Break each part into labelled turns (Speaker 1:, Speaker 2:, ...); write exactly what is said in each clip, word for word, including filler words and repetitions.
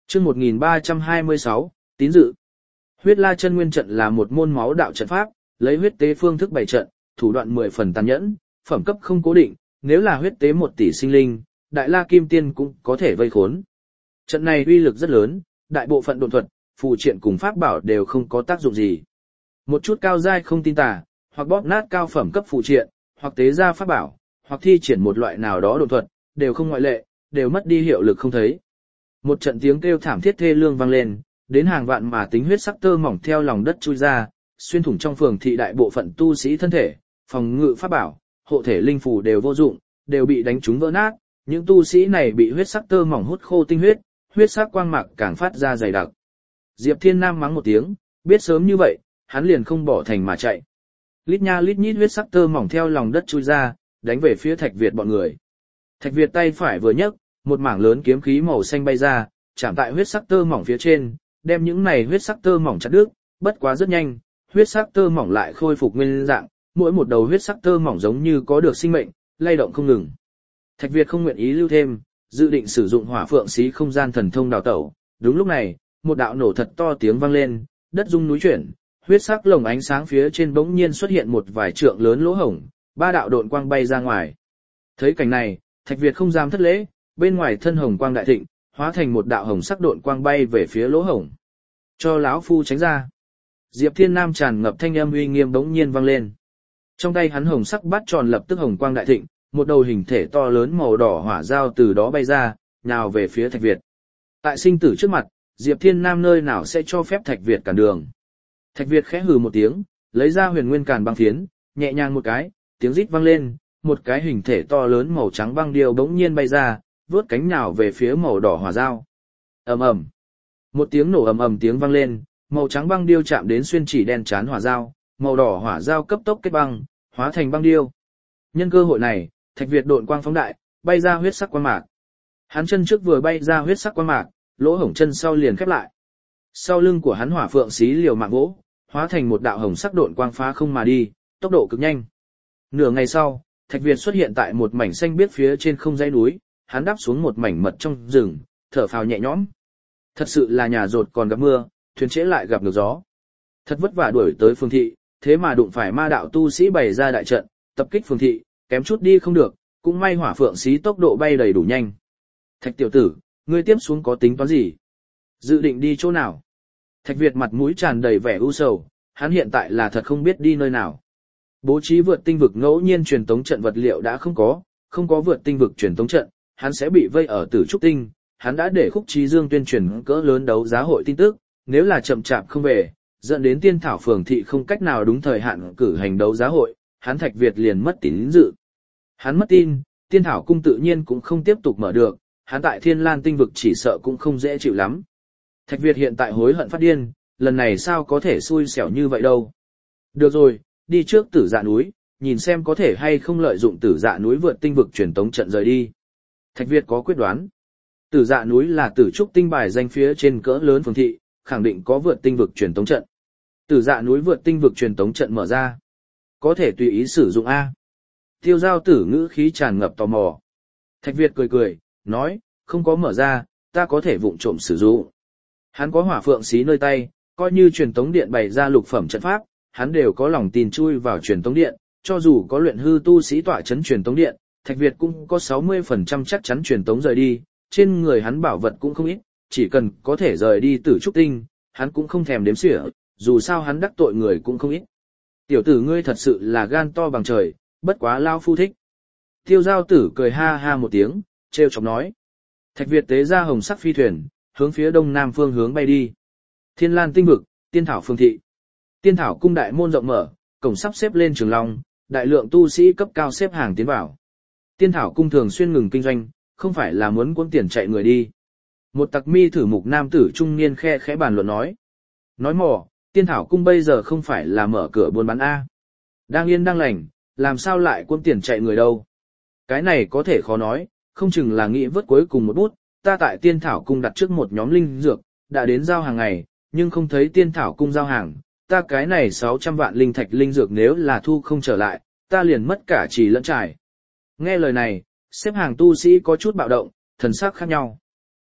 Speaker 1: Chương một nghìn ba trăm hai mươi sáu, tín dự. Huyết La Chân Nguyên trận là một môn máu đạo trận pháp, lấy huyết tế phương thức bày trận, thủ đoạn mười phần tàn nhẫn, phẩm cấp không cố định, nếu là huyết tế một tỷ sinh linh, Đại La Kim Tiên cũng có thể vây khốn. Trận này uy lực rất lớn, đại bộ phận độn thuật, phù triện cùng pháp bảo đều không có tác dụng gì. Một chút cao giai không tin tà, hoặc bóp nát cao phẩm cấp phù triện, hoặc tế ra pháp bảo, hoặc thi triển một loại nào đó độn thuật, đều không ngoại lệ, đều mất đi hiệu lực không thấy. Một trận tiếng kêu thảm thiết thê lương vang lên, đến hàng vạn mà tính huyết sắc tơ mỏng theo lòng đất chui ra, xuyên thủng trong phường thị đại bộ phận tu sĩ thân thể, phòng ngự pháp bảo, hộ thể linh phù đều vô dụng, đều bị đánh trúng vỡ nát, những tu sĩ này bị huyết sắc tơ mỏng hút khô tinh huyết, huyết sắc quang mạc càng phát ra dày đặc. Diệp Thiên Nam mắng một tiếng, biết sớm như vậy, hắn liền không bỏ thành mà chạy. Lít nha lít nhít huyết sắc tơ mỏng theo lòng đất chui ra, đánh về phía Thạch Việt bọn người. Thạch Việt tay phải vừa nhấc, một mảng lớn kiếm khí màu xanh bay ra, chạm tại huyết sắc tơ mỏng phía trên, đem những này huyết sắc tơ mỏng chặt đứt, bất quá rất nhanh, huyết sắc tơ mỏng lại khôi phục nguyên dạng, mỗi một đầu huyết sắc tơ mỏng giống như có được sinh mệnh, lay động không ngừng. Thạch Việt không nguyện ý lưu thêm, dự định sử dụng Hỏa Phượng Xí không gian thần thông đào tẩu. Đúng lúc này, một đạo nổ thật to tiếng vang lên, đất rung núi chuyển, huyết sắc lồng ánh sáng phía trên bỗng nhiên xuất hiện một vài trượng lớn lỗ hổng, ba đạo độn quang bay ra ngoài. Thấy cảnh này, Thạch Việt không dám thất lễ, bên ngoài thân hồng quang đại thịnh, hóa thành một đạo hồng sắc độn quang bay về phía lỗ hổng. Cho lão phu tránh ra. Diệp Thiên Nam tràn ngập thanh âm uy nghiêm bỗng nhiên vang lên. Trong tay hắn hồng sắc bát tròn lập tức hồng quang đại thịnh, một đầu hình thể to lớn màu đỏ hỏa dao từ đó bay ra, nhào về phía Thạch Việt. Tại sinh tử trước mặt, Diệp Thiên Nam nơi nào sẽ cho phép Thạch Việt cản đường. Thạch Việt khẽ hừ một tiếng, lấy ra huyền nguyên càn băng phiến, nhẹ nhàng một cái, tiếng rít vang lên, một cái hình thể to lớn màu trắng băng điêu bỗng nhiên bay ra, vướt cánh nhào về phía màu đỏ hỏa dao. Ầm ầm. Một tiếng nổ ầm ầm tiếng vang lên, màu trắng băng điêu chạm đến xuyên chỉ đen chán hỏa dao, màu đỏ hỏa dao cấp tốc kết băng, hóa thành băng điêu. Nhân cơ hội này, Thạch Việt độn quang phóng đại, bay ra huyết sắc quang mạc. Hắn chân trước vừa bay ra huyết sắc quang mạc, lỗ hổng chân sau liền khép lại. Sau lưng của hắn Hỏa Phượng Xí liều mạng vỗ, hóa thành một đạo hồng sắc độn quang phá không mà đi, tốc độ cực nhanh. Nửa ngày sau, Thạch Việt xuất hiện tại một mảnh xanh biếc phía trên không dãy núi, hắn đáp xuống một mảnh mật trong rừng, thở phào nhẹ nhõm. Thật sự là nhà rột còn gặp mưa, thuyền trễ lại gặp ngược gió. Thật vất vả đuổi tới phường thị, thế mà đụng phải ma đạo tu sĩ bày ra đại trận, tập kích phường thị, kém chút đi không được, cũng may Hỏa Phượng Xí tốc độ bay đầy đủ nhanh. Thạch tiểu tử, ngươi tiếp xuống có tính toán gì? Dự định đi chỗ nào? Thạch Việt mặt mũi tràn đầy vẻ u sầu, hắn hiện tại là thật không biết đi nơi nào. Bố trí vượt tinh vực ngẫu nhiên truyền tống trận vật liệu đã không có, không có vượt tinh vực truyền tống trận, hắn sẽ bị vây ở Tử Trúc Tinh. Hắn đã để Khúc Chí Dương tuyên truyền cỡ lớn đấu giá hội tin tức, nếu là chậm chạp không về, dẫn đến Tiên Thảo phường thị không cách nào đúng thời hạn cử hành đấu giá hội, hắn Thạch Việt liền mất tín dự. Hắn mất tin, Tiên Thảo cung tự nhiên cũng không tiếp tục mở được, hắn tại Thiên Lan tinh vực chỉ sợ cũng không dễ chịu lắm. Thạch Việt hiện tại hối hận phát điên, lần này sao có thể xui xẻo như vậy đâu. Được rồi, đi trước Tử Dạ núi, nhìn xem có thể hay không lợi dụng Tử Dạ núi vượt tinh vực truyền tống trận rời đi. Thạch Việt có quyết đoán. Tử Dạ núi là Tử Trúc Tinh bài danh phía trên cỡ lớn phường thị, khẳng định có vượt tinh vực truyền tống trận. Tử Dạ núi vượt tinh vực truyền tống trận mở ra, có thể tùy ý sử dụng a. Tiêu Giao Tử ngữ khí tràn ngập tò mò. Thạch Việt cười cười, nói, không có mở ra, ta có thể vụng trộm sử dụng. Hắn có Hỏa Phượng Xí nơi tay, coi như truyền tống điện bày ra lục phẩm trận pháp, hắn đều có lòng tin chui vào truyền tống điện, cho dù có luyện hư tu sĩ tọa chấn truyền tống điện, Thạch Việt cũng có sáu mươi phần trăm chắc chắn truyền tống rời đi, trên người hắn bảo vật cũng không ít, chỉ cần có thể rời đi Tử Trúc Tinh, hắn cũng không thèm đếm xỉa, dù sao hắn đắc tội người cũng không ít. Tiểu tử ngươi thật sự là gan to bằng trời, bất quá lao phu thích. Tiêu Giao Tử cười ha ha một tiếng, trêu chọc nói. Thạch Việt tế ra hồng sắc phi thuyền, hướng phía đông nam phương hướng bay đi. Thiên Lan tinh vực, Tiên Thảo phường thị. Tiên Thảo cung đại môn rộng mở, cổng sắp xếp lên trường long, đại lượng tu sĩ cấp cao xếp hàng tiến vào. Tiên Thảo cung thường xuyên ngừng kinh doanh, không phải là muốn cuốn tiền chạy người đi. Một tặc mi thử mục nam tử trung niên khe khẽ bàn luận nói. Nói mò, Tiên Thảo cung bây giờ không phải là mở cửa buôn bán A. Đang yên đang lành, làm sao lại cuốn tiền chạy người đâu. Cái này có thể khó nói, không chừng là nghĩ vớt cuối cùng một bút, ta tại Tiên Thảo cung đặt trước một nhóm linh dược, đã đến giao hàng ngày, nhưng không thấy Tiên Thảo cung giao hàng, ta cái này sáu trăm vạn linh thạch linh dược nếu là thu không trở lại, ta liền mất cả trì lẫn trải. Nghe lời này, xếp hàng tu sĩ có chút bạo động, thần sắc khác nhau.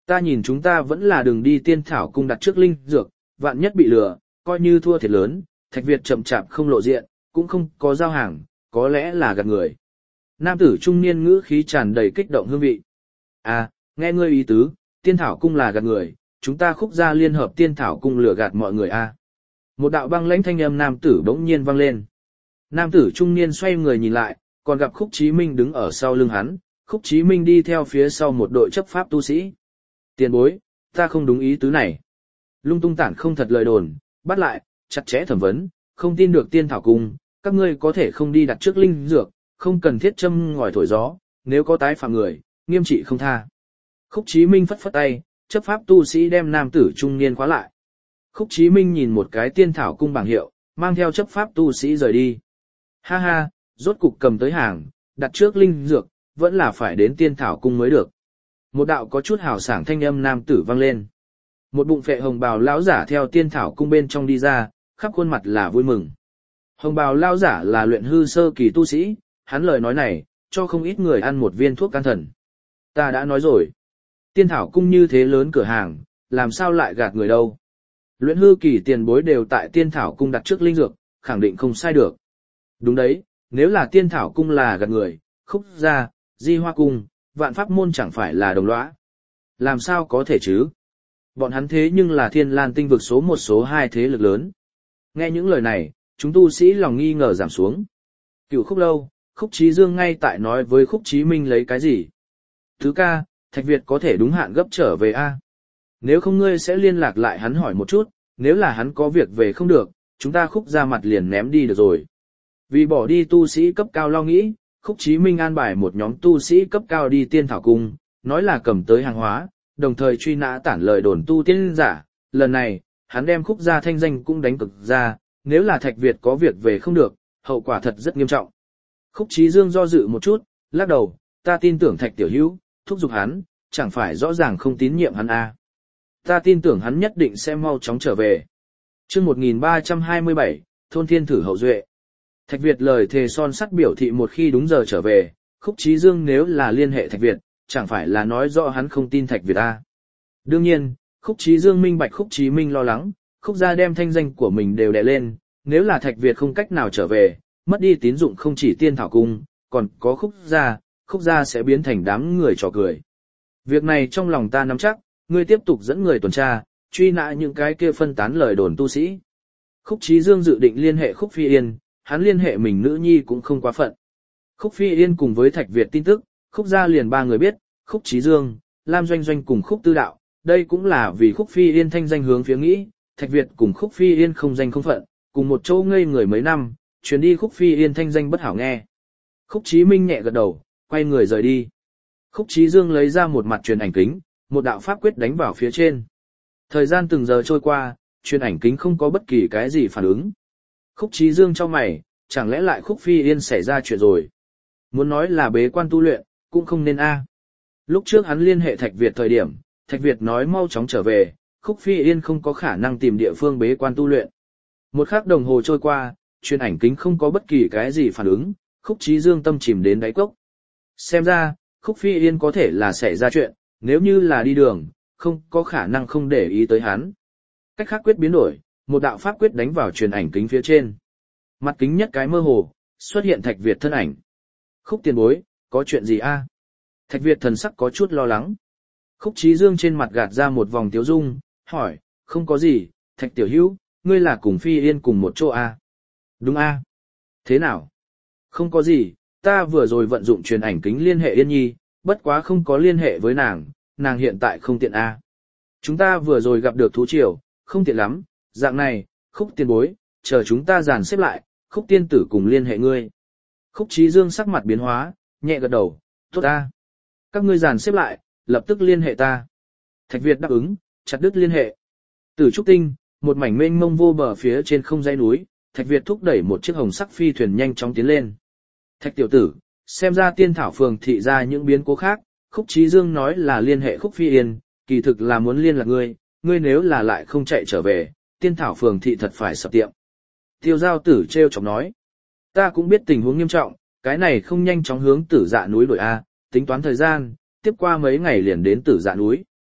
Speaker 1: Ta nhìn chúng ta vẫn là đường đi tiên thảo cung đặt trước linh dược, vạn nhất bị lừa, coi như thua thiệt lớn, Thạch Việt chậm chạp không lộ diện, cũng không có giao hàng, có lẽ là gạt người. Nam tử trung niên ngữ khí tràn đầy kích động hương vị. À, nghe ngươi ý tứ, tiên thảo cung là gạt người, chúng ta Khúc gia liên hợp tiên thảo cung lừa gạt mọi người a. À. Một đạo băng lãnh thanh âm nam tử bỗng nhiên vang lên. Nam tử trung niên xoay người nhìn lại, còn gặp Khúc Chí Minh đứng ở sau lưng hắn, Khúc Chí Minh đi theo phía sau một đội chấp pháp tu sĩ. Tiền bối, ta không đúng ý tứ này. Lung tung tản không thật lời đồn, bắt lại, chặt chẽ thẩm vấn, không tin được tiên thảo cung, các ngươi có thể không đi đặt trước linh dược, không cần thiết châm ngòi thổi gió, nếu có tái phạm người, nghiêm trị không tha. Khúc Chí Minh phất phất tay, chấp pháp tu sĩ đem nam tử trung niên khóa lại. Khúc Chí Minh nhìn một cái tiên thảo cung bảng hiệu, mang theo chấp pháp tu sĩ rời đi. Ha ha, rốt cục cầm tới hàng, đặt trước linh dược, vẫn là phải đến tiên thảo cung mới được. Một đạo có chút hào sảng thanh âm nam tử vang lên. Một bụng phệ hồng bào lão giả theo tiên thảo cung bên trong đi ra, khắp khuôn mặt là vui mừng. Hồng bào lão giả là luyện hư sơ kỳ tu sĩ, hắn lời nói này, cho không ít người ăn một viên thuốc can thần. Ta đã nói rồi, tiên thảo cung như thế lớn cửa hàng, làm sao lại gạt người đâu. Luyện hư kỳ tiền bối đều tại tiên thảo cung đặt trước linh dược, khẳng định không sai được. Đúng đấy, nếu là tiên thảo cung là gạt người, Khúc gia, Di Hoa cung, Vạn Pháp môn chẳng phải là đồng lõa. Làm sao có thể chứ? Bọn hắn thế nhưng là Thiên Lan tinh vực số một số hai thế lực lớn. Nghe những lời này, chúng tu sĩ lòng nghi ngờ giảm xuống. Cửu Khúc lâu, Khúc Chí Dương ngay tại nói với Khúc Chí Minh lấy cái gì? Thứ ca, Thạch Việt có thể đúng hạn gấp trở về a. Nếu không ngươi sẽ liên lạc lại hắn hỏi một chút, nếu là hắn có việc về không được, chúng ta Khúc ra mặt liền ném đi được rồi. Vì bỏ đi tu sĩ cấp cao lo nghĩ, Khúc Chí Minh an bài một nhóm tu sĩ cấp cao đi tiên thảo cung, nói là cầm tới hàng hóa, đồng thời truy nã tản lời đồn tu tiên giả. Lần này, hắn đem Khúc gia thanh danh cũng đánh cực ra, nếu là Thạch Việt có việc về không được, hậu quả thật rất nghiêm trọng. Khúc Chí Dương do dự một chút, lắc đầu, ta tin tưởng Thạch tiểu hữu, thúc giục hắn, chẳng phải rõ ràng không tín nhiệm hắn a. Ta tin tưởng hắn nhất định sẽ mau chóng trở về. Chương một nghìn ba trăm hai mươi bảy, thôn thiên thử hậu duệ. Thạch Việt lời thề son sắt biểu thị một khi đúng giờ trở về, Khúc Chí Dương nếu là liên hệ Thạch Việt, chẳng phải là nói rõ hắn không tin Thạch Việt a. Đương nhiên, Khúc Chí Dương minh bạch Khúc Chí Minh lo lắng, Khúc gia đem thanh danh của mình đều đè lên, nếu là Thạch Việt không cách nào trở về, mất đi tín dụng không chỉ tiên thảo cung, còn có Khúc gia, Khúc gia sẽ biến thành đám người trò cười. Việc này trong lòng ta nắm chắc, ngươi tiếp tục dẫn người tuần tra, truy nã những cái kia phân tán lời đồn tu sĩ. Khúc Chí Dương dự định liên hệ Khúc Phi Yên, hắn liên hệ mình nữ nhi cũng không quá phận. Khúc Phi Yên cùng với Thạch Việt tin tức, Khúc gia liền ba người biết, Khúc Chí Dương, Lam Doanh Doanh cùng Khúc Tư Đạo, đây cũng là vì Khúc Phi Yên thanh danh hướng phía nghĩ, Thạch Việt cùng Khúc Phi Yên không danh không phận, cùng một chỗ ngây người mấy năm, chuyến đi Khúc Phi Yên thanh danh bất hảo nghe. Khúc Chí Minh nhẹ gật đầu, quay người rời đi. Khúc Chí Dương lấy ra một mặt truyền ảnh kính, một đạo pháp quyết đánh vào phía trên. Thời gian từng giờ trôi qua, truyền ảnh kính không có bất kỳ cái gì phản ứng. Khúc Chí Dương trong mày, chẳng lẽ lại Khúc Phi Yên xảy ra chuyện rồi? Muốn nói là bế quan tu luyện, cũng không nên a. Lúc trước hắn liên hệ Thạch Việt thời điểm, Thạch Việt nói mau chóng trở về, Khúc Phi Yên không có khả năng tìm địa phương bế quan tu luyện. Một khắc đồng hồ trôi qua, truyền ảnh kính không có bất kỳ cái gì phản ứng, Khúc Chí Dương tâm chìm đến đáy cốc. Xem ra, Khúc Phi Yên có thể là xảy ra chuyện, nếu như là đi đường, không có khả năng không để ý tới hắn. Cách khác quyết biến đổi, một đạo pháp quyết đánh vào truyền ảnh kính phía trên. Mặt kính nhất cái mơ hồ, xuất hiện Thạch Việt thân ảnh. Khúc tiền bối, có chuyện gì a? Thạch Việt thần sắc có chút lo lắng. Khúc Chí Dương trên mặt gạt ra một vòng tiếu dung, hỏi, không có gì, Thạch tiểu hữu, ngươi là cùng Phi Yên cùng một chỗ a? Đúng a. Thế nào? Không có gì, ta vừa rồi vận dụng truyền ảnh kính liên hệ Yên Nhi, bất quá không có liên hệ với nàng, nàng hiện tại không tiện a. Chúng ta vừa rồi gặp được thú triều, không tiện lắm, dạng này, Khúc tiền bối, chờ chúng ta dàn xếp lại, Khúc tiên tử cùng liên hệ ngươi. Khúc Chí Dương sắc mặt biến hóa, nhẹ gật đầu, tốt a. Các ngươi dàn xếp lại, lập tức liên hệ ta. Thạch Việt đáp ứng, chặt đứt liên hệ. Từ Trúc Tinh, một mảnh mênh mông vô bờ phía trên không dãy núi, Thạch Việt thúc đẩy một chiếc hồng sắc phi thuyền nhanh chóng tiến lên. Thạch tiểu tử, xem ra tiên thảo phường thị ra những biến cố khác, Khúc Chí Dương nói là liên hệ Khúc Phi Yên, kỳ thực là muốn liên lạc ngươi, ngươi nếu là lại không chạy trở về, tiên thảo phường thị thật phải sập tiệm. Tiêu Giao Tử treo chọc nói, ta cũng biết tình huống nghiêm trọng, cái này không nhanh chóng hướng Tử Dạ núi đổi a, tính toán thời gian, tiếp qua mấy ngày liền đến Tử Dạ núi.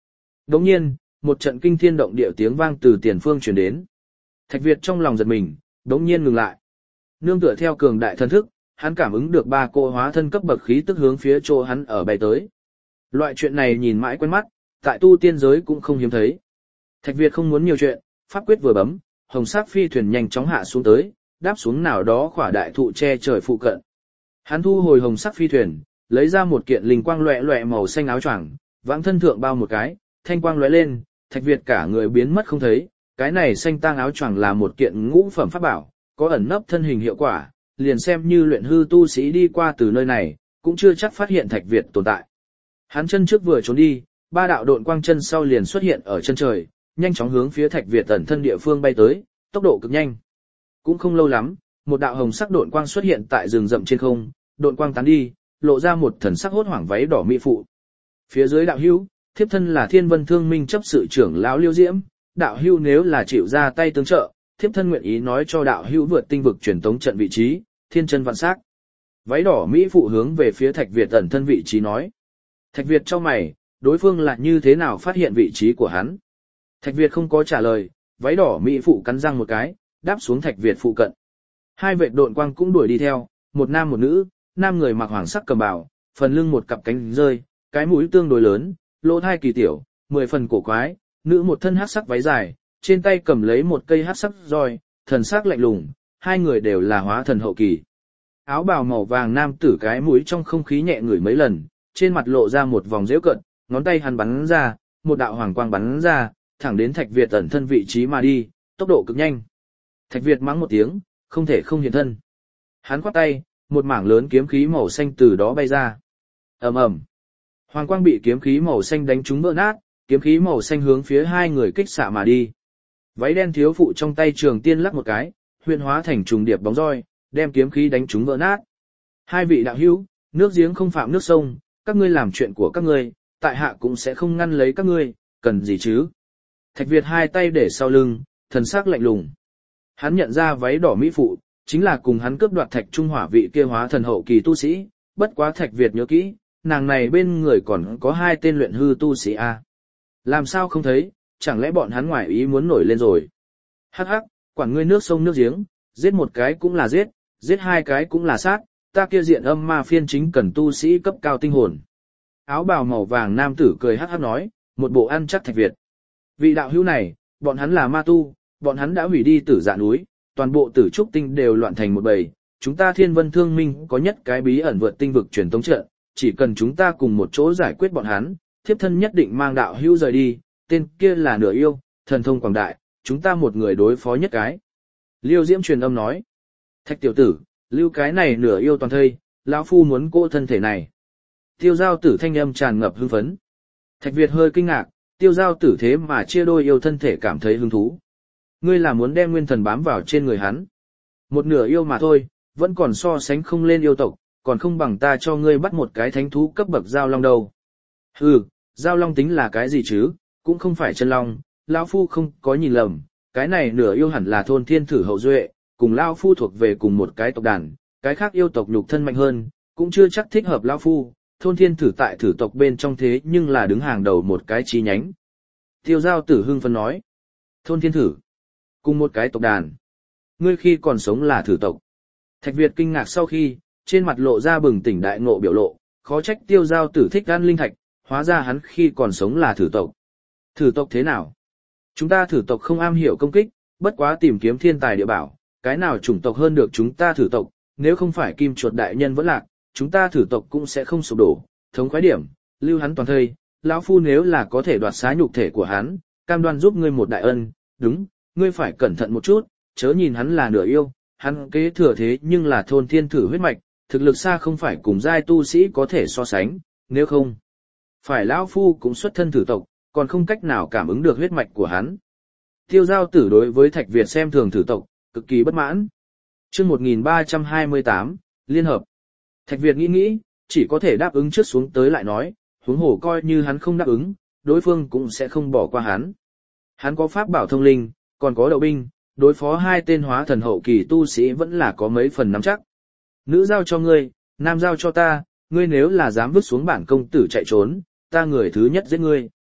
Speaker 1: Đồng nhiên, một trận kinh thiên động địa tiếng vang từ tiền phương truyền đến. Thạch Việt trong lòng giật mình, đống nhiên ngừng lại. Nương tựa theo cường đại thần thức, hắn cảm ứng được ba cỗ hóa thân cấp bậc khí tức hướng phía chỗ hắn ở bay tới. Loại chuyện này nhìn mãi quen mắt, tại tu tiên giới cũng không hiếm thấy. Thạch Việt không muốn nhiều chuyện, pháp quyết vừa bấm, hồng sắc phi thuyền nhanh chóng hạ xuống tới, đáp xuống nào đó khỏa đại thụ che trời phụ cận. Hắn thu hồi hồng sắc phi thuyền, lấy ra một kiện linh quang loẹt loẹt màu xanh áo choàng, vãng thân thượng bao một cái, thanh quang lóe lên, Thạch Việt cả người biến mất không thấy. Cái này xanh tang áo choàng là một kiện ngũ phẩm pháp bảo, có ẩn nấp thân hình hiệu quả, liền xem như luyện hư tu sĩ đi qua từ nơi này, cũng chưa chắc phát hiện Thạch Việt tồn tại. Hắn chân trước vừa trốn đi, ba đạo độn quang chân sau liền xuất hiện ở chân trời, nhanh chóng hướng phía Thạch Việt ẩn thân địa phương bay tới, tốc độ cực nhanh. Cũng không lâu lắm, một đạo hồng sắc độn quang xuất hiện tại rừng rậm trên không, độn quang tán đi, lộ ra một thần sắc hốt hoảng váy đỏ mỹ phụ. Phía dưới đạo hữu, thiếp thân là Thiên Vân Thương Minh chấp sự trưởng lão Liêu Diễm, đạo hữu nếu là chịu ra tay tương trợ, thiếp thân nguyện ý nói cho đạo hữu vượt tinh vực truyền tống trận vị trí, thiên chân vạn sắc. Váy đỏ mỹ phụ hướng về phía Thạch Việt ẩn thân vị trí nói. Thạch Việt cho mày, đối phương là như thế nào phát hiện vị trí của hắn? Thạch Việt không có trả lời, váy đỏ mỹ phụ cắn răng một cái, đáp xuống Thạch Việt phụ cận. Hai vệ độn quang cũng đuổi đi theo, một nam một nữ, nam người mặc hoàng sắc cầm bào, phần lưng một cặp cánh rơi, cái mũi tương đối lớn, lỗ thai kỳ tiểu, mười phần cổ quái, nữ một thân hắc sắc váy dài, trên tay cầm lấy một cây hắc sắc roi, thần sắc lạnh lùng, hai người đều là hóa thần hậu kỳ. Áo bào màu vàng nam tử cái mũi trong không khí nhẹ ngửi mấy lần, trên mặt lộ ra một vòng giễu cận, ngón tay hắn bắn ra, một đạo hoàng quang bắn ra, thẳng đến Thạch Việt ẩn thân vị trí mà đi, tốc độ cực nhanh. Thạch Việt mắng một tiếng, không thể không hiện thân. Hắn khoát tay, một mảng lớn kiếm khí màu xanh từ đó bay ra. Ầm ầm. Hoàng quang bị kiếm khí màu xanh đánh trúng vỡ nát, kiếm khí màu xanh hướng phía hai người kích xạ mà đi. Váy đen thiếu phụ trong tay trường tiên lắc một cái, huyễn hóa thành trùng điệp bóng roi, đem kiếm khí đánh trúng vỡ nát. Hai vị đạo hữu, nước giếng không phạm nước sông, các ngươi làm chuyện của các ngươi, tại hạ cũng sẽ không ngăn lấy các ngươi, cần gì chứ? Thạch Việt hai tay để sau lưng, thần sắc lạnh lùng. Hắn nhận ra váy đỏ mỹ phụ, chính là cùng hắn cướp đoạt Thạch Trung Hỏa vị kia hóa thần hậu kỳ tu sĩ, bất quá Thạch Việt nhớ kỹ, nàng này bên người còn có hai tên luyện hư tu sĩ a. Làm sao không thấy, chẳng lẽ bọn hắn ngoài ý muốn nổi lên rồi? Hắc hắc, quản ngươi nước sông nước giếng, giết một cái cũng là giết, giết hai cái cũng là sát, ta kia diện âm ma phiên chính cần tu sĩ cấp cao tinh hồn. Áo bào màu vàng nam tử cười hắc hắc nói, một bộ ăn chắc Thạch Việt. Vị đạo hữu này, bọn hắn là ma tu, bọn hắn đã hủy đi Tử Dạ núi, toàn bộ Tử Trúc tinh đều loạn thành một bầy, chúng ta Thiên Vân Thương Minh có nhất cái bí ẩn vượt tinh vực truyền tống trận, chỉ cần chúng ta cùng một chỗ giải quyết bọn hắn, thiếp thân nhất định mang đạo hữu rời đi, tên kia là nửa yêu, thần thông quảng đại, chúng ta một người đối phó nhất cái. Liêu Diễm truyền âm nói, Thạch tiểu tử, lưu cái này nửa yêu toàn thây, lão phu muốn cô thân thể này. Tiêu giao tử thanh âm tràn ngập hưng phấn. Thạch Việt hơi kinh ngạc, tiêu giao tử thế mà chia đôi yêu thân thể cảm thấy hứng thú. Ngươi là muốn đem nguyên thần bám vào trên người hắn. Một nửa yêu mà thôi, vẫn còn so sánh không lên yêu tộc, còn không bằng ta cho ngươi bắt một cái thánh thú cấp bậc giao long đâu. Hừ, giao long tính là cái gì chứ, cũng không phải chân long, lão phu không có nhìn lầm, cái này nửa yêu hẳn là thôn thiên thử hậu duệ, cùng lão phu thuộc về cùng một cái tộc đàn, cái khác yêu tộc nhục thân mạnh hơn, cũng chưa chắc thích hợp lão phu, thôn thiên thử tại thử tộc bên trong thế nhưng là đứng hàng đầu một cái chi nhánh. Tiêu giao tử hưng phấn nói, thôn thiên thử, cùng một cái tộc đàn, ngươi khi còn sống là thử tộc. Thạch Việt kinh ngạc sau khi, trên mặt lộ ra bừng tỉnh đại ngộ biểu lộ, khó trách tiêu giao tử thích gan linh thạch, hóa ra hắn khi còn sống là thử tộc. Thử tộc thế nào? Chúng ta thử tộc không am hiểu công kích, bất quá tìm kiếm thiên tài địa bảo, cái nào chủng tộc hơn được chúng ta thử tộc, nếu không phải kim chuột đại nhân vẫn lạc, chúng ta thử tộc cũng sẽ không sụp đổ, thống khoái điểm, lưu hắn toàn thây, lão phu nếu là có thể đoạt xá nhục thể của hắn, cam đoan giúp ngươi một đại ân, đúng, ngươi phải cẩn thận một chút, chớ nhìn hắn là nửa yêu, hắn kế thừa thế nhưng là thôn thiên thử huyết mạch, thực lực xa không phải cùng giai tu sĩ có thể so sánh, nếu không, phải lão phu cũng xuất thân thử tộc, còn không cách nào cảm ứng được huyết mạch của hắn. Tiêu giao tử đối với Thạch Việt xem thường thử tộc, cực kỳ bất mãn. Chương một nghìn ba trăm hai mươi tám, Liên hợp. Thạch Việt nghĩ nghĩ, chỉ có thể đáp ứng trước xuống tới lại nói, huống hồ coi như hắn không đáp ứng, đối phương cũng sẽ không bỏ qua hắn. Hắn có pháp bảo thông linh, còn có đậu binh, đối phó hai tên hóa thần hậu kỳ tu sĩ vẫn là có mấy phần nắm chắc. Nữ giao cho ngươi, nam giao cho ta, ngươi nếu là dám vứt xuống bản công tử chạy trốn, ta người thứ nhất giết ngươi.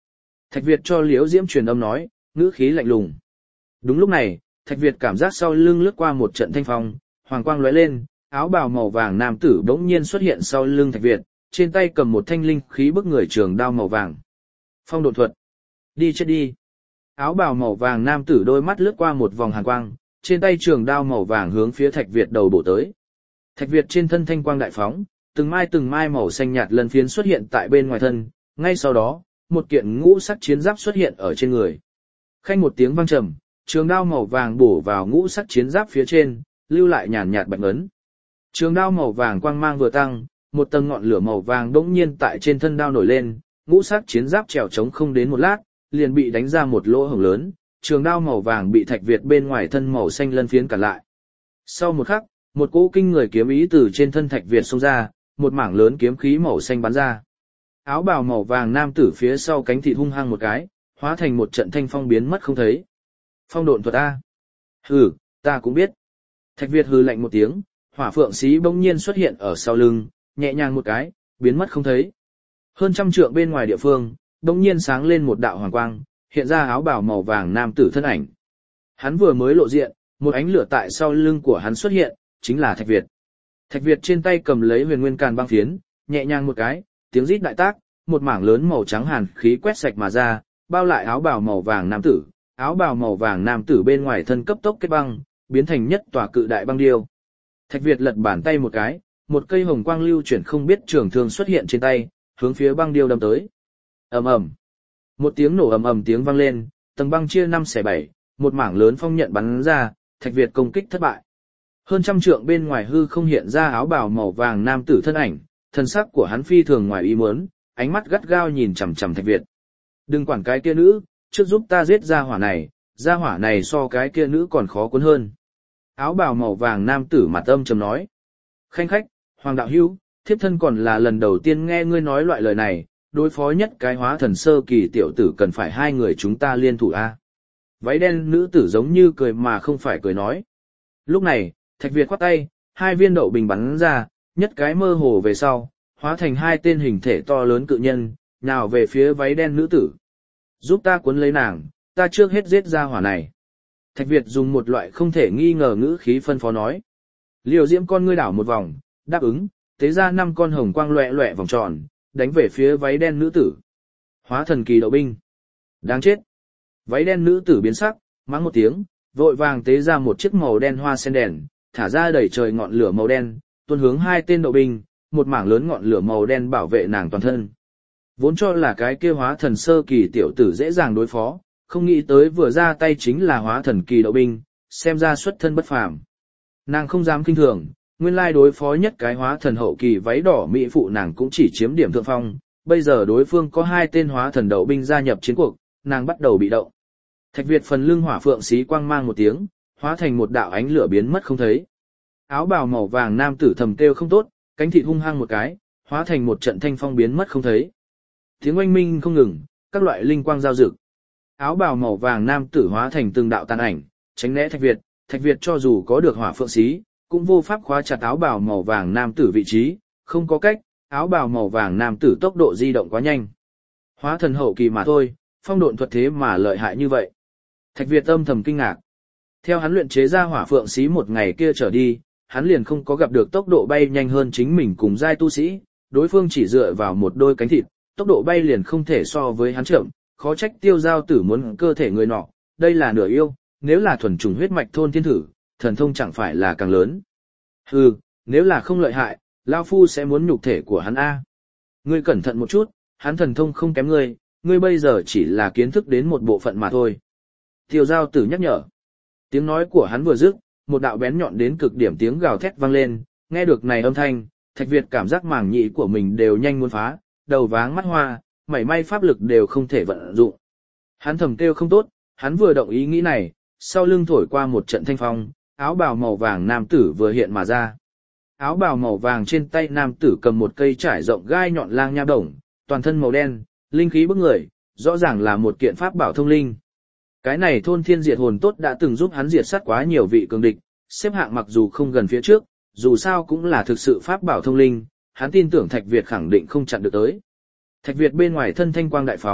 Speaker 1: Thạch Việt cho Liễu Diễm truyền âm nói, ngữ khí lạnh lùng. Đúng lúc này, Thạch Việt cảm giác sau lưng lướt qua một trận thanh phong, hoàng quang lóe lên, áo bào màu vàng nam tử bỗng nhiên xuất hiện sau lưng Thạch Việt, trên tay cầm một thanh linh khí bức người trường đao màu vàng. Phong độn thuật. Đi chết đi. Áo bào màu vàng nam tử đôi mắt lướt qua một vòng hàn quang, trên tay trường đao màu vàng hướng phía Thạch Việt đầu bổ tới. Thạch Việt trên thân thanh quang đại phóng, từng mai từng mai màu xanh nhạt lân phiến xuất hiện tại bên ngoài thân, ngay sau đó, một kiện ngũ sắc chiến giáp xuất hiện ở trên người. Khanh một tiếng vang trầm, trường đao màu vàng bổ vào ngũ sắc chiến giáp phía trên, lưu lại nhàn nhạt bạch ấn. Trường đao màu vàng quang mang vừa tăng, một tầng ngọn lửa màu vàng đỗng nhiên tại trên thân đao nổi lên, ngũ sắc chiến giáp trèo trống không đến một lát, liền bị đánh ra một lỗ hổng lớn, trường đao màu vàng bị Thạch Việt bên ngoài thân màu xanh lân phiến cản lại. Sau một khắc, một cỗ kinh người kiếm ý từ trên thân Thạch Việt xông ra, một mảng lớn kiếm khí màu xanh bắn ra. Áo bào màu vàng nam tử phía sau cánh thịt hung hăng một cái, hóa thành một trận thanh phong biến mất không thấy. Phong độn thuật a. Hừ, ta cũng biết. Thạch Việt hừ lạnh một tiếng, hỏa phượng xí bỗng nhiên xuất hiện ở sau lưng, nhẹ nhàng một cái, biến mất không thấy. Hơn trăm trượng bên ngoài địa phương, bỗng nhiên sáng lên một đạo hoàng quang, hiện ra áo bào màu vàng nam tử thân ảnh. Hắn vừa mới lộ diện, một ánh lửa tại sau lưng của hắn xuất hiện, chính là Thạch Việt. Thạch Việt trên tay cầm lấy huyền nguyên càn băng phiến, nhẹ nhàng một cái, tiếng rít đại tác, một mảng lớn màu trắng hàn khí quét sạch mà ra, bao lại áo bào màu vàng nam tử. Áo bào màu vàng nam tử bên ngoài thân cấp tốc kết băng, biến thành nhất tòa cự đại băng điêu. Thạch Việt lật bàn tay một cái, một cây hồng quang lưu chuyển không biết trường thương xuất hiện trên tay, hướng phía băng điêu đâm tới. Ầm ầm. Một tiếng nổ ầm ầm tiếng vang lên, tầng băng chia năm xẻ bảy, một mảng lớn phong nhận bắn ra, Thạch Việt công kích thất bại. Hơn trăm trượng bên ngoài hư không hiện ra áo bào màu vàng nam tử thân ảnh, thân sắc của hắn phi thường ngoài ý muốn, ánh mắt gắt gao nhìn chằm chằm Thạch Việt. Đừng quản cái kia nữ, trước giúp ta giết ra hỏa này, ra hỏa này so cái kia nữ còn khó cuốn hơn. Áo bào màu vàng nam tử mặt âm trầm nói. Khanh khách, Hoàng đạo hữu, thiếp thân còn là lần đầu tiên nghe ngươi nói loại lời này, đối phó nhất cái hóa thần sơ kỳ tiểu tử cần phải hai người chúng ta liên thủ a. Váy đen nữ tử giống như cười mà không phải cười nói. Lúc này, Thạch Việt khoát tay, hai viên đậu bình bắn ra, nhất cái mơ hồ về sau, hóa thành hai tên hình thể to lớn cự nhân, nhào về phía váy đen nữ tử. Giúp ta cuốn lấy nàng, ta trước hết giết ra hỏa này. Thạch Việt dùng một loại không thể nghi ngờ ngữ khí phân phó nói. Liều Diễm con ngươi đảo một vòng, đáp ứng, tế ra năm con hồng quang loẹ loẹ vòng tròn, đánh về phía váy đen nữ tử. Hóa thần kỳ đậu binh. Đáng chết. Váy đen nữ tử biến sắc, mắng một tiếng, vội vàng tế ra một chiếc màu đen hoa sen đèn, thả ra đẩy trời ngọn lửa màu đen, tuôn hướng hai tên đậu binh, một mảng lớn ngọn lửa màu đen bảo vệ nàng toàn thân. Vốn cho là cái kia hóa thần sơ kỳ tiểu tử dễ dàng đối phó, không nghĩ tới vừa ra tay chính là hóa thần kỳ đậu binh, xem ra xuất thân bất phàm. Nàng không dám kinh thường, nguyên lai đối phó nhất cái hóa thần hậu kỳ váy đỏ mỹ phụ nàng cũng chỉ chiếm điểm thượng phong, bây giờ đối phương có hai tên hóa thần đậu binh gia nhập chiến cuộc, nàng bắt đầu bị động. Thạch Việt phần lưng hỏa phượng xí quang mang một tiếng, hóa thành một đạo ánh lửa biến mất không thấy. Áo bào màu vàng nam tử thầm kêu không tốt, cánh thịt hung hăng một cái, hóa thành một trận thanh phong biến mất không thấy. Tiếng oanh minh không ngừng, các loại linh quang giao rực. Áo bào màu vàng nam tử hóa thành từng đạo tàn ảnh, tránh né Thạch Việt, Thạch Việt cho dù có được hỏa phượng xí, cũng vô pháp khóa chặt áo bào màu vàng nam tử vị trí, không có cách, áo bào màu vàng nam tử tốc độ di động quá nhanh. Hóa thần hậu kỳ mà thôi, phong độn thuật thế mà lợi hại như vậy. Thạch Việt âm thầm kinh ngạc. Theo hắn luyện chế ra hỏa phượng xí một ngày kia trở đi, hắn liền không có gặp được tốc độ bay nhanh hơn chính mình cùng giai tu sĩ, đối phương chỉ dựa vào một đôi cánh thịt, tốc độ bay liền không thể so với hắn chậm, khó trách Tiêu Giao Tử muốn cơ thể người nọ, đây là nửa yêu, nếu là thuần chủng huyết mạch thôn thiên thử, thần thông chẳng phải là càng lớn. Hừ, nếu là không lợi hại, lão phu sẽ muốn nhục thể của hắn a. Ngươi cẩn thận một chút, hắn thần thông không kém ngươi, ngươi bây giờ chỉ là kiến thức đến một bộ phận mà thôi. Tiêu Giao Tử nhắc nhở. Tiếng nói của hắn vừa dứt, một đạo bén nhọn đến cực điểm tiếng gào thét vang lên, nghe được này âm thanh, Thạch Việt cảm giác màng nhĩ của mình đều nhanh muốn phá, đầu váng mắt hoa, mảy may pháp lực đều không thể vận dụng. Hắn thầm kêu không tốt, hắn vừa động ý nghĩ này, sau lưng thổi qua một trận thanh phong, áo bào màu vàng nam tử vừa hiện mà ra. Áo bào màu vàng trên tay nam tử cầm một cây trải rộng gai nhọn lang nha đồng, toàn thân màu đen, linh khí bức người, rõ ràng là một kiện pháp bảo thông linh. Cái này thôn thiên diệt hồn tốt đã từng giúp hắn diệt sát quá nhiều vị cường địch, xếp hạng mặc dù không gần phía trước, dù sao cũng là thực sự pháp bảo thông linh, hắn tin tưởng Thạch Việt khẳng định không chặn được tới. Thạch Việt bên ngoài thân thanh quang đại phóng,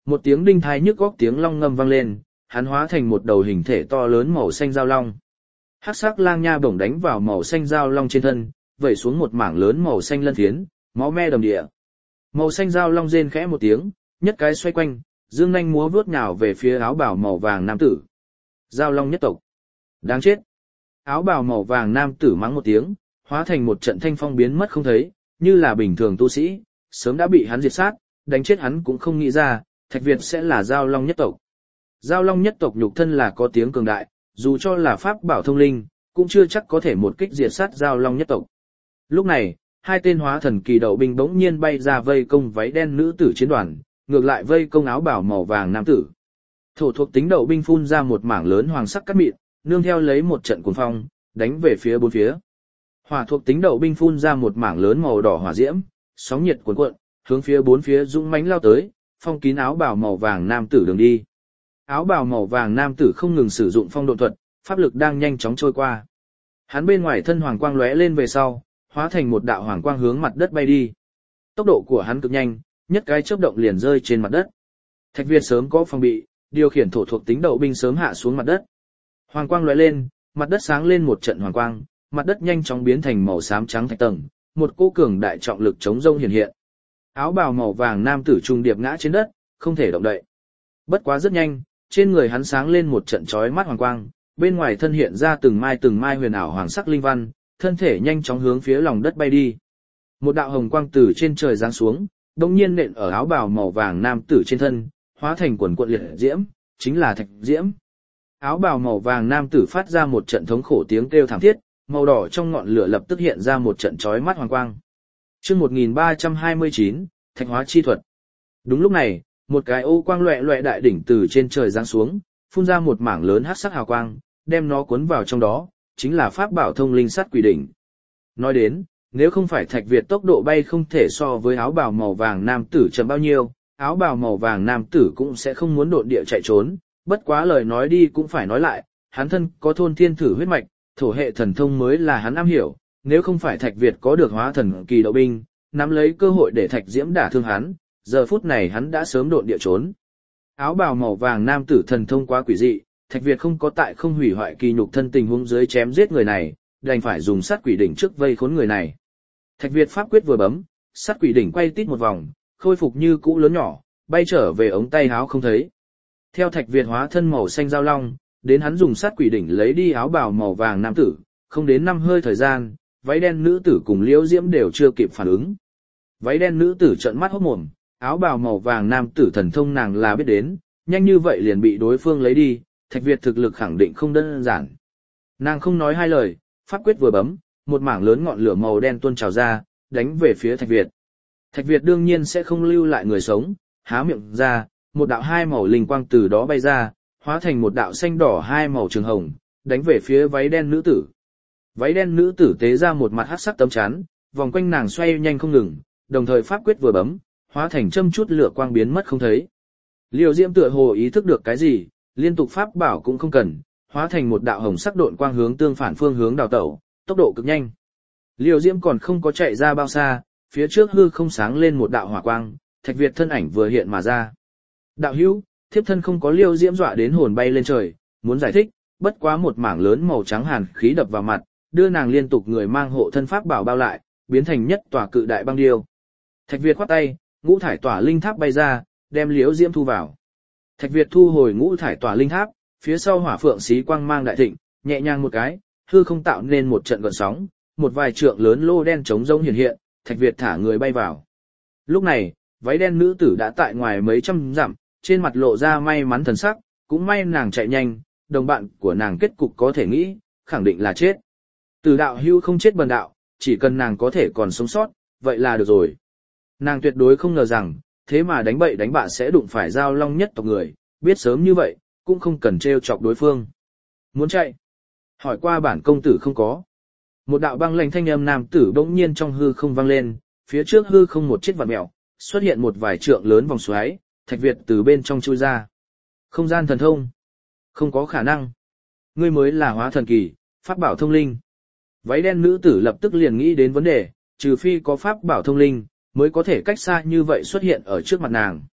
Speaker 1: Một tiếng đinh thai nhức góc tiếng long ngâm vang lên, hắn hóa thành một đầu hình thể to lớn màu xanh giao long. Hắc sắc lang nha bổng đánh vào màu xanh giao long trên thân, vẩy xuống một mảng lớn màu xanh lân phiến, máu me đầm địa. Màu xanh giao long rên khẽ một tiếng, nhất cái xoay quanh, dương nhanh múa vuốt nhào về phía áo bào màu vàng nam tử. Giao long nhất tộc. Đáng chết. Áo bào màu vàng nam tử mắng một tiếng, hóa thành một trận thanh phong biến mất không thấy, như là bình thường tu sĩ, sớm đã bị hắn diệt sát, đánh chết hắn cũng không nghĩ ra, Thạch Việt sẽ là giao long nhất tộc. Giao long nhất tộc nhục thân là có tiếng cường đại, dù cho là pháp bảo thông linh, cũng chưa chắc có thể một kích diệt sát giao long nhất tộc. Lúc này, hai tên hóa thần kỳ đậu binh bỗng nhiên bay ra vây công váy đen nữ tử chiến đoàn, ngược lại vây công áo bảo màu vàng nam tử. Thổ thuộc tính đậu binh phun ra một mảng lớn hoàng sắc cát mịn, nương theo lấy một trận cuồng phong, đánh về phía bốn phía. Hỏa thuộc tính đậu binh phun ra một mảng lớn màu đỏ hỏa diễm, sóng nhiệt cuồn cuộn, hướng phía bốn phía dũng mãnh lao tới, phong kín áo bào màu vàng nam tử đường đi. Áo bào màu vàng nam tử không ngừng sử dụng phong độ thuật, pháp lực đang nhanh chóng trôi qua. Hắn bên ngoài thân hoàng quang lóe lên về sau, hóa thành một đạo hoàng quang hướng mặt đất bay đi. Tốc độ của hắn cực nhanh, nhất cái chớp động liền rơi trên mặt đất. Thạch Việt sớm có phòng bị, điều khiển thổ thuộc tính đậu binh sớm hạ xuống mặt đất. Hoàng quang lóe lên, mặt đất sáng lên một trận hoàng quang, mặt đất nhanh chóng biến thành màu xám trắng thạch tầng, một cỗ cường đại trọng lực chống rông hiện hiện. Áo bào màu vàng nam tử trung điệp ngã trên đất, không thể động đậy. Bất quá rất nhanh, trên người hắn sáng lên một trận chói mắt hoàng quang, bên ngoài thân hiện ra từng mai từng mai huyền ảo hoàng sắc linh văn, thân thể nhanh chóng hướng phía lòng đất bay đi. Một đạo hồng quang từ trên trời giáng xuống, đột nhiên nện ở áo bào màu vàng nam tử trên thân, hóa thành quần cuộn liệt diễm, chính là thạch diễm. Áo bào màu vàng nam tử phát ra một trận thống khổ tiếng kêu thảm thiết, màu đỏ trong ngọn lửa lập tức hiện ra một trận chói mắt hoàng quang. Chương một nghìn ba trăm hai mươi chín, Thạch hóa chi thuật. Đúng lúc này, một cái ô quang loẹt loẹt đại đỉnh từ trên trời giáng xuống, phun ra một mảng lớn hắc sắc hào quang, đem nó cuốn vào trong đó, chính là pháp bảo thông linh sát quỷ đỉnh. Nói đến, nếu không phải Thạch Việt tốc độ bay không thể so với áo bào màu vàng nam tử chậm bao nhiêu, áo bào màu vàng nam tử cũng sẽ không muốn độn địa chạy trốn, bất quá lời nói đi cũng phải nói lại, hắn thân có thôn thiên thử huyết mạch, thổ hệ thần thông mới là hắn am hiểu, nếu không phải Thạch Việt có được hóa thần kỳ đậu binh, nắm lấy cơ hội để Thạch Diễm đả thương hắn, giờ phút này hắn đã sớm độn địa trốn. Áo bào màu vàng nam tử thần thông quá quỷ dị, Thạch Việt không có tại không hủy hoại kỳ nhục thân tình huống dưới chém giết người này, đành phải dùng sát quỷ đỉnh trước vây khốn người này. Thạch Việt pháp quyết vừa bấm, sát quỷ đỉnh quay tít một vòng, khôi phục như cũ lớn nhỏ, bay trở về ống tay áo không thấy. Theo Thạch Việt hóa thân màu xanh giao long, đến hắn dùng sát quỷ đỉnh lấy đi áo bào màu vàng nam tử, không đến năm hơi thời gian, váy đen nữ tử cùng Liễu Diễm đều chưa kịp phản ứng. Váy đen nữ tử trợn mắt hốt mồm, áo bào màu vàng nam tử thần thông nàng là biết đến, nhanh như vậy liền bị đối phương lấy đi, Thạch Việt thực lực khẳng định không đơn giản. Nàng không nói hai lời, pháp quyết vừa bấm, một mảng lớn ngọn lửa màu đen tuôn trào ra, đánh về phía Thạch Việt. Thạch Việt đương nhiên sẽ không lưu lại người sống, há miệng ra, một đạo hai màu linh quang từ đó bay ra, hóa thành một đạo xanh đỏ hai màu trường hồng, đánh về phía váy đen nữ tử. Váy đen nữ tử tế ra một mặt hắc sắc tấm chắn, vòng quanh nàng xoay nhanh không ngừng, đồng thời pháp quyết vừa bấm, hóa thành châm chút lửa quang biến mất không thấy. Liêu Diễm tựa hồ ý thức được cái gì, liên tục pháp bảo cũng không cần, hóa thành một đạo hồng sắc độn quang hướng tương phản phương hướng đào tẩu, tốc độ cực nhanh. Liêu Diễm còn không có chạy ra bao xa, phía trước hư không sáng lên một đạo hỏa quang, Thạch Việt thân ảnh vừa hiện mà ra. Đạo hữu, thiếp thân không có Liêu Diễm dọa đến hồn bay lên trời, muốn giải thích, bất quá một mảng lớn màu trắng hàn khí đập vào mặt, đưa nàng liên tục người mang hộ thân pháp bảo bao lại, biến thành nhất tòa cự đại băng điêu. Thạch Việt khoát tay, ngũ thải tỏa linh tháp bay ra, đem Liễu Diễm thu vào. Thạch Việt thu hồi ngũ thải tỏa linh tháp, phía sau hỏa phượng xí quang mang đại thịnh, nhẹ nhàng một cái, hư không tạo nên một trận gợn sóng, một vài trượng lớn lô đen trống rỗng hiện hiện, Thạch Việt thả người bay vào. Lúc này, váy đen nữ tử đã tại ngoài mấy trăm dặm, trên mặt lộ ra may mắn thần sắc, cũng may nàng chạy nhanh, đồng bạn của nàng kết cục có thể nghĩ, khẳng định là chết. Từ đạo hưu không chết bần đạo, chỉ cần nàng có thể còn sống sót, vậy là được rồi. Nàng tuyệt đối không ngờ rằng, thế mà đánh bậy đánh bạ sẽ đụng phải giao long nhất tộc người, biết sớm như vậy, cũng không cần trêu chọc đối phương. Muốn chạy? Hỏi qua bản công tử không có. Một đạo băng lạnh thanh âm nam tử bỗng nhiên trong hư không vang lên, phía trước hư không một chiếc vạt mèo, xuất hiện một vài trượng lớn vòng xoáy, Thạch Việt từ bên trong chui ra. Không gian thần thông? Không có khả năng. Ngươi mới là hóa thần kỳ, pháp bảo thông linh. Váy đen nữ tử lập tức liền nghĩ đến vấn đề, trừ phi có pháp bảo thông linh, mới có thể cách xa như vậy xuất hiện ở trước mặt nàng.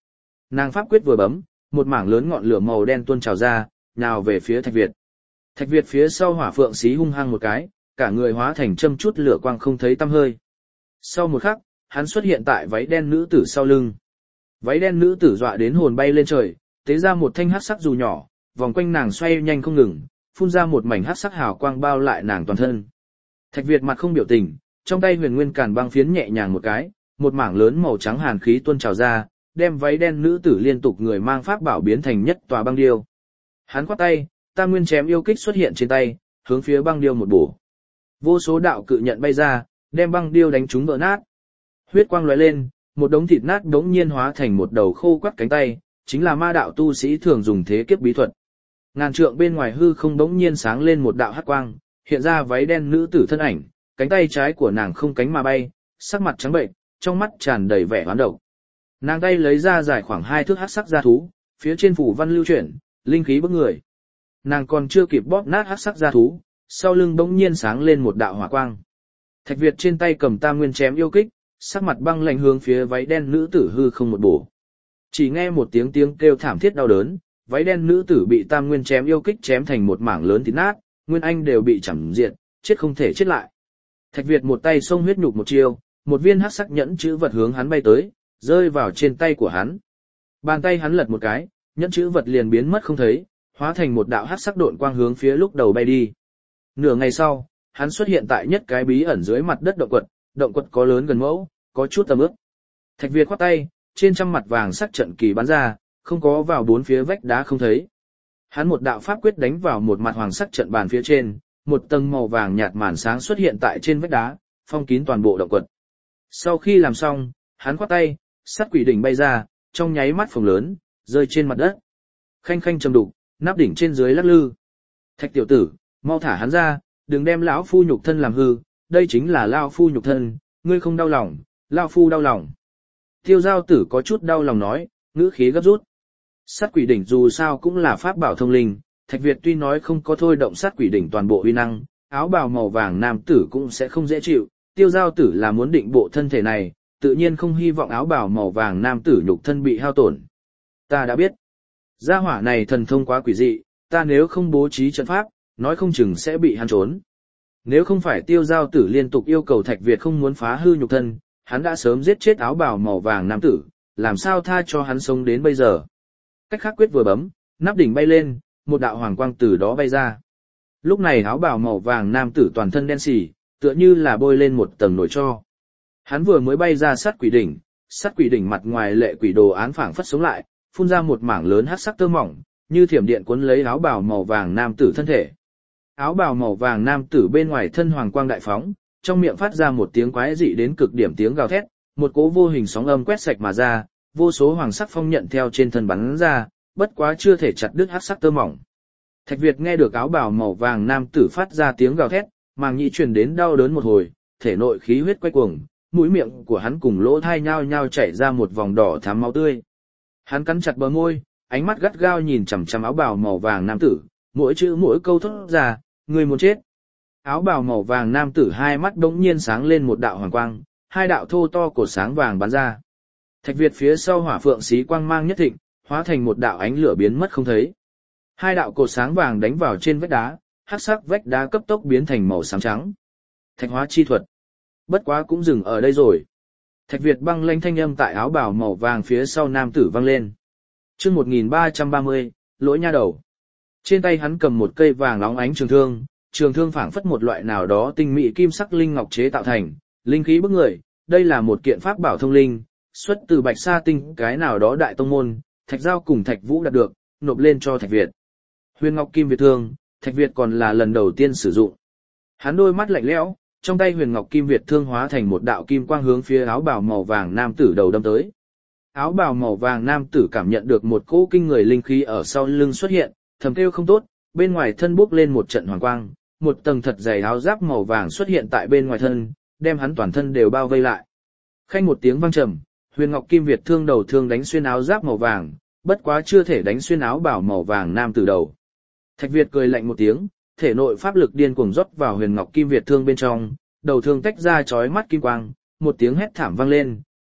Speaker 1: Nàng pháp quyết vừa bấm, một mảng lớn ngọn lửa màu đen tuôn trào ra, nhào về phía Thạch Việt. Thạch Việt phía sau hỏa phượng xí hung hăng một cái, cả người hóa thành châm chút lửa quang không thấy tăm hơi. Sau một khắc, hắn xuất hiện tại váy đen nữ tử sau lưng. Váy đen nữ tử dọa đến hồn bay lên trời, tế ra một thanh hắc sắc dù nhỏ, vòng quanh nàng xoay nhanh không ngừng, phun ra một mảnh hắc sắc hào quang bao lại nàng toàn thân. Thạch Việt mặt không biểu tình, trong tay huyền nguyên càn băng phiến nhẹ nhàng một cái, một mảng lớn màu trắng hàn khí tuôn trào ra, đem váy đen nữ tử liên tục người mang pháp bảo biến thành nhất tòa băng điêu. Hắn quát tay, tam nguyên chém yêu kích xuất hiện trên tay, hướng phía băng điêu một bổ. Vô số đạo cự nhận bay ra, đem băng điêu đánh trúng vỡ nát. Huyết quang lóe lên, một đống thịt nát đống nhiên hóa thành một đầu khô quắt cánh tay, chính là ma đạo tu sĩ thường dùng thế kiếp bí thuật. Ngàn trượng bên ngoài hư không đống nhiên sáng lên một đạo hắc quang, hiện ra váy đen nữ tử thân ảnh, cánh tay trái của nàng không cánh mà bay, sắc mặt trắng bệnh, trong mắt tràn đầy vẻ hoán độc. Nàng tay lấy ra dài khoảng hai thước hắc sắc gia thú, phía trên phủ văn lưu chuyển, linh khí bức người. Nàng còn chưa kịp bóp nát hắc sắc gia thú, sau lưng bỗng nhiên sáng lên một đạo hỏa quang. Thạch Việt trên tay cầm tam nguyên chém yêu kích, sắc mặt băng lạnh hướng phía váy đen nữ tử hư không một bổ. Chỉ nghe một tiếng tiếng kêu thảm thiết đau đớn, váy đen nữ tử bị tam nguyên chém yêu kích chém thành một mảng lớn thịt nát, nguyên anh đều bị chẩm diệt, chết không thể chết lại. Thạch Việt một tay xông huyết nhục một chiêu, một viên hắc sắc nhẫn chữ vật hướng hắn bay tới, rơi vào trên tay của hắn. Bàn tay hắn lật một cái, nhẫn chữ vật liền biến mất không thấy, hóa thành một đạo hắc sắc độn quang hướng phía lúc đầu bay đi. Nửa ngày sau, hắn xuất hiện tại nhất cái bí ẩn dưới mặt đất động quật, động quật có lớn gần mẫu, có chút tầm ướp. Thạch Việt khoát tay, trên trăm mặt vàng sắc trận kỳ bắn ra, không có vào bốn phía vách đá không thấy. Hắn một đạo pháp quyết đánh vào một mặt hoàng sắc trận bàn phía trên, một tầng màu vàng nhạt màn sáng xuất hiện tại trên vách đá, phong kín toàn bộ động quật. Sau khi làm xong, hắn khoát tay, sắt quỷ đỉnh bay ra, trong nháy mắt phồng lớn, rơi trên mặt đất. Khanh khanh trầm đục, nắp đỉnh trên dưới lắc lư. Thạch tiểu tử, mau thả hắn ra, đừng đem lão phu nhục thân làm hư, đây chính là lão phu nhục thân, ngươi không đau lòng, lão phu đau lòng. Tiêu giao tử có chút đau lòng nói, ngữ khí gấp rút. Sát quỷ đỉnh dù sao cũng là pháp bảo thông linh, Thạch Việt tuy nói không có thôi động sát quỷ đỉnh toàn bộ uy năng, áo bào màu vàng nam tử cũng sẽ không dễ chịu, tiêu giao tử là muốn định bộ thân thể này, tự nhiên không hy vọng áo bào màu vàng nam tử nhục thân bị hao tổn. Ta đã biết, gia hỏa này thần thông quá quỷ dị, ta nếu không bố trí trận pháp, nói không chừng sẽ bị hắn trốn. Nếu không phải tiêu giao tử liên tục yêu cầu Thạch Việt không muốn phá hư nhục thân, hắn đã sớm giết chết áo bào màu vàng nam tử, làm sao tha cho hắn sống đến bây giờ. Cách khắc quyết vừa bấm, nắp đỉnh bay lên, một đạo hoàng quang từ đó bay ra. Lúc này áo bào màu vàng nam tử toàn thân đen xì, tựa như là bôi lên một tầng nổi tro. Hắn vừa mới bay ra sát quỷ đỉnh, sát quỷ đỉnh mặt ngoài lệ quỷ đồ án phảng phất sống lại, phun ra một mảng lớn hắc sắc tơ mỏng, như thiểm điện cuốn lấy áo bào màu vàng nam tử thân thể. Áo bào màu vàng nam tử bên ngoài thân hoàng quang đại phóng, trong miệng phát ra một tiếng quái dị đến cực điểm tiếng gào thét, một cỗ vô hình sóng âm quét sạch mà ra, vô số hoàng sắc phong nhận theo trên thân bắn ra, bất quá chưa thể chặt đứt hắc sắc tơ mỏng. Thạch Việt nghe được áo bào màu vàng nam tử phát ra tiếng gào thét, màng nhĩ truyền đến đau đớn một hồi, thể nội khí huyết quay cuồng, mũi miệng của hắn cùng lỗ tai nhao nhao chảy ra một vòng đỏ thắm máu tươi. Hắn cắn chặt bờ môi, ánh mắt gắt gao nhìn chằm chằm áo bào màu vàng nam tử, mỗi chữ mỗi câu thốt ra, người muốn chết. Áo bào màu vàng nam tử hai mắt đống nhiên sáng lên một đạo hoàng quang, hai đạo thô to của sáng vàng bắn ra. Thạch Việt phía sau hỏa phượng xí quang mang nhất thịnh, hóa thành một đạo ánh lửa biến mất không thấy. Hai đạo cột sáng vàng đánh vào trên vách đá, hắc sắc vách đá cấp tốc biến thành màu xám trắng. Thạch hóa chi thuật. Bất quá cũng dừng ở đây rồi. Thạch Việt băng lanh thanh âm tại áo bào màu vàng phía sau nam tử vang lên. Chương một nghìn ba trăm ba mươi, lỗi nha đầu. Trên tay hắn cầm một cây vàng óng ánh trường thương, trường thương phảng phất một loại nào đó tinh mỹ kim sắc linh ngọc chế tạo thành, linh khí bức người, đây là một kiện pháp bảo thông linh, xuất từ Bạch Sa Tinh cái nào đó đại tông môn, Thạch Giao cùng Thạch Vũ đạt được, nộp lên cho Thạch Việt. Huyền Ngọc Kim Việt thương, Thạch Việt còn là lần đầu tiên sử dụng. Hắn đôi mắt lạnh lẽo, trong tay Huyền Ngọc Kim Việt thương hóa thành một đạo kim quang hướng phía áo bào màu vàng nam tử đầu đâm tới. Áo bào màu vàng nam tử cảm nhận được một cỗ kinh người linh khí ở sau lưng xuất hiện, thầm kêu không tốt, bên ngoài thân bốc lên một trận hoàng quang, một tầng thật dày áo giáp màu vàng xuất hiện tại bên ngoài thân, đem hắn toàn thân đều bao vây lại. Khanh một tiếng vang trầm, Huyền Ngọc Kim Việt thương đầu thương đánh xuyên áo giáp màu vàng, bất quá chưa thể đánh xuyên áo bào màu vàng nam tử đầu. Thạch Việt cười lạnh một tiếng, thể nội pháp lực điên cuồng rót vào Huyền Ngọc Kim Việt thương bên trong, đầu thương tách ra chói mắt kim quang, một tiếng hét thảm vang lên,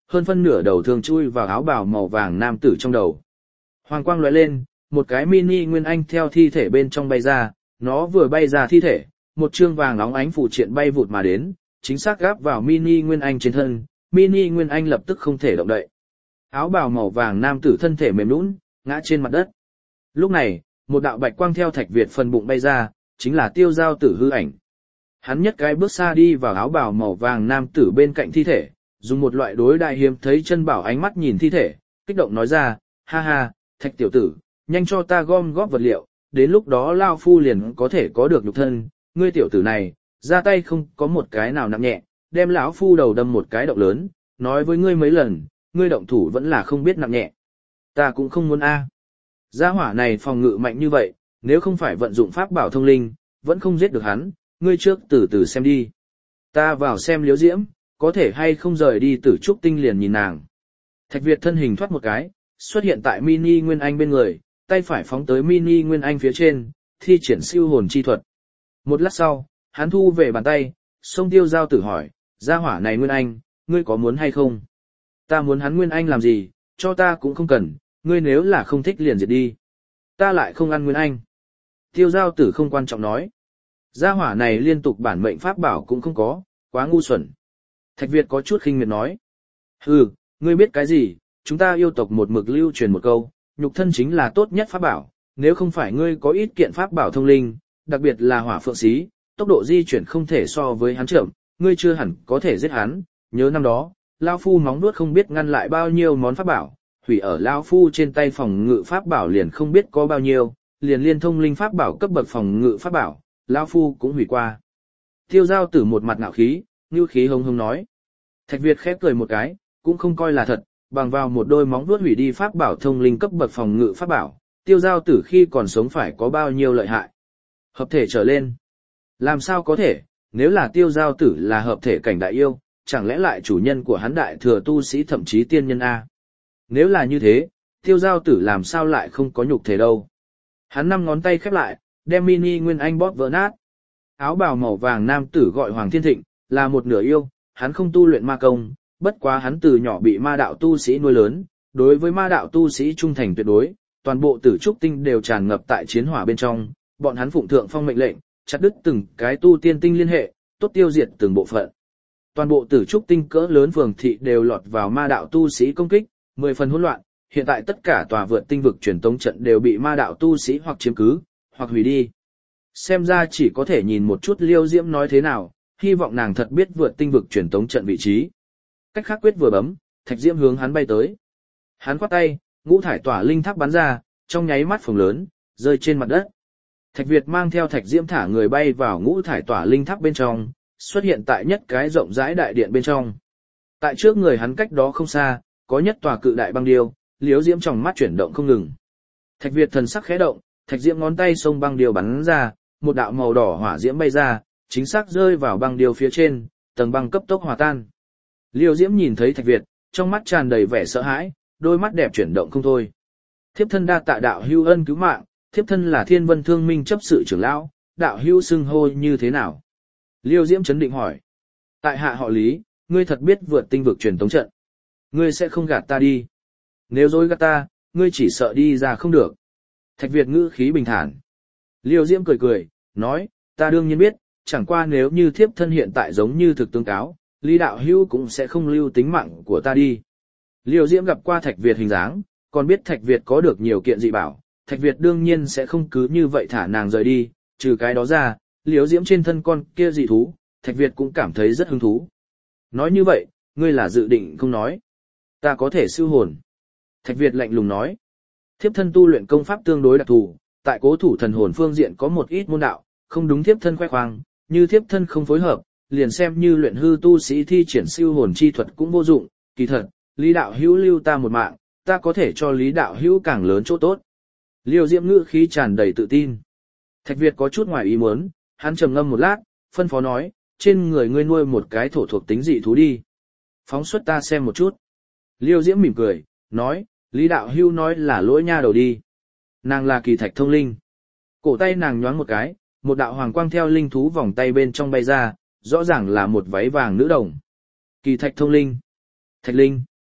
Speaker 1: hơn phân nửa đầu thương chui vào áo bào màu vàng nam tử trong đầu. Hoàng quang lóe lên, một cái mini nguyên anh theo thi thể bên trong bay ra, nó vừa bay ra thi thể, một chương vàng óng ánh phụ triện bay vụt mà đến, chính xác gáp vào mini nguyên anh trên thân, mini nguyên anh lập tức không thể động đậy. Áo bào màu vàng nam tử thân thể mềm nhũn, ngã trên mặt đất. Lúc này, một đạo bạch quang theo Thạch Việt phần bụng bay ra, chính là Tiêu Giao Tử hư ảnh. Hắn nhất cái bước xa đi vào áo bào màu vàng nam tử bên cạnh thi thể, dùng một loại đối đại hiếm thấy chân bảo ánh mắt nhìn thi thể, kích động nói ra, ha ha, Thạch tiểu tử, nhanh cho ta gom góp vật liệu, đến lúc đó Lao Phu liền có thể có được nhục thân, ngươi tiểu tử này, ra tay không có một cái nào nặng nhẹ, đem lão Phu đầu đâm một cái động lớn, nói với ngươi mấy lần, ngươi động thủ vẫn là không biết nặng nhẹ. Ta cũng không muốn a. Gia hỏa này phòng ngự mạnh như vậy, nếu không phải vận dụng pháp bảo thông linh, vẫn không giết được hắn, ngươi trước từ từ xem đi. Ta vào xem Liễu Diễm, có thể hay không rời đi Tử Trúc Tinh liền nhìn nàng. Thạch Việt thân hình thoát một cái, xuất hiện tại mini Nguyên Anh bên người, tay phải phóng tới mini Nguyên Anh phía trên, thi triển siêu hồn chi thuật. Một lát sau, hắn thu về bàn tay, xông Tiêu Giao Tử hỏi, gia hỏa này Nguyên Anh, ngươi có muốn hay không? Ta muốn hắn Nguyên Anh làm gì, cho ta cũng không cần, ngươi nếu là không thích liền diệt đi. Ta lại không ăn Nguyên Anh. Tiêu Giao Tử không quan trọng nói. Gia hỏa này liên tục bản mệnh pháp bảo cũng không có, quá ngu xuẩn. Thạch Việt có chút khinh miệt nói. Hừ, ngươi biết cái gì, chúng ta yêu tộc một mực lưu truyền một câu, nhục thân chính là tốt nhất pháp bảo, nếu không phải ngươi có ít kiện pháp bảo thông linh, đặc biệt là hỏa phượng xí, tốc độ di chuyển không thể so với hắn chậm, ngươi chưa hẳn có thể giết hắn, nhớ năm đó, Lao Phu móng vuốt không biết ngăn lại bao nhiêu món pháp bảo, hủy ở Lao Phu trên tay phòng ngự pháp bảo liền không biết có bao nhiêu, liền liên thông linh pháp bảo cấp bậc phòng ngự pháp bảo, Lao Phu cũng hủy qua. Tiêu Giao Tử một mặt ngạo khí, như khí hống hống nói. Thạch Việt khép cười một cái, cũng không coi là thật, bằng vào một đôi móng vuốt hủy đi pháp bảo thông linh cấp bậc phòng ngự pháp bảo, Tiêu Giao Tử khi còn sống phải có bao nhiêu lợi hại. Hợp thể trở lên. Làm sao có thể, nếu là Tiêu Giao Tử là hợp thể cảnh đại yêu, chẳng lẽ lại chủ nhân của hắn đại thừa tu sĩ thậm chí tiên nhân A. Nếu là như thế, Tiêu Giao Tử làm sao lại không có nhục thể đâu. Hắn năm ngón tay khép lại, đem mini Nguyên Anh bóp vỡ nát. Áo bào màu vàng nam tử gọi Hoàng Thiên Thịnh, là một nửa yêu, hắn không tu luyện ma công, bất quá hắn từ nhỏ bị ma đạo tu sĩ nuôi lớn, đối với ma đạo tu sĩ trung thành tuyệt đối, toàn bộ Tử Trúc Tinh đều tràn ngập tại chiến hỏa bên trong, bọn hắn phụng thượng phong mệnh lệnh, chặt đứt từng cái tu tiên tinh liên hệ, tốt tiêu diệt từng bộ phận. Toàn bộ Tử Trúc Tinh cỡ lớn phường thị đều lọt vào ma đạo tu sĩ công kích, mười phần hỗn loạn, hiện tại tất cả tòa vượt tinh vực truyền tống trận đều bị ma đạo tu sĩ hoặc chiếm cứ, hoặc hủy đi. Xem ra chỉ có thể nhìn một chút Liêu Diễm nói thế nào, hy vọng nàng thật biết vượt tinh vực truyền tống trận vị trí. Cách khắc quyết vừa bấm, Thạch Diễm hướng hắn bay tới. Hắn quát tay, ngũ thải tỏa linh tháp bắn ra, trong nháy mắt phồng lớn, rơi trên mặt đất. Thạch Việt mang theo Thạch Diễm thả người bay vào ngũ thải tỏa linh tháp bên trong, xuất hiện tại nhất cái rộng rãi đại điện bên trong. Tại trước người hắn cách đó không xa, có nhất tòa cự đại băng điêu, Liễu Diễm trong mắt chuyển động không ngừng. Thạch Việt thần sắc khẽ động, Thạch Diễm ngón tay xông băng điêu bắn ra, một đạo màu đỏ hỏa diễm bay ra, chính xác rơi vào băng điêu phía trên, tầng băng cấp tốc hòa tan. Liễu Diễm nhìn thấy Thạch Việt, trong mắt tràn đầy vẻ sợ hãi, đôi mắt đẹp chuyển động không thôi. Thiếp thân đa tạ đạo hữu ân cứu mạng, thiếp thân là Thiên Vân Thương Minh chấp sự trưởng lão, đạo hữu xưng hô như thế nào? Liêu Diễm chấn định hỏi. Tại hạ họ Lý, ngươi thật biết vượt tinh vực truyền tống trận. Ngươi sẽ không gạt ta đi. Nếu dối gạt ta, ngươi chỉ sợ đi ra không được. Thạch Việt ngữ khí bình thản. Liêu Diễm cười cười, nói, ta đương nhiên biết, chẳng qua nếu như thiếp thân hiện tại giống như thực tương cáo, Lý đạo hữu cũng sẽ không lưu tính mạng của ta đi. Liêu Diễm gặp qua Thạch Việt hình dáng, còn biết Thạch Việt có được nhiều kiện dị bảo, Thạch Việt đương nhiên sẽ không cứ như vậy thả nàng rời đi, trừ cái đó ra, Liễu Diễm trên thân con kia dị thú, Thạch Việt cũng cảm thấy rất hứng thú. Nói như vậy, ngươi là dự định không nói. Ta có thể siêu hồn. Thạch Việt lạnh lùng nói. Thiếp thân tu luyện công pháp tương đối đặc thù, tại cố thủ thần hồn phương diện có một ít môn đạo, không đúng thiếp thân khoe khoang, như thiếp thân không phối hợp, liền xem như luyện hư tu sĩ thi triển siêu hồn chi thuật cũng vô dụng, kỳ thật, Lý đạo hữu lưu ta một mạng, ta có thể cho Lý đạo hữu càng lớn chỗ tốt. Liêu Diễm ngữ khí tràn đầy tự tin. Thạch Việt có chút ngoài ý muốn, hắn trầm ngâm một lát, phân phó nói, trên người ngươi nuôi một cái thổ thuộc tính dị thú đi. Phóng xuất ta xem một chút. Liêu Diễm mỉm cười, nói, Lý đạo hưu nói là lỗi nha đầu đi. Nàng là kỳ thạch thông linh. Cổ tay nàng nhoáng một cái, một đạo hoàng quang theo linh thú vòng tay bên trong bay ra, rõ ràng là một váy vàng nữ đồng. Kỳ thạch thông linh. Thạch linh,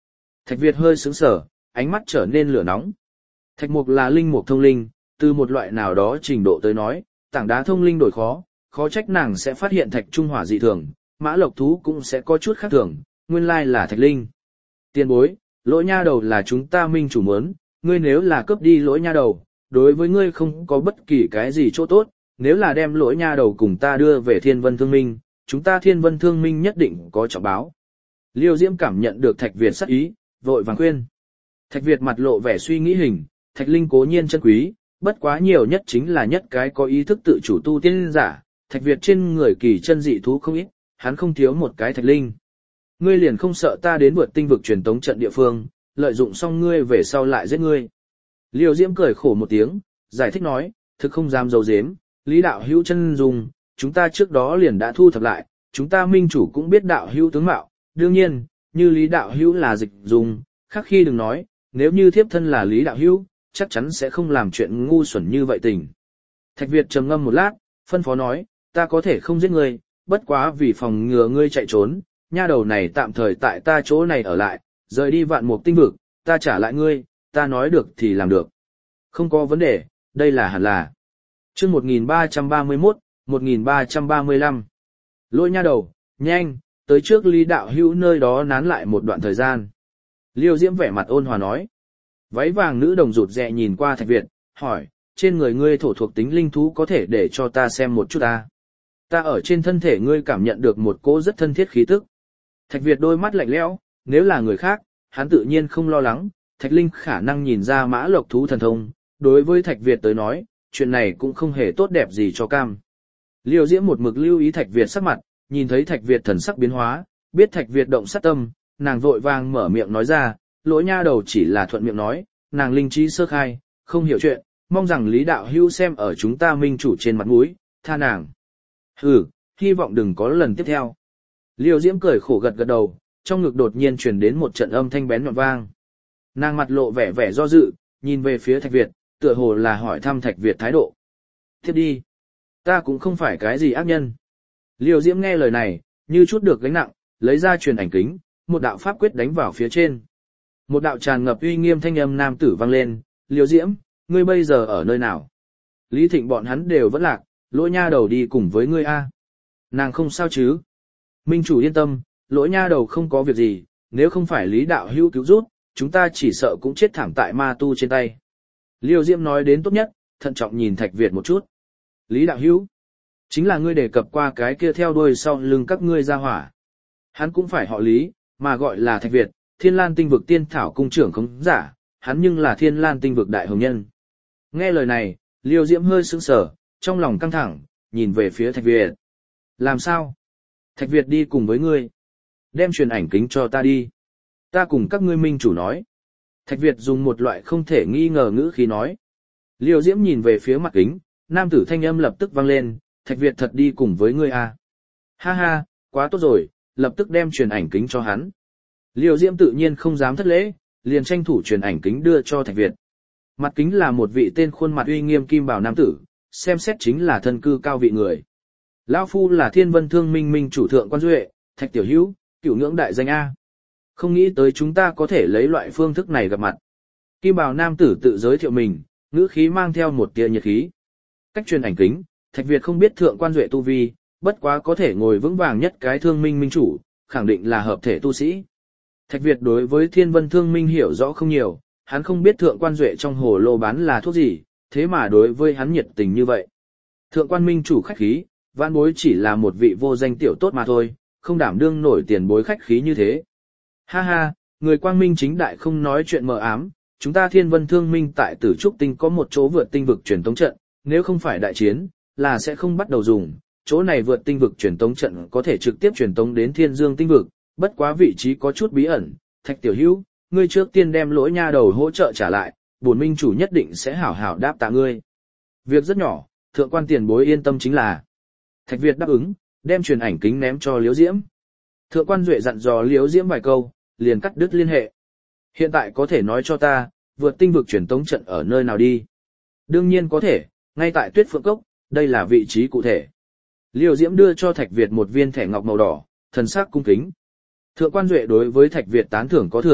Speaker 1: Thạch Việt hơi sững sờ, ánh mắt trở nên lửa nóng. Thạch mục là linh mục thông linh, từ một loại nào đó trình độ tới nói, tảng đá thông linh đổi khó, khó trách nàng sẽ phát hiện thạch trung hỏa dị thường, mã lộc thú cũng sẽ có chút khác thường, nguyên lai là thạch linh. Tiền bối, lỗi nha đầu là chúng ta minh chủ muốn, ngươi nếu là cướp đi lỗi nha đầu, đối với ngươi không có bất kỳ cái gì chỗ tốt, nếu là đem lỗi nha đầu cùng ta đưa về thiên vân thương minh, chúng ta thiên vân thương minh nhất định có trọng báo. Liêu Diễm cảm nhận được Thạch Việt sắc ý, vội vàng khuyên. Thạch Việt mặt lộ vẻ suy nghĩ hình, Thạch Linh cố nhiên chân quý, bất quá nhiều nhất chính là nhất cái có ý thức tự chủ tu tiên giả, Thạch Việt trên người kỳ chân dị thú không ít, hắn không thiếu một cái Thạch Linh. Ngươi liền không sợ ta đến vượt tinh vực truyền tống trận địa phương, lợi dụng xong ngươi về sau lại giết ngươi. Liêu Diễm cười khổ một tiếng, giải thích nói, thực không dám giấu giếm, Lý đạo hữu chân dung, chúng ta trước đó liền đã thu thập lại, chúng ta minh chủ cũng biết đạo hữu tướng mạo, đương nhiên, như Lý đạo hữu là dịch dung, khác khi đừng nói, nếu như thiếp thân là Lý đạo hữu, chắc chắn sẽ không làm chuyện ngu xuẩn như vậy tình. Thạch Việt trầm ngâm một lát, phân phó nói, ta có thể không giết ngươi, bất quá vì phòng ngừa ngươi chạy trốn, nha đầu này tạm thời tại ta chỗ này ở lại, rời đi vạn mục tinh vực, ta trả lại ngươi, ta nói được thì làm được. Không có vấn đề, đây là hẳn là. Chương một nghìn ba trăm ba mươi mốt, một nghìn ba trăm ba mươi lăm. Lôi nha đầu, nhanh, tới trước Lý đạo hữu nơi đó nán lại một đoạn thời gian. Liêu Diễm vẻ mặt ôn hòa nói. Váy vàng nữ đồng rụt rè nhìn qua Thạch Việt, hỏi, trên người ngươi thổ thuộc tính linh thú có thể để cho ta xem một chút ta. Ta ở trên thân thể ngươi cảm nhận được một cỗ rất thân thiết khí tức. Thạch Việt đôi mắt lạnh lẽo, nếu là người khác, hắn tự nhiên không lo lắng, Thạch Linh khả năng nhìn ra mã lộc thú thần thông, đối với Thạch Việt tới nói, chuyện này cũng không hề tốt đẹp gì cho cam. Liêu Diễm một mực lưu ý Thạch Việt sắc mặt, nhìn thấy Thạch Việt thần sắc biến hóa, biết Thạch Việt động sát tâm, nàng vội vàng mở miệng nói ra, lỗi nha đầu chỉ là thuận miệng nói, nàng linh trí sơ khai, không hiểu chuyện, mong rằng Lý đạo hữu xem ở chúng ta minh chủ trên mặt mũi, tha nàng. Hừ, hy vọng đừng có lần tiếp theo. Liêu Diễm cười khổ gật gật đầu, trong ngực đột nhiên truyền đến một trận âm thanh bén nhọn vang. Nàng mặt lộ vẻ vẻ do dự, nhìn về phía Thạch Việt, tựa hồ là hỏi thăm Thạch Việt thái độ. Tiếp đi. Ta cũng không phải cái gì ác nhân. Liêu Diễm nghe lời này, như chút được gánh nặng, lấy ra truyền ảnh kính, một đạo pháp quyết đánh vào phía trên. Một đạo tràn ngập uy nghiêm thanh âm nam tử vang lên, Liêu Diễm, ngươi bây giờ ở nơi nào? Lý Thịnh bọn hắn đều vẫn lạc, lỗi nha đầu đi cùng với ngươi a. Nàng không sao chứ? Minh chủ yên tâm, lỗi nha đầu không có việc gì, nếu không phải Lý đạo hữu cứu giúp, chúng ta chỉ sợ cũng chết thảm tại ma tu trên tay. Liêu Diễm nói đến tốt nhất, thận trọng nhìn Thạch Việt một chút. Lý đạo hữu, chính là ngươi đề cập qua cái kia theo đuôi sau lưng các ngươi ra hỏa. Hắn cũng phải họ Lý, mà gọi là Thạch Việt, Thiên Lan Tinh vực tiên thảo cung trưởng không giả, hắn nhưng là Thiên Lan Tinh vực đại hồng nhân. Nghe lời này, Liêu Diễm hơi sững sờ, trong lòng căng thẳng, nhìn về phía Thạch Việt. Làm sao? Thạch Việt đi cùng với ngươi. Đem truyền ảnh kính cho ta đi. Ta cùng các ngươi minh chủ nói. Thạch Việt dùng một loại không thể nghi ngờ ngữ khí nói. Liêu Diễm nhìn về phía mặt kính, nam tử thanh âm lập tức vang lên, Thạch Việt thật đi cùng với ngươi à. Ha ha, quá tốt rồi, lập tức đem truyền ảnh kính cho hắn. Liêu Diễm tự nhiên không dám thất lễ, liền tranh thủ truyền ảnh kính đưa cho Thạch Việt. Mặt kính là một vị tên khuôn mặt uy nghiêm kim bảo nam tử, xem xét chính là thân cư cao vị người. Lão phu là Thiên Vân Thương Minh Minh chủ thượng quan duệ, Thạch tiểu hữu, cửu ngưỡng đại danh A. Không nghĩ tới chúng ta có thể lấy loại phương thức này gặp mặt. Kim bào nam tử tự giới thiệu mình, ngữ khí mang theo một tia nhiệt khí. Cách truyền ảnh kính, Thạch Việt không biết thượng quan duệ tu vi, bất quá có thể ngồi vững vàng nhất cái thương minh minh chủ, khẳng định là hợp thể tu sĩ. Thạch Việt đối với Thiên Vân Thương Minh hiểu rõ không nhiều, hắn không biết thượng quan duệ trong hồ lô bán là thuốc gì, thế mà đối với hắn nhiệt tình như vậy. Thượng quan minh chủ khách khí, vãn bối chỉ là một vị vô danh tiểu tốt mà thôi, không đảm đương nổi tiền bối khách khí như thế. Ha ha, người quang minh chính đại không nói chuyện mờ ám, chúng ta Thiên Vân Thương Minh tại Tử Trúc Tinh có một chỗ vượt tinh vực truyền tống trận, nếu không phải đại chiến, là sẽ không bắt đầu dùng, chỗ này vượt tinh vực truyền tống trận có thể trực tiếp truyền tống đến Thiên Dương Tinh vực, bất quá vị trí có chút bí ẩn, Thạch tiểu hữu, ngươi trước tiên đem lỗi nha đầu hỗ trợ trả lại, bổn minh chủ nhất định sẽ hảo hảo đáp tạ ngươi. Việc rất nhỏ, thượng quan tiền bối yên tâm chính là. Thạch Việt đáp ứng, đem truyền ảnh kính ném cho Liễu Diễm. Thượng quan duệ dặn dò Liễu Diễm vài câu, liền cắt đứt liên hệ. Hiện tại có thể nói cho ta, vượt tinh vực truyền tống trận ở nơi nào đi? Đương nhiên có thể, ngay tại Tuyết Phượng Cốc, đây là vị trí cụ thể. Liễu Diễm đưa cho Thạch Việt một viên thẻ ngọc màu đỏ, thần sắc cung kính. Thượng quan duệ đối với Thạch Việt tán thưởng có thừa,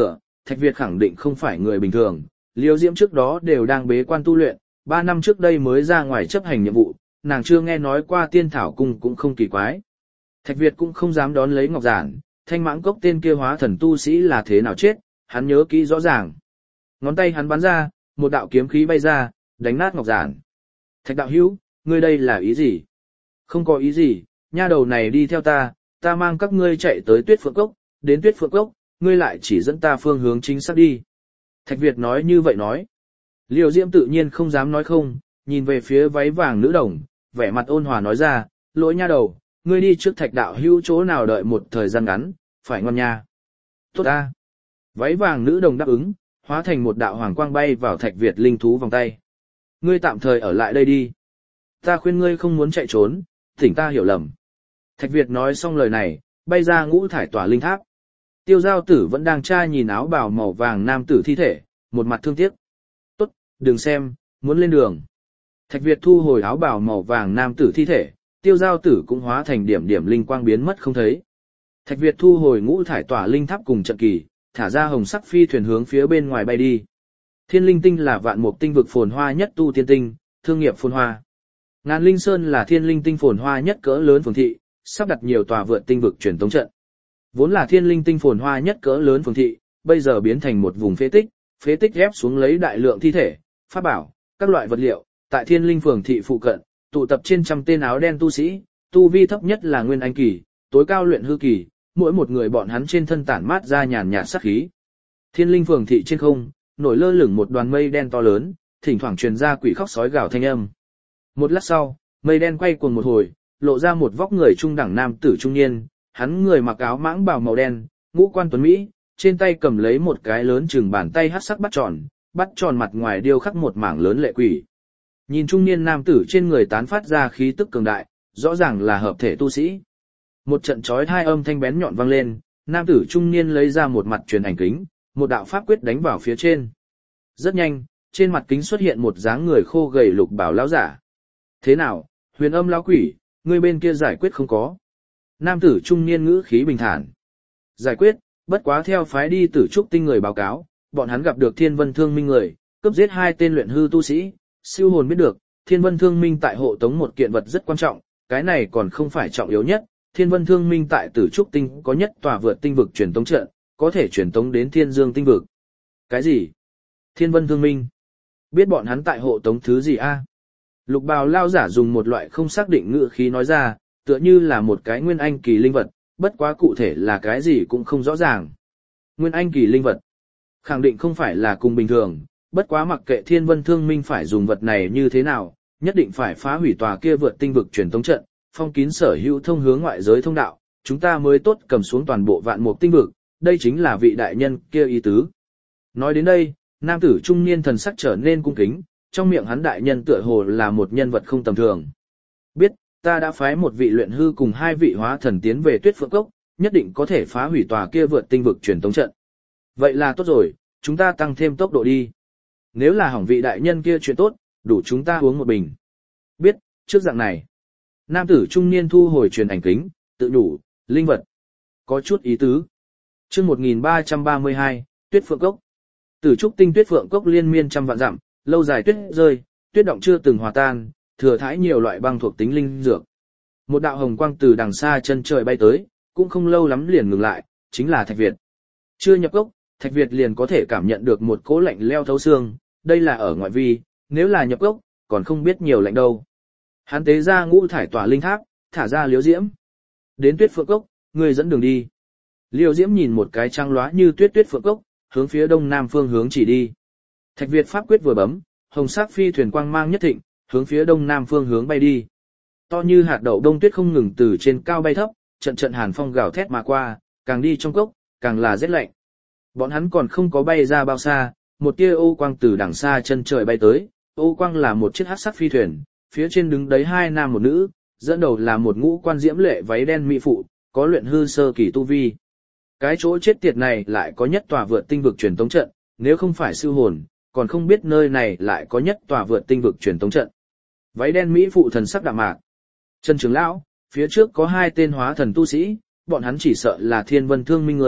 Speaker 1: Thạch Việt khẳng định không phải người bình thường, Liêu Diễm trước đó đều đang bế quan tu luyện, ba năm trước đây mới ra ngoài chấp hành nhiệm vụ, nàng chưa nghe nói qua tiên thảo cung cũng không kỳ quái. Thạch Việt cũng không dám đón lấy ngọc giản, thanh mãng cốc tên kia hóa thần tu sĩ là thế nào chết, hắn nhớ kỹ rõ ràng. Ngón tay hắn bắn ra, một đạo kiếm khí bay ra, đánh nát ngọc giản. Thạch đạo hữu, ngươi đây là ý gì? Không có ý gì, nha đầu này đi theo ta, ta mang các ngươi chạy tới Tuyết Phượng Cốc, đến Tuyết Phượng Cốc, ngươi lại chỉ dẫn ta phương hướng chính xác đi. Thạch Việt nói như vậy nói. Liêu Diễm tự nhiên không dám nói không, nhìn về phía váy vàng nữ đồng, vẻ mặt ôn hòa nói ra, lỗi nha đầu, ngươi đi trước Thạch đạo hữu chỗ nào đợi một thời gian ngắn, phải ngon nha. Tốt ta. Váy vàng nữ đồng đáp ứng, hóa thành một đạo hoàng quang bay vào Thạch Việt linh thú vòng tay. Ngươi tạm thời ở lại đây đi. Ta khuyên ngươi không muốn chạy trốn, thỉnh ta hiểu lầm. Thạch Việt nói xong lời này, bay ra ngũ thải tỏa linh tháp. Tiêu giao tử vẫn đang tra nhìn áo bào màu vàng nam tử thi thể, một mặt thương tiếc. Tốt, đừng xem, muốn lên đường. Thạch Việt thu hồi áo bào màu vàng nam tử thi thể, tiêu giao tử cũng hóa thành điểm điểm linh quang biến mất không thấy. Thạch Việt thu hồi ngũ thải tỏa linh tháp cùng trận kỳ, thả ra hồng sắc phi thuyền hướng phía bên ngoài bay đi. Thiên linh tinh là vạn mục tinh vực phồn hoa nhất tu tiên tinh, thương nghiệp phồn hoa. Ngàn Linh Sơn là thiên linh tinh phồn hoa nhất cỡ lớn phường thị, sắp đặt nhiều tòa vượt tinh vực truyền tống trận. Vốn là thiên linh tinh phồn hoa nhất cỡ lớn phường thị, bây giờ biến thành một vùng phế tích, phế tích ghép xuống lấy đại lượng thi thể, pháp bảo, các loại vật liệu, tại thiên linh phường thị phụ cận, tụ tập trên trăm tên áo đen tu sĩ, tu vi thấp nhất là nguyên anh kỳ, tối cao luyện hư kỳ, mỗi một người bọn hắn trên thân tản mát ra nhàn nhạt sát khí. Thiên linh phường thị trên không, nổi lơ lửng một đoàn mây đen to lớn, thỉnh thoảng truyền ra quỷ khóc sói gào thanh âm. Một lát sau, mây đen quay cuồng một hồi, lộ ra một vóc người trung đẳng nam tử trung niên, hắn người mặc áo mãng bào màu đen, ngũ quan tuấn mỹ, trên tay cầm lấy một cái lớn chừng bàn tay hắc sắc bắt tròn, bắt tròn mặt ngoài điêu khắc một mảng lớn lệ quỷ. Nhìn trung niên nam tử trên người tán phát ra khí tức cường đại, rõ ràng là hợp thể tu sĩ. Một trận chói tai âm thanh bén nhọn vang lên, nam tử trung niên lấy ra một mặt truyền ảnh kính, một đạo pháp quyết đánh vào phía trên. Rất nhanh, trên mặt kính xuất hiện một dáng người khô gầy lục bảo lão giả. Thế nào, Huyền Âm lão quỷ, ngươi bên kia giải quyết không có? Nam tử trung niên ngữ khí bình thản. Giải quyết, bất quá theo phái đi Tử Trúc Tinh người báo cáo, bọn hắn gặp được Thiên Vân Thương Minh người, cướp giết hai tên luyện hư tu sĩ, siêu hồn biết được, Thiên Vân Thương Minh tại hộ tống một kiện vật rất quan trọng, cái này còn không phải trọng yếu nhất, Thiên Vân Thương Minh tại Tử Trúc Tinh có nhất tòa vượt tinh vực truyền tống trận, có thể truyền tống đến Thiên Dương Tinh vực. Cái gì? Thiên Vân Thương Minh? Biết bọn hắn tại hộ tống thứ gì a? Lục bào lao giả dùng một loại không xác định ngữ khí nói ra, tựa như là một cái nguyên anh kỳ linh vật, bất quá cụ thể là cái gì cũng không rõ ràng. Nguyên anh kỳ linh vật, khẳng định không phải là cùng bình thường, bất quá mặc kệ Thiên Vân Thương Minh phải dùng vật này như thế nào, nhất định phải phá hủy tòa kia vượt tinh vực truyền tống trận, phong kín sở hữu thông hướng ngoại giới thông đạo, chúng ta mới tốt cầm xuống toàn bộ vạn mục tinh vực, đây chính là vị đại nhân kia ý tứ. Nói đến đây, nam tử trung niên thần sắc trở nên cung kính, trong miệng hắn đại nhân tựa hồ là một nhân vật không tầm thường. Biết, ta đã phái một vị luyện hư cùng hai vị hóa thần tiến về Tuyết Phượng Cốc, nhất định có thể phá hủy tòa kia vượt tinh vực truyền tống trận. Vậy là tốt rồi, chúng ta tăng thêm tốc độ đi. Nếu là hỏng vị đại nhân kia chuyện tốt, đủ chúng ta uống một bình. Biết, trước dạng này. Nam tử trung niên thu hồi truyền ảnh kính, tự nhủ, linh vật. Có chút ý tứ. Chương một nghìn ba trăm ba mươi hai, Tuyết Phượng Cốc. Tử Trúc Tinh Tuyết Phượng Cốc liên miên trăm vạn dặm, lâu dài tuyết rơi, tuyết động chưa từng hòa tan, thừa thãi nhiều loại băng thuộc tính linh dược. Một đạo hồng quang từ đằng xa chân trời bay tới, cũng không lâu lắm liền ngừng lại, chính là Thạch Việt. Chưa nhập cốc, Thạch Việt liền có thể cảm nhận được một cỗ lạnh leo thấu xương, đây là ở ngoại vi, nếu là nhập cốc, còn không biết nhiều lạnh đâu. Hắn tế ra ngũ thải tỏa linh tháp, thả ra Liễu Diễm. Đến Tuyết Phượng Cốc, người dẫn đường đi. Liễu Diễm nhìn một cái trăng lóa như tuyết Tuyết Phượng Cốc, hướng phía đông nam phương hướng chỉ đi. Thạch Việt pháp quyết vừa bấm, hồng sắc phi thuyền quang mang nhất thịnh, hướng phía đông nam phương hướng bay đi. To như hạt đậu đông tuyết không ngừng từ trên cao bay thấp, trận trận hàn phong gào thét mà qua, càng đi trong cốc, càng là rét lạnh. Bọn hắn còn không có bay ra bao xa, một tia ô quang từ đằng xa chân trời bay tới, ô quang là một chiếc hắc sắc phi thuyền, phía trên đứng đấy hai nam một nữ, dẫn đầu là một ngũ quan diễm lệ váy đen mỹ phụ, có luyện hư sơ kỳ tu vi. Cái chỗ chết tiệt này lại có nhất tòa vượt tinh vực truyền tống trận, nếu không phải siêu hồn, còn không biết nơi này lại có nhất tòa vượt tinh vực truyền tống trận. Váy đen mỹ phụ thần sắc đạm mạc. Trần trưởng lão, phía trước có hai tên hóa thần tu sĩ, bọn hắn chỉ sợ là Thiên Vân Thương Minh người,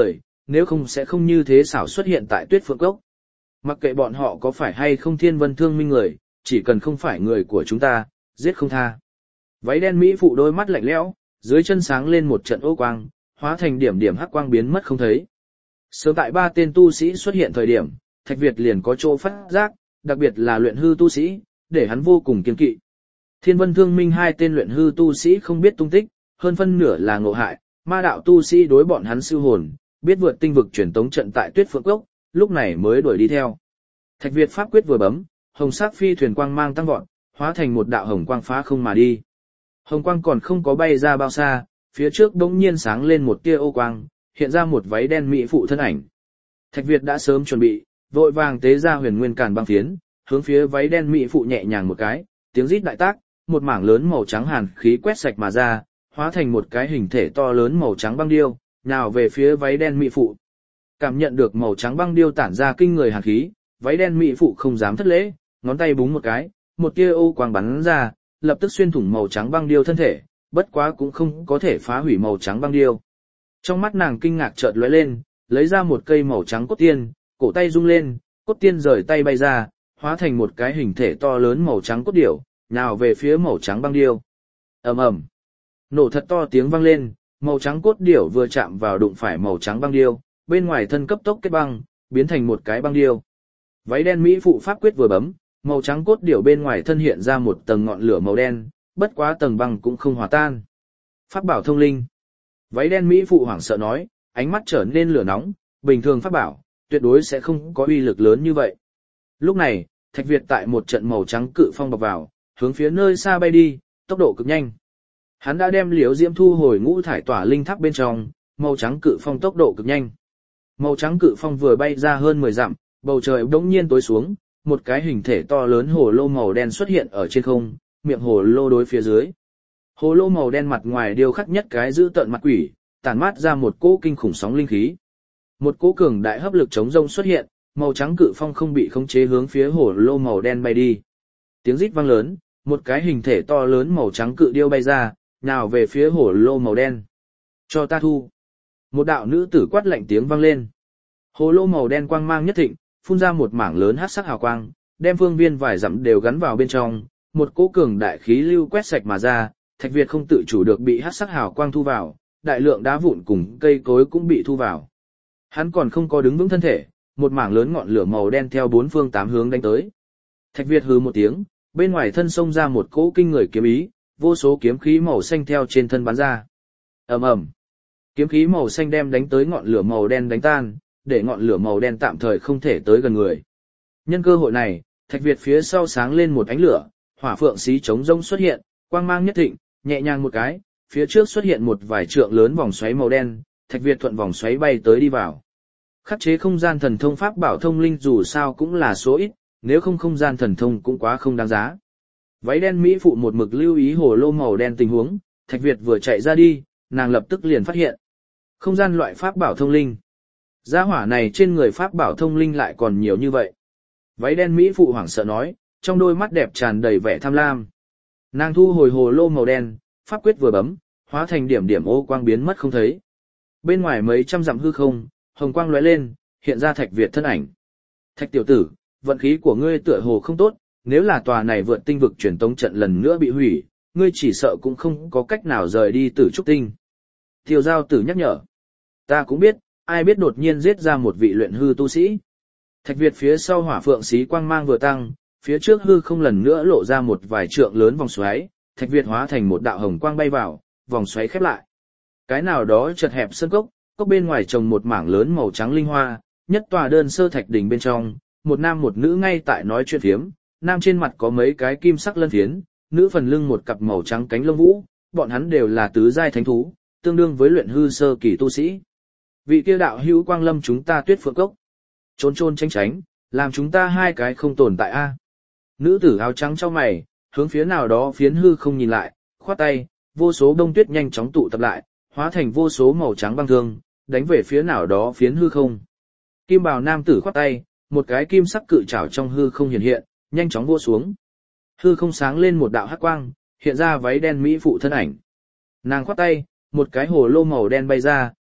Speaker 1: nếu không sẽ không như thế xảo xuất hiện tại Tuyết Phượng Cốc. Mặc kệ bọn họ có phải hay không Thiên Vân Thương Minh người, chỉ cần không phải người của chúng ta, giết không tha. Váy đen mỹ phụ đôi mắt lạnh lẽo, dưới chân sáng lên một trận ô quang, hóa thành điểm điểm hắc quang biến mất không thấy. Sớm tại ba tên tu sĩ xuất hiện thời điểm, Thạch Việt liền có chỗ phát giác, đặc biệt là luyện hư tu sĩ, để hắn vô cùng kiên kỵ. Thiên Vân Thương Minh hai tên luyện hư tu sĩ không biết tung tích, hơn phân nửa là ngộ hại, ma đạo tu sĩ đối bọn hắn siêu hồn, biết vượt tinh vực truyền tống trận tại Tuyết Phượng Cốc, lúc này mới đuổi đi theo. Thạch Việt pháp quyết vừa bấm, hồng sắc phi thuyền quang mang tăng vọt, hóa thành một đạo hồng quang phá không mà đi. Hồng quang còn không có bay ra bao xa, phía trước bỗng nhiên sáng lên một tia ô quang, hiện ra một váy đen mỹ phụ thân ảnh. Thạch Việt đã sớm chuẩn bị, vội vàng tế ra huyền nguyên càn băng phiến, hướng phía váy đen mỹ phụ nhẹ nhàng một cái, tiếng rít đại tác, một mảng lớn màu trắng hàn khí quét sạch mà ra, hóa thành một cái hình thể to lớn màu trắng băng điêu, nhào về phía váy đen mỹ phụ. Cảm nhận được màu trắng băng điêu tản ra kinh người hàn khí, váy đen mỹ phụ không dám thất lễ, ngón tay búng một cái, một tia ô quang bắn ra, lập tức xuyên thủng màu trắng băng điêu thân thể, bất quá cũng không có thể phá hủy màu trắng băng điêu. Trong mắt nàng kinh ngạc chợt lóe lên, lấy ra một cây màu trắng cốt tiên, cổ tay rung lên, cốt tiên rời tay bay ra, hóa thành một cái hình thể to lớn màu trắng cốt điểu, nhào về phía màu trắng băng điêu. Ầm ầm, nổ thật to tiếng vang lên, màu trắng cốt điểu vừa chạm vào đụng phải màu trắng băng điêu, bên ngoài thân cấp tốc kết băng, biến thành một cái băng điêu. Váy đen mỹ phụ pháp quyết vừa bấm, màu trắng cốt điểu bên ngoài thân hiện ra một tầng ngọn lửa màu đen, bất quá tầng băng cũng không hòa tan. Pháp bảo thông linh. Váy đen mỹ phụ hoảng sợ nói, ánh mắt trở nên lửa nóng, bình thường pháp bảo, tuyệt đối sẽ không có uy lực lớn như vậy. Lúc này, Thạch Việt tại một trận màu trắng cự phong bọc vào, hướng phía nơi xa bay đi, tốc độ cực nhanh. Hắn đã đem liễu diễm thu hồi ngũ thải tỏa linh tháp bên trong, màu trắng cự phong tốc độ cực nhanh. Màu trắng cự phong vừa bay ra hơn mười dặm, bầu trời bỗng nhiên tối xuống, một cái hình thể to lớn hồ lô màu đen xuất hiện ở trên không, miệng hồ lô đối phía dưới. Hồ lô màu đen mặt ngoài điêu khắc nhất cái giữ tợn mặt quỷ, tản mát ra một cỗ kinh khủng sóng linh khí. Một cỗ cường đại hấp lực chống rông xuất hiện, màu trắng cự phong không bị khống chế hướng phía hồ lô màu đen bay đi. Tiếng rít vang lớn, một cái hình thể to lớn màu trắng cự điêu bay ra, nhào về phía hồ lô màu đen. Cho ta thu. Một đạo nữ tử quát lạnh tiếng vang lên. Hồ lô màu đen quang mang nhất thịnh, phun ra một mảng lớn hắc sắc hào quang, đem phương viên vài dặm đều gắn vào bên trong, một cỗ cường đại khí lưu quét sạch mà ra, Thạch Việt không tự chủ được bị hắc sắc hào quang thu vào, đại lượng đá vụn cùng cây cối cũng bị thu vào. Hắn còn không có đứng vững thân thể, một mảng lớn ngọn lửa màu đen theo bốn phương tám hướng đánh tới. Thạch Việt hừ một tiếng, bên ngoài thân xông ra một cỗ kinh người kiếm ý, vô số kiếm khí màu xanh theo trên thân bắn ra. Ầm ầm. Kiếm khí màu xanh đem đánh tới ngọn lửa màu đen đánh tan, để ngọn lửa màu đen tạm thời không thể tới gần người. Nhân cơ hội này, Thạch Việt phía sau sáng lên một ánh lửa, hỏa phượng xí chống rông xuất hiện, quang mang nhất thịnh, nhẹ nhàng một cái, phía trước xuất hiện một vài trượng lớn vòng xoáy màu đen, Thạch Việt thuận vòng xoáy bay tới đi vào. Khắc chế không gian thần thông pháp bảo thông linh dù sao cũng là số ít, nếu không không gian thần thông cũng quá không đáng giá. Váy đen mỹ phụ một mực lưu ý hồ lô màu đen tình huống, Thạch Việt vừa chạy ra đi, nàng lập tức liền phát hiện không gian loại pháp bảo thông linh. Gia hỏa này trên người pháp bảo thông linh lại còn nhiều như vậy. Váy đen mỹ phụ hoảng sợ nói, trong đôi mắt đẹp tràn đầy vẻ tham lam. Nàng thu hồi hồ lô màu đen, pháp quyết vừa bấm, hóa thành điểm điểm ô quang biến mất không thấy. Bên ngoài mấy trăm dặm hư không, hồng quang lóe lên, hiện ra Thạch Việt thân ảnh. Thạch tiểu tử, vận khí của ngươi tựa hồ không tốt, nếu là tòa này vượt tinh vực truyền tống trận lần nữa bị hủy, ngươi chỉ sợ cũng không có cách nào rời đi Tử Trúc Tinh. Tiêu Giao Tử nhắc nhở. Ta cũng biết, ai biết đột nhiên giết ra một vị luyện hư tu sĩ. Thạch Việt phía sau hỏa phượng xí quang mang vừa tăng, phía trước hư không lần nữa lộ ra một vài trượng lớn vòng xoáy, Thạch Việt hóa thành một đạo hồng quang bay vào, vòng xoáy khép lại. Cái nào đó chật hẹp sân cốc, cốc bên ngoài trồng một mảng lớn màu trắng linh hoa, nhất tòa đơn sơ thạch đỉnh bên trong, một nam một nữ ngay tại nói chuyện phiếm, nam trên mặt có mấy cái kim sắc lân phiến, nữ phần lưng một cặp màu trắng cánh lông vũ, bọn hắn đều là tứ giai thánh thú, tương đương với luyện hư sơ kỳ tu sĩ. Vị kia đạo hữu quang lâm chúng ta Tuyết Phượng Cốc, trốn trôn tránh tránh, làm chúng ta hai cái không tồn tại a. Nữ tử áo trắng chau mày, hướng phía nào đó phiến hư không nhìn lại, khoát tay, vô số đông tuyết nhanh chóng tụ tập lại, hóa thành vô số màu trắng băng thương, đánh về phía nào đó phiến hư không. Kim bào nam tử khoát tay, một cái kim sắc cự trảo trong hư không hiện hiện, nhanh chóng vua xuống. Hư không sáng lên một đạo hắc quang, hiện ra váy đen mỹ phụ thân ảnh. Nàng khoát tay, một cái hồ lô màu đen bay ra,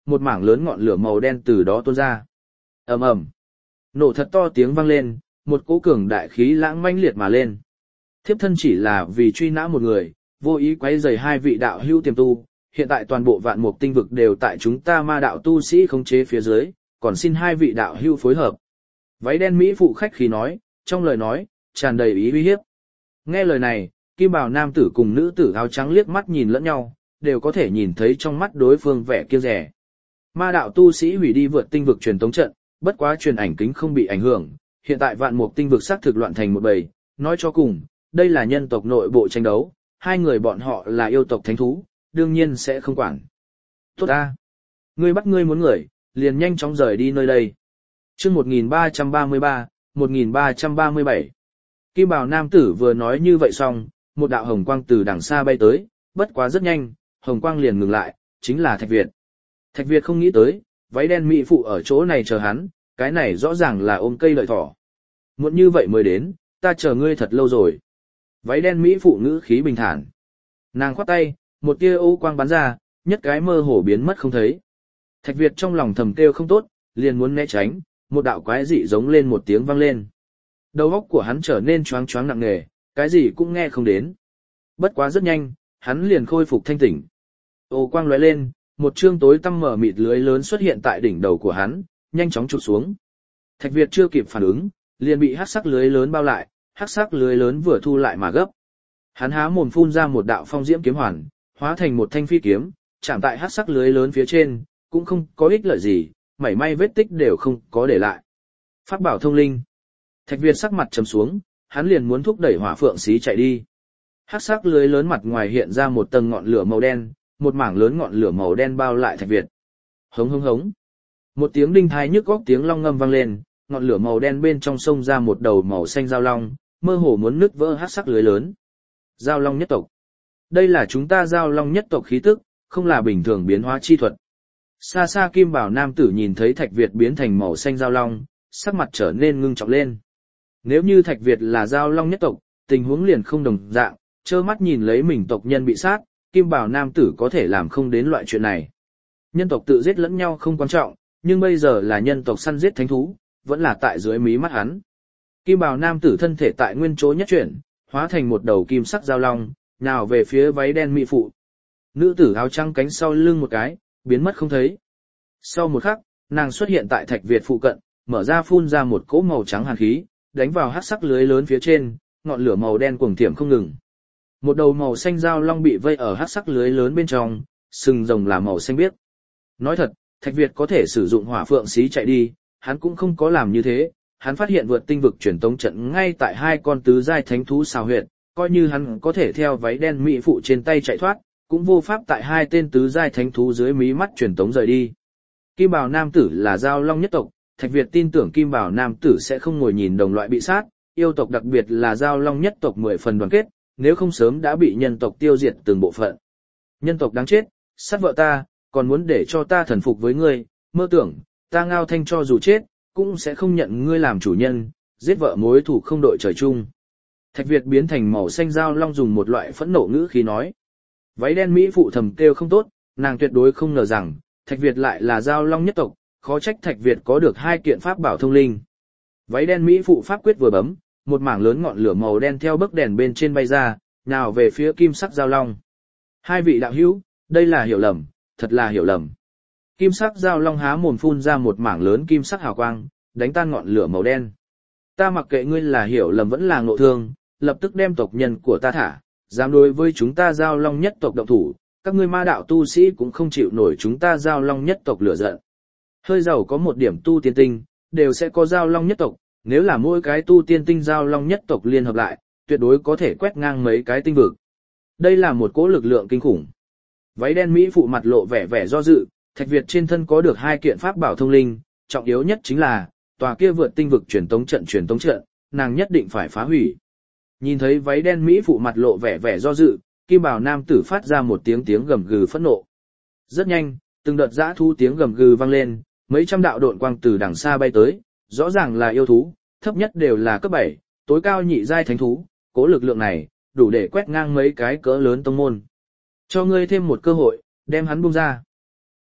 Speaker 1: một mảng lớn ngọn lửa màu đen từ đó tuôn ra. Ầm ầm, nổ thật to tiếng vang lên, một cỗ cường đại khí lãng mãnh liệt mà lên. Thiếp thân chỉ là vì truy nã một người, vô ý quấy rầy hai vị đạo hữu tiềm tu, hiện tại toàn bộ vạn mục tinh vực đều tại chúng ta ma đạo tu sĩ khống chế phía dưới, còn xin hai vị đạo hữu phối hợp. Váy đen mỹ phụ khách khí nói, trong lời nói tràn đầy ý uy hiếp. Nghe lời này, kim bào nam tử cùng nữ tử áo trắng liếc mắt nhìn lẫn nhau, đều có thể nhìn thấy trong mắt đối phương vẻ kiêng dè. Ma đạo tu sĩ hủy đi vượt tinh vực truyền tống trận, bất quá truyền ảnh kính không bị ảnh hưởng, hiện tại vạn mục tinh vực xác thực loạn thành một bầy, nói cho cùng, đây là nhân tộc nội bộ tranh đấu, hai người bọn họ là yêu tộc thánh thú, đương nhiên sẽ không quản. Tốt a, ngươi bắt ngươi muốn người, liền nhanh chóng rời đi nơi đây. Chương một nghìn ba trăm ba mươi ba, một nghìn ba trăm ba mươi bảy. Kim bào nam tử vừa nói như vậy xong, một đạo hồng quang từ đằng xa bay tới, bất quá rất nhanh, hồng quang liền ngừng lại, chính là Thạch Việt. Thạch Việt không nghĩ tới, váy đen mỹ phụ ở chỗ này chờ hắn, cái này rõ ràng là ôm cây lợi thỏ. Muộn như vậy mới đến, ta chờ ngươi thật lâu rồi. Váy đen mỹ phụ ngữ khí bình thản. Nàng khoát tay, một tia ô quang bắn ra, nhất cái mơ hồ biến mất không thấy. Thạch Việt trong lòng thầm kêu không tốt, liền muốn né tránh, một đạo quái dị giống lên một tiếng vang lên. Đầu óc của hắn trở nên choáng choáng nặng nề, cái gì cũng nghe không đến. Bất quá rất nhanh, hắn liền khôi phục thanh tỉnh. Ô quang lóe lên, một chương tối tăm mở mịt lưới lớn xuất hiện tại đỉnh đầu của hắn, nhanh chóng chụp xuống. Thạch Việt chưa kịp phản ứng, liền bị hắc sắc lưới lớn bao lại, hắc sắc lưới lớn vừa thu lại mà gấp. Hắn há mồm phun ra một đạo phong diễm kiếm hoàn, hóa thành một thanh phi kiếm, chạm tại hắc sắc lưới lớn phía trên, cũng không có ích lợi gì, mảy may vết tích đều không có để lại. Pháp bảo thông linh. Thạch Việt sắc mặt trầm xuống, hắn liền muốn thúc đẩy hỏa phượng xí chạy đi. Hắc sắc lưới lớn mặt ngoài hiện ra một tầng ngọn lửa màu đen, một mảng lớn ngọn lửa màu đen bao lại Thạch Việt. Hống hống hống. Một tiếng đinh thai nhức góc tiếng long ngâm vang lên, ngọn lửa màu đen bên trong sông ra một đầu màu xanh giao long, mơ hồ muốn nứt vỡ hắc sắc lưới lớn. Giao long nhất tộc. Đây là chúng ta giao long nhất tộc khí tức, không là bình thường biến hóa chi thuật. Xa xa kim bảo nam tử nhìn thấy Thạch Việt biến thành màu xanh giao long, sắc mặt trở nên ngưng trọng lên. Nếu như Thạch Việt là giao long nhất tộc, tình huống liền không đồng dạng, trơ mắt nhìn lấy mình tộc nhân bị sát, kim bảo nam tử có thể làm không đến loại chuyện này. Nhân tộc tự giết lẫn nhau không quan trọng, nhưng bây giờ là nhân tộc săn giết thánh thú, vẫn là tại dưới mí mắt hắn. Kim bào nam tử thân thể tại nguyên chỗ nhất chuyển, hóa thành một đầu kim sắc giao long, nhào về phía váy đen mỹ phụ. Nữ tử áo trắng cánh sau lưng một cái, biến mất không thấy. Sau một khắc, nàng xuất hiện tại Thạch Việt phụ cận, mở ra phun ra một cỗ màu trắng hàn khí, đánh vào hắc sắc lưới lớn phía trên, ngọn lửa màu đen cuồng thiểm không ngừng. Một đầu màu xanh giao long bị vây ở hắc sắc lưới lớn bên trong, sừng rồng là màu xanh biếc. Nói thật, Thạch Việt có thể sử dụng hỏa phượng xí chạy đi, hắn cũng không có làm như thế. Hắn phát hiện vượt tinh vực truyền tống trận ngay tại hai con tứ giai thánh thú xào huyệt, coi như hắn có thể theo váy đen mỹ phụ trên tay chạy thoát, cũng vô pháp tại hai tên tứ giai thánh thú dưới mí mắt truyền tống rời đi. Kim bào nam tử là giao long nhất tộc, Thạch Việt tin tưởng kim bào nam tử sẽ không ngồi nhìn đồng loại bị sát, yêu tộc đặc biệt là giao long nhất tộc mười phần đoàn kết, nếu không sớm đã bị nhân tộc tiêu diệt từng bộ phận. Nhân tộc đáng chết, sát vợ ta, còn muốn để cho ta thần phục với ngươi, mơ tưởng, ta Ngao Thanh cho dù chết, cũng sẽ không nhận ngươi làm chủ nhân, giết vợ mối thủ không đội trời chung. Thạch Việt biến thành màu xanh giao long dùng một loại phẫn nộ ngữ khí nói. Váy đen mỹ phụ thầm kêu không tốt, nàng tuyệt đối không ngờ rằng, Thạch Việt lại là giao long nhất tộc, khó trách Thạch Việt có được hai kiện pháp bảo thông linh. Váy đen mỹ phụ pháp quyết vừa bấm, một mảng lớn ngọn lửa màu đen theo bức đèn bên trên bay ra, nhào về phía kim sắc giao long. Hai vị đạo hữu, đây là hiểu lầm, thật là hiểu lầm. Kim sắc giao long há mồm phun ra một mảng lớn kim sắc hào quang, đánh tan ngọn lửa màu đen. Ta mặc kệ ngươi là hiểu lầm vẫn là ngộ thương, lập tức đem tộc nhân của ta thả, dám đối với chúng ta giao long nhất tộc động thủ, các ngươi ma đạo tu sĩ cũng không chịu nổi chúng ta giao long nhất tộc lửa giận. Hơi giàu có một điểm tu tiên tinh, đều sẽ có giao long nhất tộc, nếu là mỗi cái tu tiên tinh giao long nhất tộc liên hợp lại, tuyệt đối có thể quét ngang mấy cái tinh vực. Đây là một cỗ lực lượng kinh khủng. Váy đen mỹ phụ mặt lộ vẻ vẻ do dự, Thạch Việt trên thân có được hai kiện pháp bảo thông linh, trọng yếu nhất chính là, tòa kia vượt tinh vực truyền tống trận truyền tống trận, nàng nhất định phải phá hủy. Nhìn thấy váy đen mỹ phụ mặt lộ vẻ vẻ do dự, kim bào nam tử phát ra một tiếng tiếng gầm gừ phẫn nộ. Rất nhanh, từng đợt dã thu tiếng gầm gừ vang lên, mấy trăm đạo độn quang từ đằng xa bay tới, rõ ràng là yêu thú, thấp nhất đều là cấp bảy, tối cao nhị giai thánh thú, cố lực lượng này, đủ để quét ngang mấy cái cỡ lớn tông môn. Cho ngươi thêm một cơ hội, đem hắn buông ra.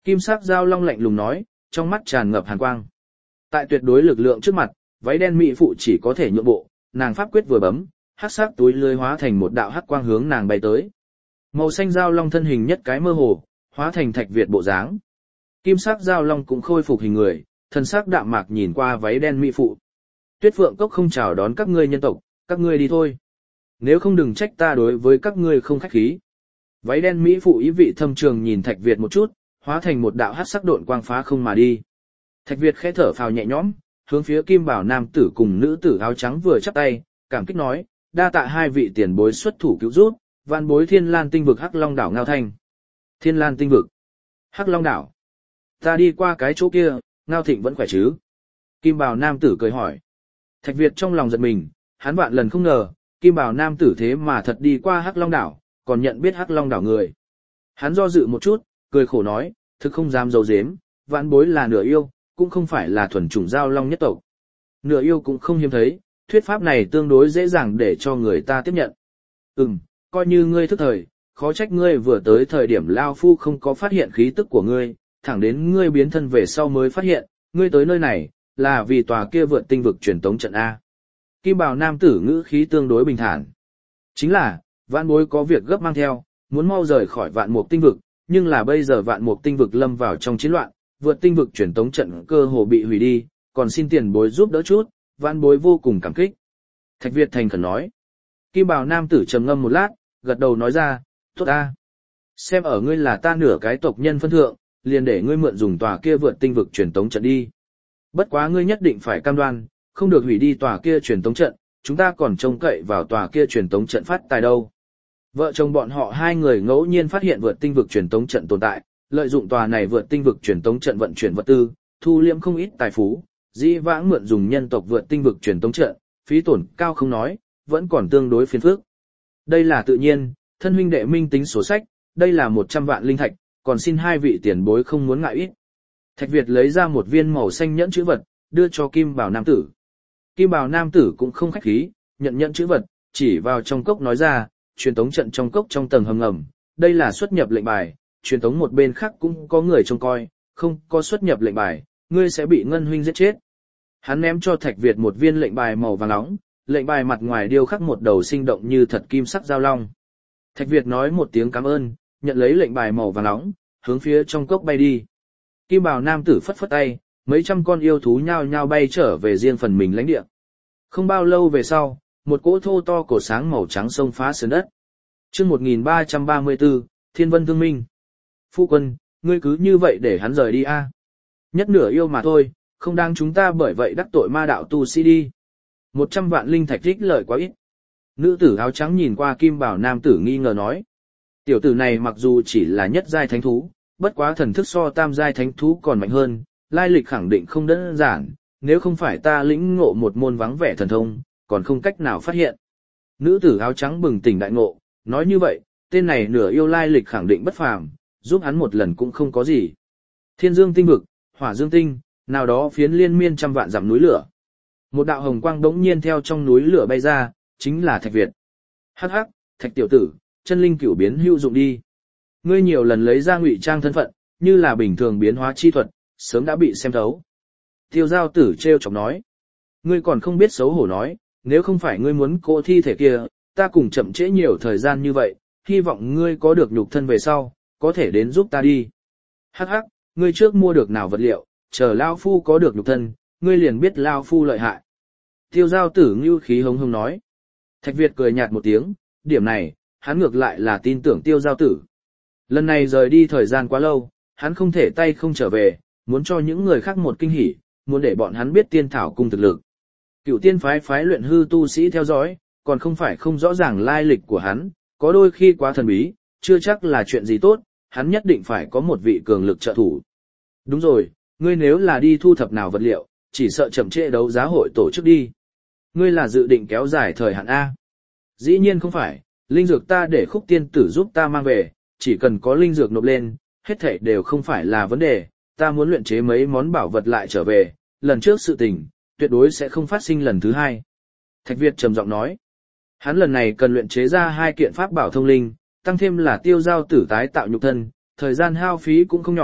Speaker 1: Kim sắc giao long lạnh lùng nói, trong mắt tràn ngập hàn quang. Tại tuyệt đối lực lượng trước mặt, váy đen mỹ phụ chỉ có thể nhượng bộ, nàng pháp quyết vừa bấm, hắc sắc túi lưới hóa thành một đạo hắc quang hướng nàng bay tới. Màu xanh giao long thân hình nhất cái mơ hồ, hóa thành Thạch Việt bộ dáng. Kim sắc giao long cũng khôi phục hình người, thân sắc đạm mạc nhìn qua váy đen mỹ phụ. Tuyết Phượng Cốc không chào đón các ngươi nhân tộc, các ngươi đi thôi. Nếu không đừng trách ta đối với các ngươi không khách khí. Váy đen mỹ phụ ý vị thâm trường nhìn Thạch Việt một chút, hóa thành một đạo hắc sắc độn quang phá không mà đi. Thạch Việt khẽ thở phào nhẹ nhõm, hướng phía Kim Bảo nam tử cùng nữ tử áo trắng vừa chắp tay, cảm kích nói, đa tạ hai vị tiền bối xuất thủ cứu giúp, vạn bối Thiên Lan tinh vực Hắc Long đảo Ngao Thanh. Thiên Lan tinh vực, Hắc Long đảo. Ta đi qua cái chỗ kia, Ngao Thịnh vẫn khỏe chứ? Kim Bảo nam tử cười hỏi. Thạch Việt trong lòng giật mình, hắn vạn lần không ngờ, Kim Bảo nam tử thế mà thật đi qua Hắc Long đảo, còn nhận biết Hắc Long đảo người. Hắn do dự một chút, cười khổ nói, thực không dám giấu giếm, vạn bối là nửa yêu, cũng không phải là thuần chủng giao long nhất tộc. Nửa yêu cũng không hiếm thấy, thuyết pháp này tương đối dễ dàng để cho người ta tiếp nhận. Ừm, coi như ngươi thức thời, khó trách ngươi vừa tới thời điểm Lao Phu không có phát hiện khí tức của ngươi, thẳng đến ngươi biến thân về sau mới phát hiện, ngươi tới nơi này, là vì tòa kia vượt tinh vực truyền tống trận A. Kim Bào nam tử ngữ khí tương đối bình thản. Chính là, vạn bối có việc gấp mang theo, muốn mau rời khỏi vạn mục tinh vực, nhưng là bây giờ vạn mục tinh vực lâm vào trong chiến loạn, vượt tinh vực truyền tống trận cơ hồ bị hủy đi, còn xin tiền bối giúp đỡ chút, vạn bối vô cùng cảm kích. Thạch Việt thành khẩn nói. Kim Bào nam tử trầm ngâm một lát, gật đầu nói ra, tốt ta. Xem ở ngươi là ta nửa cái tộc nhân phân thượng, liền để ngươi mượn dùng tòa kia vượt tinh vực truyền tống trận đi. Bất quá ngươi nhất định phải cam đoan, không được hủy đi tòa kia truyền tống trận, chúng ta còn trông cậy vào tòa kia truyền tống trận phát tài đâu. Vợ chồng bọn họ hai người ngẫu nhiên phát hiện vượt tinh vực truyền tống trận tồn tại, lợi dụng tòa này vượt tinh vực truyền tống trận vận chuyển vật tư, thu liễm không ít tài phú, dĩ vãng mượn dùng nhân tộc vượt tinh vực truyền tống trận, phí tổn cao không nói, vẫn còn tương đối phiền phức. Đây là tự nhiên, thân huynh đệ minh tính sổ sách, đây là một trăm vạn linh thạch, còn xin hai vị tiền bối không muốn ngại ít. Thạch Việt lấy ra một viên màu xanh nhẫn chữ vật, đưa cho Kim Bảo nam tử. Kim Bảo nam tử cũng không khách khí, nhận nhẫn chữ vật, chỉ vào trong cốc nói ra, truyền tống trận trong cốc trong tầng hầm ngầm, đây là xuất nhập lệnh bài, truyền tống một bên khác cũng có người trông coi, không có xuất nhập lệnh bài, ngươi sẽ bị ngân huynh giết chết. Hắn ném cho Thạch Việt một viên lệnh bài màu vàng nóng, lệnh bài mặt ngoài điêu khắc một đầu sinh động như thật kim sắc giao long. Thạch Việt nói một tiếng cảm ơn, nhận lấy lệnh bài màu vàng nóng, hướng phía trong cốc bay đi. Kim Bào nam tử phất phất tay, mấy trăm con yêu thú nhao nhao bay trở về riêng phần mình lãnh địa. Không bao lâu về sau, một cỗ thô to cổ sáng màu trắng xông phá sườn đất. Chương một nghìn ba trăm ba mươi tư, Thiên Vân Thương Minh. Phu quân, ngươi cứ như vậy để hắn rời đi a? À? Nhất nửa yêu mà thôi, không đáng chúng ta bởi vậy đắc tội ma đạo tu sĩ đi. Một trăm vạn linh thạch trích lợi quá ít. Nữ tử áo trắng nhìn qua Kim Bảo nam tử nghi ngờ nói. Tiểu tử này mặc dù chỉ là nhất giai thánh thú, bất quá thần thức so tam giai thánh thú còn mạnh hơn, lai lịch khẳng định không đơn giản, nếu không phải ta lĩnh ngộ một môn vắng vẻ thần thông, còn không cách nào phát hiện. Nữ tử áo trắng bừng tỉnh đại ngộ, nói như vậy, tên này nửa yêu lai lịch khẳng định bất phàm, giúp hắn một lần cũng không có gì. Thiên Dương tinh vực, Hỏa Dương tinh, nào đó phiến liên miên trăm vạn dặm núi lửa. Một đạo hồng quang đống nhiên theo trong núi lửa bay ra, chính là Thạch Việt. Hắc hắc, Thạch tiểu tử, chân linh cửu biến hữu dụng đi. Ngươi nhiều lần lấy ra ngụy trang thân phận, như là bình thường biến hóa chi thuật, sớm đã bị xem thấu. Tiêu giao tử treo chọc nói. Ngươi còn không biết xấu hổ nói, nếu không phải ngươi muốn cỗ thi thể kia, ta cùng chậm trễ nhiều thời gian như vậy, hy vọng ngươi có được nhục thân về sau, có thể đến giúp ta đi. Hắc hắc, ngươi trước mua được nào vật liệu, chờ Lao Phu có được nhục thân, ngươi liền biết Lao Phu lợi hại. Tiêu giao tử ngưu khí hống hống nói. Thạch Việt cười nhạt một tiếng, điểm này, hắn ngược lại là tin tưởng tiêu giao tử. Lần này rời đi thời gian quá lâu, hắn không thể tay không trở về, muốn cho những người khác một kinh hỉ, muốn để bọn hắn biết tiên thảo cung thực lực. Cựu tiên phái phái luyện hư tu sĩ theo dõi, còn không phải không rõ ràng lai lịch của hắn, có đôi khi quá thần bí, chưa chắc là chuyện gì tốt, hắn nhất định phải có một vị cường lực trợ thủ. Đúng rồi, ngươi nếu là đi thu thập nào vật liệu, chỉ sợ chậm trễ đấu giá hội tổ chức đi. Ngươi là dự định kéo dài thời hạn A. Dĩ nhiên không phải, linh dược ta để Khúc tiên tử giúp ta mang về, chỉ cần có linh dược nộp lên, hết thảy đều không phải là vấn đề, ta muốn luyện chế mấy món bảo vật lại trở về, lần trước sự tình, tuyệt đối sẽ không phát sinh lần thứ hai. Thạch Việt trầm giọng nói, hắn lần này cần luyện chế ra hai kiện pháp bảo thông linh, tăng thêm là tiêu giao tử tái tạo nhục thân, thời gian hao phí cũng không nhỏ,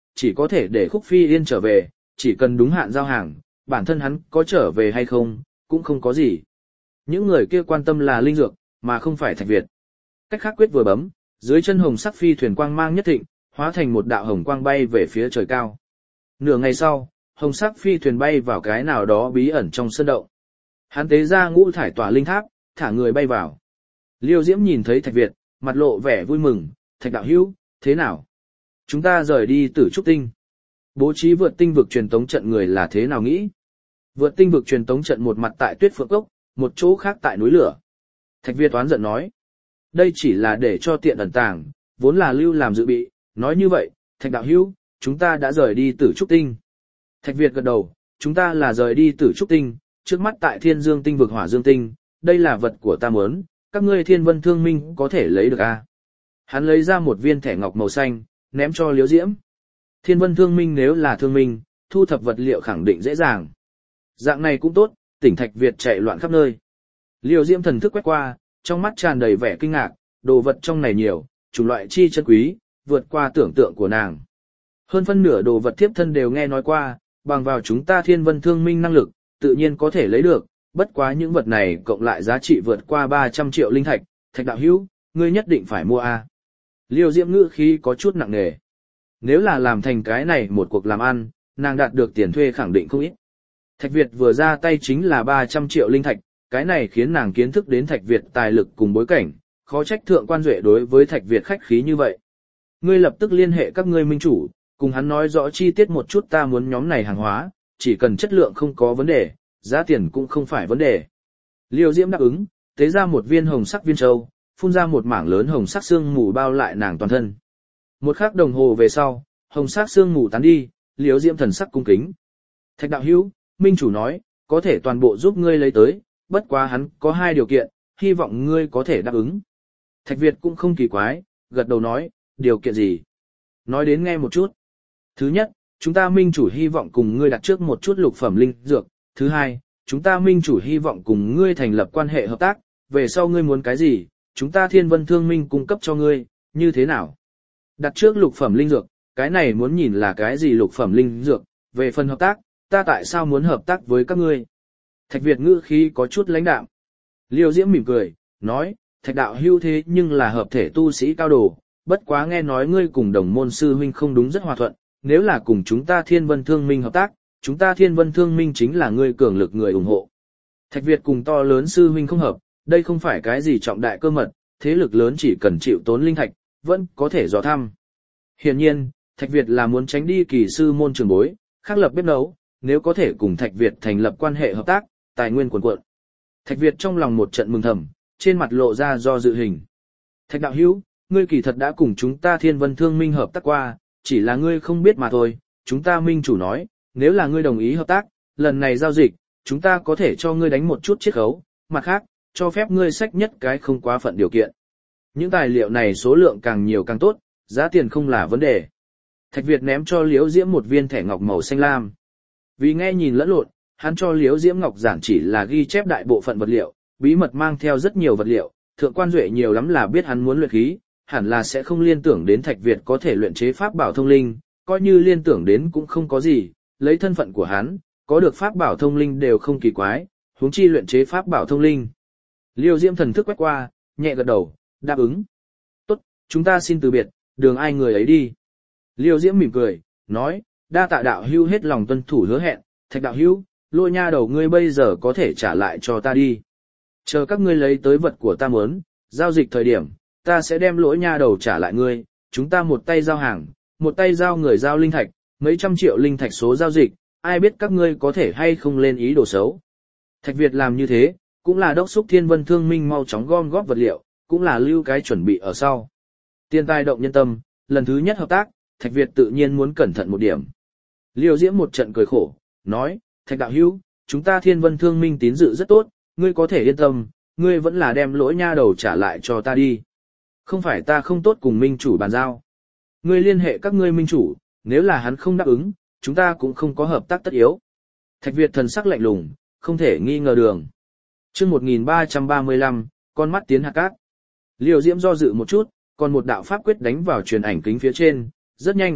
Speaker 1: chỉ có thể để Khúc Phi Yên trở về, chỉ cần đúng hạn giao hàng, bản thân hắn có trở về hay không, cũng không có gì. Những người kia quan tâm là linh dược, mà không phải Thạch Việt. Cách khác quyết vừa bấm, dưới chân hồng sắc phi thuyền quang mang nhất thịnh, hóa thành một đạo hồng quang bay về phía trời cao. Nửa ngày sau, hồng sắc phi thuyền bay vào cái nào đó bí ẩn trong sơn động. Hắn tế ra ngũ thải tỏa linh tháp, thả người bay vào. Liêu Diễm nhìn thấy Thạch Việt, mặt lộ vẻ vui mừng, Thạch đạo hữu, thế nào? Chúng ta rời đi Tử Trúc Tinh. Bố trí vượt tinh vực truyền tống trận người là thế nào nghĩ? Vượt tinh vực truyền tống trận một mặt tại Tuyết Phượng Cốc, một chỗ khác tại núi lửa. Thạch Việt oán giận nói, đây chỉ là để cho tiện ẩn tàng, vốn là lưu làm dự bị, nói như vậy, Thạch đạo hữu, chúng ta đã rời đi Tử Trúc Tinh. Thạch Việt gật đầu, chúng ta là rời đi Tử Trúc Tinh, trước mắt tại Thiên Dương Tinh vực Hỏa Dương Tinh, đây là vật của ta muốn, các ngươi Thiên Vân Thương Minh có thể lấy được à? Hắn lấy ra một viên thẻ ngọc màu xanh, ném cho Liễu Diễm. Thiên Vân Thương Minh nếu là thương minh, thu thập vật liệu khẳng định dễ dàng. Dạng này cũng tốt, tỉnh Thạch Việt chạy loạn khắp nơi. Liễu Diễm thần thức quét qua, trong mắt tràn đầy vẻ kinh ngạc, đồ vật trong này nhiều, chủng loại chi chân quý, vượt qua tưởng tượng của nàng. Hơn phân nửa đồ vật tiếp thân đều nghe nói qua, bằng vào chúng ta Thiên Vân Thương Minh năng lực, tự nhiên có thể lấy được, bất quá những vật này cộng lại giá trị vượt qua ba trăm triệu linh thạch, Thạch đạo hữu, ngươi nhất định phải mua a. À. Liêu Diễm ngữ khí có chút nặng nề. Nếu là làm thành cái này một cuộc làm ăn, nàng đạt được tiền thuê khẳng định không ít. Thạch Việt vừa ra tay chính là ba trăm triệu linh thạch, cái này khiến nàng kiến thức đến Thạch Việt tài lực cùng bối cảnh, khó trách thượng quan duệ đối với Thạch Việt khách khí như vậy. Ngươi lập tức liên hệ các ngươi minh chủ, cùng hắn nói rõ chi tiết một chút ta muốn nhóm này hàng hóa, chỉ cần chất lượng không có vấn đề, giá tiền cũng không phải vấn đề. Liêu Diễm đáp ứng, tế ra một viên hồng sắc viên châu, phun ra một mảng lớn hồng sắc xương mù bao lại nàng toàn thân. Một khắc đồng hồ về sau, hồng sắc xương mù tán đi, Liêu Diễm thần sắc cung kính. Thạch đạo hữu, minh chủ nói, có thể toàn bộ giúp ngươi lấy tới, bất quá hắn có hai điều kiện, hy vọng ngươi có thể đáp ứng. Thạch Việt cũng không kỳ quái, gật đầu nói, điều kiện gì? Nói đến nghe một chút. Thứ nhất, chúng ta minh chủ hy vọng cùng ngươi đặt trước một chút lục phẩm linh dược. Thứ hai, chúng ta minh chủ hy vọng cùng ngươi thành lập quan hệ hợp tác, về sau ngươi muốn cái gì, chúng ta Thiên Vân Thương Minh cung cấp cho ngươi, như thế nào? Đặt trước lục phẩm linh dược, cái này muốn nhìn là cái gì lục phẩm linh dược, về phần hợp tác, ta tại sao muốn hợp tác với các ngươi? Thạch Việt ngữ khí có chút lãnh đạm. Liêu Diễm mỉm cười, nói, Thạch đạo hưu thế nhưng là hợp thể tu sĩ cao đồ, bất quá nghe nói ngươi cùng đồng môn sư huynh không đúng rất hòa thuận, nếu là cùng chúng ta Thiên Vân Thương Minh hợp tác, chúng ta Thiên Vân Thương Minh chính là ngươi cường lực người ủng hộ. Thạch Việt cùng to lớn sư huynh không hợp, đây không phải cái gì trọng đại cơ mật, thế lực lớn chỉ cần chịu tốn linh thạch, vẫn có thể dò thăm. Hiển nhiên, Thạch Việt là muốn tránh đi kỳ sư môn trường bối, khác lập bếp nấu, nếu có thể cùng Thạch Việt thành lập quan hệ hợp tác, tài nguyên cuồn cuộn. Thạch Việt trong lòng một trận mừng thầm, trên mặt lộ ra do dự hình. Thạch đạo hữu, ngươi kỳ thật đã cùng chúng ta Thiên Vân Thương Minh hợp tác qua, chỉ là ngươi không biết mà thôi, chúng ta minh chủ nói, nếu là ngươi đồng ý hợp tác, lần này giao dịch, chúng ta có thể cho ngươi đánh một chút chiết khấu, mặt khác, cho phép ngươi xách nhất cái không quá phận điều kiện. Những tài liệu này số lượng càng nhiều càng tốt, giá tiền không là vấn đề. Thạch Việt ném cho Liễu Diễm một viên thẻ ngọc màu xanh lam. Vì nghe nhìn lẫn lộn, hắn cho Liễu Diễm ngọc giản chỉ là ghi chép đại bộ phận vật liệu, bí mật mang theo rất nhiều vật liệu, thượng quan duệ nhiều lắm là biết hắn muốn luyện khí, hẳn là sẽ không liên tưởng đến Thạch Việt có thể luyện chế pháp bảo thông linh, coi như liên tưởng đến cũng không có gì, lấy thân phận của hắn, có được pháp bảo thông linh đều không kỳ quái, huống chi luyện chế pháp bảo thông linh. Liêu Diễm thần thức quét qua, nhẹ gật đầu, đáp ứng. Tốt, chúng ta xin từ biệt, đường ai người ấy đi. Liêu Diễm mỉm cười, nói, đa tạ đạo hưu hết lòng tuân thủ hứa hẹn, Thạch đạo hưu, Lôi nha đầu ngươi bây giờ có thể trả lại cho ta đi. Chờ các ngươi lấy tới vật của ta muốn, giao dịch thời điểm, ta sẽ đem lỗi nha đầu trả lại ngươi, chúng ta một tay giao hàng, một tay giao người giao linh thạch, mấy trăm triệu linh thạch số giao dịch, ai biết các ngươi có thể hay không lên ý đồ xấu. Thạch Việt làm như thế, cũng là đốc xúc Thiên Vân Thương Minh mau chóng gom góp vật liệu, cũng là lưu cái chuẩn bị ở sau. Tiền tài động nhân tâm, lần thứ nhất hợp tác, Thạch Việt tự nhiên muốn cẩn thận một điểm. Liêu Diễm một trận cười khổ, nói, Thạch đạo hữu, chúng ta Thiên Vân Thương Minh tín dự rất tốt, ngươi có thể yên tâm, ngươi vẫn là đem lỗi nha đầu trả lại cho ta đi. Không phải ta không tốt cùng minh chủ bàn giao. Ngươi liên hệ các ngươi minh chủ, nếu là hắn không đáp ứng, chúng ta cũng không có hợp tác tất yếu. Thạch Việt thần sắc lạnh lùng, không thể nghi ngờ đường. Chương một nghìn ba trăm ba mươi lăm, con mắt tiến hạt cát. Liêu Diễm do dự một chút, còn một đạo pháp quyết đánh vào truyền ảnh kính phía trên, rất nhanh,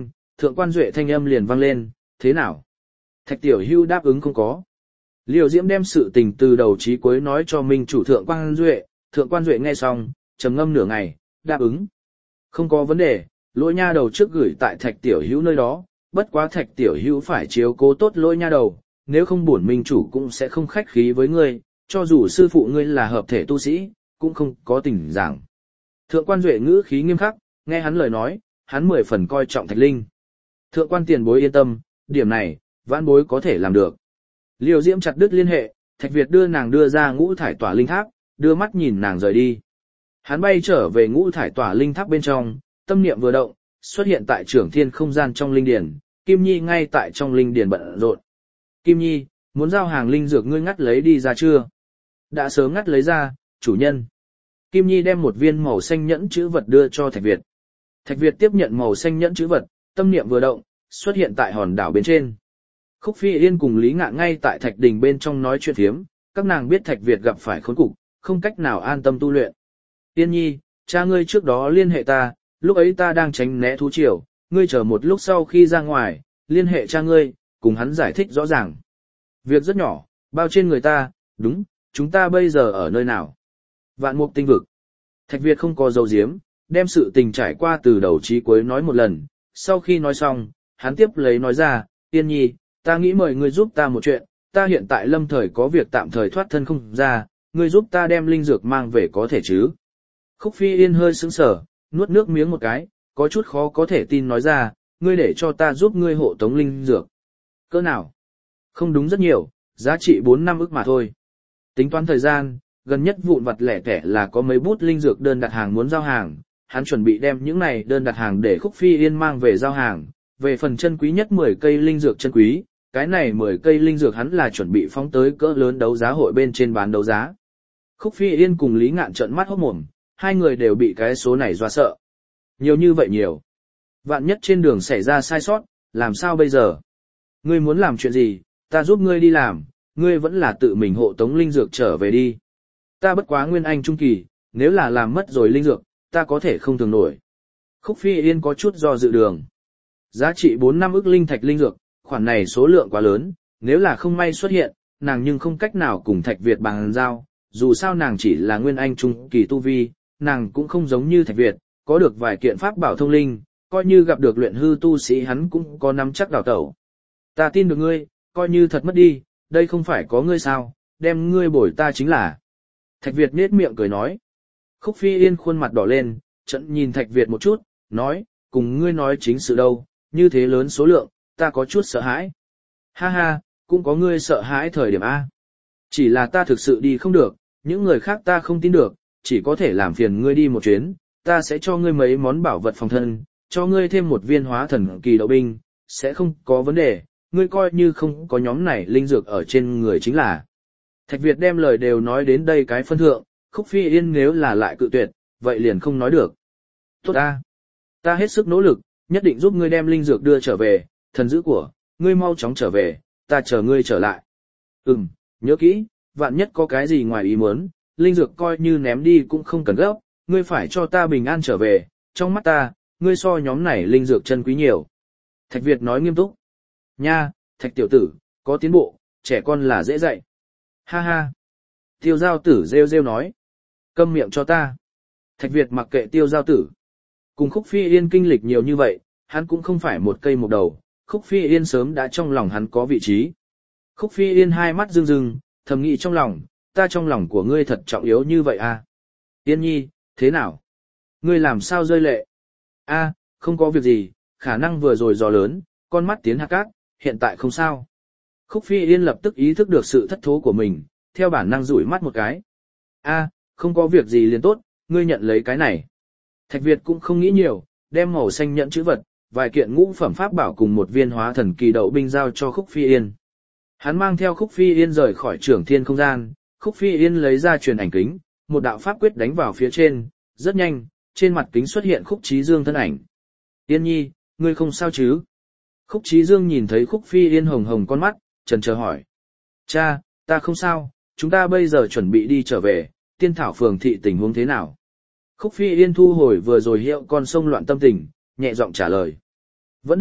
Speaker 1: Thượng quan Duệ thanh âm liền vang lên, thế nào? Thạch Tiểu Hưu đáp ứng không có. Liêu Diễm đem sự tình từ đầu chí cuối nói cho Minh chủ Thượng quan Duệ, Thượng quan Duệ nghe xong, trầm ngâm nửa ngày, đáp ứng. Không có vấn đề, lỗi nha đầu trước gửi tại Thạch Tiểu Hữu nơi đó, bất quá Thạch Tiểu Hữu phải chiếu cố tốt lỗi nha đầu, nếu không bổn minh chủ cũng sẽ không khách khí với ngươi, cho dù sư phụ ngươi là hợp thể tu sĩ, cũng không có tình giảng. Thượng quan Duệ ngữ khí nghiêm khắc, nghe hắn lời nói, hắn mười phần coi trọng Thạch Linh. Thượng quan tiền bối yên tâm, điểm này, vãn bối có thể làm được. Liêu Diễm chặt đứt liên hệ, Thạch Việt đưa nàng đưa ra ngũ thải tỏa linh tháp, đưa mắt nhìn nàng rời đi. Hắn bay trở về ngũ thải tỏa linh tháp bên trong, tâm niệm vừa động, xuất hiện tại trưởng thiên không gian trong linh điển, Kim Nhi ngay tại trong linh điển bận rộn. Kim Nhi, muốn giao hàng linh dược ngươi ngắt lấy đi ra chưa? Đã sớm ngắt lấy ra, chủ nhân. Kim Nhi đem một viên màu xanh nhẫn chữ vật đưa cho Thạch Việt. Thạch Việt tiếp nhận màu xanh nhẫn chữ vật, tâm niệm vừa động, xuất hiện tại hòn đảo bên trên. Khúc Phi Yên cùng Lý Ngạn ngay tại Thạch Đình bên trong nói chuyện phiếm, các nàng biết Thạch Việt gặp phải khốn cục, không cách nào an tâm tu luyện. Yên Nhi, cha ngươi trước đó liên hệ ta, lúc ấy ta đang tránh né thú triều, ngươi chờ một lúc sau khi ra ngoài, liên hệ cha ngươi, cùng hắn giải thích rõ ràng. Việc rất nhỏ, bao trên người ta, đúng, chúng ta bây giờ ở nơi nào? Vạn Mục Tinh Vực. Thạch Việt không có dấu diếm, đem sự tình trải qua từ đầu chí cuối nói một lần, sau khi nói xong, hắn tiếp lấy nói ra, Yên Nhi, ta nghĩ mời ngươi giúp ta một chuyện, ta hiện tại lâm thời có việc tạm thời thoát thân không ra, ngươi giúp ta đem linh dược mang về có thể chứ? Khúc Phi Yên hơi sững sờ, nuốt nước miếng một cái, có chút khó có thể tin nói ra, ngươi để cho ta giúp ngươi hộ tống linh dược. Cỡ nào? Không đúng rất nhiều, giá trị bốn năm ức mà thôi. Tính toán thời gian, gần nhất vụn vặt lẻ tẻ là có mấy bút linh dược đơn đặt hàng muốn giao hàng, hắn chuẩn bị đem những này đơn đặt hàng để Khúc Phi Yên mang về giao hàng, về phần chân quý nhất mười cây linh dược chân quý, cái này mười cây linh dược hắn là chuẩn bị phóng tới cỡ lớn đấu giá hội bên trên bán đấu giá. Khúc Phi Yên cùng Lý Ngạn trợn mắt hốt mồm, hai người đều bị cái số này dọa sợ. Nhiều như vậy nhiều. Vạn nhất trên đường xảy ra sai sót, làm sao bây giờ? Ngươi muốn làm chuyện gì, ta giúp ngươi đi làm, ngươi vẫn là tự mình hộ tống linh dược trở về đi. Ta bất quá nguyên anh trung kỳ, nếu là làm mất rồi linh dược, ta có thể không thường nổi. Khúc Phi Yên có chút do dự đường. Giá trị bốn năm ức linh thạch linh dược, khoản này số lượng quá lớn, nếu là không may xuất hiện, nàng nhưng không cách nào cùng Thạch Việt bàn giao, dù sao nàng chỉ là nguyên anh trung kỳ tu vi, nàng cũng không giống như Thạch Việt, có được vài kiện pháp bảo thông linh, coi như gặp được luyện hư tu sĩ hắn cũng có nắm chắc đào tẩu. Ta tin được ngươi, coi như thật mất đi, đây không phải có ngươi sao, đem ngươi bồi ta chính là. Thạch Việt nết miệng cười nói. Khúc Phi Yên khuôn mặt đỏ lên, trận nhìn Thạch Việt một chút, nói, cùng ngươi nói chính sự đâu, như thế lớn số lượng, ta có chút sợ hãi. Ha ha, cũng có ngươi sợ hãi thời điểm A. Chỉ là ta thực sự đi không được, những người khác ta không tin được, chỉ có thể làm phiền ngươi đi một chuyến, ta sẽ cho ngươi mấy món bảo vật phòng thân, cho ngươi thêm một viên hóa thần kỳ đậu binh, sẽ không có vấn đề, ngươi coi như không có nhóm này linh dược ở trên người chính là. Thạch Việt đem lời đều nói đến đây cái phân thượng, Khúc Phi Yên nếu là lại cự tuyệt, vậy liền không nói được. Tốt a, ta hết sức nỗ lực, nhất định giúp ngươi đem linh dược đưa trở về, thần dữ của, ngươi mau chóng trở về, ta chờ ngươi trở lại. Ừm, nhớ kỹ, vạn nhất có cái gì ngoài ý muốn, linh dược coi như ném đi cũng không cần gấp, ngươi phải cho ta bình an trở về, trong mắt ta, ngươi so nhóm này linh dược chân quý nhiều. Thạch Việt nói nghiêm túc. Nha, Thạch tiểu tử, có tiến bộ, trẻ con là dễ dạy. Ha ha. Tiêu giao tử rêu rêu nói. Câm miệng cho ta. Thạch Việt mặc kệ tiêu giao tử. Cùng Khúc Phi Yên kinh lịch nhiều như vậy, hắn cũng không phải một cây một đầu, Khúc Phi Yên sớm đã trong lòng hắn có vị trí. Khúc Phi Yên hai mắt rưng rưng, thầm nghĩ trong lòng, ta trong lòng của ngươi thật trọng yếu như vậy à? Yên Nhi, thế nào? Ngươi làm sao rơi lệ? A, không có việc gì, khả năng vừa rồi gió lớn, con mắt tiến hạt cát, hiện tại không sao. Khúc Phi Yên lập tức ý thức được sự thất thố của mình, theo bản năng rủi mắt một cái. A, không có việc gì liền tốt, ngươi nhận lấy cái này. Thạch Việt cũng không nghĩ nhiều, đem màu xanh nhận chữ vật, vài kiện ngũ phẩm pháp bảo cùng một viên hóa thần kỳ đậu binh giao cho Khúc Phi Yên. Hắn mang theo Khúc Phi Yên rời khỏi trưởng thiên không gian, Khúc Phi Yên lấy ra truyền ảnh kính, một đạo pháp quyết đánh vào phía trên, rất nhanh, trên mặt kính xuất hiện Khúc Chí Dương thân ảnh. Yên Nhi, ngươi không sao chứ? Khúc Chí Dương nhìn thấy Khúc Phi Yên hồng hồng con mắt, chần chờ hỏi. Cha, ta không sao, chúng ta bây giờ chuẩn bị đi trở về, Tiên Thảo phường thị tình huống thế nào? Khúc Phi Yên thu hồi vừa rồi hiệu con sông loạn tâm tình, nhẹ giọng trả lời. Vẫn được,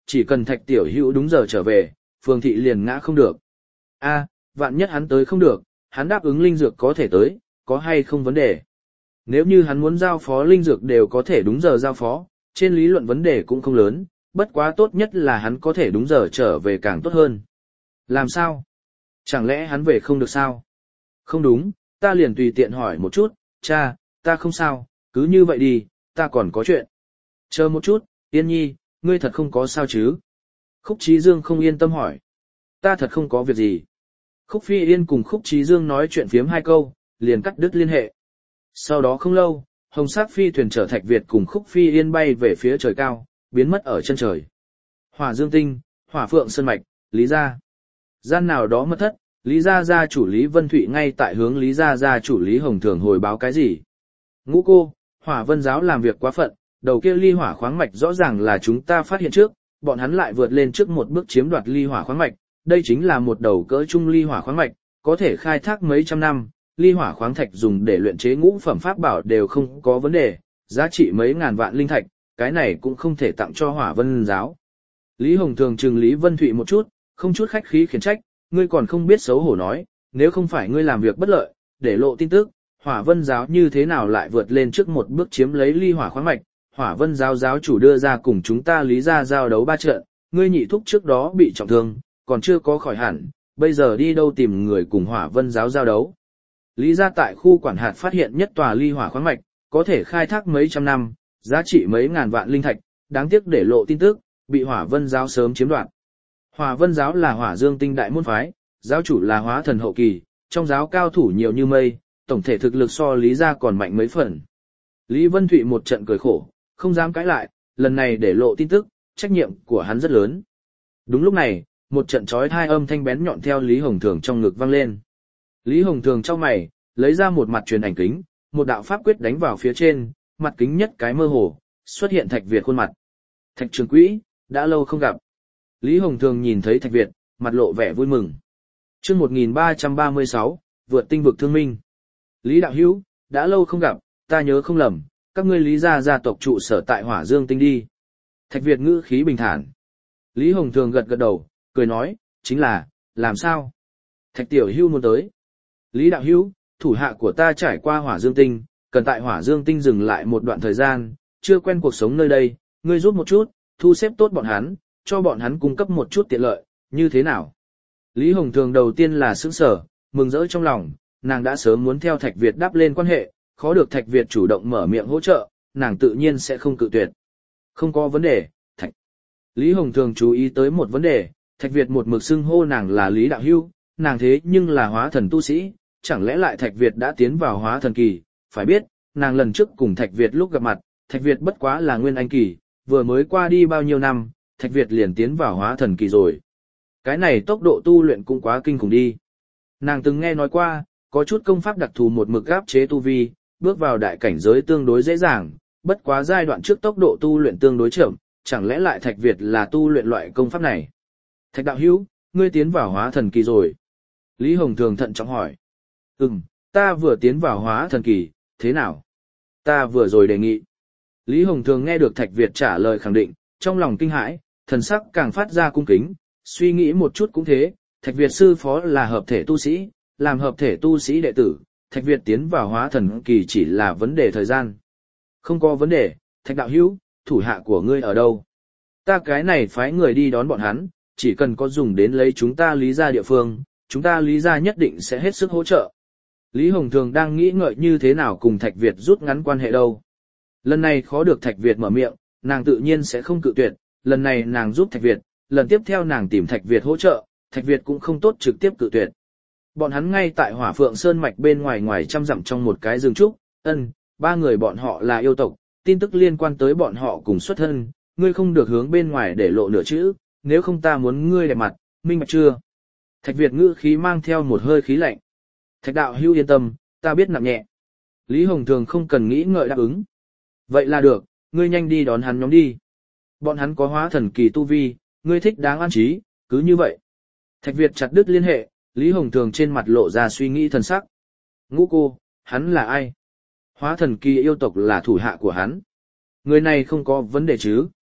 Speaker 1: chỉ cần Thạch Tiểu Hữu đúng giờ trở về, phường thị liền ngã không được. A, vạn nhất hắn tới không được, hắn đáp ứng linh dược có thể tới, có hay không vấn đề. Nếu như hắn muốn giao phó linh dược đều có thể đúng giờ giao phó, trên lý luận vấn đề cũng không lớn, bất quá tốt nhất là hắn có thể đúng giờ trở về càng tốt hơn. Làm sao? Chẳng lẽ hắn về không được sao? Không đúng, ta liền tùy tiện hỏi một chút, cha, ta không sao, cứ như vậy đi, ta còn có chuyện. Chờ một chút, Yên Nhi, ngươi thật không có sao chứ? Khúc Chí Dương không yên tâm hỏi. Ta thật không có việc gì. Khúc Phi Yên cùng Khúc Chí Dương nói chuyện phiếm hai câu, liền cắt đứt liên hệ. Sau đó không lâu, hồng sắc phi thuyền chở Thạch Việt cùng Khúc Phi Yên bay về phía trời cao, biến mất ở chân trời. Hỏa Dương Tinh, Hỏa Phượng Sơn Mạch, Lý Gia. Gian nào đó mất thất, Lý Gia gia chủ Lý Vân Thụy ngay tại hướng Lý Gia gia chủ Lý Hồng Thường hồi báo cái gì. Ngũ cô, Hỏa Vân giáo làm việc quá phận, đầu kia ly hỏa khoáng mạch rõ ràng là chúng ta phát hiện trước, bọn hắn lại vượt lên trước một bước chiếm đoạt ly hỏa khoáng mạch, đây chính là một đầu cỡ trung ly hỏa khoáng mạch, có thể khai thác mấy trăm năm, ly hỏa khoáng thạch dùng để luyện chế ngũ phẩm pháp bảo đều không có vấn đề, giá trị mấy ngàn vạn linh thạch, cái này cũng không thể tặng cho Hỏa Vân giáo. Lý Hồng Thường trừng Lý Vân Thụy một chút, không chút khách khí khiển trách, ngươi còn không biết xấu hổ nói, nếu không phải ngươi làm việc bất lợi, để lộ tin tức, Hỏa Vân giáo như thế nào lại vượt lên trước một bước chiếm lấy ly hỏa khoáng mạch, Hỏa Vân giáo giáo chủ đưa ra cùng chúng ta Lý gia giao đấu ba trận, ngươi nhị thúc trước đó bị trọng thương, còn chưa có khỏi hẳn, bây giờ đi đâu tìm người cùng Hỏa Vân giáo giao đấu. Lý gia tại khu quản hạt phát hiện nhất tòa ly hỏa khoáng mạch, có thể khai thác mấy trăm năm, giá trị mấy ngàn vạn linh thạch, đáng tiếc để lộ tin tức, bị Hỏa Vân giáo sớm chiếm đoạt. Hỏa Vân giáo là Hỏa Dương Tinh đại môn phái, giáo chủ là hóa thần hậu kỳ, trong giáo cao thủ nhiều như mây, tổng thể thực lực so Lý gia còn mạnh mấy phần. Lý Vân Thụy một trận cười khổ, không dám cãi lại, lần này để lộ tin tức, trách nhiệm của hắn rất lớn. Đúng lúc này, một trận chói tai âm thanh bén nhọn theo Lý Hồng Thường trong ngực vang lên. Lý Hồng Thường trong mày, lấy ra một mặt truyền ảnh kính, một đạo pháp quyết đánh vào phía trên, mặt kính nhất cái mơ hồ, xuất hiện Thạch Việt khuôn mặt. Thạch Trường Quỹ, đã lâu không gặp. Lý Hồng Thường nhìn thấy Thạch Việt, mặt lộ vẻ vui mừng. Chương một nghìn ba trăm ba mươi sáu, vượt tinh vực thương minh. Lý đạo hữu, đã lâu không gặp, ta nhớ không lầm, các ngươi Lý gia gia tộc trụ sở tại Hỏa Dương Tinh đi. Thạch Việt ngữ khí bình thản. Lý Hồng Thường gật gật đầu, cười nói, chính là, làm sao? Thạch tiểu hữu muốn tới. Lý đạo hữu, thủ hạ của ta trải qua Hỏa Dương Tinh, cần tại Hỏa Dương Tinh dừng lại một đoạn thời gian, chưa quen cuộc sống nơi đây, ngươi giúp một chút, thu xếp tốt bọn hắn, cho bọn hắn cung cấp một chút tiện lợi, như thế nào? Lý Hồng Thường đầu tiên là sững sờ, mừng rỡ trong lòng, nàng đã sớm muốn theo Thạch Việt đáp lên quan hệ, khó được Thạch Việt chủ động mở miệng hỗ trợ, nàng tự nhiên sẽ không cự tuyệt. Không có vấn đề, Thạch. Lý Hồng Thường chú ý tới một vấn đề, Thạch Việt một mực xưng hô nàng là Lý đạo hữu, nàng thế nhưng là hóa thần tu sĩ, chẳng lẽ lại Thạch Việt đã tiến vào hóa thần kỳ, phải biết, nàng lần trước cùng Thạch Việt lúc gặp mặt, Thạch Việt bất quá là nguyên anh kỳ, vừa mới qua đi bao nhiêu năm, Thạch Việt liền tiến vào hóa thần kỳ rồi. Cái này tốc độ tu luyện cũng quá kinh khủng đi. Nàng từng nghe nói qua, có chút công pháp đặc thù một mực áp chế tu vi, bước vào đại cảnh giới tương đối dễ dàng, bất quá giai đoạn trước tốc độ tu luyện tương đối chậm, chẳng lẽ lại Thạch Việt là tu luyện loại công pháp này? Thạch đạo hữu, ngươi tiến vào hóa thần kỳ rồi. Lý Hồng Thường thận trọng hỏi. Ừm, ta vừa tiến vào hóa thần kỳ, thế nào? Ta vừa rồi đề nghị. Lý Hồng Thường nghe được Thạch Việt trả lời khẳng định, trong lòng kinh hãi, thần sắc càng phát ra cung kính, suy nghĩ một chút cũng thế, Thạch Việt sư phó là hợp thể tu sĩ, làm hợp thể tu sĩ đệ tử, Thạch Việt tiến vào hóa thần kỳ chỉ là vấn đề thời gian. Không có vấn đề, Thạch đạo hữu, thủ hạ của ngươi ở đâu? Ta cái này phái người đi đón bọn hắn, chỉ cần có dùng đến lấy chúng ta Lý gia địa phương, chúng ta Lý gia nhất định sẽ hết sức hỗ trợ. Lý Hồng Thường đang nghĩ ngợi như thế nào cùng Thạch Việt rút ngắn quan hệ đâu. Lần này khó được Thạch Việt mở miệng, nàng tự nhiên sẽ không cự tuyệt, lần này nàng giúp Thạch Việt, lần tiếp theo nàng tìm Thạch Việt hỗ trợ, Thạch Việt cũng không tốt trực tiếp cự tuyệt. Bọn hắn ngay tại Hỏa Phượng Sơn mạch bên ngoài ngoài trăm dặm trong một cái rừng trúc, ân, ba người bọn họ là yêu tộc, tin tức liên quan tới bọn họ cùng xuất thân, ngươi không được hướng bên ngoài để lộ nửa chữ, nếu không ta muốn ngươi đẹp mặt, minh bạch chưa? Thạch Việt ngữ khí mang theo một hơi khí lạnh. Thạch đạo hưu yên tâm, ta biết nặng nhẹ. Lý Hồng Thường không cần nghĩ ngợi đáp ứng. Vậy là được, ngươi nhanh đi đón hắn nhóm đi. Bọn hắn có hóa thần kỳ tu vi, ngươi thích đáng an trí, cứ như vậy. Thạch Việt chặt đứt liên hệ, Lý Hồng Thường trên mặt lộ ra suy nghĩ thần sắc. Ngũ cô, hắn là ai? Hóa thần kỳ yêu tộc là thủ hạ của hắn. Người này không có vấn đề chứ?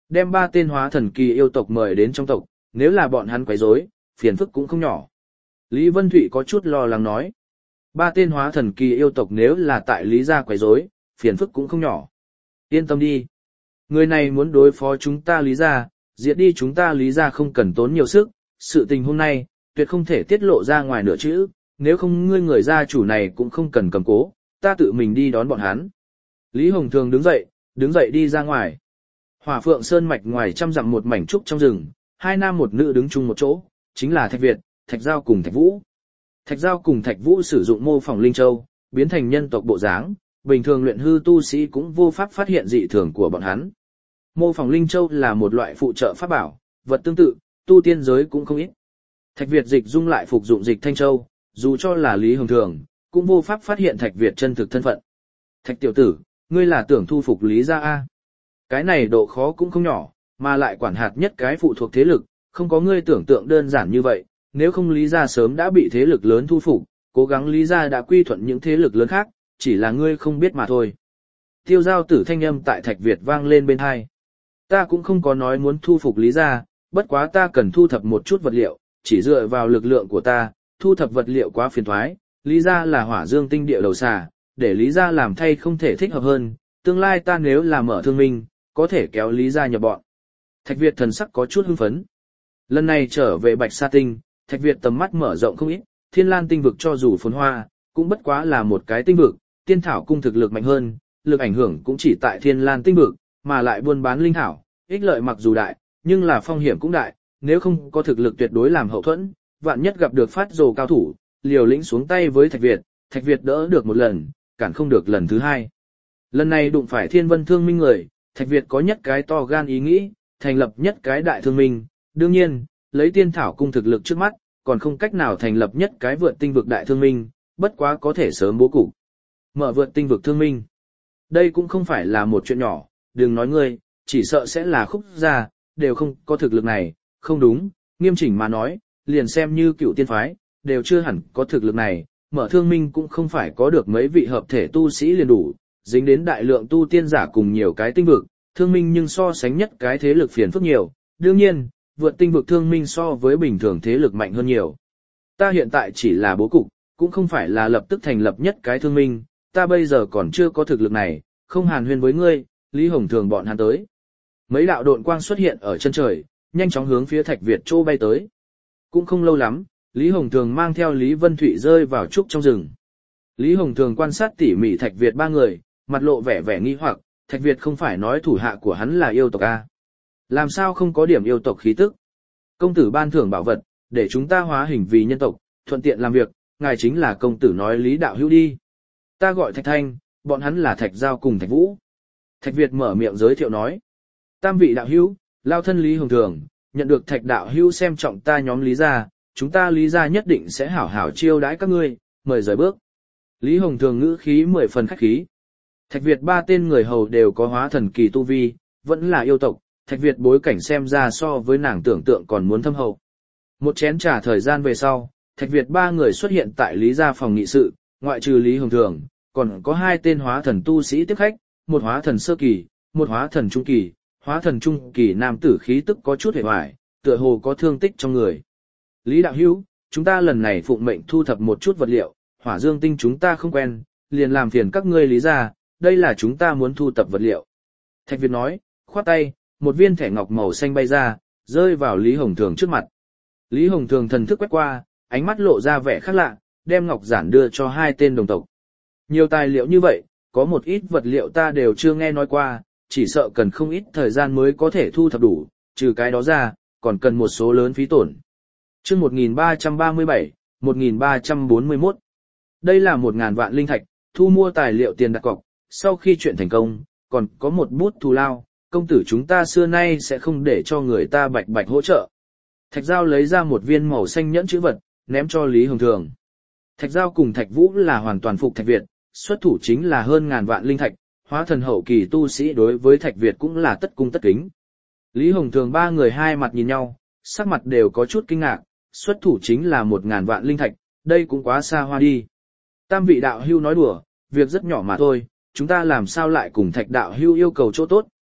Speaker 1: Đem ba tên hóa thần kỳ yêu tộc mời đến trong tộc, nếu là bọn hắn quấy rối, phiền phức cũng không nhỏ. Lý Vân Thụy có chút lo lắng nói. Ba tên hóa thần kỳ yêu tộc nếu là tại Lý gia quấy rối, phiền phức cũng không nhỏ. Yên tâm đi. Người này muốn đối phó chúng ta Lý gia, diệt đi chúng ta Lý gia không cần tốn nhiều sức, sự tình hôm nay, tuyệt không thể tiết lộ ra ngoài nửa chữ, nếu không ngươi người gia chủ này cũng không cần cầm cố, ta tự mình đi đón bọn hắn. Lý Hồng Thường đứng dậy, đứng dậy đi ra ngoài. Hỏa Phượng Sơn mạch ngoài trăm dặm một mảnh trúc trong rừng, hai nam một nữ đứng chung một chỗ, chính là Thạch Việt, Thạch Giao cùng Thạch Vũ. Thạch Giao cùng Thạch Vũ sử dụng mô phỏng linh châu, biến thành nhân tộc bộ dáng, bình thường luyện hư tu sĩ cũng vô pháp phát hiện dị thường của bọn hắn. Mô phỏng linh châu là một loại phụ trợ pháp bảo, vật tương tự, tu tiên giới cũng không ít. Thạch Việt dịch dung lại phục dụng dịch thanh châu, dù cho là Lý Hồng Thường, cũng vô pháp phát hiện Thạch Việt chân thực thân phận. Thạch tiểu tử, ngươi là tưởng thu phục Lý gia a? Cái này độ khó cũng không nhỏ, mà lại quản hạt nhất cái phụ thuộc thế lực, không có ngươi tưởng tượng đơn giản như vậy, nếu không Lý gia sớm đã bị thế lực lớn thu phục, cố gắng Lý gia đã quy thuận những thế lực lớn khác, chỉ là ngươi không biết mà thôi. Tiêu giao tử thanh âm tại Thạch Việt vang lên bên tai. Ta cũng không có nói muốn thu phục Lý gia, bất quá ta cần thu thập một chút vật liệu, chỉ dựa vào lực lượng của ta, thu thập vật liệu quá phiền toái, Lý gia là hỏa dương tinh địa đầu xà, để Lý gia làm thay không thể thích hợp hơn, tương lai ta nếu là mở thương minh, có thể kéo Lý gia nhập bọn. Thạch Việt thần sắc có chút hưng phấn. Lần này trở về Bạch Sa Tinh, Thạch Việt tầm mắt mở rộng không ít, Thiên Lan tinh vực cho dù phồn hoa, cũng bất quá là một cái tinh vực, tiên thảo cung thực lực mạnh hơn, lực ảnh hưởng cũng chỉ tại Thiên Lan tinh vực, mà lại buôn bán linh thảo, ích lợi mặc dù đại, nhưng là phong hiểm cũng đại, nếu không có thực lực tuyệt đối làm hậu thuẫn, vạn nhất gặp được phát rồ cao thủ, liều lĩnh xuống tay với Thạch Việt, Thạch Việt đỡ được một lần, cản không được lần thứ hai. Lần này đụng phải Thiên Vân Thương Minh người, Thạch Việt có nhất cái to gan ý nghĩ, thành lập nhất cái đại thương minh, đương nhiên, lấy tiên thảo cung thực lực trước mắt, còn không cách nào thành lập nhất cái vượt tinh vực đại thương minh, bất quá có thể sớm bố cục. Mở vượt tinh vực thương minh. Đây cũng không phải là một chuyện nhỏ, đừng nói ngươi, chỉ sợ sẽ là khúc gia, đều không có thực lực này, không đúng, nghiêm chỉnh mà nói, liền xem như cựu tiên phái, đều chưa hẳn có thực lực này, mở thương minh cũng không phải có được mấy vị hợp thể tu sĩ liền đủ, dính đến đại lượng tu tiên giả cùng nhiều cái tinh vực, thương minh nhưng so sánh nhất cái thế lực phiền phức nhiều, đương nhiên, vượt tinh vực thương minh so với bình thường thế lực mạnh hơn nhiều. Ta hiện tại chỉ là bố cục, cũng không phải là lập tức thành lập nhất cái thương minh, ta bây giờ còn chưa có thực lực này, không hàn huyên với ngươi, Lý Hồng Thường bọn hắn tới. Mấy đạo độn quang xuất hiện ở chân trời, nhanh chóng hướng phía Thạch Việt chỗ bay tới. Cũng không lâu lắm, Lý Hồng Thường mang theo Lý Vân Thụy rơi vào trúc trong rừng. Lý Hồng Thường quan sát tỉ mỉ Thạch Việt ba người, mặt lộ vẻ vẻ nghi hoặc, Thạch Việt không phải nói thủ hạ của hắn là yêu tộc a? Làm sao không có điểm yêu tộc khí tức? Công tử ban thưởng bảo vật, để chúng ta hóa hình vì nhân tộc, thuận tiện làm việc, ngài chính là công tử nói Lý đạo hữu đi. Ta gọi Thạch Thanh, bọn hắn là Thạch Giao cùng Thạch Vũ. Thạch Việt mở miệng giới thiệu nói. Tam vị đạo hữu, lao thân Lý Hồng Thường, nhận được Thạch đạo hữu xem trọng ta nhóm Lý gia, chúng ta Lý gia nhất định sẽ hảo hảo chiêu đãi các ngươi, mời rời bước. Lý Hồng Thường ngữ khí mười phần khách khí. Thạch Việt ba tên người hầu đều có hóa thần kỳ tu vi, vẫn là yêu tộc, Thạch Việt bối cảnh xem ra so với nàng tưởng tượng còn muốn thâm hậu. Một chén trà thời gian về sau, Thạch Việt ba người xuất hiện tại Lý gia phòng nghị sự, ngoại trừ Lý Hồng Thường, còn có hai tên hóa thần tu sĩ tiếp khách, một hóa thần sơ kỳ, một hóa thần trung kỳ, hóa thần trung kỳ nam tử khí tức có chút hề hoài, tựa hồ có thương tích trong người. Lý đạo hữu, chúng ta lần này phụng mệnh thu thập một chút vật liệu, hỏa dương tinh chúng ta không quen, liền làm phiền các ngươi Lý gia, đây là chúng ta muốn thu thập vật liệu. Thạch Việt nói, khoát tay, một viên thẻ ngọc màu xanh bay ra, rơi vào Lý Hồng Thường trước mặt. Lý Hồng Thường thần thức quét qua, ánh mắt lộ ra vẻ khác lạ, đem ngọc giản đưa cho hai tên đồng tộc. Nhiều tài liệu như vậy, có một ít vật liệu ta đều chưa nghe nói qua, chỉ sợ cần không ít thời gian mới có thể thu thập đủ, trừ cái đó ra, còn cần một số lớn phí tổn. Chương một nghìn ba trăm ba mươi bảy, một nghìn ba trăm bốn mươi mốt. Đây là một ngàn vạn linh thạch, thu mua tài liệu tiền đặt cọc, sau khi chuyện thành công, còn có một bút thù lao, công tử chúng ta xưa nay sẽ không để cho người ta bạch bạch hỗ trợ. Thạch Giao lấy ra một viên màu xanh nhẫn chữ vật, ném cho Lý Hồng Thường. Thạch Giao cùng Thạch Vũ là hoàn toàn phục Thạch Việt, xuất thủ chính là hơn ngàn vạn linh thạch, hóa thần hậu kỳ tu sĩ đối với Thạch Việt cũng là tất cung tất kính. Lý Hồng Thường ba người hai mặt nhìn nhau, sắc mặt đều có chút kinh ngạc, xuất thủ chính là một ngàn vạn linh thạch, đây cũng quá xa hoa đi. Tam vị đạo hưu nói đùa, việc rất nhỏ mà thôi, chúng ta làm sao lại cùng Thạch đạo hưu yêu cầu chỗ tốt,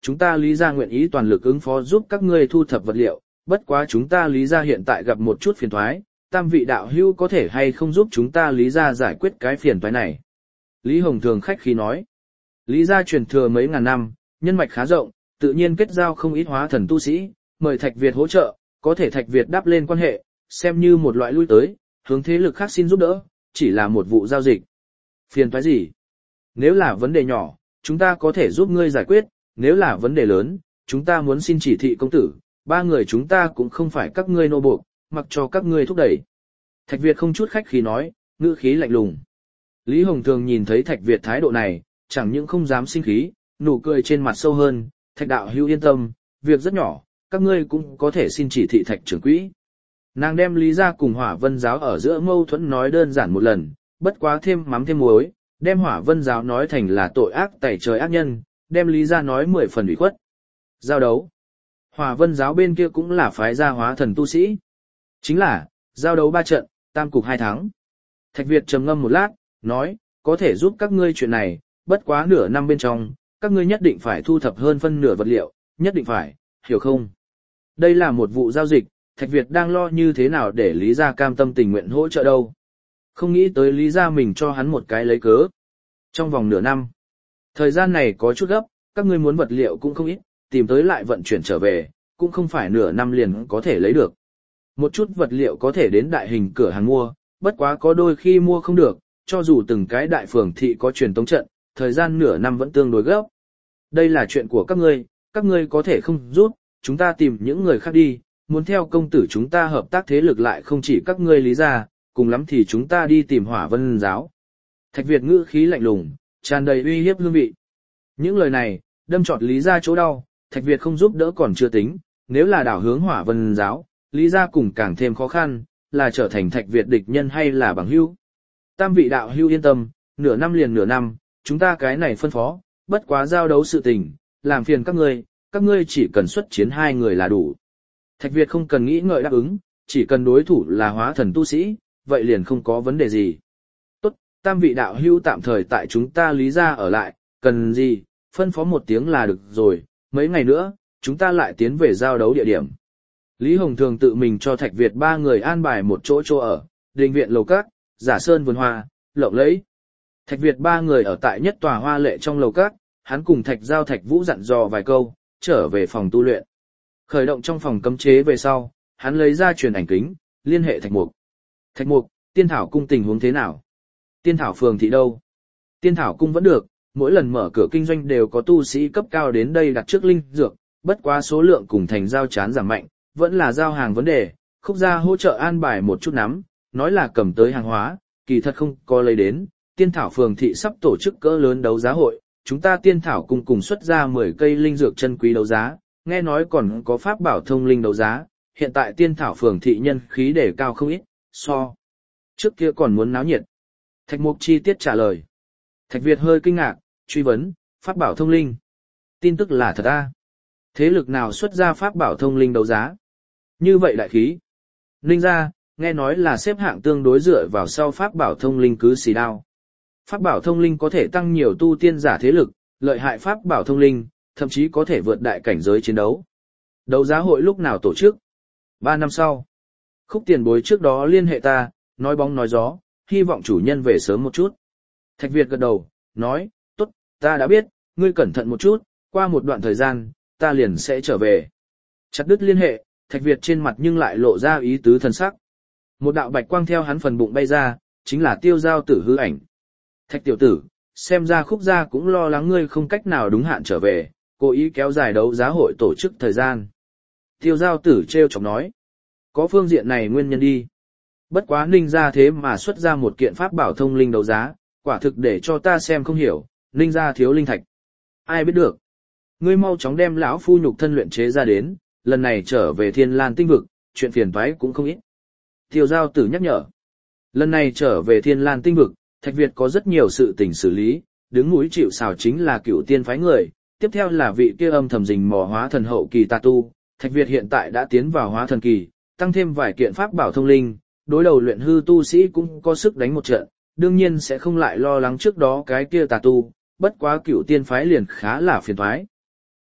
Speaker 1: chúng ta Lý gia nguyện ý toàn lực ứng phó giúp các ngươi thu thập vật liệu, bất quá chúng ta Lý gia hiện tại gặp một chút phiền toái, tam vị đạo hữu có thể hay không giúp chúng ta Lý gia giải quyết cái phiền toái này. Lý Hồng Thường khách khí nói, Lý gia truyền thừa mấy ngàn năm, nhân mạch khá rộng, tự nhiên kết giao không ít hóa thần tu sĩ, mời Thạch Việt hỗ trợ, có thể Thạch Việt đáp lên quan hệ, xem như một loại lui tới, hướng thế lực khác xin giúp đỡ, chỉ là một vụ giao dịch. Phiền toái gì? Nếu là vấn đề nhỏ, chúng ta có thể giúp ngươi giải quyết, nếu là vấn đề lớn, chúng ta muốn xin chỉ thị công tử, ba người chúng ta cũng không phải các ngươi nô buộc, mặc cho các ngươi thúc đẩy. Thạch Việt không chút khách khí nói, ngữ khí lạnh lùng. Lý Hồng Thường nhìn thấy Thạch Việt thái độ này, chẳng những không dám sinh khí, nụ cười trên mặt sâu hơn, Thạch đạo hữu yên tâm, việc rất nhỏ, các ngươi cũng có thể xin chỉ thị Thạch trưởng quỹ. Nàng đem Lý gia cùng Hỏa Vân giáo ở giữa mâu thuẫn nói đơn giản một lần, bất quá thêm mắm thêm muối, đem Hỏa Vân giáo nói thành là tội ác tẩy trời ác nhân, đem Lý gia nói mười phần ủy khuất. Giao đấu. Hỏa Vân giáo bên kia cũng là phái gia hóa thần tu sĩ. Chính là, giao đấu ba trận, tam cục hai thắng. Thạch Việt trầm ngâm một lát, nói, có thể giúp các ngươi chuyện này, bất quá nửa năm bên trong, các ngươi nhất định phải thu thập hơn phân nửa vật liệu, nhất định phải, hiểu không? Đây là một vụ giao dịch, Thạch Việt đang lo như thế nào để Lý gia cam tâm tình nguyện hỗ trợ đâu. Không nghĩ tới Lý gia mình cho hắn một cái lấy cớ. Trong vòng nửa năm, thời gian này có chút gấp, các ngươi muốn vật liệu cũng không ít, tìm tới lại vận chuyển trở về, cũng không phải nửa năm liền có thể lấy được. Một chút vật liệu có thể đến đại hình cửa hàng mua, bất quá có đôi khi mua không được, cho dù từng cái đại phường thị có truyền tống trận, thời gian nửa năm vẫn tương đối gấp. Đây là chuyện của các ngươi, các ngươi có thể không giúp, chúng ta tìm những người khác đi, muốn theo công tử chúng ta hợp tác thế lực lại không chỉ các ngươi Lý gia, cùng lắm thì chúng ta đi tìm Hỏa Vân giáo. Thạch Việt ngữ khí lạnh lùng, tràn đầy uy hiếp hương vị. Những lời này, đâm trọt Lý gia chỗ đau, Thạch Việt không giúp đỡ còn chưa tính, nếu là đảo hướng Hỏa Vân giáo, Lý gia cùng càng thêm khó khăn, là trở thành Thạch Việt địch nhân hay là bằng hữu. Tam vị đạo hữu yên tâm, nửa năm liền nửa năm, chúng ta cái này phân phó, bất quá giao đấu sự tình, làm phiền các ngươi, các ngươi chỉ cần xuất chiến hai người là đủ. Thạch Việt không cần nghĩ ngợi đáp ứng, chỉ cần đối thủ là hóa thần tu sĩ, vậy liền không có vấn đề gì. Tốt, tam vị đạo hữu tạm thời tại chúng ta Lý gia ở lại, cần gì, phân phó một tiếng là được rồi, mấy ngày nữa, chúng ta lại tiến về giao đấu địa điểm. Lý Hồng Thường tự mình cho Thạch Việt ba người an bài một chỗ chỗ ở, đình viện lầu các, giả sơn vườn hoa, lộng lẫy. Thạch Việt ba người ở tại nhất tòa hoa lệ trong lầu các, hắn cùng Thạch Giao Thạch Vũ dặn dò vài câu, trở về phòng tu luyện. Khởi động trong phòng cấm chế về sau, hắn lấy ra truyền ảnh kính, liên hệ Thạch Mục. Thạch Mục, Tiên Thảo cung tình huống thế nào? Tiên Thảo phường thị đâu? Tiên Thảo cung vẫn được, mỗi lần mở cửa kinh doanh đều có tu sĩ cấp cao đến đây đặt trước linh dược, bất quá số lượng cùng Thành Giao chán giảm mạnh, vẫn là giao hàng vấn đề, Khúc gia hỗ trợ an bài một chút nắm, nói là cầm tới hàng hóa, kỳ thật không có lấy đến. Tiên Thảo phường thị sắp tổ chức cỡ lớn đấu giá hội, chúng ta Tiên Thảo cung cùng xuất ra mười cây linh dược chân quý đấu giá, nghe nói còn có pháp bảo thông linh đấu giá, hiện tại Tiên Thảo phường thị nhân khí đề cao không ít, so trước kia còn muốn náo nhiệt. Thạch Mục chi tiết trả lời. Thạch Việt hơi kinh ngạc, truy vấn, pháp bảo thông linh. Tin tức là thật à? Thế lực nào xuất ra pháp bảo thông linh đấu giá? Như vậy đại khí. Ninh gia, nghe nói là xếp hạng tương đối dựa vào sau pháp bảo thông linh cứ xì đao. Pháp bảo thông linh có thể tăng nhiều tu tiên giả thế lực, lợi hại pháp bảo thông linh, thậm chí có thể vượt đại cảnh giới chiến đấu. Đấu giá hội lúc nào tổ chức? Ba năm sau. Khúc tiền bối trước đó liên hệ ta, nói bóng nói gió, hy vọng chủ nhân về sớm một chút. Thạch Việt gật đầu, nói, tốt, ta đã biết, ngươi cẩn thận một chút, qua một đoạn thời gian, ta liền sẽ trở về. Chặt đứt liên hệ, Thạch Việt trên mặt nhưng lại lộ ra ý tứ thần sắc. Một đạo bạch quang theo hắn phần bụng bay ra, chính là Tiêu Giao Tử hư ảnh. Thạch tiểu tử, xem ra Khúc gia cũng lo lắng ngươi không cách nào đúng hạn trở về, cố ý kéo dài đấu giá hội tổ chức thời gian. Tiêu Giao Tử trêu chọc nói, có phương diện này nguyên nhân đi. Bất quá Ninh gia thế mà xuất ra một kiện pháp bảo thông linh đấu giá, quả thực để cho ta xem không hiểu, Ninh gia thiếu linh thạch. Ai biết được. Ngươi mau chóng đem lão phu nhục thân luyện chế ra đến, lần này trở về Thiên Lan tinh vực, chuyện phiền toái cũng không ít. Tiêu Giao Tử nhắc nhở. Lần này trở về Thiên Lan tinh vực, Thạch Việt có rất nhiều sự tình xử lý, đứng mũi chịu sào chính là Cửu Tiên phái người, tiếp theo là vị kia âm thầm rình mò hóa thần hậu kỳ tà tu. Thạch Việt hiện tại đã tiến vào hóa thần kỳ, tăng thêm vài kiện pháp bảo thông linh, đối đầu luyện hư tu sĩ cũng có sức đánh một trận, đương nhiên sẽ không lại lo lắng trước đó cái kia tà tu, bất quá Cửu Tiên phái liền khá là phiền toái. Biết,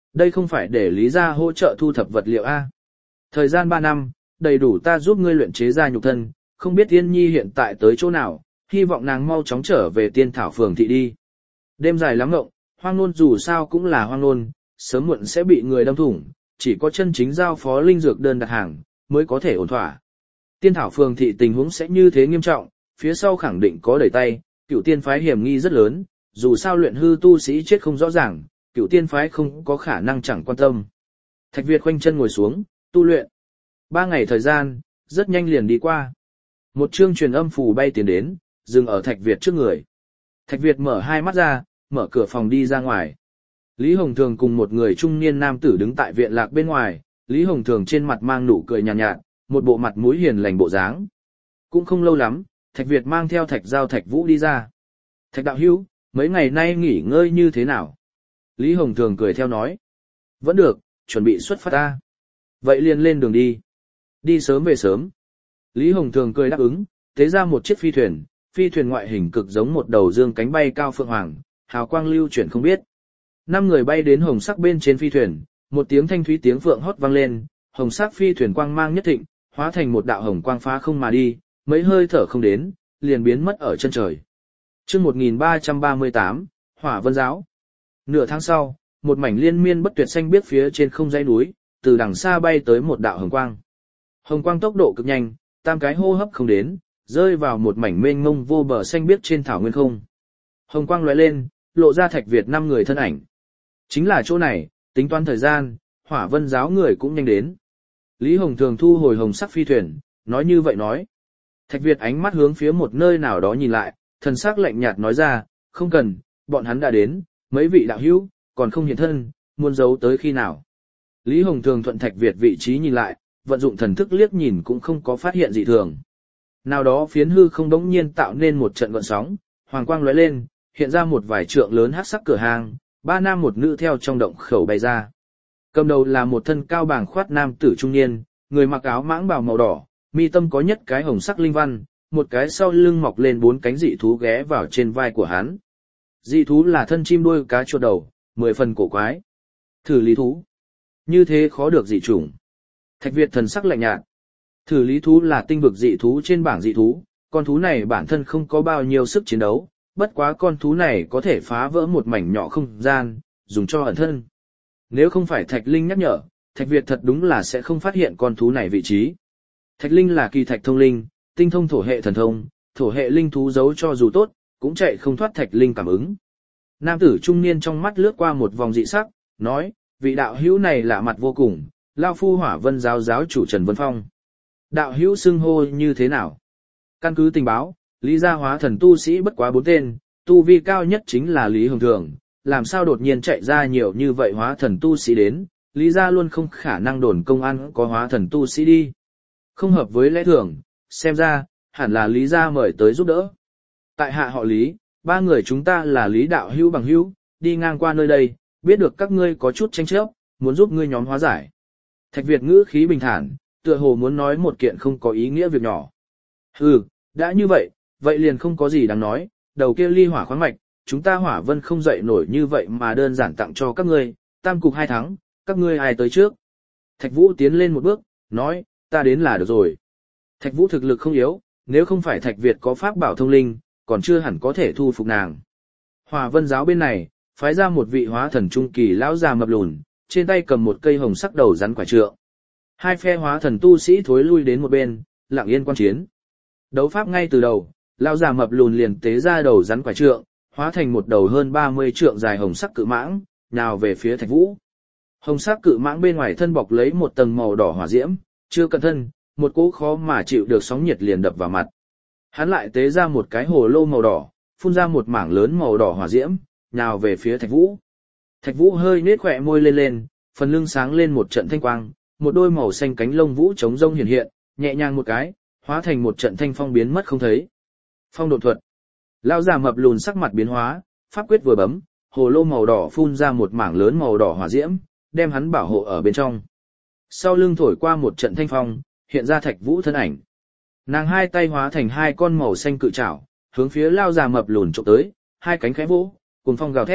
Speaker 1: Đây không phải để Lý gia hỗ trợ thu thập vật liệu a. Thời gian ba năm, đầy đủ ta giúp ngươi luyện chế ra nhục thân, không biết Tiên Nhi hiện tại tới chỗ nào, hy vọng nàng mau chóng trở về Tiên Thảo Phường thị đi. Đêm dài lắm ngộng, hoang nôn dù sao cũng là hoang nôn, sớm muộn sẽ bị người đâm thủng, chỉ có chân chính giao phó linh dược đơn đặt hàng, mới có thể ổn thỏa. Tiên Thảo Phường thị tình huống sẽ như thế nghiêm trọng, phía sau khẳng định có đẩy tay, cựu tiên phái hiểm nghi rất lớn, dù sao luyện hư tu sĩ chết không rõ ràng, cựu tiên phái không có khả năng chẳng quan tâm. Thạch Việt khoanh chân ngồi xuống, tu luyện. Ba ngày thời gian, rất nhanh liền đi qua. Một chương truyền âm phù bay tiến đến, dừng ở Thạch Việt trước người. Thạch Việt mở hai mắt ra, mở cửa phòng đi ra ngoài. Lý Hồng Thường cùng một người trung niên nam tử đứng tại viện lạc bên ngoài, Lý Hồng Thường trên mặt mang nụ cười nhàn nhạt, nhạt, một bộ mặt mũi hiền lành bộ dáng. Cũng không lâu lắm, Thạch Việt mang theo Thạch Giao Thạch Vũ đi ra. Thạch đạo hữu, mấy ngày nay nghỉ ngơi như thế nào? Lý Hồng Thường cười theo nói. Vẫn được, chuẩn bị xuất phát ta. Vậy liền lên đường đi. Đi sớm về sớm. Lý Hồng Thường cười đáp ứng, tế ra một chiếc phi thuyền, phi thuyền ngoại hình cực giống một đầu dương cánh bay cao phượng hoàng, hào quang lưu chuyển không biết. Năm người bay đến hồng sắc bên trên phi thuyền, một tiếng thanh thúy tiếng phượng hót vang lên, hồng sắc phi thuyền quang mang nhất thịnh, hóa thành một đạo hồng quang phá không mà đi, mấy hơi thở không đến, liền biến mất ở chân trời. Chương một nghìn ba trăm ba mươi tám, Hỏa Vân Giáo. Nửa tháng sau, một mảnh liên miên bất tuyệt xanh biếc phía trên không dãy núi, từ đằng xa bay tới một đạo hồng quang. Hồng quang tốc độ cực nhanh, tam cái hô hấp không đến, rơi vào một mảnh mênh mông vô bờ xanh biếc trên thảo nguyên không. Hồng quang lóe lên, lộ ra Thạch Việt năm người thân ảnh. Chính là chỗ này, tính toán thời gian, Hỏa Vân Giáo người cũng nhanh đến. Lý Hồng Thường thu hồi hồng sắc phi thuyền, nói như vậy nói. Thạch Việt ánh mắt hướng phía một nơi nào đó nhìn lại, thần sắc lạnh nhạt nói ra, không cần, bọn hắn đã đến, mấy vị đạo hữu, còn không hiện thân, muốn giấu tới khi nào. Lý Hồng Thường thuận Thạch Việt vị trí nhìn lại, vận dụng thần thức liếc nhìn cũng không có phát hiện dị thường. Nào đó phiến hư không đống nhiên tạo nên một trận gợn sóng, hoàng quang lóe lên, hiện ra một vài trượng lớn hắc sắc cửa hàng, ba nam một nữ theo trong động khẩu bay ra. Cầm đầu là một thân cao bàng khoát nam tử trung niên, người mặc áo mãng bào màu đỏ, mi tâm có nhất cái hồng sắc linh văn, một cái sau lưng mọc lên bốn cánh dị thú ghé vào trên vai của hắn. Dị thú là thân chim đuôi cá chuột đầu, mười phần cổ quái. Thử lý thú. Như thế khó được dị chủng. Thạch Việt thần sắc lạnh nhạt. Thử lý thú là tinh vực dị thú trên bảng dị thú, con thú này bản thân không có bao nhiêu sức chiến đấu, bất quá con thú này có thể phá vỡ một mảnh nhỏ không gian, dùng cho ẩn thân. Nếu không phải Thạch Linh nhắc nhở, Thạch Việt thật đúng là sẽ không phát hiện con thú này vị trí. Thạch Linh là kỳ thạch thông linh, tinh thông thổ hệ thần thông, thổ hệ linh thú giấu cho dù tốt, cũng chạy không thoát Thạch Linh cảm ứng. Nam tử trung niên trong mắt lướt qua một vòng dị sắc, nói, vị đạo hữu này lạ mặt vô cùng, Lao Phu Hỏa Vân Giáo giáo chủ Trần Vân Phong. Đạo hữu xưng hô như thế nào? Căn cứ tình báo, Lý gia hóa thần tu sĩ bất quá bốn tên, tu vi cao nhất chính là Lý Hồng Thường, làm sao đột nhiên chạy ra nhiều như vậy hóa thần tu sĩ đến, Lý gia luôn không khả năng đồn công an có hóa thần tu sĩ đi. Không hợp với lẽ thường, xem ra, hẳn là Lý gia mời tới giúp đỡ. Tại hạ họ Lý, ba người chúng ta là Lý đạo hữu bằng hữu, đi ngang qua nơi đây, biết được các ngươi có chút tranh chấp, muốn giúp ngươi nhóm hóa giải. Thạch Việt ngữ khí bình thản, tựa hồ muốn nói một kiện không có ý nghĩa việc nhỏ. Hừ, đã như vậy, vậy liền không có gì đáng nói, đầu kia ly hỏa khoáng mạch, chúng ta Hỏa Vân không dậy nổi như vậy mà đơn giản tặng cho các ngươi, tam cục hai thắng, các ngươi ai tới trước. Thạch Vũ tiến lên một bước, nói, ta đến là được rồi. Thạch Vũ thực lực không yếu, nếu không phải Thạch Việt có pháp bảo thông linh, còn chưa hẳn có thể thu phục nàng. Hỏa Vân Giáo bên này, phái ra một vị hóa thần trung kỳ lão già mập lùn, trên tay cầm một cây hồng sắc đầu rắn quả trượng. Hai phe hóa thần tu sĩ thối lui đến một bên, lặng yên quan chiến. Đấu pháp ngay từ đầu, lão già mập lùn liền tế ra đầu rắn quả trượng, hóa thành một đầu hơn ba mươi trượng dài hồng sắc cự mãng, nhào về phía Thạch Vũ. Hồng sắc cự mãng bên ngoài thân bọc lấy một tầng màu đỏ hỏa diễm, chưa cẩn thân, một cỗ khó mà chịu được sóng nhiệt liền đập vào mặt. Hắn lại tế ra một cái hồ lô màu đỏ, phun ra một mảng lớn màu đỏ hỏa diễm, nhào về phía Thạch Vũ. Thạch Vũ hơi nhếch khóe môi lên lên, phần lưng sáng lên một trận thanh quang, một đôi màu xanh cánh lông vũ trống rông hiện hiện, nhẹ nhàng một cái, hóa thành một trận thanh phong biến mất không thấy. Phong độn thuật. Lão già mập lùn sắc mặt biến hóa, pháp quyết vừa bấm, hồ lô màu đỏ phun ra một mảng lớn màu đỏ hỏa diễm, đem hắn bảo hộ ở bên trong. Sau lưng thổi qua một trận thanh phong, hiện ra Thạch Vũ thân ảnh. Nàng hai tay hóa thành hai con màu xanh cự trảo, hướng phía lão già mập lùn chụp tới, hai cánh khẽ vỗ, cuồng phong gào thét,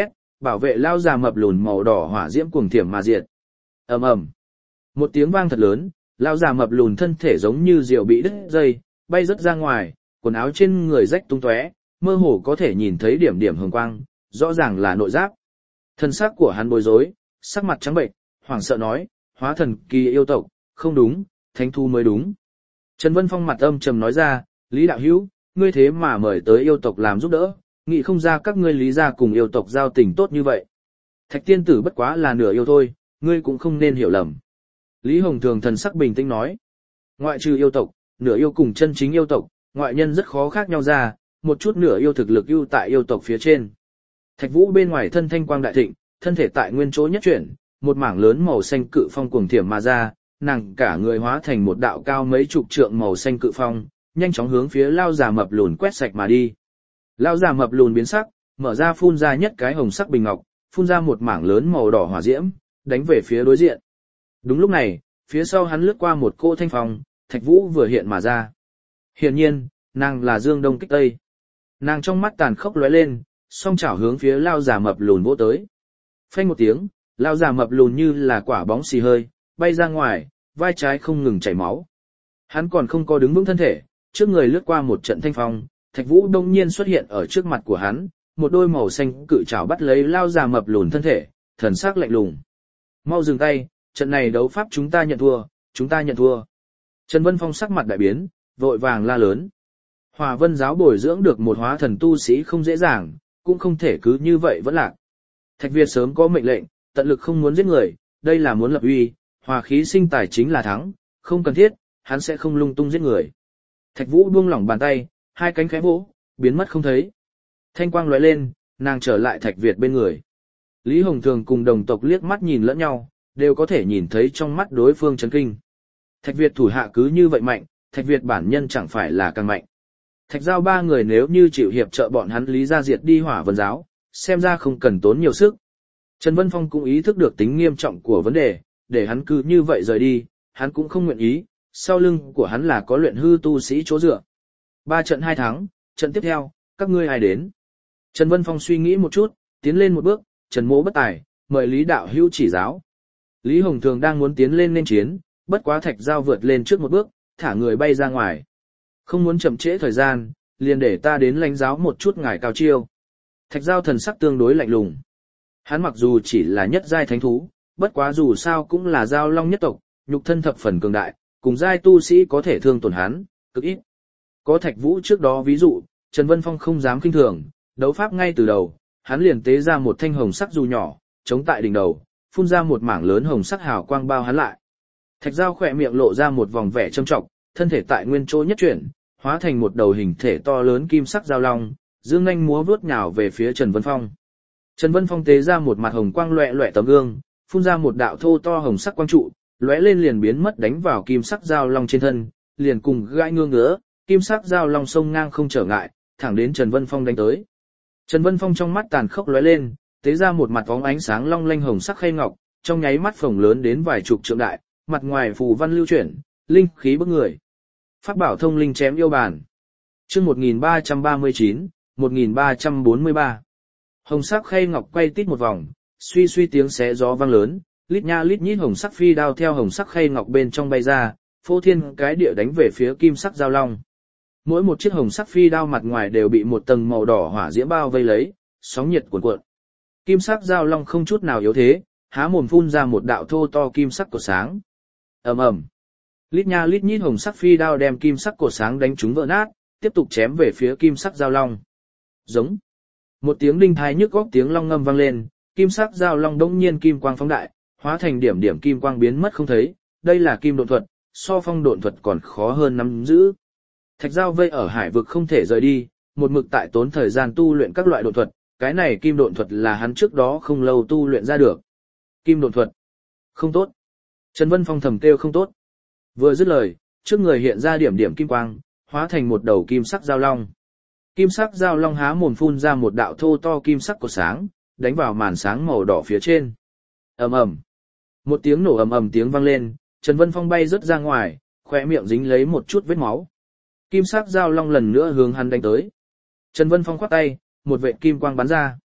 Speaker 1: bảo vệ lao già mập lùn màu đỏ hỏa diễm cuồng thiểm mà diệt. Ầm ầm. Một tiếng vang thật lớn, lao già mập lùn thân thể giống như diều bị đứt dây, bay rất ra ngoài, quần áo trên người rách tung tóe, mơ hồ có thể nhìn thấy điểm điểm hồng quang, rõ ràng là nội giáp. Thân xác của hắn bối rối, sắc mặt trắng bệnh, hoảng sợ nói, hóa thần kỳ yêu tộc, không đúng, thánh thu mới đúng. Trần Vân Phong mặt âm trầm nói ra, Lý đạo hữu, ngươi thế mà mời tới yêu tộc làm giúp đỡ, nghĩ không ra các ngươi Lý gia cùng yêu tộc giao tình tốt như vậy. Thạch tiên tử bất quá là nửa yêu thôi, ngươi cũng không nên hiểu lầm. Lý Hồng Thường thần sắc bình tĩnh nói, ngoại trừ yêu tộc, nửa yêu cùng chân chính yêu tộc, ngoại nhân rất khó khác nhau ra, một chút nửa yêu thực lực ưu tại yêu tộc phía trên. Thạch Vũ bên ngoài thân thanh quang đại thịnh, thân thể tại nguyên chỗ nhất chuyển, một mảng lớn màu xanh cự phong cuồng thiểm mà ra, nàng cả người hóa thành một đạo cao mấy chục trượng màu xanh cự phong, nhanh chóng hướng phía lao già mập lùn quét sạch mà đi. Lao già mập lùn biến sắc, mở ra phun ra nhất cái hồng sắc bình ngọc, phun ra một mảng lớn màu đỏ hỏa diễm, đánh về phía đối diện. Đúng lúc này, phía sau hắn lướt qua một cỗ thanh phong, Thạch Vũ vừa hiện mà ra. Hiển nhiên, nàng là Dương Đông kích Tây. Nàng trong mắt tàn khốc lóe lên, song chảo hướng phía lao già mập lùn vỗ tới. Phanh một tiếng, lao già mập lùn như là quả bóng xì hơi, bay ra ngoài, vai trái không ngừng chảy máu. Hắn còn không có đứng vững thân thể, trước người lướt qua một trận thanh phong, Thạch Vũ đông nhiên xuất hiện ở trước mặt của hắn, một đôi màu xanh cự chảo bắt lấy lao già mập lùn thân thể, thần sắc lạnh lùng. Mau dừng tay, trận này đấu pháp chúng ta nhận thua, chúng ta nhận thua. Trần Vân Phong sắc mặt đại biến, vội vàng la lớn. Hòa Vân giáo bồi dưỡng được một hóa thần tu sĩ không dễ dàng, cũng không thể cứ như vậy vẫn lạc. Thạch Việt sớm có mệnh lệnh, tận lực không muốn giết người, đây là muốn lập uy, hòa khí sinh tài chính là thắng, không cần thiết, hắn sẽ không lung tung giết người. Thạch Vũ buông lỏng bàn tay, hai cánh khẽ vỗ, biến mất không thấy. Thanh quang lóe lên, nàng trở lại Thạch Việt bên người. Lý Hồng Thường cùng đồng tộc liếc mắt nhìn lẫn nhau, đều có thể nhìn thấy trong mắt đối phương chấn kinh. Thạch Việt thủ hạ cứ như vậy mạnh, Thạch Việt bản nhân chẳng phải là càng mạnh. Thạch Giao ba người nếu như chịu hiệp trợ bọn hắn Lý gia diệt đi Hỏa Vân giáo, xem ra không cần tốn nhiều sức. Trần Vân Phong cũng ý thức được tính nghiêm trọng của vấn đề, để hắn cứ như vậy rời đi, hắn cũng không nguyện ý, sau lưng của hắn là có luyện hư tu sĩ chỗ dựa. Ba trận hai thắng, trận tiếp theo, các ngươi ai đến? Trần Vân Phong suy nghĩ một chút, tiến lên một bước, Trần Mỗ bất tài, mời Lý đạo hữu chỉ giáo. Lý Hồng Thường đang muốn tiến lên nên chiến, bất quá Thạch Giao vượt lên trước một bước, thả người bay ra ngoài. Không muốn chậm trễ thời gian, liền để ta đến lãnh giáo một chút ngài cao chiêu. Thạch Giao thần sắc tương đối lạnh lùng. Hắn mặc dù chỉ là nhất giai thánh thú, bất quá dù sao cũng là giao long nhất tộc, nhục thân thập phần cường đại, cùng giai tu sĩ có thể thương tổn hắn, cực ít. Có Thạch Vũ trước đó ví dụ, Trần Vân Phong không dám kinh thường, đấu pháp ngay từ đầu, hắn liền tế ra một thanh hồng sắc dù nhỏ, chống tại đỉnh đầu, phun ra một mảng lớn hồng sắc hào quang bao hắn lại. Thạch Giao khỏe miệng lộ ra một vòng vẻ châm trọng, thân thể tại nguyên chỗ nhất chuyển, hóa thành một đầu hình thể to lớn kim sắc giao long, dương nhanh múa vuốt nhào về phía Trần Vân Phong. Trần Vân Phong tế ra một mặt hồng quang loẹt loẹt tấm gương, phun ra một đạo thô to hồng sắc quang trụ, lóe lên liền biến mất đánh vào kim sắc giao long trên thân, liền cùng gãi ngương ngứa, kim sắc giao long sông ngang không trở ngại, thẳng đến Trần Vân Phong đánh tới. Trần Vân Phong trong mắt tàn khốc lóe lên, tế ra một mặt bóng ánh sáng long lanh hồng sắc khay ngọc, trong nháy mắt phồng lớn đến vài chục trượng đại, mặt ngoài phù văn lưu chuyển, linh khí bức người. Pháp bảo thông linh chém yêu bàn. Chương một nghìn ba trăm ba mươi chín, một nghìn ba trăm bốn mươi ba. Hồng sắc khay ngọc quay tít một vòng, suy suy tiếng xé gió vang lớn, lít nha lít nhít hồng sắc phi đao theo hồng sắc khay ngọc bên trong bay ra, phô thiên cái địa đánh về phía kim sắc giao long. Mỗi một chiếc hồng sắc phi đao mặt ngoài đều bị một tầng màu đỏ hỏa diễm bao vây lấy, sóng nhiệt cuồn cuộn. Kim sắc giao long không chút nào yếu thế, há mồm phun ra một đạo thô to kim sắc cột sáng. Ầm ầm. Lít nha lít nhít hồng sắc phi đao đem kim sắc cột sáng đánh trúng vỡ nát, tiếp tục chém về phía kim sắc giao long. Giống. Một tiếng đinh tai nhức óc tiếng long ngâm vang lên, kim sắc giao long đống nhiên kim quang phóng đại, hóa thành điểm điểm kim quang biến mất không thấy, đây là kim độn thuật, so phong độn thuật còn khó hơn nắm giữ. Thạch Giao vây ở hải vực không thể rời đi, một mực tại tốn thời gian tu luyện các loại độn thuật, cái này kim độn thuật là hắn trước đó không lâu tu luyện ra được. Kim độn thuật. Không tốt. Trần Vân Phong thầm kêu không tốt. Vừa dứt lời, trước người hiện ra điểm điểm kim quang, hóa thành một đầu kim sắc giao long. Kim sắc giao long há mồm phun ra một đạo thô to kim sắc cột sáng, đánh vào màn sáng màu đỏ phía trên. Ầm ầm. Một tiếng nổ ầm ầm tiếng vang lên, Trần Vân Phong bay rớt ra ngoài, khóe miệng dính lấy một chút vết máu. Kim sắc giao long lần nữa hướng hắn đánh tới. Trần Vân Phong khoát tay, một vệt kim quang bắn ra.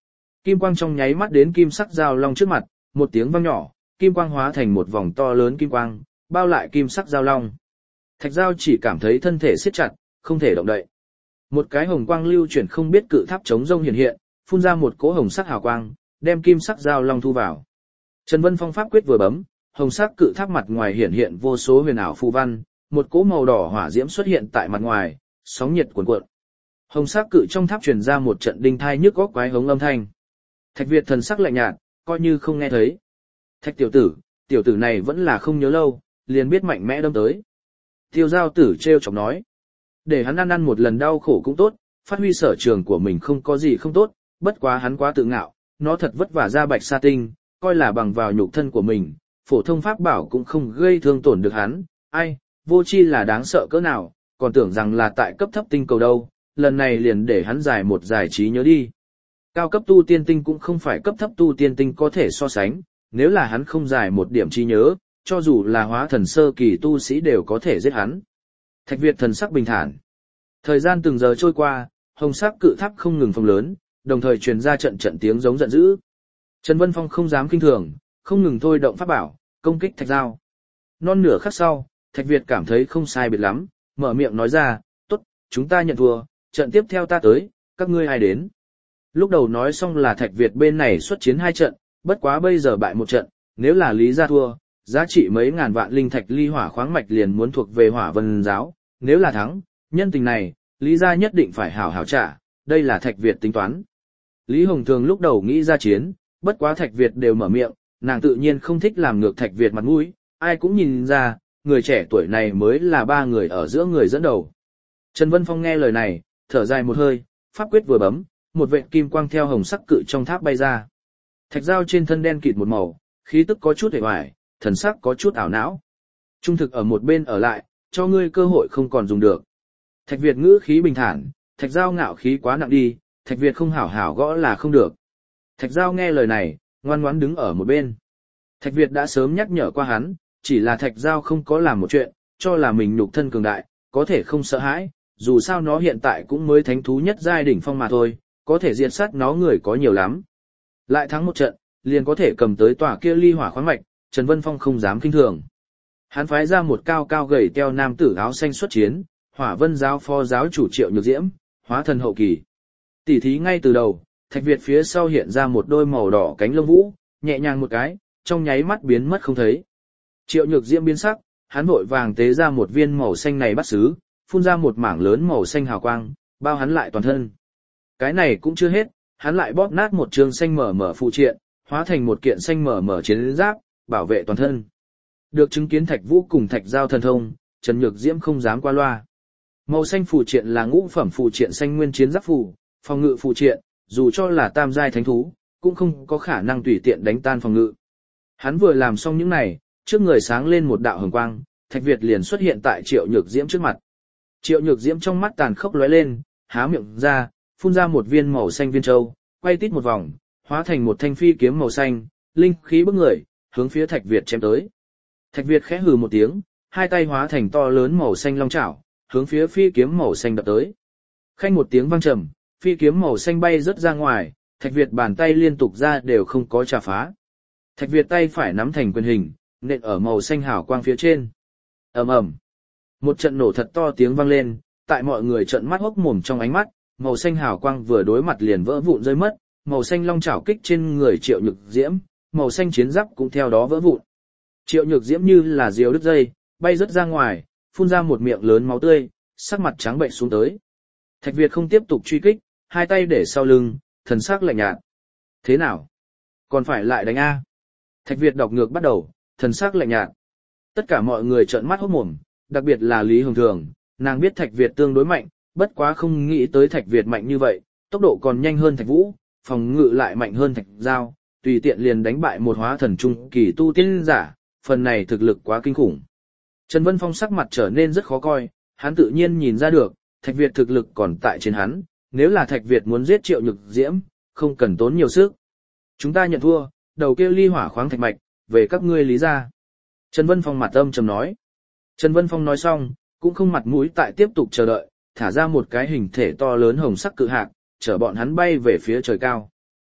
Speaker 1: Kim quang trong nháy mắt đến kim sắc giao long trước mặt, một tiếng vang nhỏ, kim quang hóa thành một vòng to lớn kim quang, bao lại kim sắc giao long. Thạch Giao chỉ cảm thấy thân thể siết chặt, không thể động đậy. Một cái hồng quang lưu chuyển không biết cự tháp chống rông hiện hiện, phun ra một cỗ hồng sắc hào quang, đem kim sắc giao long thu vào. Trần Vân Phong pháp quyết vừa bấm, hồng sắc cự tháp mặt ngoài hiện hiện vô số huyền ảo phù văn, một cỗ màu đỏ hỏa diễm xuất hiện tại mặt ngoài, sóng nhiệt cuồn cuộn. Hồng sắc cự trong tháp truyền ra một trận đinh thai nhức óc quái hống âm thanh. Thạch Việt thần sắc lạnh nhạt, coi như không nghe thấy. Thạch tiểu tử, tiểu tử này vẫn là không nhớ lâu, liền biết mạnh mẽ đâm tới. Tiêu Giao Tử trêu chọc nói, để hắn ăn ăn một lần đau khổ cũng tốt, phát huy sở trường của mình không có gì không tốt, bất quá hắn quá tự ngạo, nó thật vất vả ra bạch sa tinh, coi là bằng vào nhục thân của mình, phổ thông pháp bảo cũng không gây thương tổn được hắn, ai, vô chi là đáng sợ cỡ nào, còn tưởng rằng là tại cấp thấp tinh cầu đâu, lần này liền để hắn giải một giải trí nhớ đi. Cao cấp tu tiên tinh cũng không phải cấp thấp tu tiên tinh có thể so sánh, nếu là hắn không giải một điểm trí nhớ, cho dù là hóa thần sơ kỳ tu sĩ đều có thể giết hắn. Thạch Việt thần sắc bình thản. Thời gian từng giờ trôi qua, hồng sắc cự tháp không ngừng phồng lớn, đồng thời truyền ra trận trận tiếng giống giận dữ. Trần Vân Phong không dám kinh thường, không ngừng thôi động pháp bảo, công kích Thạch Giao. Non nửa khắc sau, Thạch Việt cảm thấy không sai biệt lắm, mở miệng nói ra, tốt, chúng ta nhận thua, trận tiếp theo ta tới, các ngươi ai đến. Lúc đầu nói xong là Thạch Việt bên này xuất chiến hai trận, bất quá bây giờ bại một trận, nếu là Lý gia thua, giá trị mấy ngàn vạn linh thạch ly hỏa khoáng mạch liền muốn thuộc về Hỏa Vân giáo, nếu là thắng, nhân tình này, Lý gia nhất định phải hảo hảo trả, đây là Thạch Việt tính toán. Lý Hồng Thường lúc đầu nghĩ ra chiến, bất quá Thạch Việt đều mở miệng, nàng tự nhiên không thích làm ngược Thạch Việt mặt mũi, ai cũng nhìn ra, người trẻ tuổi này mới là ba người ở giữa người dẫn đầu. Trần Vân Phong nghe lời này, thở dài một hơi, pháp quyết vừa bấm, một vệt kim quang theo hồng sắc cự trong tháp bay ra. Thạch Giao trên thân đen kịt một màu, khí tức có chút hề hoài, thần sắc có chút ảo não. Trung thực ở một bên ở lại, cho ngươi cơ hội không còn dùng được. Thạch Việt ngữ khí bình thản, Thạch Giao ngạo khí quá nặng đi, Thạch Việt không hảo hảo gõ là không được. Thạch Giao nghe lời này, ngoan ngoãn đứng ở một bên. Thạch Việt đã sớm nhắc nhở qua hắn, chỉ là Thạch Giao không có làm một chuyện, cho là mình nhục thân cường đại, có thể không sợ hãi, dù sao nó hiện tại cũng mới thánh thú nhất giai đỉnh phong mà thôi, có thể diệt sát nó người có nhiều lắm. Lại thắng một trận, liền có thể cầm tới tòa kia ly hỏa khoáng mạch, Trần Vân Phong không dám kinh thường. Hắn phái ra một cao cao gầy teo nam tử áo xanh xuất chiến, Hỏa Vân giáo phó giáo chủ Triệu Nhược Diễm, hóa thần hậu kỳ. Tỉ thí ngay từ đầu, Thạch Việt phía sau hiện ra một đôi màu đỏ cánh lông vũ, nhẹ nhàng một cái, trong nháy mắt biến mất không thấy. Triệu Nhược Diễm biến sắc, hắn vội vàng tế ra một viên màu xanh này bắt sứ, phun ra một mảng lớn màu xanh hào quang, bao hắn lại toàn thân. Cái này cũng chưa hết, hắn lại bóp nát một trường xanh mở mở phụ triện, hóa thành một kiện xanh mở mở chiến giáp, bảo vệ toàn thân. Được chứng kiến Thạch Vũ cùng Thạch Giao thần thông, Trần Nhược Diễm không dám qua loa. Màu xanh phụ triện là ngũ phẩm phụ triện xanh nguyên chiến giáp phù, phòng ngự phụ triện, dù cho là tam giai thánh thú, cũng không có khả năng tùy tiện đánh tan phòng ngự. Hắn vừa làm xong những này, trước người sáng lên một đạo hồng quang, Thạch Việt liền xuất hiện tại Triệu Nhược Diễm trước mặt. Triệu Nhược Diễm trong mắt tàn khốc lóe lên, há miệng ra, phun ra một viên màu xanh viên châu, quay tít một vòng, hóa thành một thanh phi kiếm màu xanh, linh khí bức người, hướng phía Thạch Việt chém tới. Thạch Việt khẽ hừ một tiếng, hai tay hóa thành to lớn màu xanh long chảo, hướng phía phi kiếm màu xanh đập tới. Khanh một tiếng vang trầm, phi kiếm màu xanh bay rớt ra ngoài, Thạch Việt bàn tay liên tục ra đều không có chà phá. Thạch Việt tay phải nắm thành quyền hình, nện ở màu xanh hào quang phía trên. Ầm ầm. Một trận nổ thật to tiếng vang lên, tại mọi người trợn mắt hốc mồm trong ánh mắt, màu xanh hào quang vừa đối mặt liền vỡ vụn rơi mất, màu xanh long chảo kích trên người Triệu Nhược Diễm, màu xanh chiến giáp cũng theo đó vỡ vụn. Triệu Nhược Diễm như là diều đứt dây, bay rớt ra ngoài, phun ra một miệng lớn máu tươi, sắc mặt trắng bệnh xuống tới. Thạch Việt không tiếp tục truy kích, hai tay để sau lưng, thần sắc lạnh nhạt. Thế nào? Còn phải lại đánh a? Thạch Việt đọc ngược bắt đầu, thần sắc lạnh nhạt. Tất cả mọi người trợn mắt hốt mồm, đặc biệt là Lý Hồng Thường, nàng biết Thạch Việt tương đối mạnh, bất quá không nghĩ tới Thạch Việt mạnh như vậy, tốc độ còn nhanh hơn Thạch Vũ, phòng ngự lại mạnh hơn Thạch Giao, tùy tiện liền đánh bại một hóa thần trung kỳ tu tiên giả, phần này thực lực quá kinh khủng. Trần Vân Phong sắc mặt trở nên rất khó coi, hắn tự nhiên nhìn ra được, Thạch Việt thực lực còn tại trên hắn, nếu là Thạch Việt muốn giết Triệu Nhược Diễm, không cần tốn nhiều sức. Chúng ta nhận thua, đầu kia ly hỏa khoáng thạch mạch, về các ngươi Lý gia. Trần Vân Phong mặt âm trầm nói. Trần Vân Phong nói xong, cũng không mặt mũi tại tiếp tục chờ đợi, thả ra một cái hình thể to lớn hồng sắc cự hạc, chở bọn hắn bay về phía trời cao.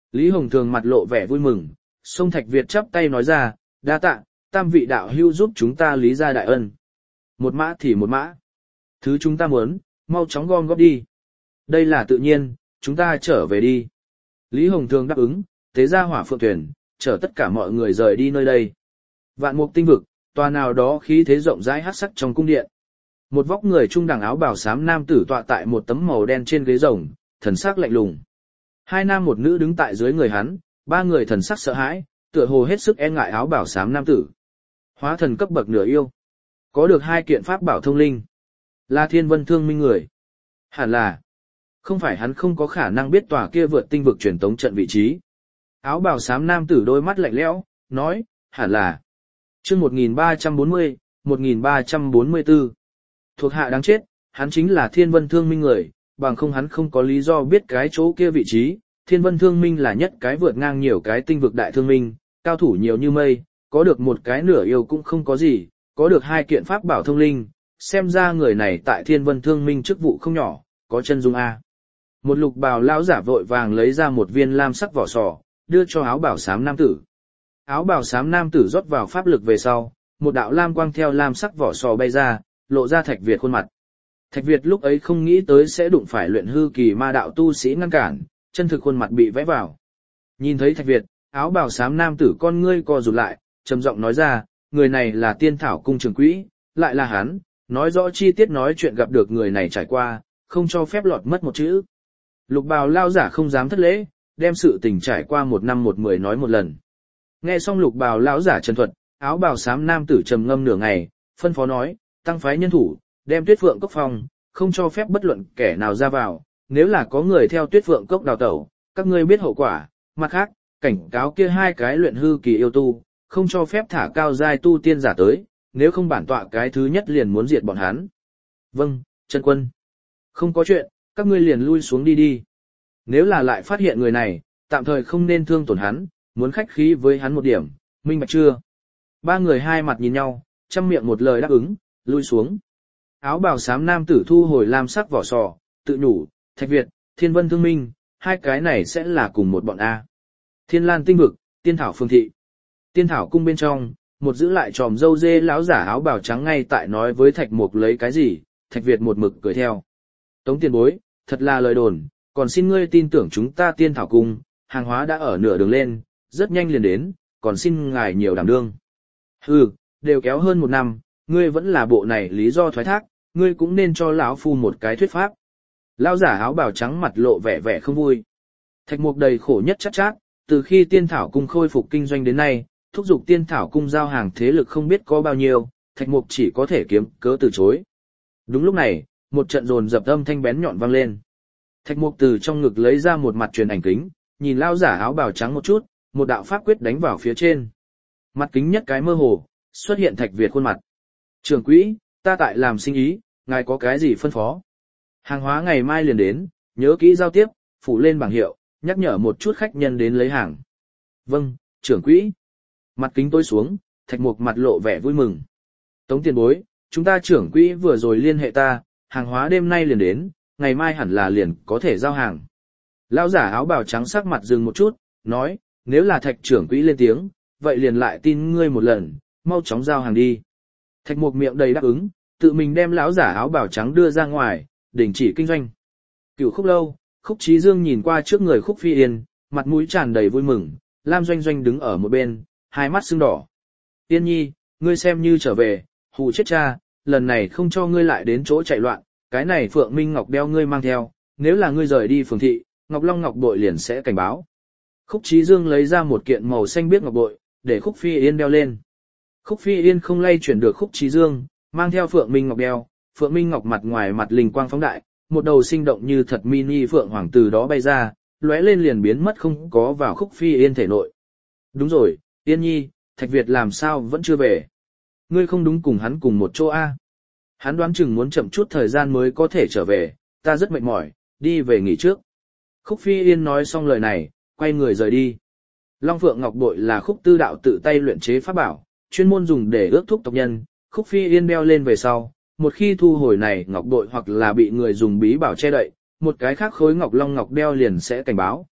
Speaker 1: Lý Hồng Thường mặt lộ vẻ vui mừng, Sông Thạch Việt chắp tay nói ra, đa tạ, tam vị đạo hữu giúp chúng ta lý ra đại ân. Một mã thì một mã. Thứ chúng ta muốn, mau chóng gom góp đi. Đây là tự nhiên, chúng ta trở về đi. Lý Hồng Thường đáp ứng, tế ra hỏa phượng thuyền, chở tất cả mọi người rời đi nơi đây. Vạn Mục Tinh Vực, tòa nào đó khí thế rộng rãi hắc sắc trong cung điện. Một vóc người trung đẳng áo bào xám nam tử tọa tại một tấm màu đen trên ghế rồng, thần sắc lạnh lùng. Hai nam một nữ đứng tại dưới người hắn, ba người thần sắc sợ hãi, tựa hồ hết sức e ngại áo bào xám nam tử. Hóa thần cấp bậc nửa yêu, có được hai kiện pháp bảo thông linh, là Thiên Vân Thương Minh người. Hẳn là, không phải hắn không có khả năng biết tòa kia vượt tinh vực truyền tống trận vị trí. Áo bào xám nam tử đôi mắt lạnh lẽo, nói, hẳn là. Chương một nghìn ba trăm bốn mươi, một nghìn ba trăm bốn mươi tư. Thuộc hạ đáng chết, hắn chính là Thiên Vân Thương Minh người, bằng không hắn không có lý do biết cái chỗ kia vị trí. Thiên Vân Thương Minh là nhất cái vượt ngang nhiều cái tinh vực đại thương minh, cao thủ nhiều như mây, có được một cái nửa yêu cũng không có gì, có được hai kiện pháp bảo thông linh, xem ra người này tại Thiên Vân Thương Minh chức vụ không nhỏ, có chân dung a. Một lục bào lão giả vội vàng lấy ra một viên lam sắc vỏ sò, đưa cho áo bào xám nam tử. Áo bào xám nam tử rót vào pháp lực về sau, một đạo lam quang theo lam sắc vỏ sò bay ra, lộ ra Thạch Việt khuôn mặt. Thạch Việt lúc ấy không nghĩ tới sẽ đụng phải luyện hư kỳ ma đạo tu sĩ ngăn cản, chân thực khuôn mặt bị vẽ vào. Nhìn thấy Thạch Việt, áo bào xám nam tử con ngươi co rụt lại, trầm giọng nói ra, người này là Tiên Thảo cung trưởng quỹ, lại là hắn, nói rõ chi tiết nói chuyện gặp được người này trải qua, không cho phép lọt mất một chữ. Lục bào lao giả không dám thất lễ, đem sự tình trải qua một năm một mười nói một lần. Nghe xong lục bào lão giả trần thuật, áo bào xám nam tử trầm ngâm nửa ngày, phân phó nói, tăng phái nhân thủ, đem Tuyết Phượng Cốc phong, không cho phép bất luận kẻ nào ra vào, nếu là có người theo Tuyết Phượng Cốc đào tẩu, các ngươi biết hậu quả. Mặt khác, cảnh cáo kia hai cái luyện hư kỳ yêu tu, không cho phép thả cao giai tu tiên giả tới, nếu không bản tọa cái thứ nhất liền muốn diệt bọn hắn. Vâng, chân quân. Không có chuyện, các ngươi liền lui xuống đi đi. Nếu là lại phát hiện người này, tạm thời không nên thương tổn hắn, muốn khách khí với hắn một điểm, minh bạch chưa? Ba người hai mặt nhìn nhau, chăm miệng một lời đáp ứng, lui xuống. Áo bào xám nam tử thu hồi lam sắc vỏ sò, tự nhủ, Thạch Việt, Thiên Vân Thương Minh, hai cái này sẽ là cùng một bọn A. Thiên Lan Tinh Vực, Tiên Thảo Phương Thị. Tiên Thảo cung bên trong, một giữ lại tròm dâu dê lão giả áo bào trắng ngay tại nói với Thạch Mục lấy cái gì, Thạch Việt một mực cười theo. Tống tiền bối, thật là lời đồn, còn xin ngươi tin tưởng chúng ta Tiên Thảo cung, hàng hóa đã ở nửa đường lên, rất nhanh liền đến, còn xin ngài nhiều đảm đương. Hừ, đều kéo hơn một năm, ngươi vẫn là bộ này lý do thoái thác, ngươi cũng nên cho lão phu một cái thuyết pháp. Lão giả áo bào trắng mặt lộ vẻ vẻ không vui. Thạch Mục đầy khổ nhất chắc chát, từ khi Tiên Thảo cung khôi phục kinh doanh đến nay, thúc giục Tiên Thảo cung giao hàng thế lực không biết có bao nhiêu, Thạch Mục chỉ có thể kiếm cớ từ chối. Đúng lúc này, một trận dồn dập âm thanh bén nhọn vang lên. Thạch Mục từ trong ngực lấy ra một mặt truyền ảnh kính, nhìn lão giả áo bào trắng một chút, một đạo pháp quyết đánh vào phía trên. Mặt kính nhất cái mơ hồ, xuất hiện Thạch Việt khuôn mặt. Trưởng quỹ, ta tại làm sinh ý, ngài có cái gì phân phó? Hàng hóa ngày mai liền đến, nhớ kỹ giao tiếp, phủ lên bảng hiệu, nhắc nhở một chút khách nhân đến lấy hàng. Vâng, trưởng quỹ. Mặt kính tối xuống, Thạch Mục mặt lộ vẻ vui mừng. Tống tiền bối, chúng ta trưởng quỹ vừa rồi liên hệ ta, hàng hóa đêm nay liền đến, ngày mai hẳn là liền có thể giao hàng. Lão giả áo bào trắng sắc mặt dừng một chút, nói, nếu là Thạch trưởng quỹ lên tiếng, vậy liền lại tin ngươi một lần, mau chóng giao hàng đi. Thạch Mục miệng đầy đáp ứng, tự mình đem lão giả áo bào trắng đưa ra ngoài, đình chỉ kinh doanh. Cửu Khúc lâu, Khúc Chí Dương nhìn qua trước người Khúc Phi Yên, mặt mũi tràn đầy vui mừng, Lam Doanh Doanh đứng ở một bên, hai mắt sưng đỏ. Yên nhi, ngươi xem như trở về, hù chết cha, lần này không cho ngươi lại đến chỗ chạy loạn, cái này Phượng Minh Ngọc đeo ngươi mang theo, nếu là ngươi rời đi phường thị, Ngọc Long Ngọc bội liền sẽ cảnh báo. Khúc Chí Dương lấy ra một kiện màu xanh biếc ngọc bội, để Khúc Phi Yên đeo lên. Khúc Phi Yên không lay chuyển được Khúc Chí Dương, mang theo Phượng Minh Ngọc đeo, Phượng Minh Ngọc mặt ngoài mặt linh quang phóng đại, một đầu sinh động như thật mini Phượng Hoàng từ đó bay ra, lóe lên liền biến mất không có vào Khúc Phi Yên thể nội. Đúng rồi, Yên nhi, Thạch Việt làm sao vẫn chưa về? Ngươi không đúng cùng hắn cùng một chỗ a? Hắn đoán chừng muốn chậm chút thời gian mới có thể trở về, ta rất mệt mỏi, đi về nghỉ trước. Khúc Phi Yên nói xong lời này, quay người rời đi. Long Phượng Ngọc bội là Khúc Tư Đạo tự tay luyện chế pháp bảo, chuyên môn dùng để ước thúc tộc nhân. Khúc Phi Yên đeo lên về sau, một khi thu hồi này ngọc bội hoặc là bị người dùng bí bảo che đậy, một cái khác khối ngọc long ngọc đeo liền sẽ cảnh báo,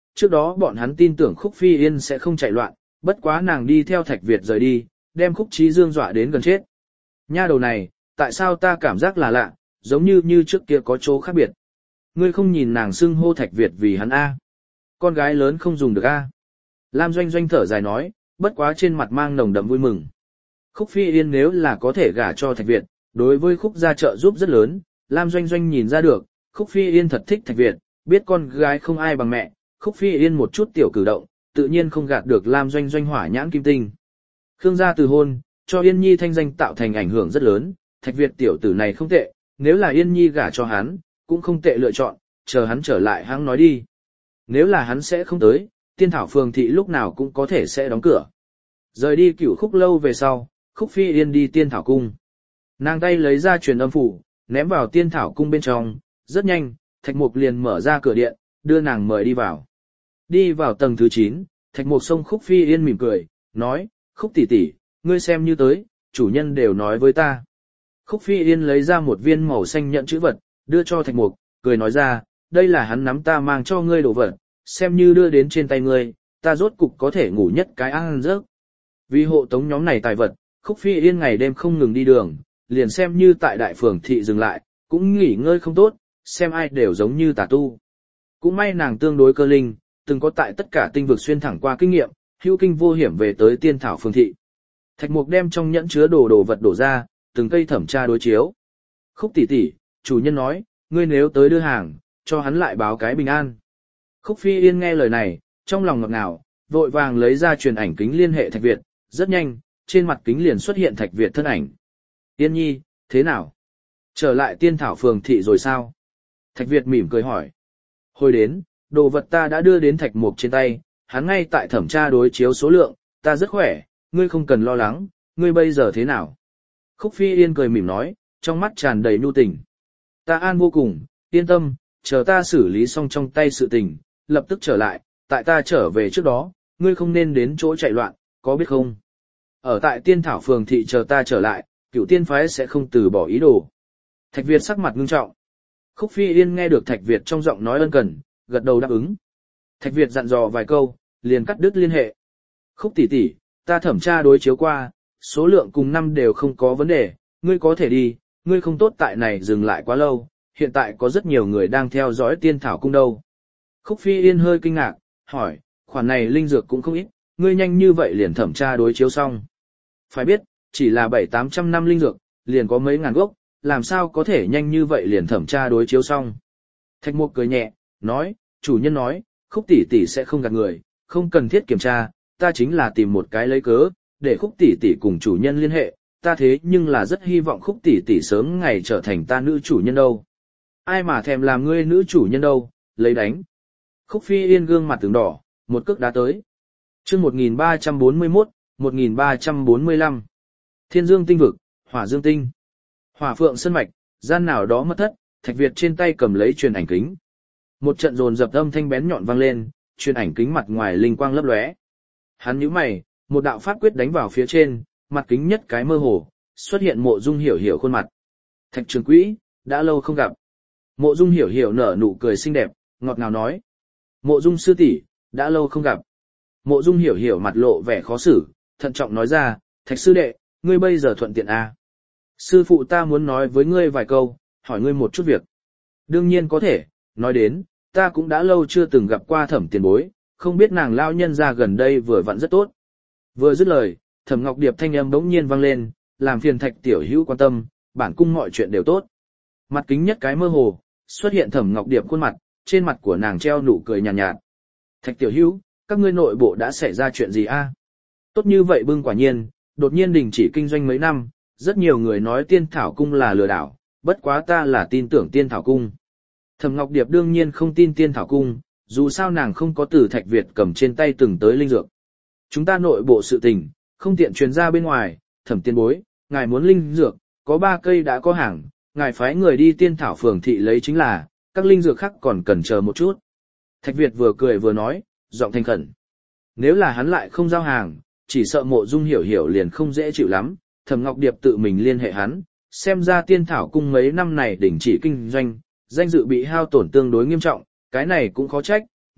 Speaker 1: trước đó bọn hắn tin tưởng Khúc Phi Yên sẽ không chạy loạn, bất quá nàng đi theo Thạch Việt rời đi, đem Khúc Chí Dương dọa đến gần chết. Nha đầu này, tại sao ta cảm giác là lạ, giống như như trước kia có chỗ khác biệt. Ngươi không nhìn nàng xưng hô Thạch Việt vì hắn A. Con gái lớn không dùng được A. Lam Doanh Doanh thở dài nói, bất quá trên mặt mang nồng đậm vui mừng. Khúc Phi Yên nếu là có thể gả cho Thạch Việt, đối với Khúc gia trợ giúp rất lớn, Lam Doanh Doanh nhìn ra được, Khúc Phi Yên thật thích Thạch Việt, biết con gái không ai bằng mẹ, Khúc Phi Yên một chút tiểu cử động, tự nhiên không gạt được Lam Doanh Doanh hỏa nhãn kim tinh. Khương gia từ hôn, cho Yên Nhi thanh danh tạo thành ảnh hưởng rất lớn, Thạch Việt tiểu tử này không tệ, nếu là Yên Nhi gả cho hắn, cũng không tệ lựa chọn, chờ hắn trở lại hắn nói đi. Nếu là hắn sẽ không tới, Tiên Thảo Phường thị lúc nào cũng có thể sẽ đóng cửa. Rời đi Cửu Khúc lâu về sau, Khúc Phi Yên đi Tiên Thảo cung. Nàng tay lấy ra truyền âm phủ, ném vào Tiên Thảo cung bên trong, rất nhanh, Thạch Mục liền mở ra cửa điện, đưa nàng mời đi vào. Đi vào tầng thứ chín, Thạch Mục xông Khúc Phi Yên mỉm cười, nói, Khúc tỷ tỷ, ngươi xem như tới, chủ nhân đều nói với ta. Khúc Phi Yên lấy ra một viên màu xanh nhận chữ vật, đưa cho Thạch Mục, cười nói ra, đây là hắn nắm ta mang cho ngươi đồ vật, xem như đưa đến trên tay ngươi, ta rốt cục có thể ngủ nhất cái ăn giấc. Vì hộ tống nhóm này tài vật, Khúc Phi Yên ngày đêm không ngừng đi đường, liền xem như tại đại phường thị dừng lại, cũng nghỉ ngơi không tốt, xem ai đều giống như tà tu. Cũng may nàng tương đối cơ linh, từng có tại tất cả tinh vực xuyên thẳng qua kinh nghiệm, hữu kinh vô hiểm về tới Tiên Thảo Phường thị. Thạch Mục đem trong nhẫn chứa đồ đồ vật đổ ra, từng cây thẩm tra đối chiếu. Khúc tỷ tỷ, chủ nhân nói, ngươi nếu tới đưa hàng, cho hắn lại báo cái bình an. Khúc Phi Yên nghe lời này, trong lòng ngọt ngào, vội vàng lấy ra truyền ảnh kính liên hệ Thạch Việt, rất nhanh, trên mặt kính liền xuất hiện Thạch Việt thân ảnh. Yên Nhi, thế nào? Trở lại Tiên Thảo Phường thị rồi sao? Thạch Việt mỉm cười hỏi. Hồi đến, đồ vật ta đã đưa đến Thạch Mục trên tay, hắn ngay tại thẩm tra đối chiếu số lượng, ta rất khỏe, ngươi không cần lo lắng, ngươi bây giờ thế nào? Khúc Phi Yên cười mỉm nói, trong mắt tràn đầy nhu tình. Ta an vô cùng, yên tâm, chờ ta xử lý xong trong tay sự tình, lập tức trở lại, tại ta trở về trước đó, ngươi không nên đến chỗ chạy loạn, có biết không? Ở tại Tiên Thảo Phường thị chờ ta trở lại, Cửu Tiên phái sẽ không từ bỏ ý đồ. Thạch Việt sắc mặt ngưng trọng. Khúc Phi Yên nghe được Thạch Việt trong giọng nói ân cần, gật đầu đáp ứng. Thạch Việt dặn dò vài câu, liền cắt đứt liên hệ. Khúc tỷ tỷ, ta thẩm tra đối chiếu qua, số lượng cùng năm đều không có vấn đề, ngươi có thể đi, ngươi không tốt tại này dừng lại quá lâu, hiện tại có rất nhiều người đang theo dõi Tiên Thảo cung đâu. Khúc Phi Yên hơi kinh ngạc, hỏi, khoản này linh dược cũng không ít, ngươi nhanh như vậy liền thẩm tra đối chiếu xong. Phải biết, chỉ là bảy tám trăm năm linh dược, liền có mấy ngàn gốc, làm sao có thể nhanh như vậy liền thẩm tra đối chiếu xong. Thạch Mục cười nhẹ, nói, chủ nhân nói, Khúc tỷ tỷ sẽ không gạt người, không cần thiết kiểm tra, ta chính là tìm một cái lấy cớ, để Khúc tỷ tỷ cùng chủ nhân liên hệ, ta thế nhưng là rất hy vọng Khúc tỷ tỷ sớm ngày trở thành ta nữ chủ nhân đâu. Ai mà thèm làm ngươi nữ chủ nhân đâu, lấy đánh. Khúc Phi Yên gương mặt tướng đỏ, một cước đá tới. Chương một nghìn ba trăm bốn mươi mốt, một nghìn ba trăm bốn mươi lăm. Thiên Dương tinh vực, Hỏa Dương tinh. Hỏa Phượng sơn mạch, gian nào đó mất thất, Thạch Việt trên tay cầm lấy truyền ảnh kính. Một trận dồn dập âm thanh bén nhọn vang lên, truyền ảnh kính mặt ngoài linh quang lấp lóe. Hắn nhíu mày, một đạo pháp quyết đánh vào phía trên, mặt kính nhất cái mơ hồ, xuất hiện Mộ Dung Hiểu Hiểu khuôn mặt. Thạch Trường Quỹ, đã lâu không gặp. Mộ Dung Hiểu Hiểu nở nụ cười xinh đẹp, ngọt ngào nói. Mộ Dung sư tỷ, đã lâu không gặp. Mộ Dung Hiểu Hiểu mặt lộ vẻ khó xử, thận trọng nói ra, Thạch sư đệ, ngươi bây giờ thuận tiện à? Sư phụ ta muốn nói với ngươi vài câu, hỏi ngươi một chút việc. Đương nhiên có thể, nói đến, ta cũng đã lâu chưa từng gặp qua Thẩm tiền bối, không biết nàng lao nhân ra gần đây vừa vặn rất tốt. Vừa dứt lời, Thẩm Ngọc Điệp thanh âm bỗng nhiên vang lên, làm phiền Thạch tiểu hữu quan tâm, bản cung mọi chuyện đều tốt. Mặt kính nhất cái mơ hồ, xuất hiện Thẩm Ngọc Điệp khuôn mặt, trên mặt của nàng treo nụ cười nhàn nhạt, nhạt. Thạch tiểu hữu, các ngươi nội bộ đã xảy ra chuyện gì a? Tốt như vậy bưng quả nhiên, đột nhiên đình chỉ kinh doanh mấy năm, rất nhiều người nói Tiên Thảo cung là lừa đảo, bất quá ta là tin tưởng Tiên Thảo cung. Thẩm Ngọc Điệp đương nhiên không tin Tiên Thảo cung, dù sao nàng không có từ Thạch Việt cầm trên tay từng tới linh dược. Chúng ta nội bộ sự tình, không tiện truyền ra bên ngoài, Thẩm tiên bối, ngài muốn linh dược, có ba cây đã có hàng, ngài phái người đi Tiên Thảo Phường thị lấy chính là, các linh dược khác còn cần chờ một chút. Thạch Việt vừa cười vừa nói, giọng thành khẩn. Nếu là hắn lại không giao hàng, chỉ sợ Mộ Dung Hiểu Hiểu liền không dễ chịu lắm, Thẩm Ngọc Điệp tự mình liên hệ hắn, xem ra Tiên Thảo cung mấy năm này đình chỉ kinh doanh, danh dự bị hao tổn tương đối nghiêm trọng, cái này cũng khó trách,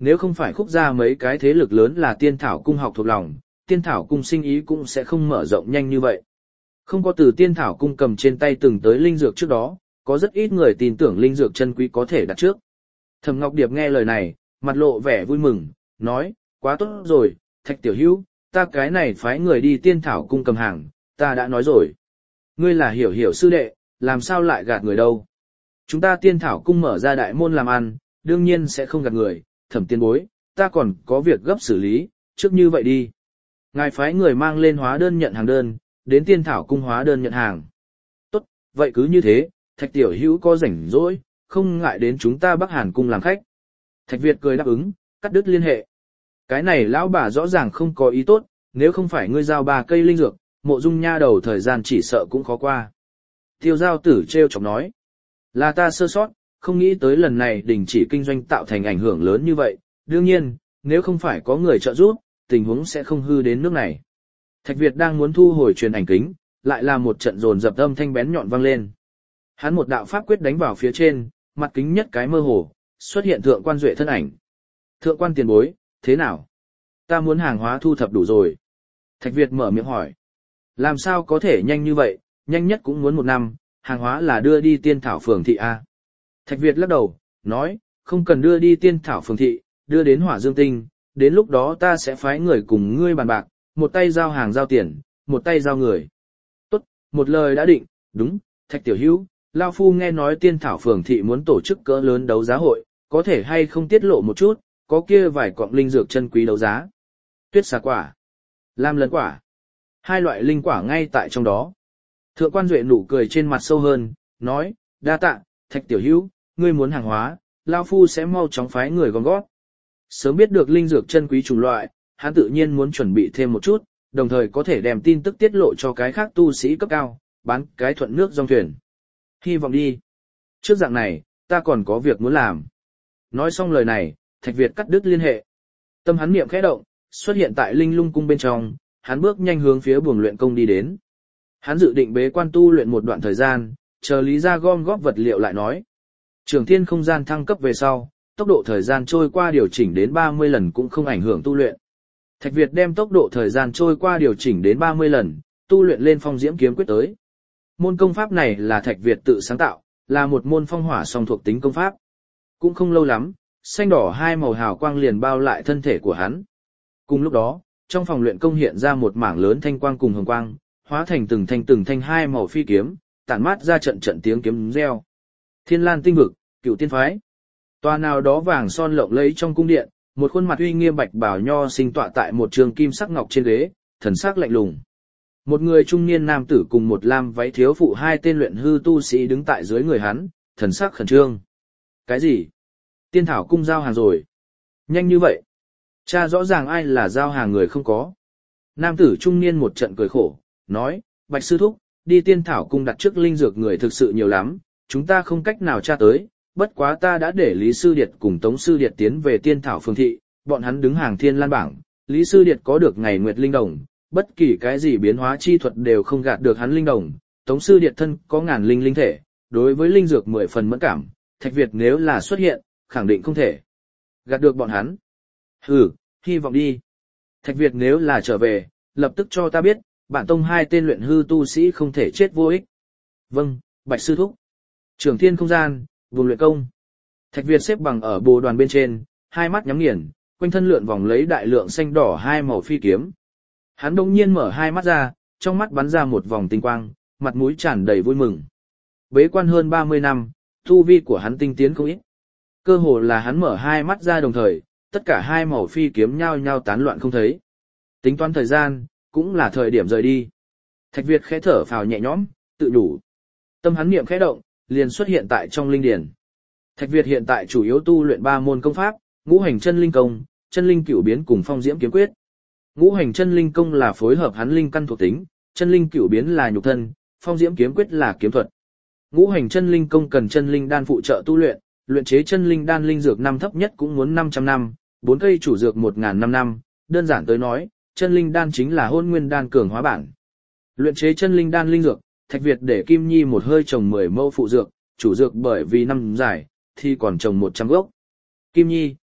Speaker 1: nếu không phải khúc ra mấy cái thế lực lớn là tiên thảo cung học thuộc lòng, tiên thảo cung sinh ý cũng sẽ không mở rộng nhanh như vậy. Không có từ tiên thảo cung cầm trên tay từng tới linh dược trước đó, có rất ít người tin tưởng linh dược chân quý có thể đặt trước. Thẩm Ngọc Điệp nghe lời này, mặt lộ vẻ vui mừng, nói, quá tốt rồi, Thạch tiểu hữu, ta cái này phái người đi tiên thảo cung cầm hàng, ta đã nói rồi. Ngươi là hiểu hiểu sư đệ, làm sao lại gạt người đâu. Chúng ta tiên thảo cung mở ra đại môn làm ăn, đương nhiên sẽ không gạt người, Thẩm tiên bối, ta còn có việc gấp xử lý, trước như vậy đi. Ngài phái người mang lên hóa đơn nhận hàng đơn, đến tiên thảo cung hóa đơn nhận hàng. Tốt, vậy cứ như thế, Thạch tiểu hữu có rảnh rỗi, không ngại đến chúng ta Bắc Hàn cung làm khách. Thạch Việt cười đáp ứng, cắt đứt liên hệ. Cái này lão bà rõ ràng không có ý tốt, nếu không phải ngươi giao ba cây linh dược, Mộ Dung nha đầu thời gian chỉ sợ cũng khó qua. Tiêu giao tử treo chọc nói, là ta sơ sót, không nghĩ tới lần này đình chỉ kinh doanh tạo thành ảnh hưởng lớn như vậy, đương nhiên, nếu không phải có người trợ giúp, tình huống sẽ không hư đến nước này. Thạch Việt đang muốn thu hồi truyền ảnh kính, lại là một trận dồn dập âm thanh bén nhọn vang lên. Hắn một đạo pháp quyết đánh vào phía trên, mặt kính nhất cái mơ hồ, xuất hiện thượng quan duệ thân ảnh. Thượng quan tiền bối, thế nào? Ta muốn hàng hóa thu thập đủ rồi. Thạch Việt mở miệng hỏi. Làm sao có thể nhanh như vậy, nhanh nhất cũng muốn một năm, hàng hóa là đưa đi tiên thảo phường thị A. Thạch Việt lắc đầu, nói, không cần đưa đi tiên thảo phường thị, đưa đến hỏa dương tinh, đến lúc đó ta sẽ phái người cùng ngươi bàn bạc, một tay giao hàng giao tiền, một tay giao người. Tốt, một lời đã định, đúng, Thạch tiểu hữu, Lao Phu nghe nói tiên thảo phường thị muốn tổ chức cỡ lớn đấu giá hội, có thể hay không tiết lộ một chút, có kia vài cọng linh dược chân quý đấu giá. Tuyết xà quả, lam lân quả, hai loại linh quả ngay tại trong đó. Thượng quan Duệ nụ cười trên mặt sâu hơn, nói, đa tạ, Thạch tiểu hữu, ngươi muốn hàng hóa, Lao Phu sẽ mau chóng phái người gom gót. Sớm biết được linh dược chân quý chủng loại, hắn tự nhiên muốn chuẩn bị thêm một chút, đồng thời có thể đem tin tức tiết lộ cho cái khác tu sĩ cấp cao, bán cái thuận nước dòng thuyền. Hy vọng đi. Trước dạng này, ta còn có việc muốn làm. Nói xong lời này, Thạch Việt cắt đứt liên hệ. Tâm hắn niệm khẽ động, xuất hiện tại linh lung cung bên trong, hắn bước nhanh hướng phía buồng luyện công đi đến. Hắn dự định bế quan tu luyện một đoạn thời gian, chờ Lý Gia gom góp vật liệu lại nói. Trường thiên không gian thăng cấp về sau, tốc độ thời gian trôi qua điều chỉnh đến ba mươi lần cũng không ảnh hưởng tu luyện. Thạch Việt đem tốc độ thời gian trôi qua điều chỉnh đến ba mươi lần, tu luyện lên phong diễm kiếm quyết tới. Môn công pháp này là Thạch Việt tự sáng tạo, là một môn phong hỏa song thuộc tính công pháp. Cũng không lâu lắm, xanh đỏ hai màu hào quang liền bao lại thân thể của hắn. Cùng lúc đó, trong phòng luyện công hiện ra một mảng lớn thanh quang cùng hồng quang, hóa thành từng thanh từng thanh hai màu phi kiếm, tản mát ra trận trận tiếng kiếm reo. Thiên Lan tinh vực, Cửu Tiên phái. Tòa nào đó vàng son lộng lẫy trong cung điện, một khuôn mặt uy nghiêm bạch bào nho sinh tọa tại một trường kim sắc ngọc trên ghế, thần sắc lạnh lùng. Một người trung niên nam tử cùng một lam váy thiếu phụ hai tên luyện hư tu sĩ đứng tại dưới người hắn, thần sắc khẩn trương. Cái gì? Tiên thảo cung giao hàng rồi. Nhanh như vậy. Cha rõ ràng ai là giao hàng người không có. Nam tử trung niên một trận cười khổ, nói, Bạch sư thúc, đi tiên thảo cung đặt trước linh dược người thực sự nhiều lắm, chúng ta không cách nào tra tới, bất quá ta đã để Lý Sư Điệt cùng Tống Sư Điệt tiến về tiên thảo phường thị, bọn hắn đứng hàng thiên lan bảng, Lý Sư Điệt có được ngày nguyệt linh đồng, bất kỳ cái gì biến hóa chi thuật đều không gạt được hắn linh đồng, Tống Sư Điệt thân có ngàn linh linh thể, đối với linh dược mười phần mẫn cảm, Thạch Việt nếu là xuất hiện, khẳng định không thể gạt được bọn hắn. Hừ, hy vọng đi. Thạch Việt nếu là trở về, lập tức cho ta biết, bản tông hai tên luyện hư tu sĩ không thể chết vô ích. Vâng, Bạch sư thúc. Trưởng thiên không gian, vùng luyện công. Thạch Việt xếp bằng ở bồ đoàn bên trên, hai mắt nhắm nghiền, quanh thân lượn vòng lấy đại lượng xanh đỏ hai màu phi kiếm. Hắn đông nhiên mở hai mắt ra, trong mắt bắn ra một vòng tinh quang, mặt mũi tràn đầy vui mừng. Bế quan hơn ba mươi năm, tu vi của hắn tinh tiến không ít. Cơ hồ là hắn mở hai mắt ra đồng thời, tất cả hai màu phi kiếm nhao nhao tán loạn không thấy. Tính toán thời gian, cũng là thời điểm rời đi. Thạch Việt khẽ thở phào nhẹ nhõm, tự đủ. Tâm hắn niệm khẽ động, liền xuất hiện tại trong linh điển. Thạch Việt hiện tại chủ yếu tu luyện ba môn công pháp, ngũ hành chân linh công, chân linh cửu biến cùng phong diễm kiếm quyết. Ngũ hành chân linh công là phối hợp hắn linh căn thuộc tính, chân linh cửu biến là nhục thân, phong diễm kiếm quyết là kiếm thuật. Ngũ hành chân linh công cần chân linh đan phụ trợ tu luyện, luyện chế chân linh đan linh dược năm thấp nhất cũng muốn năm trăm năm, bốn cây chủ dược một nghìn năm năm, đơn giản tới nói, chân linh đan chính là hôn nguyên đan cường hóa bản. Luyện chế chân linh đan linh dược, Thạch Việt để Kim Nhi một hơi trồng mười mẫu phụ dược, chủ dược bởi vì năm dài, thì còn trồng một trăm gốc. Kim Nhi,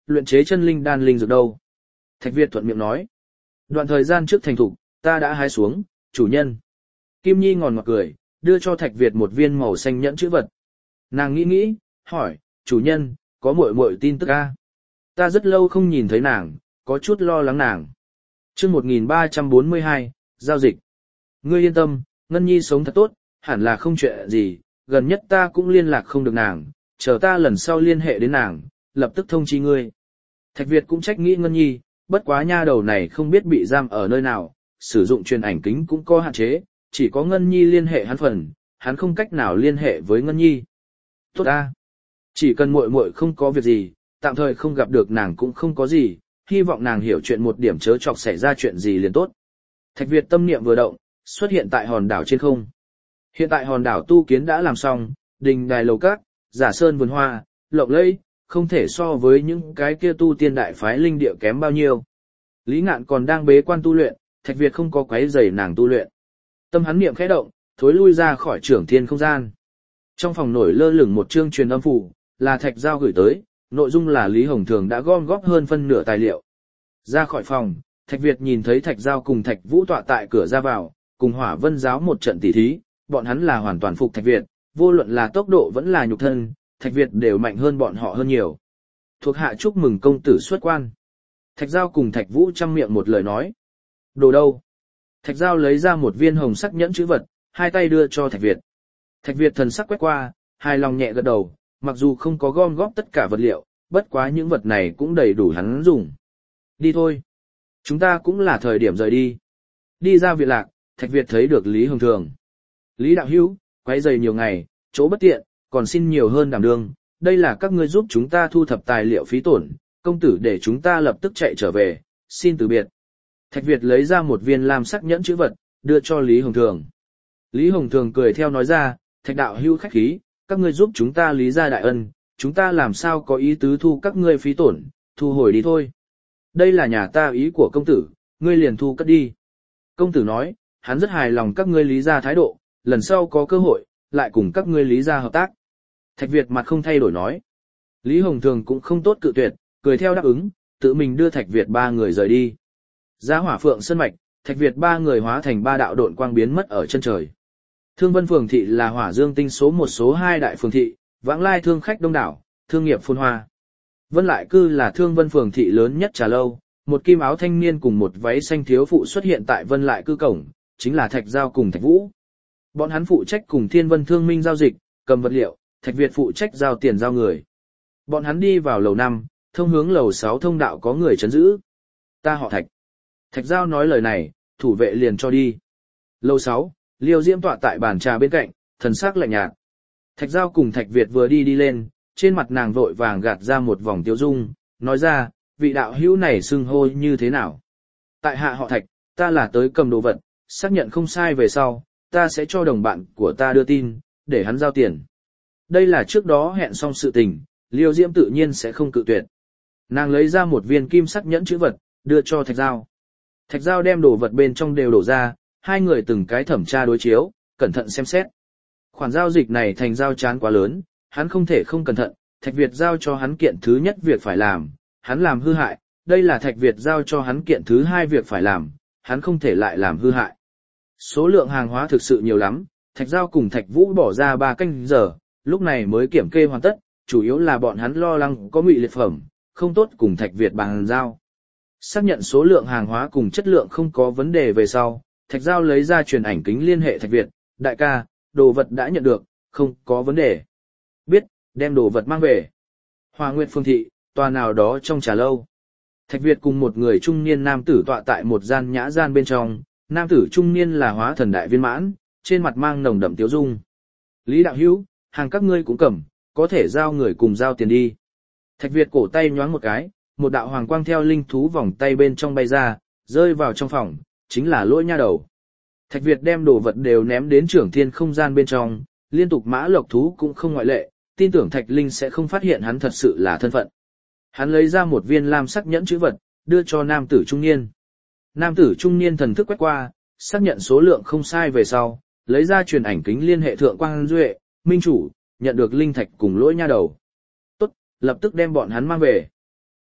Speaker 1: luyện chế chân linh đan linh dược đâu? Thạch Việt thuận miệng nói. Đoạn thời gian trước thành thục, ta đã hái xuống, chủ nhân. Kim Nhi ngòn ngọt cười, đưa cho Thạch Việt một viên màu xanh nhẫn chữ vật. Nàng nghĩ nghĩ, hỏi, chủ nhân, có muội muội tin tức a? Ta rất lâu không nhìn thấy nàng, có chút lo lắng nàng. Chương một nghìn ba trăm bốn mươi hai, giao dịch. Ngươi yên tâm, Ngân Nhi sống thật tốt, hẳn là không chuyện gì, gần nhất ta cũng liên lạc không được nàng, chờ ta lần sau liên hệ đến nàng, lập tức thông chi ngươi. Thạch Việt cũng trách nghĩ Ngân Nhi, bất quá nha đầu này không biết bị giam ở nơi nào, sử dụng truyền ảnh kính cũng có hạn chế, chỉ có Ngân Nhi liên hệ hắn phần, hắn không cách nào liên hệ với Ngân Nhi. Tốt a, chỉ cần muội muội không có việc gì, tạm thời không gặp được nàng cũng không có gì, hy vọng nàng hiểu chuyện một điểm chớ chọc xảy ra chuyện gì liền tốt. Thạch Việt tâm niệm vừa động, xuất hiện tại hòn đảo trên không. Hiện tại hòn đảo tu kiến đã làm xong, đình đài lầu các, giả sơn vườn hoa, lộng lẫy, không thể so với những cái kia tu tiên đại phái linh địa kém bao nhiêu. Lý Ngạn còn đang bế quan tu luyện, Thạch Việt không có quấy rầy nàng tu luyện. Tâm hắn niệm khẽ động, thối lui ra khỏi trưởng thiên không gian. Trong phòng nổi lơ lửng một chương truyền âm phủ, là Thạch Giao gửi tới, nội dung là Lý Hồng Thường đã gom góp hơn phân nửa tài liệu. Ra khỏi phòng, Thạch Việt nhìn thấy Thạch Giao cùng Thạch Vũ tọa tại cửa ra vào, cùng Hỏa Vân giáo một trận tỉ thí, bọn hắn là hoàn toàn phục Thạch Việt, vô luận là tốc độ vẫn là nhục thân, Thạch Việt đều mạnh hơn bọn họ hơn nhiều. Thuộc hạ chúc mừng công tử xuất quan. Thạch Giao cùng Thạch Vũ chăm miệng một lời nói. Đồ đâu? Thạch Giao lấy ra một viên hồng sắc nhẫn chữ vật, hai tay đưa cho Thạch Việt. Thạch Việt thần sắc quét qua, hài lòng nhẹ gật đầu, mặc dù không có gom góp tất cả vật liệu, bất quá những vật này cũng đầy đủ hắn dùng. Đi thôi. Chúng ta cũng là thời điểm rời đi. Đi ra viện lạc, Thạch Việt thấy được Lý Hồng Thường. Lý đạo hữu, quấy rầy nhiều ngày, chỗ bất tiện, còn xin nhiều hơn đảm đương. Đây là các ngươi giúp chúng ta thu thập tài liệu phí tổn, công tử để chúng ta lập tức chạy trở về, xin từ biệt. Thạch Việt lấy ra một viên lam sắc nhẫn chữ vật, đưa cho Lý Hồng Thường. Lý Hồng Thường cười theo nói ra, Thạch đạo hữu khách khí, các ngươi giúp chúng ta Lý gia đại ân, chúng ta làm sao có ý tứ thu các ngươi phí tổn, thu hồi đi thôi. Đây là nhà ta ý của công tử, ngươi liền thu cất đi. Công tử nói, hắn rất hài lòng các ngươi Lý gia thái độ, lần sau có cơ hội, lại cùng các ngươi Lý gia hợp tác. Thạch Việt mặt không thay đổi nói. Lý Hồng Thường cũng không tốt cự tuyệt, cười theo đáp ứng, tự mình đưa Thạch Việt ba người rời đi. Ra Hỏa Phượng Sơn Mạch, Thạch Việt ba người hóa thành ba đạo độn quang biến mất ở chân trời. Thương Vân Phường Thị là Hỏa Dương Tinh số một số hai đại phường thị, vãng lai thương khách đông đảo, thương nghiệp phồn hoa. Vân Lại Cư là Thương Vân Phường Thị lớn nhất trà lâu, một kim áo thanh niên cùng một váy xanh thiếu phụ xuất hiện tại Vân Lại Cư cổng, chính là Thạch Giao cùng Thạch Vũ. Bọn hắn phụ trách cùng Thiên Vân Thương Minh giao dịch, cầm vật liệu, Thạch Việt phụ trách giao tiền giao người. Bọn hắn đi vào lầu năm, thông hướng lầu sáu thông đạo có người trấn giữ. Ta họ Thạch. Thạch Giao nói lời này, thủ vệ liền cho đi. Lầu sáu, Liêu Diễm tọa tại bàn trà bên cạnh, thần sắc lạnh nhạt. Thạch Giao cùng Thạch Việt vừa đi đi lên, trên mặt nàng vội vàng gạt ra một vòng tiêu dung, nói ra, vị đạo hữu này xưng hô như thế nào? Tại hạ họ Thạch, ta là tới cầm đồ vật, xác nhận không sai về sau, ta sẽ cho đồng bạn của ta đưa tin, để hắn giao tiền. Đây là trước đó hẹn xong sự tình, Liêu Diễm tự nhiên sẽ không cự tuyệt. Nàng lấy ra một viên kim sắc nhẫn chữ vật, đưa cho Thạch Giao. Thạch Giao đem đồ vật bên trong đều đổ ra, hai người từng cái thẩm tra đối chiếu, cẩn thận xem xét. Khoản giao dịch này thành giao chán quá lớn, hắn không thể không cẩn thận, Thạch Việt giao cho hắn kiện thứ nhất việc phải làm, hắn làm hư hại, đây là Thạch Việt giao cho hắn kiện thứ hai việc phải làm, hắn không thể lại làm hư hại. Số lượng hàng hóa thực sự nhiều lắm, Thạch Giao cùng Thạch Vũ bỏ ra ba canh giờ, lúc này mới kiểm kê hoàn tất, chủ yếu là bọn hắn lo lắng có ngụy liệt phẩm, không tốt cùng Thạch Việt bàn giao. Xác nhận số lượng hàng hóa cùng chất lượng không có vấn đề về sau, Thạch Giao lấy ra truyền ảnh kính liên hệ Thạch Việt, đại ca, đồ vật đã nhận được, không có vấn đề. Biết, đem đồ vật mang về. Hòa Nguyệt Phương Thị, tòa nào đó trong trà lâu. Thạch Việt cùng một người trung niên nam tử tọa tại một gian nhã gian bên trong, nam tử trung niên là hóa thần đại viên mãn, trên mặt mang nồng đậm tiếu dung. Lý đạo hữu, hàng các ngươi cũng cầm, có thể giao người cùng giao tiền đi. Thạch Việt cổ tay nhoáng một cái, một đạo hoàng quang theo linh thú vòng tay bên trong bay ra, rơi vào trong phòng, chính là Lỗi Nha Đầu. Thạch Việt đem đồ vật đều ném đến trưởng thiên không gian bên trong, liên tục mã lộc thú cũng không ngoại lệ, tin tưởng Thạch Linh sẽ không phát hiện hắn thật sự là thân phận. Hắn lấy ra một viên lam sắc nhẫn chữ vật, đưa cho nam tử trung niên. Nam tử trung niên thần thức quét qua, xác nhận số lượng không sai về sau, lấy ra truyền ảnh kính liên hệ thượng quan Duệ, minh chủ, nhận được linh thạch cùng Lỗi Nha Đầu. Tốt, lập tức đem bọn hắn mang về.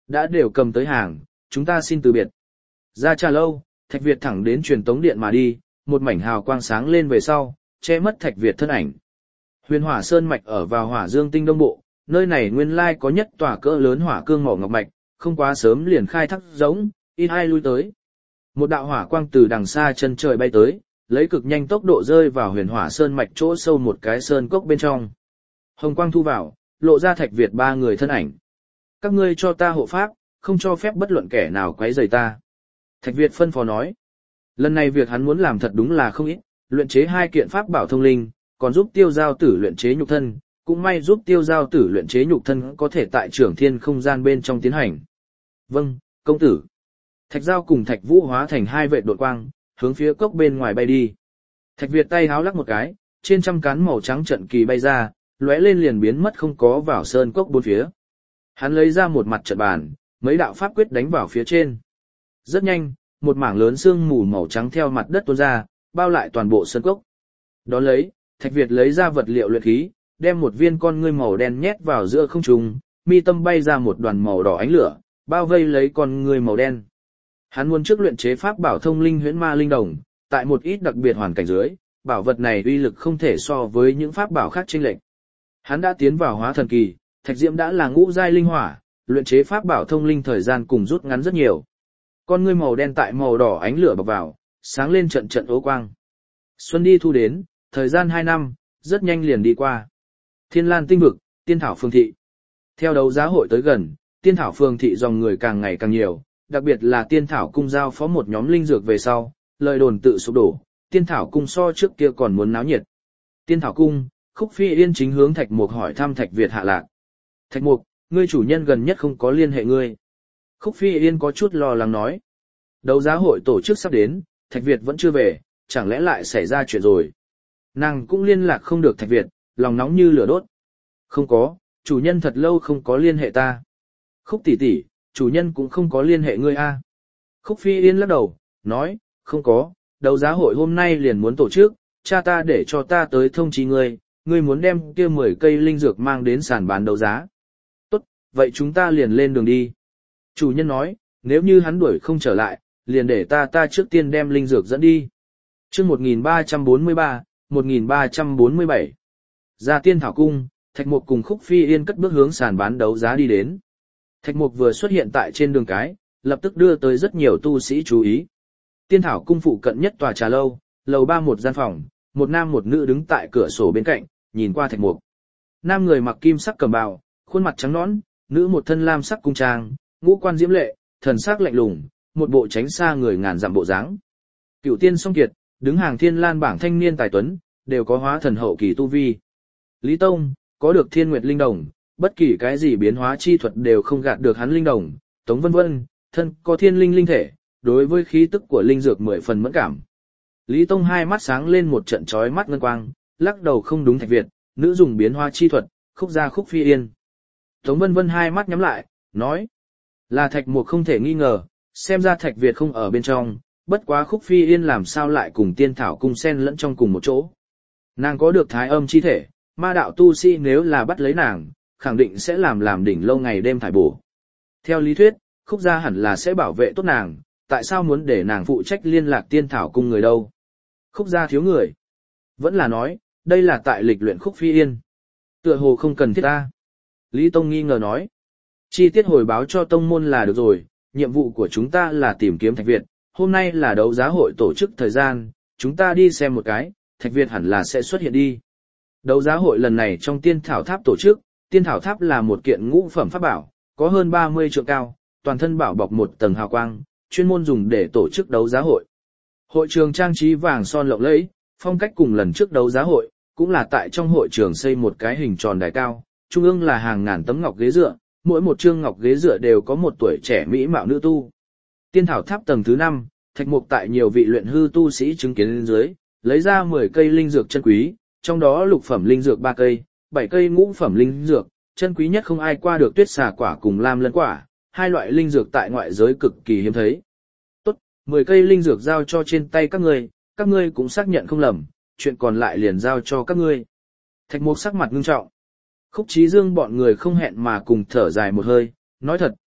Speaker 1: Đã đều cầm tới hàng, chúng ta xin từ biệt. Ra trà lâu, Thạch Việt thẳng đến truyền tống điện mà đi, một mảnh hào quang sáng lên về sau, che mất Thạch Việt thân ảnh. Huyền Hỏa Sơn mạch ở vào Hỏa Dương Tinh Đông Bộ, nơi này nguyên lai có nhất tòa cỡ lớn hỏa cương mỏ ngọc mạch, không quá sớm liền khai thác giống, ít ai lui tới. Một đạo hỏa quang từ đằng xa chân trời bay tới, lấy cực nhanh tốc độ rơi vào Huyền Hỏa Sơn mạch chỗ sâu một cái sơn cốc bên trong. Hồng quang thu vào, lộ ra Thạch Việt ba người thân ảnh. Các ngươi cho ta hộ pháp, không cho phép bất luận kẻ nào quấy rầy ta. Thạch Việt phân phó nói. Lần này việc hắn muốn làm thật đúng là không ít, luyện chế hai kiện pháp bảo thông linh, còn giúp Tiêu Giao Tử luyện chế nhục thân, cũng may giúp Tiêu Giao Tử luyện chế nhục thân có thể tại trưởng thiên không gian bên trong tiến hành. Vâng, công tử. Thạch Giao cùng Thạch Vũ hóa thành hai vệ đột quang, hướng phía cốc bên ngoài bay đi. Thạch Việt tay háo lắc một cái, trên trăm cán màu trắng trận kỳ bay ra, lóe lên liền biến mất không có vào sơn cốc bốn phía. Hắn lấy ra một mặt trận bàn, mấy đạo pháp quyết đánh vào phía trên. Rất nhanh, một mảng lớn sương mù màu trắng theo mặt đất tuôn ra, bao lại toàn bộ sơn cốc. Đón lấy, Thạch Việt lấy ra vật liệu luyện khí, đem một viên con ngươi màu đen nhét vào giữa không trung, mi tâm bay ra một đoàn màu đỏ ánh lửa, bao vây lấy con ngươi màu đen. Hắn muốn trước luyện chế pháp bảo thông linh huyễn ma linh đồng, tại một ít đặc biệt hoàn cảnh dưới, bảo vật này uy lực không thể so với những pháp bảo khác chênh lệch. Hắn đã tiến vào hóa thần kỳ, Thạch Diễm đã là ngũ giai linh hỏa, luyện chế pháp bảo thông linh thời gian cùng rút ngắn rất nhiều. Con ngươi màu đen tại màu đỏ ánh lửa bọc vào, sáng lên trận trận ố quang. Xuân đi thu đến, thời gian hai năm, rất nhanh liền đi qua. Thiên Lan tinh vực, Tiên Thảo Phường Thị. Theo đấu giá hội tới gần, Tiên Thảo Phường Thị dòng người càng ngày càng nhiều, đặc biệt là Tiên Thảo Cung giao phó một nhóm linh dược về sau, lời đồn tự sụp đổ, Tiên Thảo Cung so trước kia còn muốn náo nhiệt. Tiên Thảo Cung, Khúc Phi Yên chính hướng Thạch Mục hỏi thăm Thạch Việt hạ lạc. Thạch Mục, ngươi chủ nhân gần nhất không có liên hệ ngươi. Khúc Phi Yên có chút lo lắng nói. Đấu giá hội tổ chức sắp đến, Thạch Việt vẫn chưa về, chẳng lẽ lại xảy ra chuyện rồi. Nàng cũng liên lạc không được Thạch Việt, lòng nóng như lửa đốt. Không có, chủ nhân thật lâu không có liên hệ ta. Khúc tỷ tỷ, chủ nhân cũng không có liên hệ ngươi a. Khúc Phi Yên lắc đầu, nói, không có, đấu giá hội hôm nay liền muốn tổ chức, cha ta để cho ta tới thông chí ngươi, ngươi muốn đem kia mười cây linh dược mang đến sàn bán đấu giá. Tốt, vậy chúng ta liền lên đường đi. Chủ nhân nói, nếu như hắn đuổi không trở lại, liền để ta ta trước tiên đem linh dược dẫn đi. Chương một nghìn ba trăm bốn mươi ba, một nghìn ba trăm bốn mươi bảy. Ra Tiên Thảo Cung, Thạch Mục cùng Khúc Phi Yên cất bước hướng sàn bán đấu giá đi đến. Thạch Mục vừa xuất hiện tại trên đường cái, lập tức đưa tới rất nhiều tu sĩ chú ý. Tiên Thảo Cung phụ cận nhất tòa trà lâu, lầu ba một gian phòng, một nam một nữ đứng tại cửa sổ bên cạnh, nhìn qua Thạch Mục. Nam người mặc kim sắc cẩm bào, khuôn mặt trắng nõn, nữ một thân lam sắc cung trang, ngũ quan diễm lệ, thần sắc lạnh lùng, một bộ tránh xa người ngàn dặm bộ dáng. Cửu Tiên Song Kiệt, đứng hàng Thiên Lan bảng thanh niên tài tuấn, đều có hóa thần hậu kỳ tu vi. Lý Tông, có được Thiên Nguyệt linh đồng, bất kỳ cái gì biến hóa chi thuật đều không gạt được hắn linh đồng. Tống Vân Vân, thân có thiên linh linh thể, đối với khí tức của linh dược mười phần mẫn cảm. Lý Tông hai mắt sáng lên một trận chói mắt ngân quang, lắc đầu không đúng Thạch Việt, nữ dùng biến hóa chi thuật, Khúc ra Khúc Phi Yên. Tống Vân Vân hai mắt nhắm lại, nói, là Thạch Mục không thể nghi ngờ, xem ra Thạch Việt không ở bên trong, bất quá Khúc Phi Yên làm sao lại cùng Tiên Thảo Cung xen lẫn trong cùng một chỗ. Nàng có được thái âm chi thể, ma đạo tu sĩ nếu là bắt lấy nàng, khẳng định sẽ làm làm đỉnh lâu ngày đêm thải bổ. Theo lý thuyết, Khúc gia hẳn là sẽ bảo vệ tốt nàng, tại sao muốn để nàng phụ trách liên lạc Tiên Thảo Cung người đâu? Khúc gia thiếu người. Vẫn là nói, đây là tại lịch luyện Khúc Phi Yên. Tựa hồ không cần thiết ta. Lý Tông nghi ngờ nói. Chi tiết hồi báo cho tông môn là được rồi, nhiệm vụ của chúng ta là tìm kiếm Thạch Việt, hôm nay là đấu giá hội tổ chức thời gian, chúng ta đi xem một cái, Thạch Việt hẳn là sẽ xuất hiện đi. Đấu giá hội lần này trong Tiên Thảo Tháp tổ chức, Tiên Thảo Tháp là một kiện ngũ phẩm pháp bảo, có hơn ba mươi trượng cao, toàn thân bảo bọc một tầng hào quang, chuyên môn dùng để tổ chức đấu giá hội. Hội trường trang trí vàng son lộng lẫy, phong cách cùng lần trước đấu giá hội, cũng là tại trong hội trường xây một cái hình tròn đài cao, trung ương là hàng ngàn tấm ngọc ghế dựa, mỗi một chương ngọc ghế dựa đều có một tuổi trẻ mỹ mạo nữ tu. Tiên Thảo Tháp tầng thứ năm, Thạch Mục tại nhiều vị luyện hư tu sĩ chứng kiến lên dưới, lấy ra mười cây linh dược chân quý, trong đó lục phẩm linh dược ba cây, bảy cây ngũ phẩm linh dược, chân quý nhất không ai qua được tuyết xà quả cùng lam lân quả, hai loại linh dược tại ngoại giới cực kỳ hiếm thấy. Tốt, mười cây linh dược giao cho trên tay các ngươi, các ngươi cũng xác nhận không lầm, chuyện còn lại liền giao cho các ngươi. Thạch Mục sắc mặt ngưng trọng. Khúc Chí Dương bọn người không hẹn mà cùng thở dài một hơi, nói thật,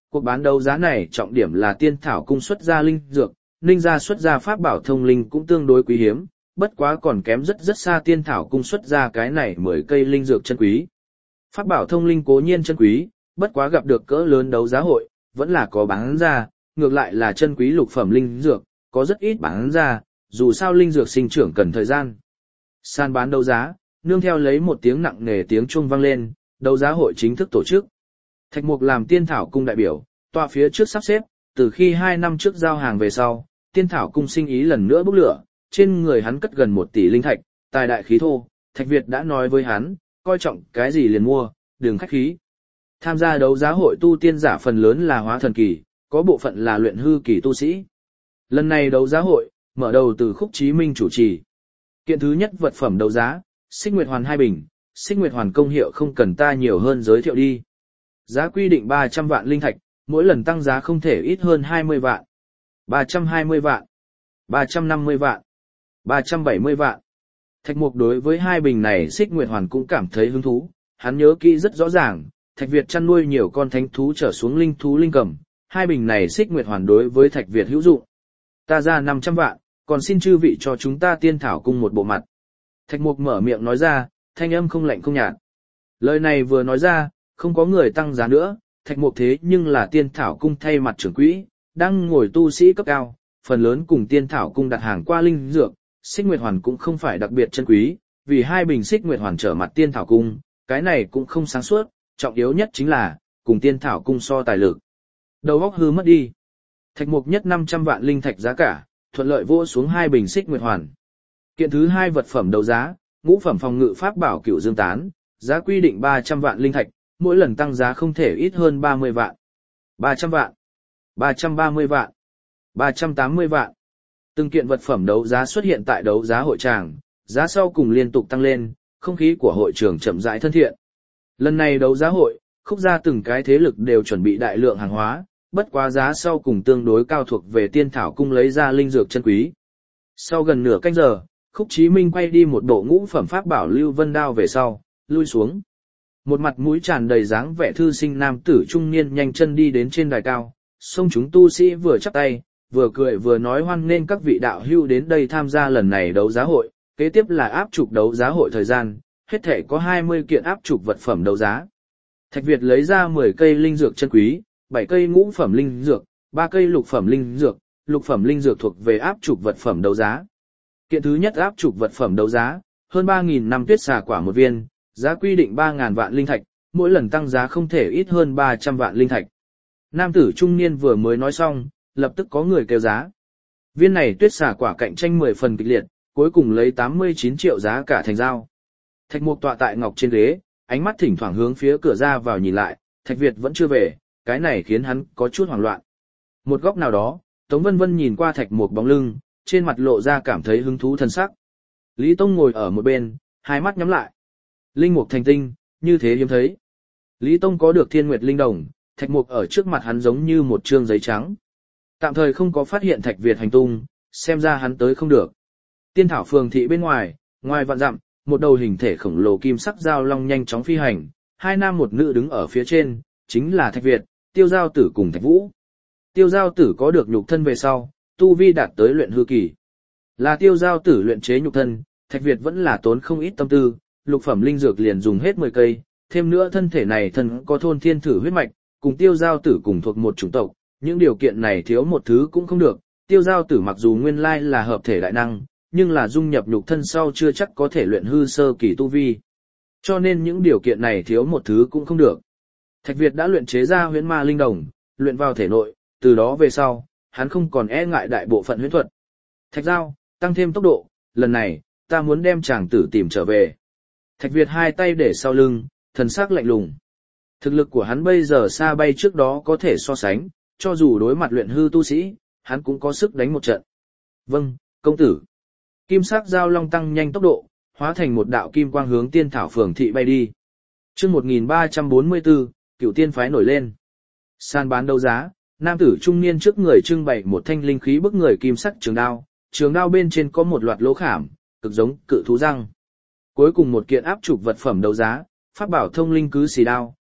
Speaker 1: cuộc bán đấu giá này trọng điểm là tiên thảo cung xuất ra linh dược, Ninh gia xuất ra pháp bảo thông linh cũng tương đối quý hiếm, bất quá còn kém rất rất xa tiên thảo cung xuất ra cái này mười cây linh dược chân quý. Pháp bảo thông linh cố nhiên chân quý, bất quá gặp được cỡ lớn đấu giá hội, vẫn là có bán ra, ngược lại là chân quý lục phẩm linh dược, có rất ít bán ra, dù sao linh dược sinh trưởng cần thời gian. Sàn bán đấu giá, nương theo lấy một tiếng nặng nề tiếng chuông vang lên, đấu giá hội chính thức tổ chức. Thạch Mục làm tiên thảo cung đại biểu, tọa phía trước sắp xếp, từ khi hai năm trước giao hàng về sau, tiên thảo cung sinh ý lần nữa bốc lửa, trên người hắn cất gần một tỷ linh thạch, tài đại khí thô, Thạch Việt đã nói với hắn, coi trọng cái gì liền mua, đừng khách khí. Tham gia đấu giá hội tu tiên giả phần lớn là hóa thần kỳ, có bộ phận là luyện hư kỳ tu sĩ. Lần này đấu giá hội, mở đầu từ Khúc Chí Minh chủ trì. Kiện thứ nhất vật phẩm đấu giá, Xích Nguyệt Hoàn hai bình, Xích Nguyệt Hoàn công hiệu không cần ta nhiều hơn giới thiệu đi. Giá quy định ba trăm vạn linh thạch, mỗi lần tăng giá không thể ít hơn hai mươi vạn. ba trăm hai mươi vạn, ba trăm năm mươi vạn, ba trăm bảy mươi vạn. Thạch Mục đối với hai bình này Xích Nguyệt Hoàn cũng cảm thấy hứng thú, hắn nhớ kỹ rất rõ ràng, Thạch Việt chăn nuôi nhiều con thánh thú trở xuống linh thú linh cầm, hai bình này Xích Nguyệt Hoàn đối với Thạch Việt hữu dụng. Ta ra năm trăm vạn, còn xin chư vị cho chúng ta tiên thảo cung một bộ mặt. Thạch Mục mở miệng nói ra, thanh âm không lạnh không nhạt. Lời này vừa nói ra, không có người tăng giá nữa, Thạch Mục thế nhưng là tiên thảo cung thay mặt trưởng quỹ, đang ngồi tu sĩ cấp cao, phần lớn cùng tiên thảo cung đặt hàng qua linh dược, Xích Nguyệt Hoàn cũng không phải đặc biệt chân quý, vì hai bình Xích Nguyệt Hoàn trở mặt tiên thảo cung, cái này cũng không sáng suốt, trọng yếu nhất chính là, cùng tiên thảo cung so tài lực. Đầu óc hư mất đi. Thạch Mục nhất năm trăm vạn linh thạch giá cả, thuận lợi vỗ xuống hai bình Xích Nguyệt Hoàn. Kiện thứ hai vật phẩm đấu giá, ngũ phẩm phòng ngự pháp bảo Cửu Dương Tán, giá quy định ba trăm vạn linh thạch, mỗi lần tăng giá không thể ít hơn ba mươi vạn. ba trăm vạn, ba trăm ba mươi vạn, ba trăm tám mươi vạn. Từng kiện vật phẩm đấu giá xuất hiện tại đấu giá hội tràng, giá sau cùng liên tục tăng lên, không khí của hội trường chậm rãi thân thiện. Lần này đấu giá hội, Khúc gia từng cái thế lực đều chuẩn bị đại lượng hàng hóa, bất quá giá sau cùng tương đối cao thuộc về tiên thảo cung lấy ra linh dược chân quý. Sau gần nửa canh giờ, Khúc Chí Minh quay đi một bộ ngũ phẩm pháp bảo Lưu Vân Đao về sau, lui xuống. Một mặt mũi tràn đầy dáng vẻ thư sinh nam tử trung niên nhanh chân đi đến trên đài cao, xông chúng tu sĩ vừa chắp tay, vừa cười vừa nói hoan nghênh các vị đạo hữu đến đây tham gia lần này đấu giá hội, kế tiếp là áp trục đấu giá hội thời gian, hết thể có hai mươi kiện áp trục vật phẩm đấu giá. Thạch Việt lấy ra mười cây linh dược chân quý, bảy cây ngũ phẩm linh dược, ba cây lục phẩm linh dược, lục phẩm linh dược thuộc về áp trục vật phẩm đấu giá. Kiện thứ nhất áp trục vật phẩm đấu giá, hơn ba nghìn năm tuyết xà quả một viên, giá quy định ba nghìn vạn linh thạch, mỗi lần tăng giá không thể ít hơn ba trăm vạn linh thạch. Nam tử trung niên vừa mới nói xong, lập tức có người kêu giá. Viên này tuyết xà quả cạnh tranh mười phần kịch liệt, cuối cùng lấy tám mươi chín triệu giá cả thành giao. Thạch Mục tọa tại ngọc trên ghế, ánh mắt thỉnh thoảng hướng phía cửa ra vào nhìn lại, Thạch Việt vẫn chưa về, cái này khiến hắn có chút hoảng loạn. Một góc nào đó, Tống Vân Vân nhìn qua Thạch Mục bóng lưng, trên mặt lộ ra cảm thấy hứng thú thân sắc. Lý Tông ngồi ở một bên, hai mắt nhắm lại. Linh mục thành tinh, như thế hiếm thấy. Lý Tông có được thiên nguyệt linh đồng, Thạch Mục ở trước mặt hắn giống như một trương giấy trắng. Tạm thời không có phát hiện Thạch Việt hành tung, xem ra hắn tới không được. Tiên thảo phường thị bên ngoài, ngoài vạn dặm, một đầu hình thể khổng lồ kim sắc giao long nhanh chóng phi hành, hai nam một nữ đứng ở phía trên, chính là Thạch Việt, Tiêu Giao Tử cùng Thạch Vũ. Tiêu Giao Tử có được nhục thân về sau, tu vi đạt tới luyện hư kỳ. Là Tiêu Giao Tử luyện chế nhục thân, Thạch Việt vẫn là tốn không ít tâm tư, lục phẩm linh dược liền dùng hết mười cây, thêm nữa thân thể này thân có thôn thiên thử huyết mạch, cùng Tiêu Giao Tử cùng thuộc một chủng tộc, những điều kiện này thiếu một thứ cũng không được. Tiêu Giao Tử mặc dù nguyên lai là hợp thể đại năng, nhưng là dung nhập nhục thân sau chưa chắc có thể luyện hư sơ kỳ tu vi. Cho nên những điều kiện này thiếu một thứ cũng không được. Thạch Việt đã luyện chế ra huyễn ma linh đồng, luyện vào thể nội, từ đó về sau, hắn không còn e ngại đại bộ phận huyễn thuật. Thạch Giao, tăng thêm tốc độ, lần này, ta muốn đem chàng tử tìm trở về. Thạch Việt hai tay để sau lưng, thần sắc lạnh lùng. Thực lực của hắn bây giờ xa bay trước đó có thể so sánh, cho dù đối mặt luyện hư tu sĩ, hắn cũng có sức đánh một trận. Vâng, công tử. Kim sắc giao long tăng nhanh tốc độ, hóa thành một đạo kim quang hướng tiên thảo phường thị bay đi. Chương một nghìn ba trăm bốn mươi tư, Cửu Tiên phái nổi lên. Sàn bán đấu giá, nam tử trung niên trước người trưng bày một thanh linh khí bức người kim sắc trường đao, trường đao bên trên có một loạt lỗ khảm, cực giống cự thú răng. Cuối cùng một kiện áp trục vật phẩm đấu giá, pháp bảo thông linh cứ xì đao,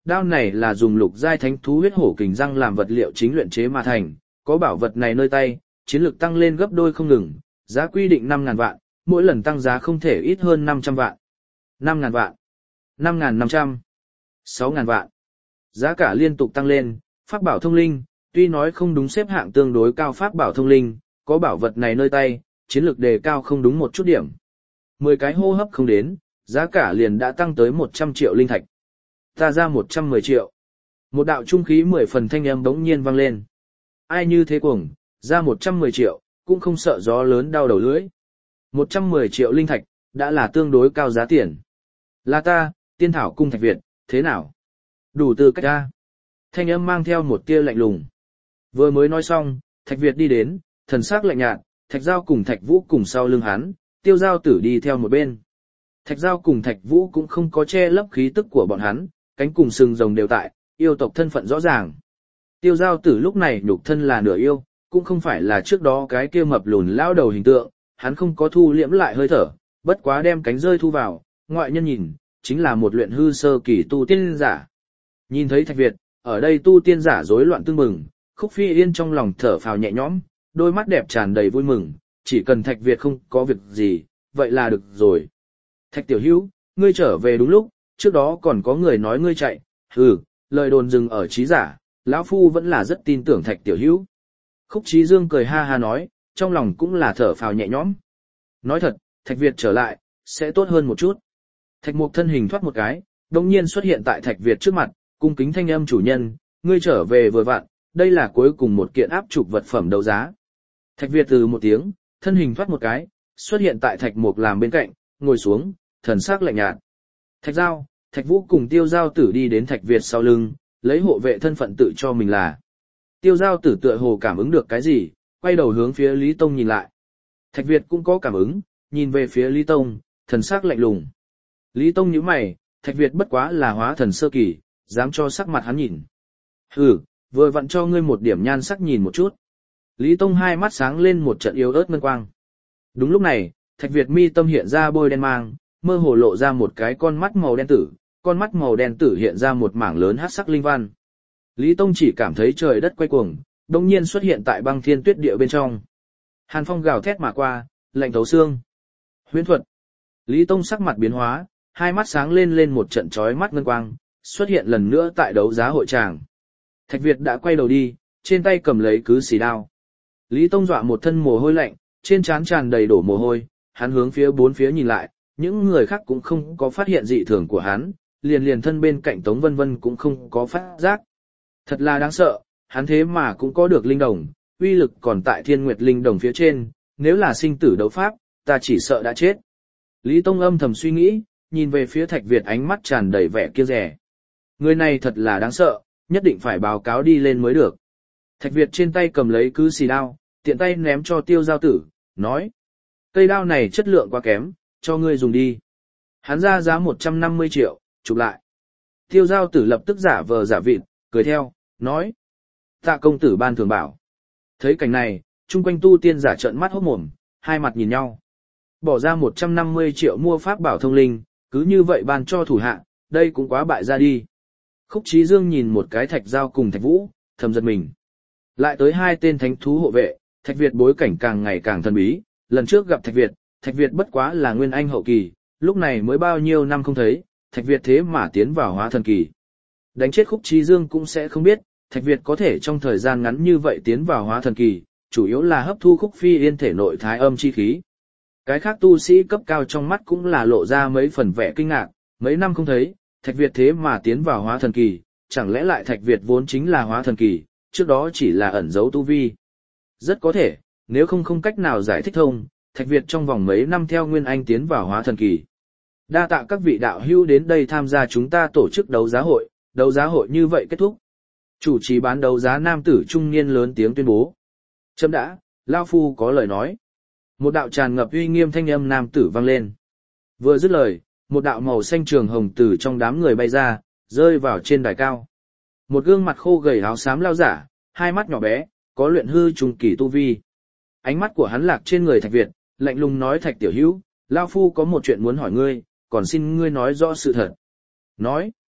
Speaker 1: đao này là dùng lục giai thánh thú huyết hổ kình răng làm vật liệu chính luyện chế mà thành, có bảo vật này nơi tay, chiến lực tăng lên gấp đôi không ngừng, giá quy định năm ngàn vạn, mỗi lần tăng giá không thể ít hơn năm trăm vạn. năm ngàn vạn, năm ngàn năm trăm, sáu ngàn vạn. Giá cả liên tục tăng lên, pháp bảo thông linh, tuy nói không đúng xếp hạng tương đối cao pháp bảo thông linh, có bảo vật này nơi tay, chiến lược đề cao không đúng một chút điểm. mười cái hô hấp không đến, giá cả liền đã tăng tới một trăm triệu linh thạch. Ta ra một trăm mười triệu. Một đạo trung khí mười phần thanh âm bỗng nhiên vang lên. Ai như thế cuồng, ra một trăm mười triệu, cũng không sợ gió lớn đau đầu lưỡi. một trăm mười triệu linh thạch, đã là tương đối cao giá tiền. Là ta, Tiên Thảo Cung Thạch Việt, thế nào? Đủ tư cách ta. Thanh âm mang theo một tia lạnh lùng. Vừa mới nói xong, Thạch Việt đi đến, thần sắc lạnh nhạt, Thạch Giao cùng Thạch Vũ cùng sau lưng hắn, Tiêu Giao Tử đi theo một bên. Thạch Giao cùng Thạch Vũ cũng không có che lấp khí tức của bọn hắn, cánh cùng sừng rồng đều tại, yêu tộc thân phận rõ ràng. Tiêu Giao Tử lúc này nhục thân là nửa yêu, cũng không phải là trước đó cái kia mập lùn lão đầu hình tượng, hắn không có thu liễm lại hơi thở, bất quá đem cánh rơi thu vào, ngoại nhân nhìn, chính là một luyện hư sơ kỳ tu tiên giả. Nhìn thấy Thạch Việt, ở đây tu tiên giả rối loạn tương mừng, Khúc Phi Yên trong lòng thở phào nhẹ nhõm, đôi mắt đẹp tràn đầy vui mừng, chỉ cần Thạch Việt không có việc gì, vậy là được rồi. Thạch tiểu hữu, ngươi trở về đúng lúc, trước đó còn có người nói ngươi chạy, hừ, lời đồn dừng ở trí giả, lão phu vẫn là rất tin tưởng Thạch tiểu hữu. Khúc Chí Dương cười ha ha nói, trong lòng cũng là thở phào nhẹ nhõm. Nói thật, Thạch Việt trở lại, sẽ tốt hơn một chút. Thạch Mục thân hình thoát một cái, đồng nhiên xuất hiện tại Thạch Việt trước mặt, cung kính thanh âm chủ nhân, ngươi trở về vừa vặn, đây là cuối cùng một kiện áp trục vật phẩm đấu giá. Thạch Việt từ một tiếng, thân hình thoát một cái, xuất hiện tại Thạch Mục làm bên cạnh, ngồi xuống, thần sắc lạnh nhạt. Thạch Giao, Thạch Vũ cùng Tiêu Giao Tử đi đến Thạch Việt sau lưng, lấy hộ vệ thân phận tự cho mình là. Tiêu Giao Tử tựa hồ cảm ứng được cái gì, quay đầu hướng phía Lý Tông nhìn lại. Thạch Việt cũng có cảm ứng, nhìn về phía Lý Tông, thần sắc lạnh lùng. Lý Tông nhíu mày, Thạch Việt bất quá là hóa thần sơ kỳ, dám cho sắc mặt hắn nhìn. Hừ, vừa vặn cho ngươi một điểm nhan sắc nhìn một chút. Lý Tông hai mắt sáng lên một trận yếu ớt ngân quang. Đúng lúc này, Thạch Việt mi tâm hiện ra bôi đen mang, mơ hồ lộ ra một cái con mắt màu đen tử, con mắt màu đen tử hiện ra một mảng lớn hắc sắc linh văn. Lý Tông chỉ cảm thấy trời đất quay cuồng, đột nhiên xuất hiện tại băng thiên tuyết địa bên trong. Hàn phong gào thét mà qua, lạnh thấu xương. Huyễn thuật. Lý Tông sắc mặt biến hóa, hai mắt sáng lên lên một trận chói mắt ngân quang, xuất hiện lần nữa tại đấu giá hội tràng. Thạch Việt đã quay đầu đi, trên tay cầm lấy cứ xì đao. Lý Tông dọa một thân mồ hôi lạnh, trên trán tràn đầy đổ mồ hôi, hắn hướng phía bốn phía nhìn lại, những người khác cũng không có phát hiện dị thường của hắn, liền liền thân bên cạnh Tống Vân Vân cũng không có phát giác. Thật là đáng sợ, hắn thế mà cũng có được linh đồng, uy lực còn tại Thiên Nguyệt linh đồng phía trên, nếu là sinh tử đấu pháp, ta chỉ sợ đã chết. Lý Tông âm thầm suy nghĩ, nhìn về phía Thạch Việt ánh mắt tràn đầy vẻ kiêng dè. Người này thật là đáng sợ, nhất định phải báo cáo đi lên mới được. Thạch Việt trên tay cầm lấy cứ xì đao, tiện tay ném cho Tiêu Giao Tử, nói. Cây đao này chất lượng quá kém, cho ngươi dùng đi. Hắn ra giá một trăm năm mươi triệu, chụp lại. Tiêu Giao Tử lập tức giả vờ giả vịt, cười theo, nói. Tạ công tử ban thường bảo. Thấy cảnh này, chung quanh tu tiên giả trợn mắt hốt mồm, hai mặt nhìn nhau. Bỏ ra một trăm năm mươi triệu mua pháp bảo thông linh, cứ như vậy ban cho thủ hạ, đây cũng quá bại ra đi. Khúc Chí Dương nhìn một cái Thạch Giao cùng Thạch Vũ, thầm giật mình. Lại tới hai tên thánh thú hộ vệ, Thạch Việt bối cảnh càng ngày càng thần bí, lần trước gặp Thạch Việt, Thạch Việt bất quá là nguyên anh hậu kỳ, lúc này mới bao nhiêu năm không thấy, Thạch Việt thế mà tiến vào hóa thần kỳ. Đánh chết Khúc Chí Dương cũng sẽ không biết, Thạch Việt có thể trong thời gian ngắn như vậy tiến vào hóa thần kỳ, chủ yếu là hấp thu Khúc Phi Yên thể nội thái âm chi khí. Cái khác tu sĩ cấp cao trong mắt cũng là lộ ra mấy phần vẻ kinh ngạc, mấy năm không thấy, Thạch Việt thế mà tiến vào hóa thần kỳ, chẳng lẽ lại Thạch Việt vốn chính là hóa thần kỳ, trước đó chỉ là ẩn giấu tu vi. Rất có thể, nếu không không cách nào giải thích thông, Thạch Việt trong vòng mấy năm theo Nguyên Anh tiến vào hóa thần kỳ. Đa tạ các vị đạo hữu đến đây tham gia chúng ta tổ chức đấu giá hội, đấu giá hội như vậy kết thúc. Chủ trì bán đấu giá nam tử trung niên lớn tiếng tuyên bố. Chấm đã, Lao Phu có lời nói. Một đạo tràn ngập uy nghiêm thanh âm nam tử vang lên. Vừa dứt lời, một đạo màu xanh trường hồng từ trong đám người bay ra, rơi vào trên đài cao. Một gương mặt khô gầy áo xám lao giả, hai mắt nhỏ bé, có luyện hư trùng kỳ tu vi. Ánh mắt của hắn lạc trên người Thạch Việt, lạnh lùng nói Thạch tiểu hữu, Lao Phu có một chuyện muốn hỏi ngươi, còn xin ngươi nói rõ sự thật. Nói.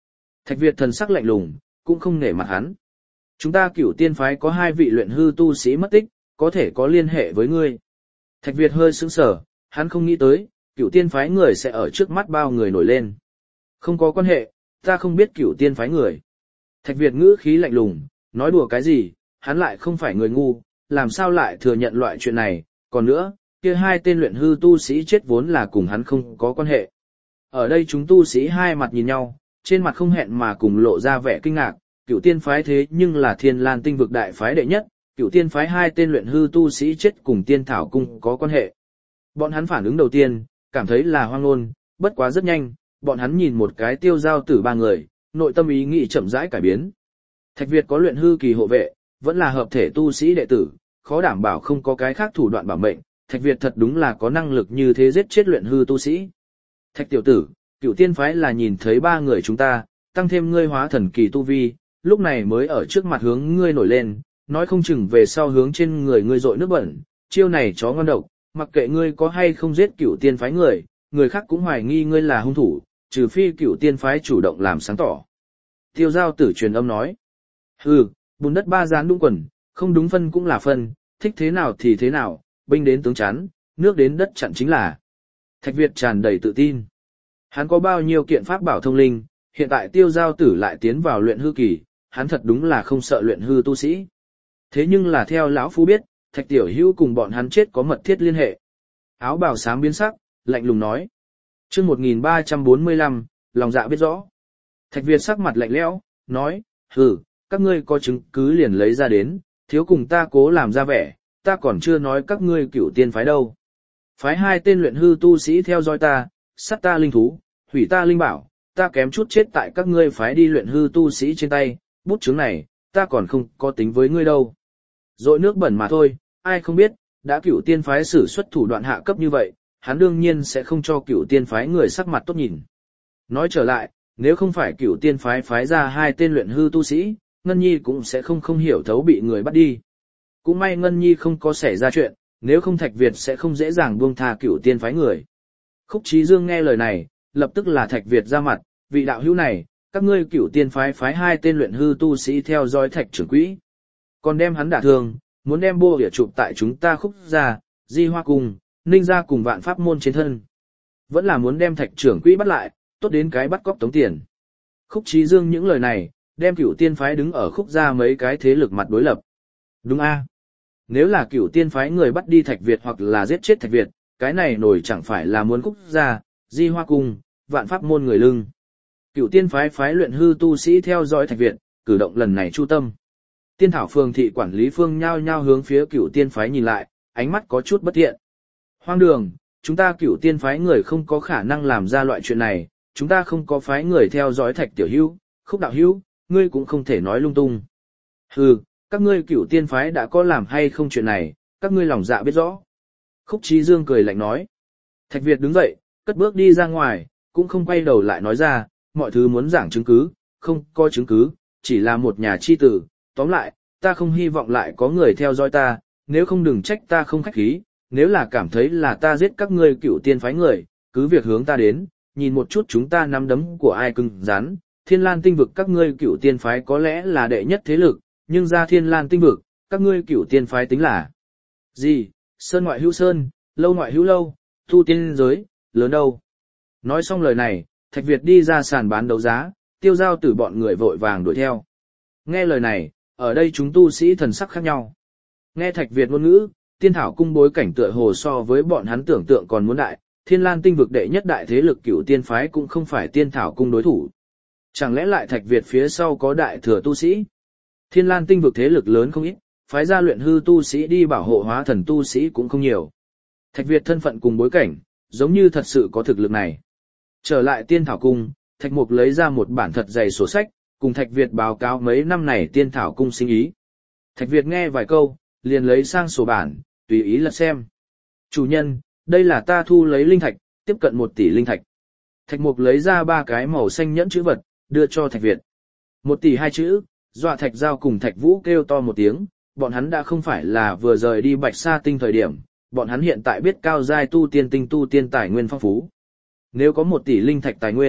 Speaker 1: Thạch Việt thần sắc lạnh lùng, cũng không nể mặt hắn. Chúng ta Cửu Tiên phái có hai vị luyện hư tu sĩ mất tích, có thể có liên hệ với ngươi. Thạch Việt hơi sững sờ, hắn không nghĩ tới, Cửu Tiên phái người sẽ ở trước mắt bao người nổi lên. Không có quan hệ, ta không biết Cửu Tiên phái người. Thạch Việt ngữ khí lạnh lùng, nói đùa cái gì, hắn lại không phải người ngu, làm sao lại thừa nhận loại chuyện này, còn nữa, kia hai tên luyện hư tu sĩ chết vốn là cùng hắn không có quan hệ. Ở đây chúng tu sĩ hai mặt nhìn nhau, trên mặt không hẹn mà cùng lộ ra vẻ kinh ngạc, Cửu Tiên phái thế nhưng là Thiên Lan Tinh vực đại phái đệ nhất, Cửu Tiên phái hai tên luyện hư tu sĩ chết cùng Tiên Thảo cung có quan hệ. Bọn hắn phản ứng đầu tiên, cảm thấy là hoang ngôn, bất quá rất nhanh, bọn hắn nhìn một cái Tiêu Giao Tử ba người, nội tâm ý nghĩ chậm rãi cải biến. Thạch Việt có luyện hư kỳ hộ vệ, vẫn là hợp thể tu sĩ đệ tử, khó đảm bảo không có cái khác thủ đoạn bảo mệnh, Thạch Việt thật đúng là có năng lực như thế giết chết luyện hư tu sĩ. Thạch tiểu tử, Cửu Tiên phái là nhìn thấy ba người chúng ta, tăng thêm ngươi hóa thần kỳ tu vi, lúc này mới ở trước mặt hướng ngươi nổi lên, nói không chừng về sau hướng trên người ngươi dội nước bẩn, chiêu này chó ngon độc, mặc kệ ngươi có hay không giết Cửu Tiên phái người, người khác cũng hoài nghi ngươi là hung thủ, trừ phi Cửu Tiên phái chủ động làm sáng tỏ. Tiêu Giao Tử truyền âm nói, hừ, bùn đất ba gián đúng quần, không đúng phân cũng là phân, thích thế nào thì thế nào, binh đến tướng chắn, nước đến đất chặn chính là. Thạch Việt tràn đầy tự tin. Hắn có bao nhiêu kiện pháp bảo thông linh, hiện tại Tiêu Giao Tử lại tiến vào luyện hư kỳ, hắn thật đúng là không sợ luyện hư tu sĩ. Thế nhưng là theo lão phu biết, Thạch tiểu hữu cùng bọn hắn chết có mật thiết liên hệ. Áo bào xám biến sắc, lạnh lùng nói. Chương một nghìn ba trăm bốn mươi lăm, lòng dạ biết rõ. Thạch Việt sắc mặt lạnh lẽo, nói, hừ, các ngươi có chứng cứ liền lấy ra đến, thiếu cùng ta cố làm ra vẻ, ta còn chưa nói các ngươi Cửu Tiên phái đâu. Phái hai tên luyện hư tu sĩ theo dõi ta, sát ta linh thú, hủy ta linh bảo, ta kém chút chết tại các ngươi phái đi luyện hư tu sĩ trên tay, bút chứng này, ta còn không có tính với ngươi đâu. Dội nước bẩn mà thôi, ai không biết, đã Cửu Tiên phái sử xuất thủ đoạn hạ cấp như vậy, hắn đương nhiên sẽ không cho Cửu Tiên phái người sắc mặt tốt nhìn. Nói trở lại, nếu không phải Cửu Tiên phái phái ra hai tên luyện hư tu sĩ, Ngân Nhi cũng sẽ không không hiểu thấu bị người bắt đi. Cũng may Ngân Nhi không có xảy ra chuyện, nếu không Thạch Việt sẽ không dễ dàng buông tha Cửu Tiên phái người. Khúc Chí Dương nghe lời này, lập tức là Thạch Việt ra mặt, vị đạo hữu này, các ngươi Cửu Tiên phái phái hai tên luyện hư tu sĩ theo dõi Thạch trưởng quỹ, còn đem hắn đả thương, muốn đem bô địa chụp tại chúng ta Khúc gia, Di Hoa cung, Ninh gia cùng Vạn Pháp môn trên thân. Vẫn là muốn đem Thạch trưởng quỹ bắt lại, tốt đến cái bắt cóc tống tiền. Khúc Chí Dương những lời này, đem Cửu Tiên phái đứng ở Khúc gia mấy cái thế lực mặt đối lập. Đúng a? Nếu là Cửu Tiên phái người bắt đi Thạch Việt hoặc là giết chết Thạch Việt, cái này nổi chẳng phải là muốn Khúc gia, Di Hoa cung, Vạn Pháp môn người lưng. Cửu Tiên phái phái luyện hư tu sĩ theo dõi Thạch Việt, cử động lần này chu tâm. Tiên Thảo phường thị quản lý Phương nhao nhao hướng phía Cửu Tiên phái nhìn lại, ánh mắt có chút bất thiện. Hoang đường, chúng ta Cửu Tiên phái người không có khả năng làm ra loại chuyện này, chúng ta không có phái người theo dõi Thạch tiểu hữu, Khúc đạo hữu, ngươi cũng không thể nói lung tung. Hừ, các ngươi Cửu Tiên phái đã có làm hay không chuyện này, các ngươi lòng dạ biết rõ. Khúc Chí Dương cười lạnh nói. Thạch Việt đứng dậy, cất bước đi ra ngoài, cũng không quay đầu lại nói ra, mọi thứ muốn giảng chứng cứ, không có chứng cứ, chỉ là một nhà chi tử. Tóm lại, ta không hy vọng lại có người theo dõi ta, nếu không đừng trách ta không khách khí, nếu là cảm thấy là ta giết các ngươi Cửu Tiên phái người, cứ việc hướng ta đến, nhìn một chút chúng ta nắm đấm của ai cứng rắn. Thiên Lan Tinh vực các ngươi Cửu Tiên phái có lẽ là đệ nhất thế lực, nhưng ra Thiên Lan Tinh vực, các ngươi Cửu Tiên phái tính là gì? Sơn ngoại hữu sơn, lâu ngoại hữu lâu, tu tiên giới, lớn đâu? Nói xong lời này, Thạch Việt đi ra sàn bán đấu giá, Tiêu Giao Tử bọn người vội vàng đuổi theo. Nghe lời này, ở đây chúng tu sĩ thần sắc khác nhau. Nghe Thạch Việt ngôn ngữ, Tiên Thảo cung bối cảnh tựa hồ so với bọn hắn tưởng tượng còn muốn đại, Thiên Lan Tinh vực đệ nhất đại thế lực Cửu Tiên phái cũng không phải Tiên Thảo cung đối thủ. Chẳng lẽ lại Thạch Việt phía sau có đại thừa tu sĩ? Thiên Lan Tinh vực thế lực lớn không ít, phái ra luyện hư tu sĩ đi bảo hộ hóa thần tu sĩ cũng không nhiều. Thạch Việt thân phận cùng bối cảnh, giống như thật sự có thực lực này. Trở lại Tiên Thảo cung, Thạch Mục lấy ra một bản thật dày sổ sách, cùng Thạch Việt báo cáo mấy năm này Tiên Thảo cung sinh ý. Thạch Việt nghe vài câu, liền lấy sang sổ bản, tùy ý lật xem. Chủ nhân, đây là ta thu lấy linh thạch, tiếp cận một tỷ linh thạch. Thạch Mục lấy ra ba cái màu xanh nhẫn chữ vật, đưa cho Thạch Việt. Một tỷ hai chữ, dọa Thạch Giao cùng Thạch Vũ kêu to một tiếng, bọn hắn đã không phải là vừa rời đi Bạch Sa Tinh thời điểm, bọn hắn hiện tại biết cao giai tu tiên tinh tu tiên tài nguyên phong phú. Nếu có một tỷ linh thạch tài nguyên,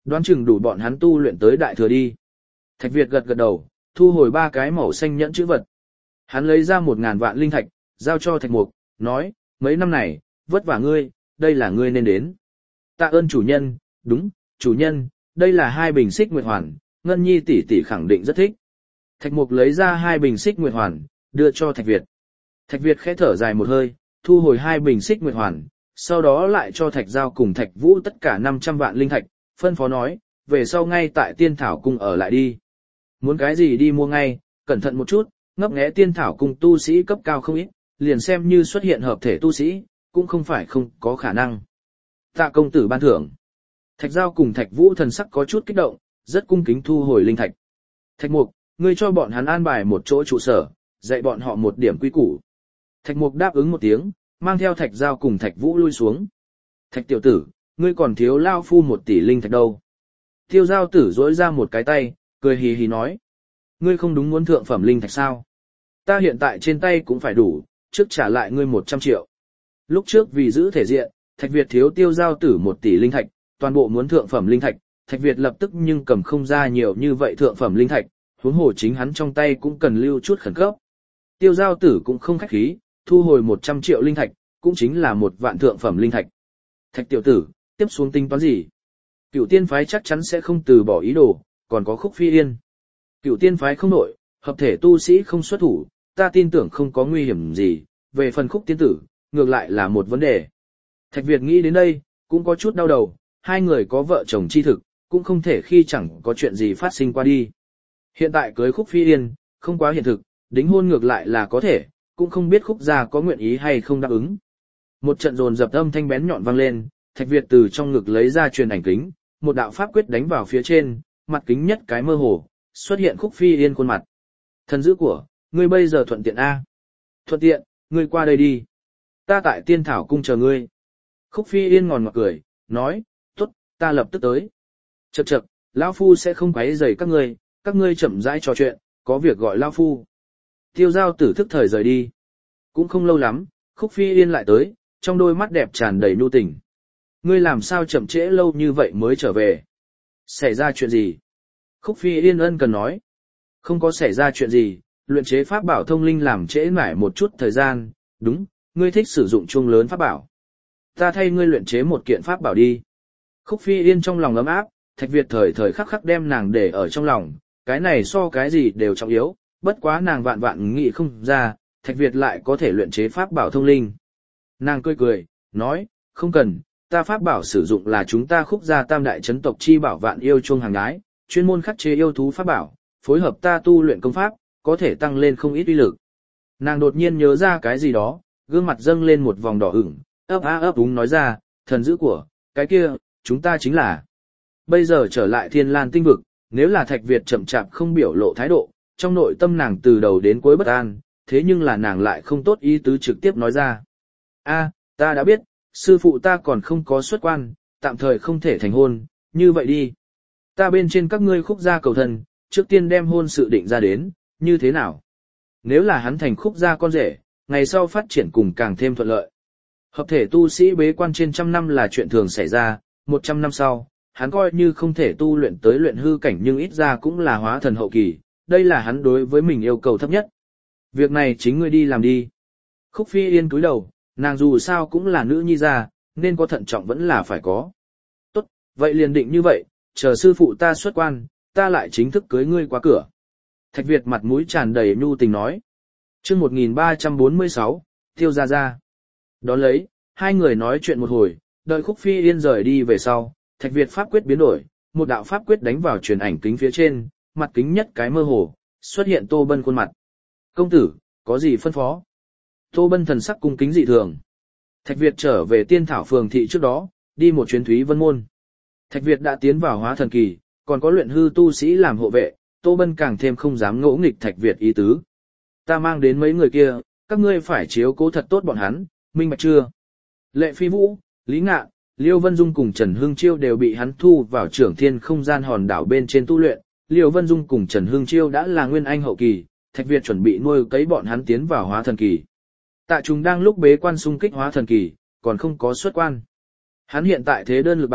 Speaker 1: đoán chừng đủ bọn hắn tu luyện tới đại thừa đi. Thạch Việt gật gật đầu, thu hồi ba cái màu xanh nhẫn chữ vật. Hắn lấy ra một ngàn vạn linh thạch, giao cho Thạch Mục, nói, mấy năm này, vất vả ngươi, đây là ngươi nên đến. Tạ ơn chủ nhân, đúng, chủ nhân, đây là hai bình xích nguyệt hoàn, Ngân Nhi tỷ tỷ khẳng định rất thích. Thạch Mục lấy ra hai bình xích nguyệt hoàn, đưa cho Thạch Việt. Thạch Việt khẽ thở dài một hơi, thu hồi hai bình xích nguyệt hoàn, sau đó lại cho Thạch Giao cùng Thạch Vũ tất cả năm trăm vạn linh thạch, phân phó nói, về sau ngay tại Tiên Thảo Cung ở lại đi. Muốn cái gì đi mua ngay, cẩn thận một chút, ngấp nghé Tiên Thảo Cung tu sĩ cấp cao không ít, liền xem như xuất hiện hợp thể tu sĩ, cũng không phải không có khả năng. Tạ công tử ban thưởng. Thạch Giao cùng Thạch Vũ thần sắc có chút kích động, rất cung kính thu hồi linh thạch. Thạch Mục, ngươi cho bọn hắn an bài một chỗ trụ sở, dạy bọn họ một điểm quy củ. Thạch Mục đáp ứng một tiếng, mang theo Thạch Giao cùng Thạch Vũ lui xuống. Thạch tiểu tử, ngươi còn thiếu lao phu một tỷ linh thạch đâu. Tiêu Giao tử dỗi ra một cái tay, cười hì hì nói. Ngươi không đúng muốn thượng phẩm linh thạch sao? Ta hiện tại trên tay cũng phải đủ, trước trả lại ngươi một trăm triệu. Lúc trước vì giữ thể diện, Thạch Việt thiếu Tiêu Giao tử một tỷ linh thạch, toàn bộ muốn thượng phẩm linh thạch, Thạch Việt lập tức nhưng cầm không ra nhiều như vậy thượng phẩm linh thạch, huống hồ chính hắn trong tay cũng cần lưu chút khẩn cấp. Tiêu Giao tử cũng không khách khí, thu hồi một trăm triệu linh thạch, cũng chính là một vạn thượng phẩm linh thạch. Thạch tiểu tử, tiếp xuống tính toán gì? Cửu tiên phái chắc chắn sẽ không từ bỏ ý đồ, còn có Khúc Phi Yên. Cửu tiên phái không nội, hợp thể tu sĩ không xuất thủ, ta tin tưởng không có nguy hiểm gì, về phần Khúc tiên tử, ngược lại là một vấn đề. Thạch Việt nghĩ đến đây, cũng có chút đau đầu, hai người có vợ chồng chi thực, cũng không thể khi chẳng có chuyện gì phát sinh qua đi. Hiện tại cưới Khúc Phi Yên, không quá hiện thực, đính hôn ngược lại là có thể, cũng không biết Khúc gia có nguyện ý hay không đáp ứng. Một trận dồn dập âm thanh bén nhọn vang lên, Thạch Việt từ trong ngực lấy ra truyền ảnh kính, một đạo pháp quyết đánh vào phía trên, mặt kính nhất cái mơ hồ, xuất hiện Khúc Phi Yên khuôn mặt. Thần dữ của, ngươi bây giờ thuận tiện a? Thuận tiện, ngươi qua đây đi. Ta tại Tiên Thảo Cung chờ ngươi. Khúc Phi Yên ngòn ngọt cười, nói, tốt, ta lập tức tới. Chậc chậc, lão phu sẽ không quấy rầy các ngươi, các ngươi chậm rãi trò chuyện, có việc gọi lão phu. Tiêu Giao tử thức thời rời đi. Cũng không lâu lắm, Khúc Phi Yên lại tới, trong đôi mắt đẹp tràn đầy nhu tình. Ngươi làm sao chậm trễ lâu như vậy mới trở về? Xảy ra chuyện gì? Khúc Phi Yên ân cần nói. Không có xảy ra chuyện gì, luyện chế pháp bảo thông linh làm trễ mãi một chút thời gian, đúng, ngươi thích sử dụng chuông lớn pháp bảo. Ta thay ngươi luyện chế một kiện pháp bảo đi. Khúc Phi Yên trong lòng ấm áp, Thạch Việt thời thời khắc khắc đem nàng để ở trong lòng, cái này so cái gì đều trọng yếu, bất quá nàng vạn vạn nghĩ không ra, Thạch Việt lại có thể luyện chế pháp bảo thông linh. Nàng cười cười, nói, không cần, ta pháp bảo sử dụng là chúng ta Khúc gia tam đại chấn tộc chi bảo vạn yêu chuông hàng ái, chuyên môn khắc chế yêu thú pháp bảo, phối hợp ta tu luyện công pháp, có thể tăng lên không ít uy lực. Nàng đột nhiên nhớ ra cái gì đó, gương mặt dâng lên một vòng đỏ ửng, ấp á ấp úng nói ra, thần dữ của, cái kia, chúng ta chính là. Bây giờ trở lại Thiên Lan tinh vực, nếu là Thạch Việt chậm chạp không biểu lộ thái độ, trong nội tâm nàng từ đầu đến cuối bất an, thế nhưng là nàng lại không tốt ý tứ trực tiếp nói ra. A, ta đã biết, sư phụ ta còn không có xuất quan, tạm thời không thể thành hôn, như vậy đi. Ta bên trên các ngươi Khúc gia cầu thần, trước tiên đem hôn sự định ra đến, như thế nào? Nếu là hắn thành Khúc gia con rể, ngày sau phát triển cùng càng thêm thuận lợi. Hợp thể tu sĩ bế quan trên trăm năm là chuyện thường xảy ra, một trăm năm sau, hắn coi như không thể tu luyện tới luyện hư cảnh nhưng ít ra cũng là hóa thần hậu kỳ, đây là hắn đối với mình yêu cầu thấp nhất. Việc này chính ngươi đi làm đi. Khúc Phi Yên cúi đầu, nàng dù sao cũng là nữ nhi gia, nên có thận trọng vẫn là phải có. Tốt, vậy liền định như vậy, chờ sư phụ ta xuất quan, ta lại chính thức cưới ngươi qua cửa. Thạch Việt mặt mũi tràn đầy nhu tình nói. Chương một nghìn ba trăm bốn mươi sáu, Tiêu gia gia. Đón lấy, hai người nói chuyện một hồi, đợi Khúc Phi Yên rời đi về sau, Thạch Việt pháp quyết biến đổi, một đạo pháp quyết đánh vào truyền ảnh kính phía trên, mặt kính nhất cái mơ hồ, xuất hiện Tô Bân khuôn mặt. Công tử, có gì phân phó? Tô Bân thần sắc cung kính dị thường. Thạch Việt trở về Tiên Thảo phường thị trước đó, đi một chuyến Thúy Vân môn. Thạch Việt đã tiến vào hóa thần kỳ, còn có luyện hư tu sĩ làm hộ vệ, Tô Bân càng thêm không dám ngỗ nghịch Thạch Việt ý tứ. Ta mang đến mấy người kia, các ngươi phải chiếu cố thật tốt bọn hắn, minh bạch chưa? Lệ Phi Vũ, Lý Ngạn, Liêu Vân Dung cùng Trần Hưng Chiêu đều bị hắn thu vào trưởng thiên không gian hòn đảo bên trên tu luyện. Liêu Vân Dung cùng Trần Hưng Chiêu đã là nguyên anh hậu kỳ, Thạch Việt chuẩn bị nuôi cấy bọn hắn tiến vào hóa thần kỳ. Tạ Trùng đang lúc bế quan xung kích hóa thần kỳ, còn không có xuất quan. Hắn hiện tại thế đơn lực bạc,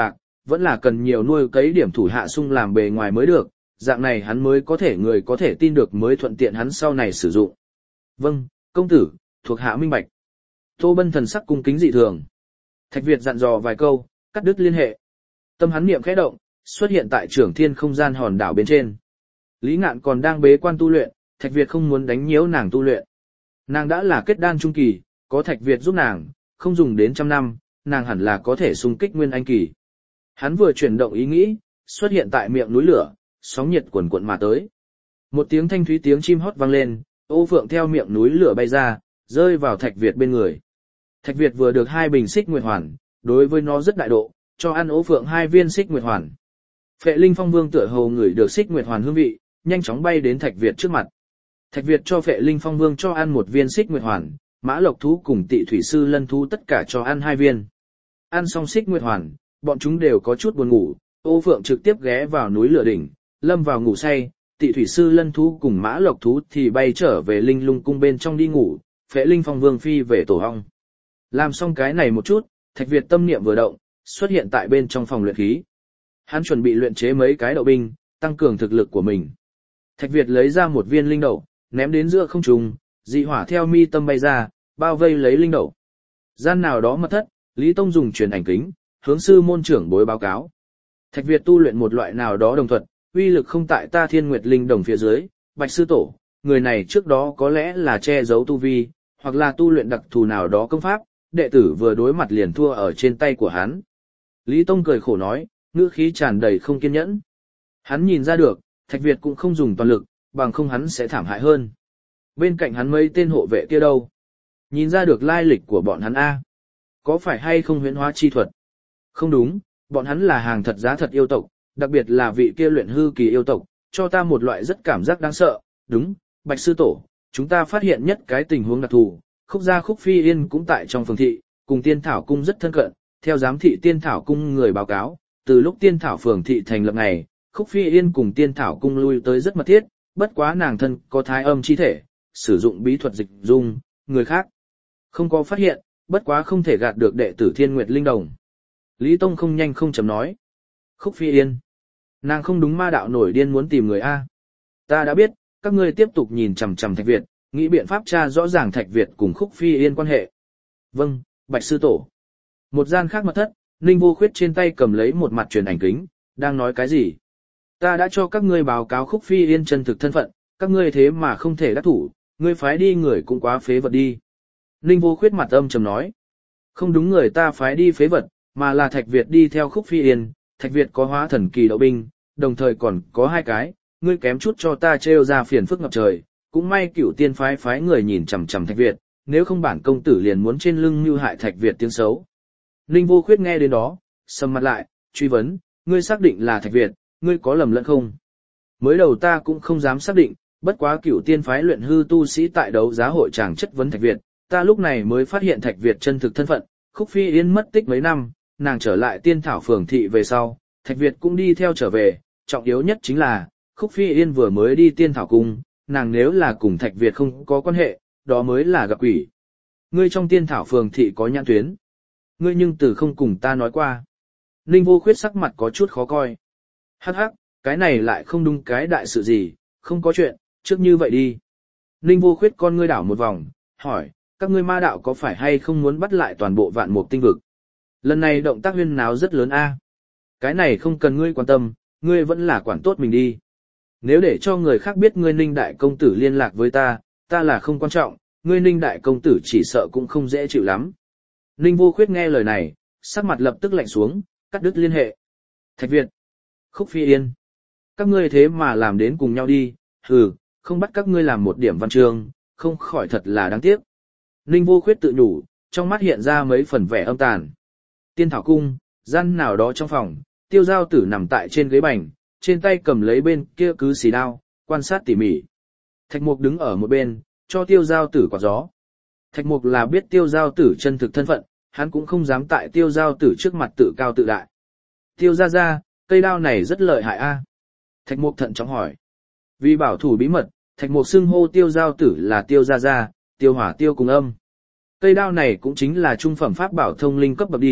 Speaker 1: vẫn là cần nhiều nuôi cấy điểm thủ hạ sung làm bề ngoài mới được, dạng này hắn mới có thể người có thể tin được mới thuận tiện hắn sau này sử dụng. Vâng, công tử, thuộc hạ minh bạch. Tô Bân thần sắc cung kính dị thường. Thạch Việt dặn dò vài câu, cắt đứt liên hệ. Tâm hắn niệm khẽ động, xuất hiện tại Trưởng Thiên không gian hòn đảo bên trên. Lý Ngạn còn đang bế quan tu luyện, Thạch Việt không muốn đánh nhiễu nàng tu luyện. Nàng đã là kết đan trung kỳ, có Thạch Việt giúp nàng, không dùng đến trăm năm, nàng hẳn là có thể xung kích nguyên anh kỳ. Hắn vừa chuyển động ý nghĩ, xuất hiện tại miệng núi lửa, sóng nhiệt cuồn cuộn mà tới. Một tiếng thanh thúy tiếng chim hót vang lên, ô phượng theo miệng núi lửa bay ra, rơi vào Thạch Việt bên người. Thạch Việt vừa được hai bình xích nguyệt hoàn, đối với nó rất đại độ, cho ăn ô phượng hai viên xích nguyệt hoàn. Phệ Linh Phong Vương tựa hồ ngửi được xích nguyệt hoàn hương vị, nhanh chóng bay đến Thạch Việt trước mặt. Thạch Việt cho Phệ Linh Phong Vương cho ăn một viên xích nguyệt hoàn, Mã Lộc thú cùng Tị thủy sư lân thú tất cả cho ăn hai viên. Ăn xong xích nguyệt hoàn, bọn chúng đều có chút buồn ngủ, ô phượng trực tiếp ghé vào núi lửa đỉnh, lâm vào ngủ say, Tị thủy sư lân thú cùng Mã Lộc thú thì bay trở về Linh Lung cung bên trong đi ngủ, Phệ Linh Phong Vương phi về tổ ong. Làm xong cái này một chút, Thạch Việt tâm niệm vừa động, xuất hiện tại bên trong phòng luyện khí. Hắn chuẩn bị luyện chế mấy cái đậu binh, tăng cường thực lực của mình. Thạch Việt lấy ra một viên linh đậu, ném đến giữa không trung, dị hỏa theo mi tâm bay ra, bao vây lấy linh đậu. Gian nào đó mật thất, Lý Tông dùng truyền ảnh kính, hướng sư môn trưởng bối báo cáo. Thạch Việt tu luyện một loại nào đó đồng thuật, uy lực không tại ta Thiên Nguyệt Linh đồng phía dưới, Bạch sư tổ, người này trước đó có lẽ là che giấu tu vi, hoặc là tu luyện đặc thù nào đó công pháp, đệ tử vừa đối mặt liền thua ở trên tay của hắn. Lý Tông cười khổ nói, ngữ khí tràn đầy không kiên nhẫn. Hắn nhìn ra được, Thạch Việt cũng không dùng toàn lực, bằng không hắn sẽ thảm hại hơn. Bên cạnh hắn mấy tên hộ vệ kia đâu? Nhìn ra được lai lịch của bọn hắn A. Có phải hay không huyễn hóa chi thuật? Không đúng, bọn hắn là hàng thật giá thật yêu tộc, đặc biệt là vị kia luyện hư kỳ yêu tộc, cho ta một loại rất cảm giác đáng sợ. Đúng, Bạch sư tổ, chúng ta phát hiện nhất cái tình huống đặc thù, Khúc gia Khúc Phi Yên cũng tại trong phường thị, cùng Tiên Thảo cung rất thân cận, theo giám thị Tiên Thảo cung người báo cáo, từ lúc Tiên Thảo phường thị thành lập ngày, Khúc Phi Yên cùng Tiên Thảo cung lui tới rất mật thiết, bất quá nàng thân có thái âm chi thể, sử dụng bí thuật dịch dung, người khác không có phát hiện, bất quá không thể gạt được đệ tử Thiên Nguyệt Linh Đồng. Lý Tông không nhanh không chậm nói. Khúc Phi Yên, nàng không đúng ma đạo nổi điên muốn tìm người A. Ta đã biết, các ngươi tiếp tục nhìn chằm chằm Thạch Việt, nghĩ biện pháp tra rõ ràng Thạch Việt cùng Khúc Phi Yên quan hệ. Vâng, Bạch sư tổ. Một gian khác mật thất, Ninh Vô Khuyết trên tay cầm lấy một mặt truyền ảnh kính, đang nói cái gì? Ta đã cho các ngươi báo cáo Khúc Phi Yên chân thực thân phận, các ngươi thế mà không thể đắc thủ, ngươi phái đi người cũng quá phế vật đi. Ninh Vô Khuyết mặt âm trầm nói. Không đúng người ta phái đi phế vật, mà là Thạch Việt đi theo Khúc Phi Yên, Thạch Việt có hóa thần kỳ đậu binh, đồng thời còn có hai cái, ngươi kém chút cho ta trêu ra phiền phức ngập trời, cũng may Cửu Tiên phái phái người nhìn chằm chằm Thạch Việt, nếu không bản công tử liền muốn trên lưng mưu hại Thạch Việt tiếng xấu. Ninh Vô Khuyết nghe đến đó, sầm mặt lại, truy vấn, ngươi xác định là Thạch Việt, ngươi có lầm lẫn không? Mới đầu ta cũng không dám xác định, bất quá Cửu Tiên phái luyện hư tu sĩ tại đấu giá hội chàng chất vấn Thạch Việt, ta lúc này mới phát hiện Thạch Việt chân thực thân phận. Khúc Phi Yên mất tích mấy năm, nàng trở lại Tiên Thảo phường thị về sau, Thạch Việt cũng đi theo trở về, trọng yếu nhất chính là, Khúc Phi Yên vừa mới đi Tiên Thảo cung, nàng nếu là cùng Thạch Việt không có quan hệ, đó mới là gặp quỷ. Ngươi trong Tiên Thảo phường thị có nhãn tuyến. Ngươi nhưng từ không cùng ta nói qua. Ninh Vô Khuyết sắc mặt có chút khó coi. Hắc hắc, cái này lại không đúng cái đại sự gì, không có chuyện, trước như vậy đi. Ninh Vô Khuyết con ngươi đảo một vòng, hỏi, các ngươi ma đạo có phải hay không muốn bắt lại toàn bộ vạn mục tinh vực? Lần này động tác huyên náo rất lớn a. Cái này không cần ngươi quan tâm, ngươi vẫn là quản tốt mình đi. Nếu để cho người khác biết ngươi Ninh đại công tử liên lạc với ta, ta là không quan trọng, ngươi Ninh đại công tử chỉ sợ cũng không dễ chịu lắm. Ninh Vô Khuyết nghe lời này, sắc mặt lập tức lạnh xuống, cắt đứt liên hệ. Thạch Việt, Khúc Phi Yên, các ngươi thế mà làm đến cùng nhau đi, hừ, không bắt các ngươi làm một điểm văn chương, không khỏi thật là đáng tiếc. Ninh Vô Khuyết tự nhủ, trong mắt hiện ra mấy phần vẻ âm tàn. Tiên Thảo cung, gian nào đó trong phòng, Tiêu Giao Tử nằm tại trên ghế bành, trên tay cầm lấy bên kia cứ xì đao, quan sát tỉ mỉ. Thạch Mục đứng ở một bên, cho Tiêu Giao Tử quạt gió. Thạch Mục là biết Tiêu Giao Tử chân thực thân phận, hắn cũng không dám tại Tiêu Giao Tử trước mặt tự cao tự đại. Tiêu gia gia, cây đao này rất lợi hại a. Thạch Mục thận trọng hỏi. Vì bảo thủ bí mật, Thạch Mục xưng hô Tiêu Giao Tử là Tiêu gia gia, Tiêu Hỏa Tiêu cùng âm. Cây đao này cũng chính là trung phẩm pháp bảo thông linh cấp bậc đi,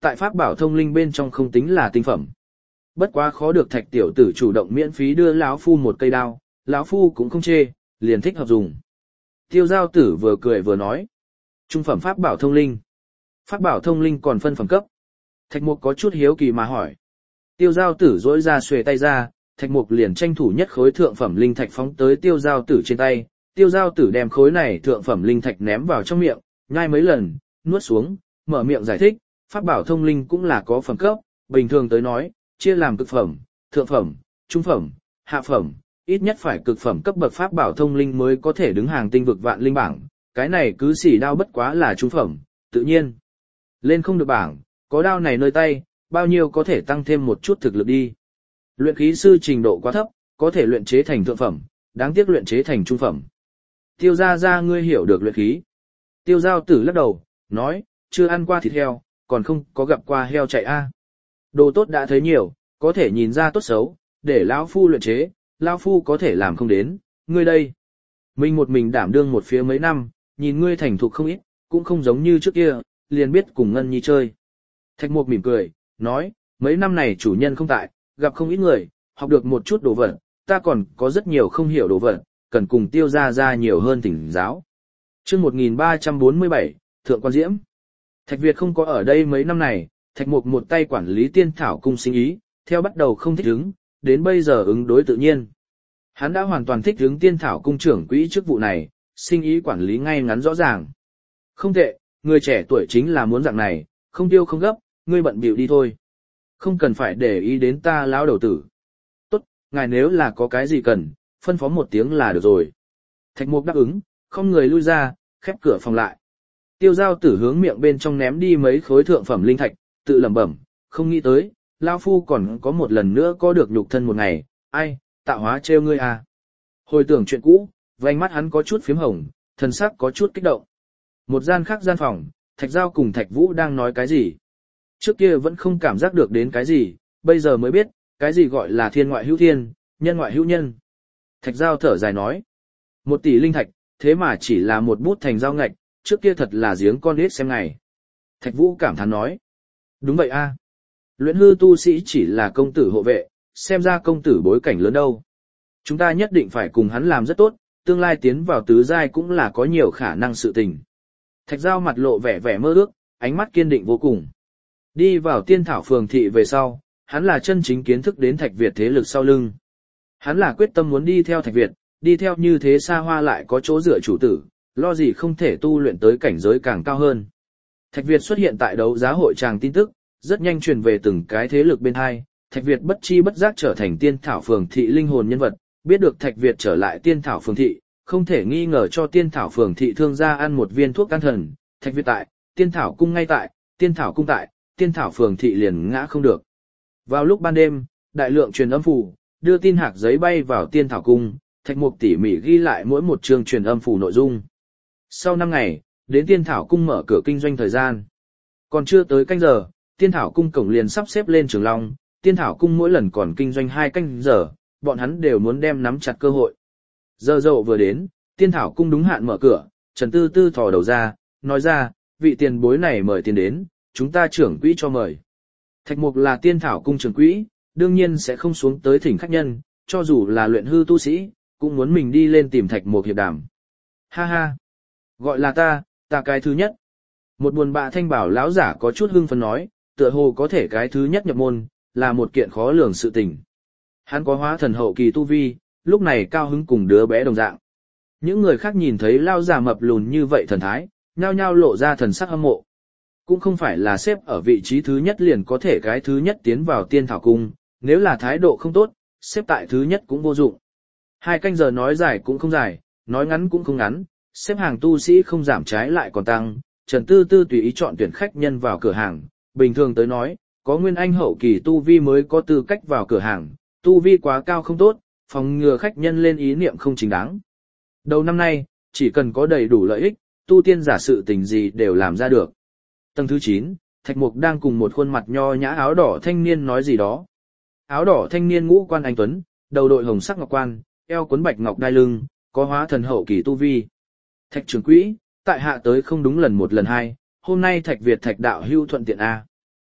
Speaker 1: tại pháp bảo thông linh bên trong không tính là tinh phẩm. Bất quá khó được Thạch tiểu tử chủ động miễn phí đưa lão phu một cây đao, lão phu cũng không chê, liền thích hợp dùng. Tiêu giao tử vừa cười vừa nói. Trung phẩm pháp bảo thông linh. Pháp bảo thông linh còn phân phẩm cấp. Thạch Mục có chút hiếu kỳ mà hỏi. Tiêu giao tử duỗi ra xuề tay ra, Thạch Mục liền tranh thủ nhất khối thượng phẩm linh thạch phóng tới tiêu giao tử trên tay. Tiêu giao tử đem khối này thượng phẩm linh thạch ném vào trong miệng, nhai mấy lần, nuốt xuống, mở miệng giải thích, pháp bảo thông linh cũng là có phẩm cấp, bình thường tới nói, chia làm cực phẩm, thượng phẩm, trung phẩm, hạ phẩm, ít nhất phải cực phẩm cấp bậc pháp bảo thông linh mới có thể đứng hàng tinh vực vạn linh bảng, cái này cứ xỉ đao bất quá là trung phẩm, tự nhiên. Lên không được bảng, có đao này nơi tay, bao nhiêu có thể tăng thêm một chút thực lực đi. Luyện khí sư trình độ quá thấp, có thể luyện chế thành thượng phẩm, đáng tiếc luyện chế thành trung phẩm. Tiêu gia gia ngươi hiểu được luyện khí. Tiêu giao tử lắc đầu, nói, chưa ăn qua thịt heo, còn không có gặp qua heo chạy a. Đồ tốt đã thấy nhiều, có thể nhìn ra tốt xấu, để lão phu luyện chế, lão phu có thể làm không đến, ngươi đây. Mình một mình đảm đương một phía mấy năm, nhìn ngươi thành thục không ít, cũng không giống như trước kia, liền biết cùng Ngân Nhi chơi. Thạch Mục mỉm cười, nói, mấy năm này chủ nhân không tại, gặp không ít người, học được một chút đồ vật, ta còn có rất nhiều không hiểu đồ vật, cần cùng tiêu gia gia nhiều hơn thỉnh giáo. Chương một nghìn ba trăm bốn mươi bảy, Thượng Quan Diễm. Thạch Việt không có ở đây mấy năm này, Thạch Mục một tay quản lý tiên thảo cung sinh ý, theo bắt đầu không thích ứng, đến bây giờ ứng đối tự nhiên. Hắn đã hoàn toàn thích ứng tiên thảo cung trưởng quỹ chức vụ này, sinh ý quản lý ngay ngắn rõ ràng. Không tệ, người trẻ tuổi chính là muốn dạng này, không tiêu không gấp, ngươi bận bịu đi thôi. Không cần phải để ý đến ta lão đầu tử. Tốt, ngài nếu là có cái gì cần, phân phó một tiếng là được rồi. Thạch Mục đáp ứng, không người lui ra, khép cửa phòng lại. Tiêu giao tử hướng miệng bên trong ném đi mấy khối thượng phẩm linh thạch, tự lẩm bẩm, không nghĩ tới, lão phu còn có một lần nữa có được nhục thân một ngày, ai, tạo hóa trêu ngươi à. Hồi tưởng chuyện cũ, vành mắt hắn có chút phím hồng, thần sắc có chút kích động. Một gian khác gian phòng, Thạch Giao cùng Thạch Vũ đang nói cái gì. Trước kia vẫn không cảm giác được đến cái gì, bây giờ mới biết, cái gì gọi là thiên ngoại hữu thiên, nhân ngoại hữu nhân. Thạch Giao thở dài nói, một tỷ linh thạch, thế mà chỉ là một bút thành giao ngạch, trước kia thật là giếng con đít xem ngày. Thạch Vũ cảm thán nói, đúng vậy a, luyện hư tu sĩ chỉ là công tử hộ vệ, xem ra công tử bối cảnh lớn đâu. Chúng ta nhất định phải cùng hắn làm rất tốt, tương lai tiến vào tứ giai cũng là có nhiều khả năng sự tình. Thạch Giao mặt lộ vẻ vẻ mơ ước, ánh mắt kiên định vô cùng. Đi vào tiên thảo phường thị về sau, hắn là chân chính kiến thức đến Thạch Việt thế lực sau lưng. Hắn là quyết tâm muốn đi theo Thạch Việt, đi theo như thế xa hoa lại có chỗ dựa chủ tử, lo gì không thể tu luyện tới cảnh giới càng cao hơn. Thạch Việt xuất hiện tại đấu giá hội tràng tin tức, rất nhanh truyền về từng cái thế lực bên hai, Thạch Việt bất chi bất giác trở thành tiên thảo phường thị linh hồn nhân vật, biết được Thạch Việt trở lại tiên thảo phường thị, không thể nghi ngờ cho tiên thảo phường thị thương gia ăn một viên thuốc can thần, Thạch Việt tại, tiên thảo cung ngay tại, tiên thảo cung tại, tiên thảo phường thị liền ngã không được. Vào lúc ban đêm, đại lượng truyền âm phù, đưa tin hạc giấy bay vào tiên thảo cung, Thạch Mục tỉ mỉ ghi lại mỗi một chương truyền âm phù nội dung. Sau năm ngày, đến tiên thảo cung mở cửa kinh doanh thời gian. Còn chưa tới canh giờ, tiên thảo cung cổng liền sắp xếp lên trường long, tiên thảo cung mỗi lần còn kinh doanh hai canh giờ, bọn hắn đều muốn đem nắm chặt cơ hội. Giờ dậu vừa đến, tiên thảo cung đúng hạn mở cửa, Trần Tư Tư thò đầu ra, nói ra, vị tiền bối này mời tiền đến, chúng ta trưởng quỹ cho mời. Thạch Mục là tiên thảo cung trưởng quỹ, đương nhiên sẽ không xuống tới thỉnh khách nhân, cho dù là luyện hư tu sĩ, cũng muốn mình đi lên tìm Thạch Mục hiệp đàm. Ha ha, gọi là ta, ta cái thứ nhất. Một buồn bạ thanh bảo lão giả có chút hưng phấn nói, tựa hồ có thể cái thứ nhất nhập môn, là một kiện khó lường sự tình. Hắn có hóa thần hậu kỳ tu vi, lúc này cao hứng cùng đứa bé đồng dạng. Những người khác nhìn thấy lão giả mập lùn như vậy thần thái, nhao nhao lộ ra thần sắc hâm mộ. Cũng không phải là xếp ở vị trí thứ nhất liền có thể cái thứ nhất tiến vào tiên thảo cung, nếu là thái độ không tốt, xếp tại thứ nhất cũng vô dụng. Hai canh giờ nói dài cũng không dài, nói ngắn cũng không ngắn, xếp hàng tu sĩ không giảm trái lại còn tăng, Trần Tư Tư tùy ý chọn tuyển khách nhân vào cửa hàng, bình thường tới nói, có nguyên anh hậu kỳ tu vi mới có tư cách vào cửa hàng, tu vi quá cao không tốt, phòng ngừa khách nhân lên ý niệm không chính đáng. Đầu năm nay, chỉ cần có đầy đủ lợi ích, tu tiên giả sự tình gì đều làm ra được. Tầng thứ chín, Thạch Mục đang cùng một khuôn mặt nho nhã áo đỏ thanh niên nói gì đó. Áo đỏ thanh niên ngũ quan anh tuấn, đầu đội hồng sắc ngọc quan, eo cuốn bạch ngọc đai lưng, có hóa thần hậu kỳ tu vi. Thạch trưởng quỹ, tại hạ tới không đúng lần một lần hai, hôm nay Thạch Việt Thạch đạo hưu thuận tiện a.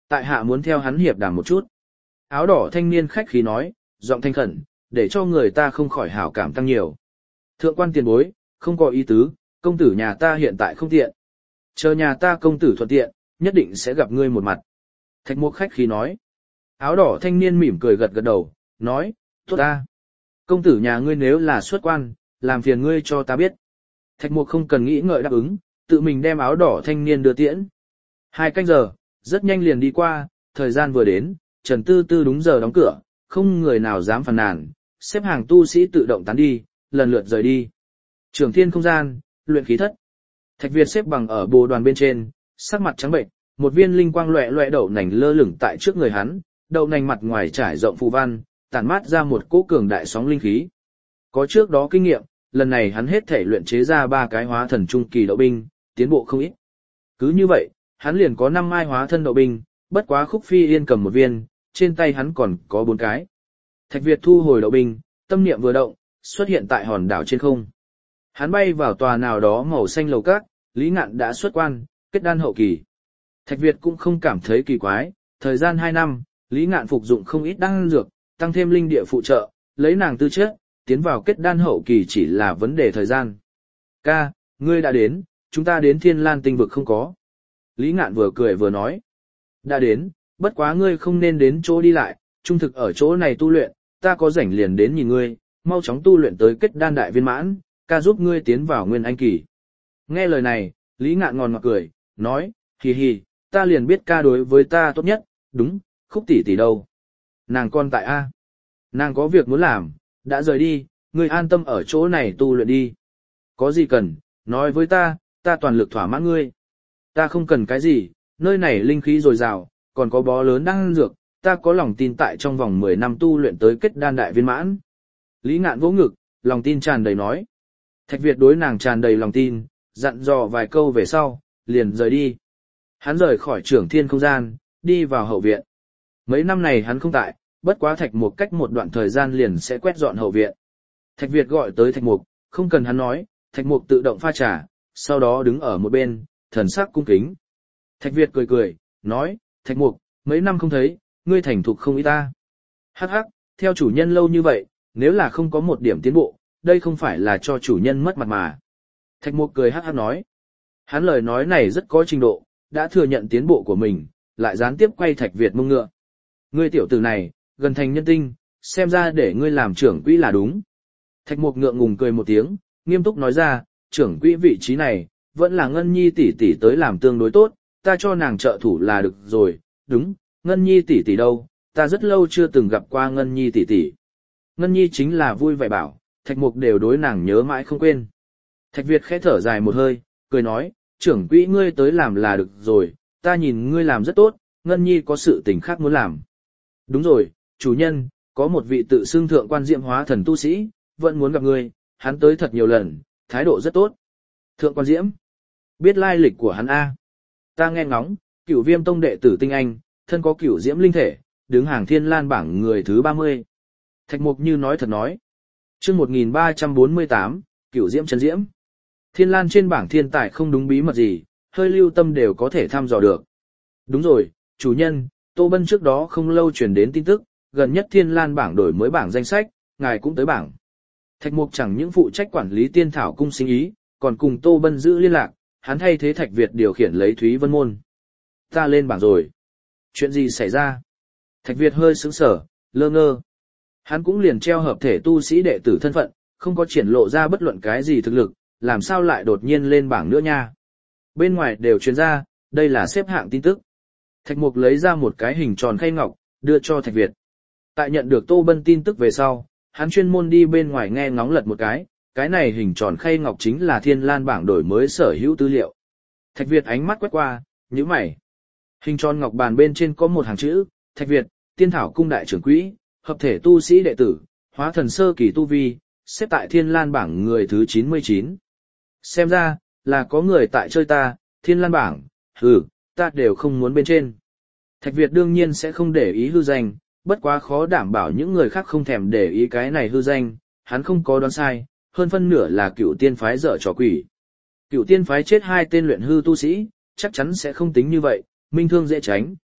Speaker 1: Tại hạ muốn theo hắn hiệp đàm một chút. Áo đỏ thanh niên khách khí nói, giọng thanh khẩn, để cho người ta không khỏi hảo cảm tăng nhiều. Thượng quan tiền bối, không có ý tứ, công tử nhà ta hiện tại không tiện. Chờ nhà ta công tử thuận tiện, nhất định sẽ gặp ngươi một mặt. Thạch Mục khách khí nói. Áo đỏ thanh niên mỉm cười gật gật đầu, nói, tốt ta. Công tử nhà ngươi nếu là xuất quan, làm phiền ngươi cho ta biết. Thạch Mục không cần nghĩ ngợi đáp ứng, tự mình đem áo đỏ thanh niên đưa tiễn. Hai canh giờ, rất nhanh liền đi qua, thời gian vừa đến, Trần Tư Tư đúng giờ đóng cửa, không người nào dám phàn nàn, xếp hàng tu sĩ tự động tán đi, lần lượt rời đi. Trường thiên không gian, luyện khí thất. Thạch Việt xếp bằng ở bồ đoàn bên trên, sắc mặt trắng bệnh, một viên linh quang loẹt loẹt đậu nành lơ lửng tại trước người hắn, đậu nành mặt ngoài trải rộng phù văn, tản mát ra một cỗ cường đại sóng linh khí. Có trước đó kinh nghiệm, lần này hắn hết thể luyện chế ra ba cái hóa thần trung kỳ đậu binh, tiến bộ không ít. Cứ như vậy, hắn liền có năm mai hóa thân đậu binh, bất quá Khúc Phi Yên cầm một viên, trên tay hắn còn có bốn cái. Thạch Việt thu hồi đậu binh, tâm niệm vừa động, xuất hiện tại hòn đảo trên không. Hắn bay vào tòa nào đó màu xanh lầu các, Lý Ngạn đã xuất quan, kết đan hậu kỳ. Thạch Việt cũng không cảm thấy kỳ quái, thời gian hai năm, Lý Ngạn phục dụng không ít đan dược, tăng thêm linh địa phụ trợ, lấy nàng tư chất, tiến vào kết đan hậu kỳ chỉ là vấn đề thời gian. Ca, ngươi đã đến, chúng ta đến Thiên Lan tinh vực không có. Lý Ngạn vừa cười vừa nói. Đã đến, bất quá ngươi không nên đến chỗ đi lại, trung thực ở chỗ này tu luyện, ta có rảnh liền đến nhìn ngươi, mau chóng tu luyện tới kết đan đại viên mãn, ca giúp ngươi tiến vào nguyên anh kỳ. Nghe lời này, Lý Ngạn ngòn ngọt cười, nói, hì hì, ta liền biết ca đối với ta tốt nhất, đúng, Khúc tỷ tỷ đâu. Nàng con tại A. Nàng có việc muốn làm, đã rời đi, ngươi an tâm ở chỗ này tu luyện đi. Có gì cần, nói với ta, ta toàn lực thỏa mãn ngươi. Ta không cần cái gì, nơi này linh khí dồi dào, còn có bó lớn đan dược, ta có lòng tin tại trong vòng mười năm tu luyện tới kết đan đại viên mãn. Lý Ngạn vỗ ngực, lòng tin tràn đầy nói. Thạch Việt đối nàng tràn đầy lòng tin, dặn dò vài câu về sau, liền rời đi. Hắn rời khỏi trưởng thiên không gian, đi vào hậu viện. Mấy năm này hắn không tại, bất quá Thạch Mục cách một đoạn thời gian liền sẽ quét dọn hậu viện. Thạch Việt gọi tới Thạch Mục, không cần hắn nói, Thạch Mục tự động pha trà, sau đó đứng ở một bên, thần sắc cung kính. Thạch Việt cười cười, nói, Thạch Mục, mấy năm không thấy, ngươi thành thục không ý ta. Hắc hắc, theo chủ nhân lâu như vậy, nếu là không có một điểm tiến bộ, đây không phải là cho chủ nhân mất mặt mà. Thạch Mục cười hắc hắc nói. Hắn lời nói này rất có trình độ, đã thừa nhận tiến bộ của mình, lại gián tiếp quay Thạch Việt mông ngựa. Ngươi tiểu tử này, gần thành nhân tinh, xem ra để ngươi làm trưởng quỹ là đúng. Thạch Mục ngượng ngùng cười một tiếng, nghiêm túc nói ra, trưởng quỹ vị trí này, vẫn là Ngân Nhi tỷ tỷ tới làm tương đối tốt, ta cho nàng trợ thủ là được rồi, đúng, Ngân Nhi tỷ tỷ đâu, ta rất lâu chưa từng gặp qua Ngân Nhi tỷ tỷ. Ngân Nhi chính là vui vẻ bảo, Thạch Mục đều đối nàng nhớ mãi không quên. Thạch Việt khẽ thở dài một hơi, cười nói, trưởng quỹ ngươi tới làm là được rồi, ta nhìn ngươi làm rất tốt, Ngân Nhi có sự tình khác muốn làm. Đúng rồi, chủ nhân, có một vị tự xưng thượng quan diệm hóa thần tu sĩ, vẫn muốn gặp ngươi, hắn tới thật nhiều lần, thái độ rất tốt. Thượng quan diễm, biết lai lịch của hắn A. Ta nghe ngóng, Cửu Viêm tông đệ tử tinh anh, thân có Cửu Diễm linh thể, đứng hàng Thiên Lan bảng người thứ ba mươi. Thạch Mục như nói thật nói. Chương một nghìn ba trăm bốn mươi tám, Cửu Diễm chân diễm. Thiên Lan trên bảng thiên tài không đúng bí mật gì, hơi lưu tâm đều có thể thăm dò được. Đúng rồi, chủ nhân, Tô Bân trước đó không lâu truyền đến tin tức, gần nhất Thiên Lan bảng đổi mới bảng danh sách, ngài cũng tới bảng. Thạch Mục chẳng những phụ trách quản lý Tiên Thảo cung sinh ý, còn cùng Tô Bân giữ liên lạc, hắn thay thế Thạch Việt điều khiển lấy Thúy Vân Môn. Ta lên bảng rồi. Chuyện gì xảy ra? Thạch Việt hơi sững sờ, lơ ngơ. Hắn cũng liền treo hợp thể tu sĩ đệ tử thân phận, không có triển lộ ra bất luận cái gì thực lực, làm sao lại đột nhiên lên bảng nữa nha. Bên ngoài đều truyền ra, đây là xếp hạng tin tức. Thạch Mục lấy ra một cái hình tròn khay ngọc, đưa cho Thạch Việt. Tại nhận được Tô Bân tin tức về sau, hắn chuyên môn đi bên ngoài nghe ngóng lật một cái, cái này hình tròn khay ngọc chính là Thiên Lan bảng đổi mới sở hữu tư liệu. Thạch Việt ánh mắt quét qua, nhíu mày. Hình tròn ngọc bàn bên trên có một hàng chữ, Thạch Việt, Tiên Thảo cung đại trưởng quỹ, hợp thể tu sĩ đệ tử, hóa thần sơ kỳ tu vi, xếp tại Thiên Lan bảng người thứ chín mươi chín. Xem ra, là có người tại chơi ta, Thiên Lan bảng, hừ, ta đều không muốn bên trên. Thạch Việt đương nhiên sẽ không để ý hư danh, bất quá khó đảm bảo những người khác không thèm để ý cái này hư danh, hắn không có đoán sai, hơn phân nửa là Cửu Tiên phái dở trò quỷ. Cửu Tiên phái chết hai tên luyện hư tu sĩ, chắc chắn sẽ không tính như vậy, minh thương dễ tránh,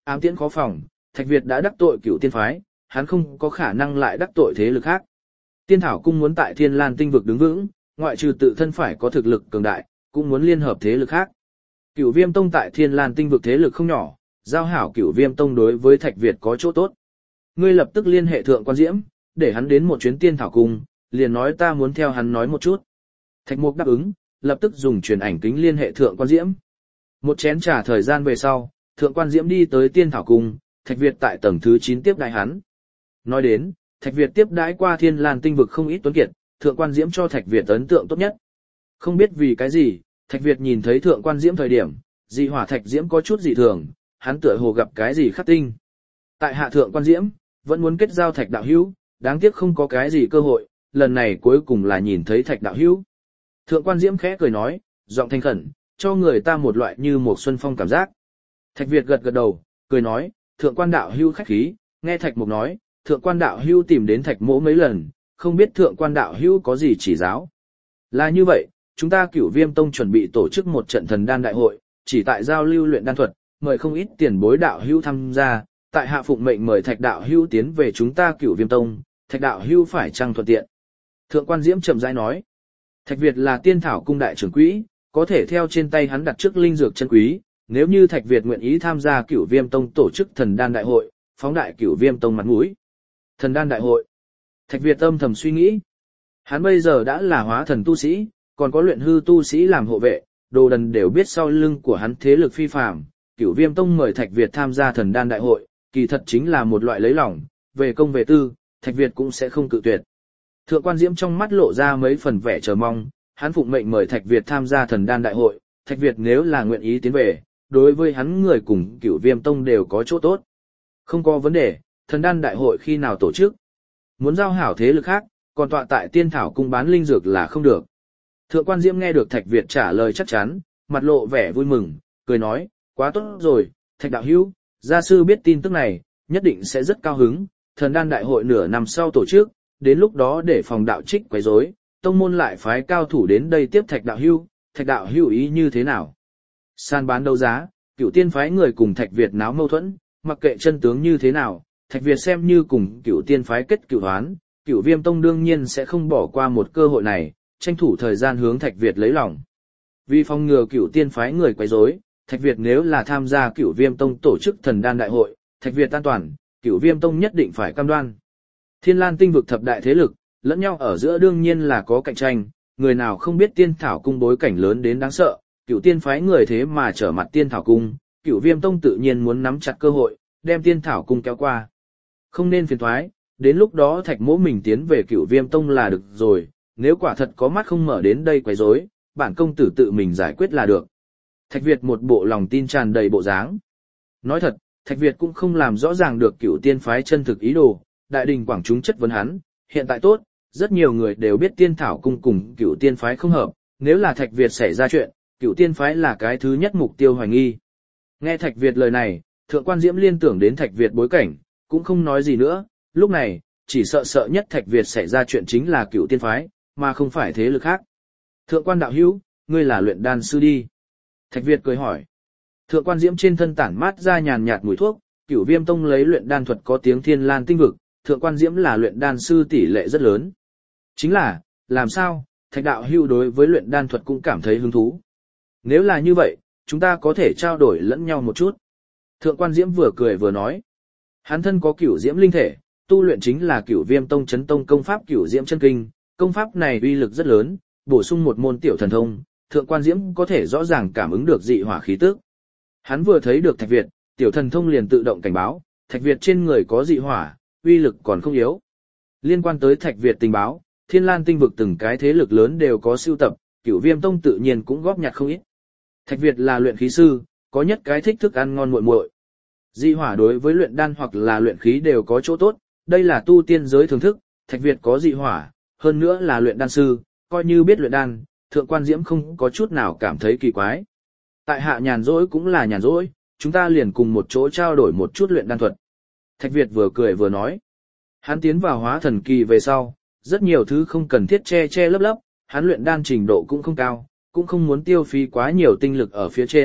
Speaker 1: Ám tiễn khó phòng, Thạch Việt đã đắc tội Cửu Tiên phái, hắn không có khả năng lại đắc tội thế lực khác. Tiên Thảo cung muốn tại Thiên Lan tinh vực đứng vững, ngoại trừ tự thân phải có thực lực cường đại, cũng muốn liên hợp thế lực khác. Cửu Viêm tông tại Thiên Lan tinh vực thế lực không nhỏ, giao hảo Cửu Viêm tông đối với Thạch Việt có chỗ tốt. Ngươi lập tức liên hệ Thượng Quan Diễm, để hắn đến một chuyến Tiên Thảo cung, liền nói ta muốn theo hắn nói một chút. Thạch Mục đáp ứng, lập tức dùng truyền ảnh kính liên hệ Thượng Quan Diễm. Một chén trà thời gian về sau, Thượng Quan Diễm đi tới Tiên Thảo cung, Thạch Việt tại tầng thứ chín tiếp đãi hắn. Nói đến, Thạch Việt tiếp đãi qua Thiên Lan tinh vực không ít tuấn kiệt, Thượng Quan Diễm cho Thạch Việt ấn tượng tốt nhất. Không biết vì cái gì, Thạch Việt nhìn thấy Thượng Quan Diễm thời điểm, dị hỏa Thạch Diễm có chút dị thường, hắn tựa hồ gặp cái gì khắc tinh. Tại hạ Thượng Quan Diễm, vẫn muốn kết giao Thạch đạo hữu, đáng tiếc không có cái gì cơ hội, lần này cuối cùng là nhìn thấy Thạch đạo hữu. Thượng Quan Diễm khẽ cười nói, giọng thành khẩn, cho người ta một loại như một xuân phong cảm giác. Thạch Việt gật gật đầu, cười nói, Thượng Quan đạo hữu khách khí, nghe Thạch Mục nói, Thượng Quan đạo hữu tìm đến Thạch Mỗ mấy lần, không biết Thượng Quan đạo hữu có gì chỉ giáo. Là như vậy, chúng ta Cửu Viêm tông chuẩn bị tổ chức một trận thần đan đại hội, chỉ tại giao lưu luyện đan thuật, mời không ít tiền bối đạo hữu tham gia, tại hạ phụng mệnh mời Thạch đạo hữu tiến về chúng ta Cửu Viêm tông, Thạch đạo hữu phải chăng thuận tiện. Thượng Quan Diễm chậm rãi nói, Thạch Việt là Tiên Thảo cung đại trưởng quỹ, có thể theo trên tay hắn đặt trước linh dược chân quý, nếu như Thạch Việt nguyện ý tham gia Cửu Viêm tông tổ chức thần đan đại hội, phóng đại Cửu Viêm tông mặt mũi. Thần đan đại hội. Thạch Việt âm thầm suy nghĩ. Hắn bây giờ đã là hóa thần tu sĩ, còn có luyện hư tu sĩ làm hộ vệ, đồ đần đều biết sau lưng của hắn thế lực phi phàm. Cửu Viêm tông mời Thạch Việt tham gia thần đan đại hội, kỳ thật chính là một loại lấy lòng, về công về tư, Thạch Việt cũng sẽ không cự tuyệt. Thượng Quan Diễm trong mắt lộ ra mấy phần vẻ chờ mong, hắn phụng mệnh mời Thạch Việt tham gia thần đan đại hội, Thạch Việt nếu là nguyện ý tiến về, đối với hắn người cùng Cửu Viêm tông đều có chỗ tốt. Không có vấn đề, thần đan đại hội khi nào tổ chức? Muốn giao hảo thế lực khác, còn tọa tại Tiên Thảo cung bán linh dược là không được. Thượng Quan Diễm nghe được Thạch Việt trả lời chắc chắn, mặt lộ vẻ vui mừng, cười nói, quá tốt rồi, Thạch đạo hữu, gia sư biết tin tức này, nhất định sẽ rất cao hứng, thần đan đại hội nửa năm sau tổ chức, đến lúc đó để phòng đạo trích quấy rối, tông môn lại phái cao thủ đến đây tiếp Thạch đạo hữu, Thạch đạo hữu ý như thế nào? San bán đấu giá, Cửu Tiên phái người cùng Thạch Việt náo mâu thuẫn, mặc kệ chân tướng như thế nào, Thạch Việt xem như cùng Cửu Tiên phái kết cửu hoán, Cửu Viêm tông đương nhiên sẽ không bỏ qua một cơ hội này, tranh thủ thời gian hướng Thạch Việt lấy lòng. Vì phòng ngừa Cửu Tiên phái người quấy rối, Thạch Việt nếu là tham gia Cửu Viêm tông tổ chức thần đan đại hội, Thạch Việt an toàn, Cửu Viêm tông nhất định phải cam đoan. Thiên Lan tinh vực thập đại thế lực, lẫn nhau ở giữa đương nhiên là có cạnh tranh, người nào không biết Tiên Thảo cung bối cảnh lớn đến đáng sợ, Cửu Tiên phái người thế mà trở mặt Tiên Thảo cung, Cửu Viêm tông tự nhiên muốn nắm chặt cơ hội, đem Tiên Thảo cung kéo qua. Không nên phiền toái, đến lúc đó Thạch Mỗ mình tiến về Cửu Viêm tông là được rồi, nếu quả thật có mắt không mở đến đây quấy rối, bản công tử tự mình giải quyết là được. Thạch Việt một bộ lòng tin tràn đầy bộ dáng. Nói thật, Thạch Việt cũng không làm rõ ràng được Cửu Tiên phái chân thực ý đồ, đại đình quảng chúng chất vấn hắn, hiện tại tốt, rất nhiều người đều biết Tiên Thảo cung cùng Cửu Tiên phái không hợp, nếu là Thạch Việt xảy ra chuyện, Cửu Tiên phái là cái thứ nhất mục tiêu hoài nghi. Nghe Thạch Việt lời này, Thượng Quan Diễm liên tưởng đến Thạch Việt bối cảnh, cũng không nói gì nữa, lúc này, chỉ sợ sợ nhất Thạch Việt xảy ra chuyện chính là Cửu Tiên phái, mà không phải thế lực khác. Thượng Quan đạo hữu, ngươi là luyện đan sư đi. Thạch Việt cười hỏi. Thượng Quan Diễm trên thân tản mát ra nhàn nhạt mùi thuốc, Cửu Viêm tông lấy luyện đan thuật có tiếng Thiên Lan tinh vực, Thượng Quan Diễm là luyện đan sư tỷ lệ rất lớn. Chính là, làm sao, Thạch đạo hữu đối với luyện đan thuật cũng cảm thấy hứng thú. Nếu là như vậy, chúng ta có thể trao đổi lẫn nhau một chút. Thượng Quan Diễm vừa cười vừa nói. Hắn thân có Cửu Diễm linh thể, tu luyện chính là Cửu Viêm tông chấn tông công pháp Cửu Diễm chân kinh, công pháp này uy lực rất lớn, bổ sung một môn tiểu thần thông, Thượng Quan Diễm có thể rõ ràng cảm ứng được dị hỏa khí tức. Hắn vừa thấy được Thạch Việt, tiểu thần thông liền tự động cảnh báo, Thạch Việt trên người có dị hỏa, uy lực còn không yếu. Liên quan tới Thạch Việt tình báo, Thiên Lan tinh vực từng cái thế lực lớn đều có sưu tập, Cửu Viêm tông tự nhiên cũng góp nhặt không ít. Thạch Việt là luyện khí sư, có nhất cái thích thức ăn ngon muội muội. Dị hỏa đối với luyện đan hoặc là luyện khí đều có chỗ tốt, đây là tu tiên giới thưởng thức, Thạch Việt có dị hỏa, hơn nữa là luyện đan sư, coi như biết luyện đan, Thượng Quan Diễm không có chút nào cảm thấy kỳ quái. Tại hạ nhàn rỗi cũng là nhàn rỗi, chúng ta liền cùng một chỗ trao đổi một chút luyện đan thuật. Thạch Việt vừa cười vừa nói. Hắn tiến vào hóa thần kỳ về sau, rất nhiều thứ không cần thiết che che lấp lấp, hắn luyện đan trình độ cũng không cao, cũng không muốn tiêu phí quá nhiều tinh lực ở phía trên,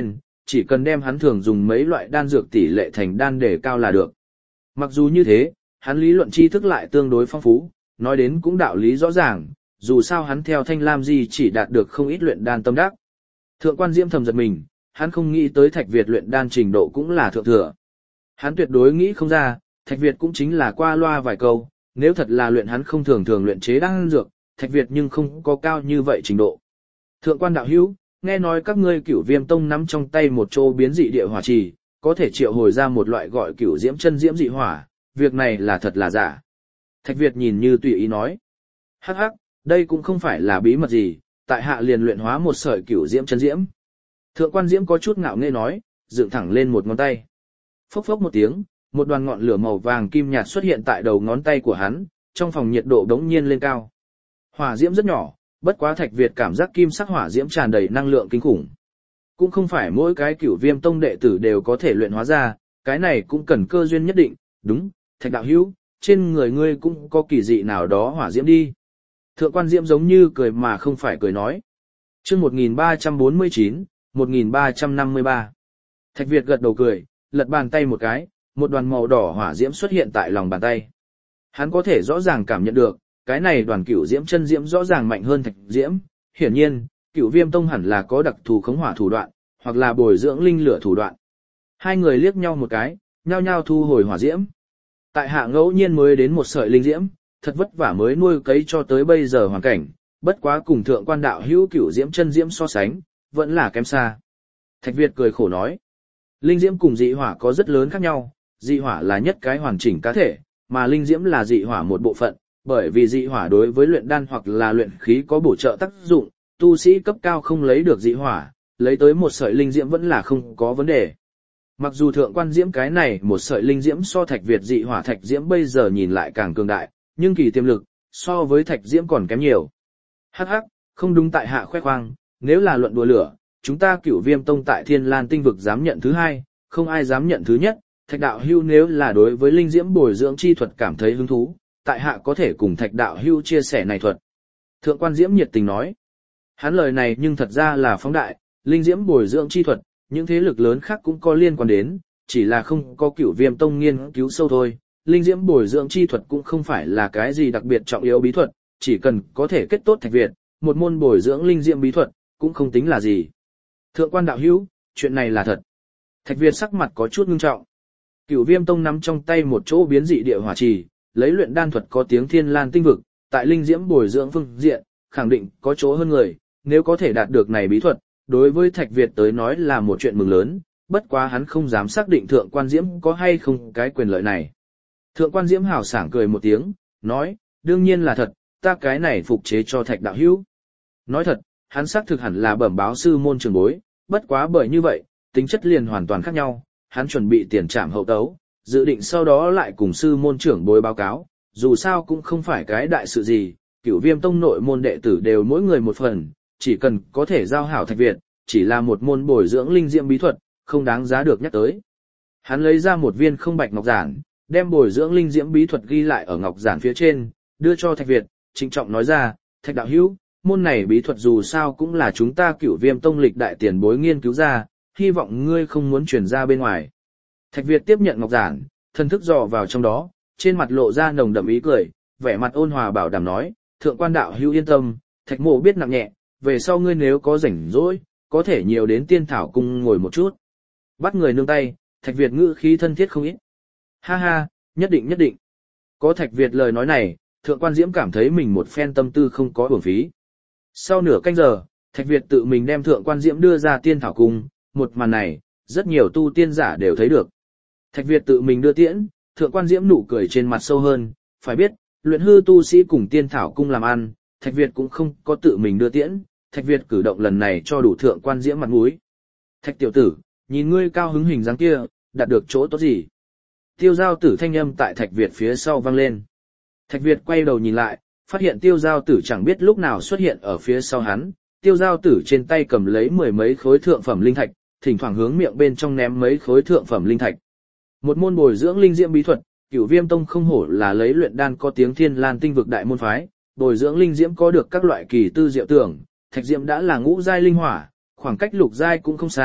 Speaker 1: chỉ cần đem hắn thường dùng mấy loại đan dược tỷ lệ thành đan để cao là được. Mặc dù như thế, hắn lý luận tri thức lại tương đối phong phú, nói đến cũng đạo lý rõ ràng, dù sao hắn theo Thanh Lam Di chỉ đạt được không ít luyện đan tâm đắc. Thượng quan Diễm thầm giật mình, hắn không nghĩ tới Thạch Việt luyện đan trình độ cũng là thượng thừa. Hắn tuyệt đối nghĩ không ra, Thạch Việt cũng chính là qua loa vài câu, nếu thật là luyện hắn không thường thường luyện chế đan dược, Thạch Việt nhưng không có cao như vậy trình độ. Thượng quan đạo hữu, nghe nói các ngươi Cửu Viêm Tông nắm trong tay một chỗ biến dị địa hỏa trì, có thể triệu hồi ra một loại gọi Cửu Diễm chân diễm dị hỏa, việc này là thật là giả? Thạch Việt nhìn như tùy ý nói. Hắc hắc, đây cũng không phải là bí mật gì, tại hạ liền luyện hóa một sợi Cửu Diễm chân diễm. Thượng quan Diễm có chút ngạo nghễ nói, dựng thẳng lên một ngón tay. Phốc phốc một tiếng, một đoàn ngọn lửa màu vàng kim nhạt xuất hiện tại đầu ngón tay của hắn, trong phòng nhiệt độ đống nhiên lên cao. Hỏa diễm rất nhỏ, bất quá Thạch Việt cảm giác kim sắc hỏa diễm tràn đầy năng lượng kinh khủng. Cũng không phải mỗi cái Cửu Viêm Tông đệ tử đều có thể luyện hóa ra, cái này cũng cần cơ duyên nhất định, đúng, Thạch đạo hữu, trên người ngươi cũng có kỳ dị nào đó hỏa diễm đi. Thượng quan Diễm giống như cười mà không phải cười nói. Chương một nghìn ba trăm bốn mươi chín, một nghìn ba trăm năm mươi ba. Thạch Việt gật đầu cười, lật bàn tay một cái, một đoàn màu đỏ hỏa diễm xuất hiện tại lòng bàn tay. Hắn có thể rõ ràng cảm nhận được, cái này đoàn Cửu Diễm chân diễm rõ ràng mạnh hơn Thạch Diễm, hiển nhiên, Cửu Viêm Tông hẳn là có đặc thù khống hỏa thủ đoạn, hoặc là bồi dưỡng linh lửa thủ đoạn. Hai người liếc nhau một cái, nhao nhao thu hồi hỏa diễm. Tại hạ ngẫu nhiên mới đến một sợi linh diễm, thật vất vả mới nuôi cấy cho tới bây giờ hoàn cảnh, bất quá cùng thượng quan đạo hữu Cửu Diễm chân diễm so sánh, vẫn là kém xa. Thạch Việt cười khổ nói, linh diễm cùng dị hỏa có rất lớn khác nhau, dị hỏa là nhất cái hoàn chỉnh cá thể, mà linh diễm là dị hỏa một bộ phận, bởi vì dị hỏa đối với luyện đan hoặc là luyện khí có bổ trợ tác dụng, tu sĩ cấp cao không lấy được dị hỏa, lấy tới một sợi linh diễm vẫn là không có vấn đề. Mặc dù thượng quan diễm cái này một sợi linh diễm so Thạch Việt dị hỏa Thạch Diễm bây giờ nhìn lại càng cường đại, nhưng kỳ tiềm lực so với Thạch Diễm còn kém nhiều. Hắc hắc, không đúng tại hạ khoe khoang, nếu là luận đùa lửa, chúng ta Cửu Viêm Tông tại Thiên Lan tinh vực dám nhận thứ hai, không ai dám nhận thứ nhất. Thạch đạo hưu nếu là đối với linh diễm bồi dưỡng chi thuật cảm thấy hứng thú, tại hạ có thể cùng Thạch đạo hưu chia sẻ này thuật. Thượng quan Diễm nhiệt tình nói. Hắn lời này nhưng thật ra là phóng đại, linh diễm bồi dưỡng chi thuật, những thế lực lớn khác cũng có liên quan đến, chỉ là không có Cửu Viêm Tông nghiên cứu sâu thôi. Linh diễm bồi dưỡng chi thuật cũng không phải là cái gì đặc biệt trọng yếu bí thuật, chỉ cần có thể kết tốt Thạch Việt, một môn bồi dưỡng linh diễm bí thuật, cũng không tính là gì. Thượng quan đạo hữu, chuyện này là thật. Thạch Việt sắc mặt có chút ngưng trọng. Cửu Viêm Tông nắm trong tay một chỗ biến dị địa hỏa trì, lấy luyện đan thuật có tiếng Thiên Lan tinh vực, tại linh diễm bồi dưỡng phương diện, khẳng định có chỗ hơn người, nếu có thể đạt được này bí thuật, đối với Thạch Việt tới nói là một chuyện mừng lớn, bất quá hắn không dám xác định thượng quan Diễm có hay không cái quyền lợi này. Thượng quan Diễm hào sảng cười một tiếng, nói, đương nhiên là thật, ta cái này phục chế cho Thạch đạo hữu. Nói thật, hắn xác thực hẳn là bẩm báo sư môn trường bối, bất quá bởi như vậy, tính chất liền hoàn toàn khác nhau, hắn chuẩn bị tiền trảm hậu tấu, dự định sau đó lại cùng sư môn trưởng bối báo cáo, dù sao cũng không phải cái đại sự gì, Cửu Viêm Tông nội môn đệ tử đều mỗi người một phần, chỉ cần có thể giao hảo Thạch Việt, chỉ là một môn bồi dưỡng linh diễm bí thuật, không đáng giá được nhắc tới. Hắn lấy ra một viên không bạch ngọc giản, đem bồi dưỡng linh diễm bí thuật ghi lại ở ngọc giản phía trên, đưa cho Thạch Việt, trịnh trọng nói ra, Thạch đạo hữu, môn này bí thuật dù sao cũng là chúng ta Cửu Viêm Tông lịch đại tiền bối nghiên cứu ra, hy vọng ngươi không muốn truyền ra bên ngoài. Thạch Việt tiếp nhận ngọc giản, thân thức dò vào trong đó, trên mặt lộ ra nồng đậm ý cười, vẻ mặt ôn hòa bảo đảm nói, thượng quan đạo hữu yên tâm, Thạch mộ biết nặng nhẹ, về sau ngươi nếu có rảnh rỗi, có thể nhiều đến tiên thảo cung ngồi một chút. Bắt người nương tay, Thạch Việt ngữ khí thân thiết không ít. Ha ha, nhất định nhất định. Có Thạch Việt lời nói này, thượng quan Diễm cảm thấy mình một phen tâm tư không có uổng phí. Sau nửa canh giờ, Thạch Việt tự mình đem thượng quan Diễm đưa ra tiên thảo cung, một màn này, rất nhiều tu tiên giả đều thấy được. Thạch Việt tự mình đưa tiễn, thượng quan Diễm nụ cười trên mặt sâu hơn, phải biết, luyện hư tu sĩ cùng tiên thảo cung làm ăn, Thạch Việt cũng không có tự mình đưa tiễn, Thạch Việt cử động lần này cho đủ thượng quan Diễm mặt mũi. Thạch tiểu tử, nhìn ngươi cao hứng hình dáng kia, đạt được chỗ tốt gì? Tiêu giao tử thanh âm tại Thạch Việt phía sau vang lên. Thạch Việt quay đầu nhìn lại, phát hiện tiêu giao tử chẳng biết lúc nào xuất hiện ở phía sau hắn, tiêu giao tử trên tay cầm lấy mười mấy khối thượng phẩm linh thạch, thỉnh thoảng hướng miệng bên trong ném mấy khối thượng phẩm linh thạch. Một môn bồi dưỡng linh diễm bí thuật, Cửu Viêm Tông không hổ là lấy luyện đan có tiếng Thiên Lan tinh vực đại môn phái, bồi dưỡng linh diễm có được các loại kỳ tư diệu tưởng, thạch diễm đã là ngũ giai linh hỏa, khoảng cách lục giai cũng không xa,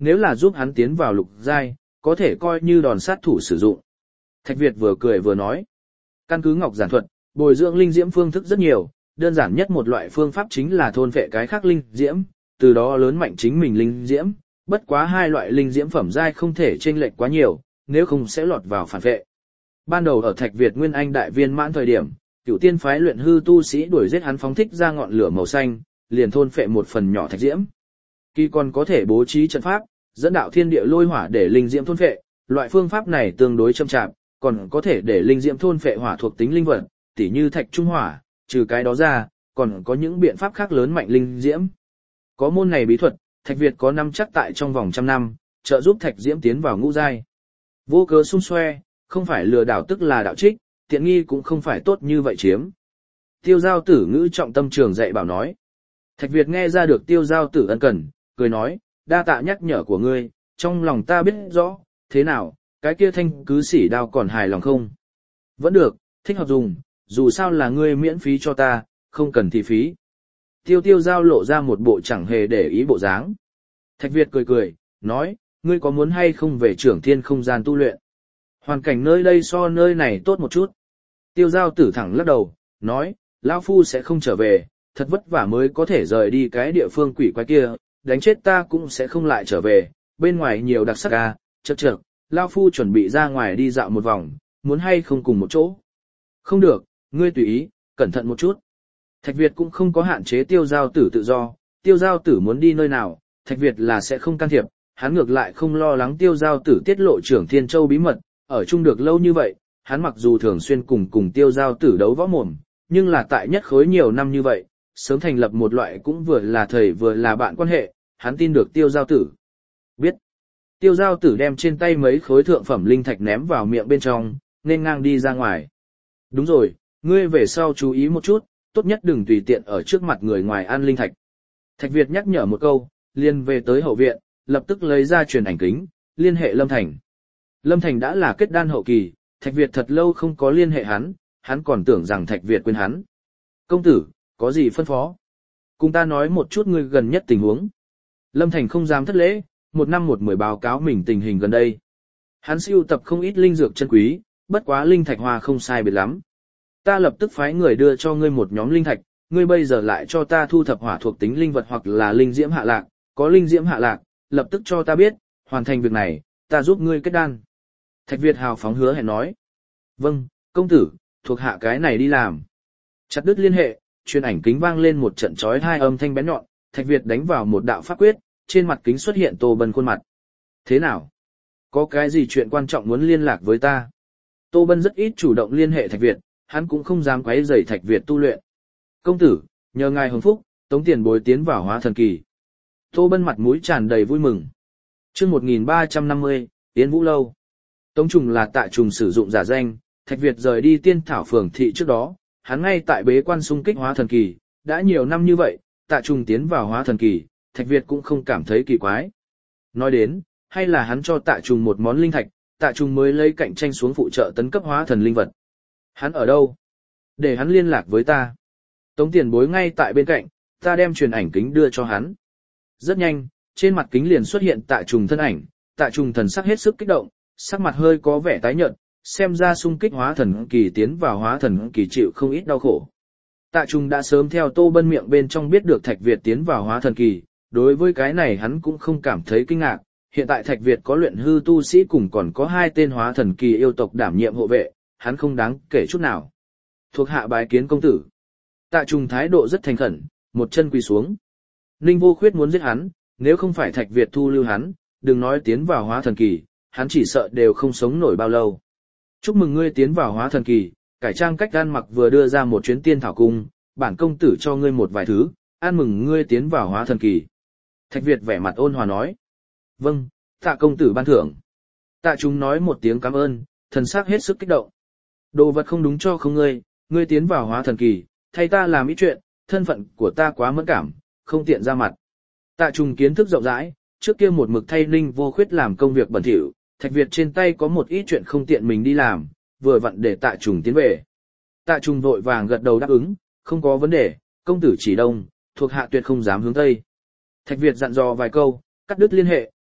Speaker 1: nếu là giúp hắn tiến vào lục giai, có thể coi như đòn sát thủ sử dụng. Thạch Việt vừa cười vừa nói, căn cứ Ngọc Giản thuật, bồi dưỡng linh diễm phương thức rất nhiều, đơn giản nhất một loại phương pháp chính là thôn phệ cái khác linh diễm, từ đó lớn mạnh chính mình linh diễm, bất quá hai loại linh diễm phẩm giai không thể chênh lệch quá nhiều, nếu không sẽ lọt vào phản vệ. Ban đầu ở Thạch Việt Nguyên Anh đại viên mãn thời điểm, Cửu Tiên phái luyện hư tu sĩ đuổi giết hắn phóng thích ra ngọn lửa màu xanh, liền thôn phệ một phần nhỏ thạch diễm. Kỳ còn có thể bố trí trận pháp, dẫn đạo thiên địa lôi hỏa để linh diễm thôn phệ, loại phương pháp này tương đối chậm chạp, còn có thể để linh diễm thôn phệ hỏa thuộc tính linh vật, tỉ như thạch trung hỏa, trừ cái đó ra, còn có những biện pháp khác lớn mạnh linh diễm. Có môn này bí thuật, Thạch Việt có năm chắc tại trong vòng trăm năm, trợ giúp thạch diễm tiến vào ngũ giai. Vô cớ xung xoe, không phải lừa đảo tức là đạo trích, tiện nghi cũng không phải tốt như vậy chiếm. Tiêu Giao Tử ngữ trọng tâm trường dạy bảo nói. Thạch Việt nghe ra được Tiêu Giao Tử ân cần, cười nói, đa tạ nhắc nhở của ngươi, trong lòng ta biết rõ, thế nào, cái kia thanh cứ sỉ đao còn hài lòng không? Vẫn được, thích hợp dùng, dù sao là ngươi miễn phí cho ta, không cần thì phí. Tiêu Tiêu Giao lộ ra một bộ chẳng hề để ý bộ dáng. Thạch Việt cười cười, nói, ngươi có muốn hay không về trưởng thiên không gian tu luyện? Hoàn cảnh nơi đây so nơi này tốt một chút. Tiêu Giao Tử thẳng lắc đầu, nói, lão phu sẽ không trở về, thật vất vả mới có thể rời đi cái địa phương quỷ quái kia, đánh chết ta cũng sẽ không lại trở về, bên ngoài nhiều đặc sắc à, chậc chậc, lão phu chuẩn bị ra ngoài đi dạo một vòng, muốn hay không cùng một chỗ? Không được, ngươi tùy ý, cẩn thận một chút. Thạch Việt cũng không có hạn chế Tiêu Giao Tử tự do, Tiêu Giao Tử muốn đi nơi nào, Thạch Việt là sẽ không can thiệp, hắn ngược lại không lo lắng Tiêu Giao Tử tiết lộ trưởng Thiên Châu bí mật, ở chung được lâu như vậy, hắn mặc dù thường xuyên cùng cùng Tiêu Giao Tử đấu võ mồm, nhưng là tại nhất khối nhiều năm như vậy, sớm thành lập một loại cũng vừa là thầy vừa là bạn quan hệ, hắn tin được Tiêu Giao Tử. Biết. Tiêu Giao Tử đem trên tay mấy khối thượng phẩm linh thạch ném vào miệng bên trong, nên ngang đi ra ngoài. Đúng rồi, ngươi về sau chú ý một chút, tốt nhất đừng tùy tiện ở trước mặt người ngoài ăn linh thạch. Thạch Việt nhắc nhở một câu, liền về tới hậu viện, lập tức lấy ra truyền ảnh kính, liên hệ Lâm Thành. Lâm Thành đã là kết đan hậu kỳ, Thạch Việt thật lâu không có liên hệ hắn, hắn còn tưởng rằng Thạch Việt quên hắn. Công tử, có gì phân phó? Cùng ta nói một chút ngươi gần nhất tình huống. Lâm Thành không dám thất lễ, một năm một mười báo cáo mình tình hình gần đây. Hắn sưu tập không ít linh dược chân quý, bất quá linh thạch hoa không sai biệt lắm. Ta lập tức phái người đưa cho ngươi một nhóm linh thạch, ngươi bây giờ lại cho ta thu thập hỏa thuộc tính linh vật hoặc là linh diễm hạ lạc, có linh diễm hạ lạc, lập tức cho ta biết, hoàn thành việc này, ta giúp ngươi kết đan. Thạch Việt hào phóng hứa hẹn nói. Vâng, công tử, thuộc hạ cái này đi làm. Chặt đứt liên hệ, truyền ảnh kính vang lên một trận chói hai âm thanh bén nhọn, Thạch Việt đánh vào một đạo pháp quyết, trên mặt kính xuất hiện Tô Bân khuôn mặt. Thế nào? Có cái gì chuyện quan trọng muốn liên lạc với ta? Tô Bân rất ít chủ động liên hệ Thạch Việt, hắn cũng không dám quấy rầy Thạch Việt tu luyện. Công tử, nhờ ngài hồng phúc, Tống Tiền Bối tiến vào hóa thần kỳ. Tô Bân mặt mũi tràn đầy vui mừng. Chương một nghìn ba trăm năm mươi, Yến Vũ Lâu. Tống Trùng là Tạ Trùng sử dụng giả danh, Thạch Việt rời đi Tiên Thảo Phường thị trước đó, hắn ngay tại bế quan xung kích hóa thần kỳ, đã nhiều năm như vậy, Tạ Trùng tiến vào hóa thần kỳ, Thạch Việt cũng không cảm thấy kỳ quái. Nói đến, hay là hắn cho Tạ Trùng một món linh thạch, Tạ Trùng mới lấy cạnh tranh xuống phụ trợ tấn cấp hóa thần linh vật. Hắn ở đâu? Để hắn liên lạc với ta. Tống Tiền Bối ngay tại bên cạnh, ta đem truyền ảnh kính đưa cho hắn. Rất nhanh, trên mặt kính liền xuất hiện Tạ Trùng thân ảnh, Tạ Trùng thần sắc hết sức kích động, sắc mặt hơi có vẻ tái nhợt, xem ra xung kích hóa thần kỳ tiến vào hóa thần kỳ chịu không ít đau khổ. Tạ Trùng đã sớm theo Tô Bân miệng bên trong biết được Thạch Việt tiến vào hóa thần kỳ, đối với cái này hắn cũng không cảm thấy kinh ngạc, hiện tại Thạch Việt có luyện hư tu sĩ cùng còn có hai tên hóa thần kỳ yêu tộc đảm nhiệm hộ vệ, hắn không đáng kể chút nào. Thuộc hạ bái kiến công tử. Tạ Trùng thái độ rất thành khẩn, một chân quỳ xuống. Ninh Vô Khuyết muốn giết hắn, nếu không phải Thạch Việt thu lưu hắn, đừng nói tiến vào hóa thần kỳ, hắn chỉ sợ đều không sống nổi bao lâu. Chúc mừng ngươi tiến vào hóa thần kỳ, cải trang cách ăn mặc vừa đưa ra một chuyến Tiên Thảo Cung, bản công tử cho ngươi một vài thứ, an mừng ngươi tiến vào hóa thần kỳ. Thạch Việt vẻ mặt ôn hòa nói. Vâng, Tạ công tử ban thưởng. Tạ Trùng nói một tiếng cảm ơn, thần sắc hết sức kích động. Đồ vật không đúng cho không ngươi, ngươi tiến vào hóa thần kỳ, thay ta làm ít chuyện, thân phận của ta quá mẫn cảm, không tiện ra mặt. Tạ Trùng kiến thức rộng rãi, trước kia một mực thay Ninh Vô Khuyết làm công việc bẩn thỉu, Thạch Việt trên tay có một ít chuyện không tiện mình đi làm, vừa vặn để Tạ Trùng tiến về. Tạ Trùng vội vàng gật đầu đáp ứng, không có vấn đề, công tử chỉ đông, thuộc hạ tuyệt không dám hướng tây. Thạch Việt dặn dò vài câu, cắt đứt liên hệ,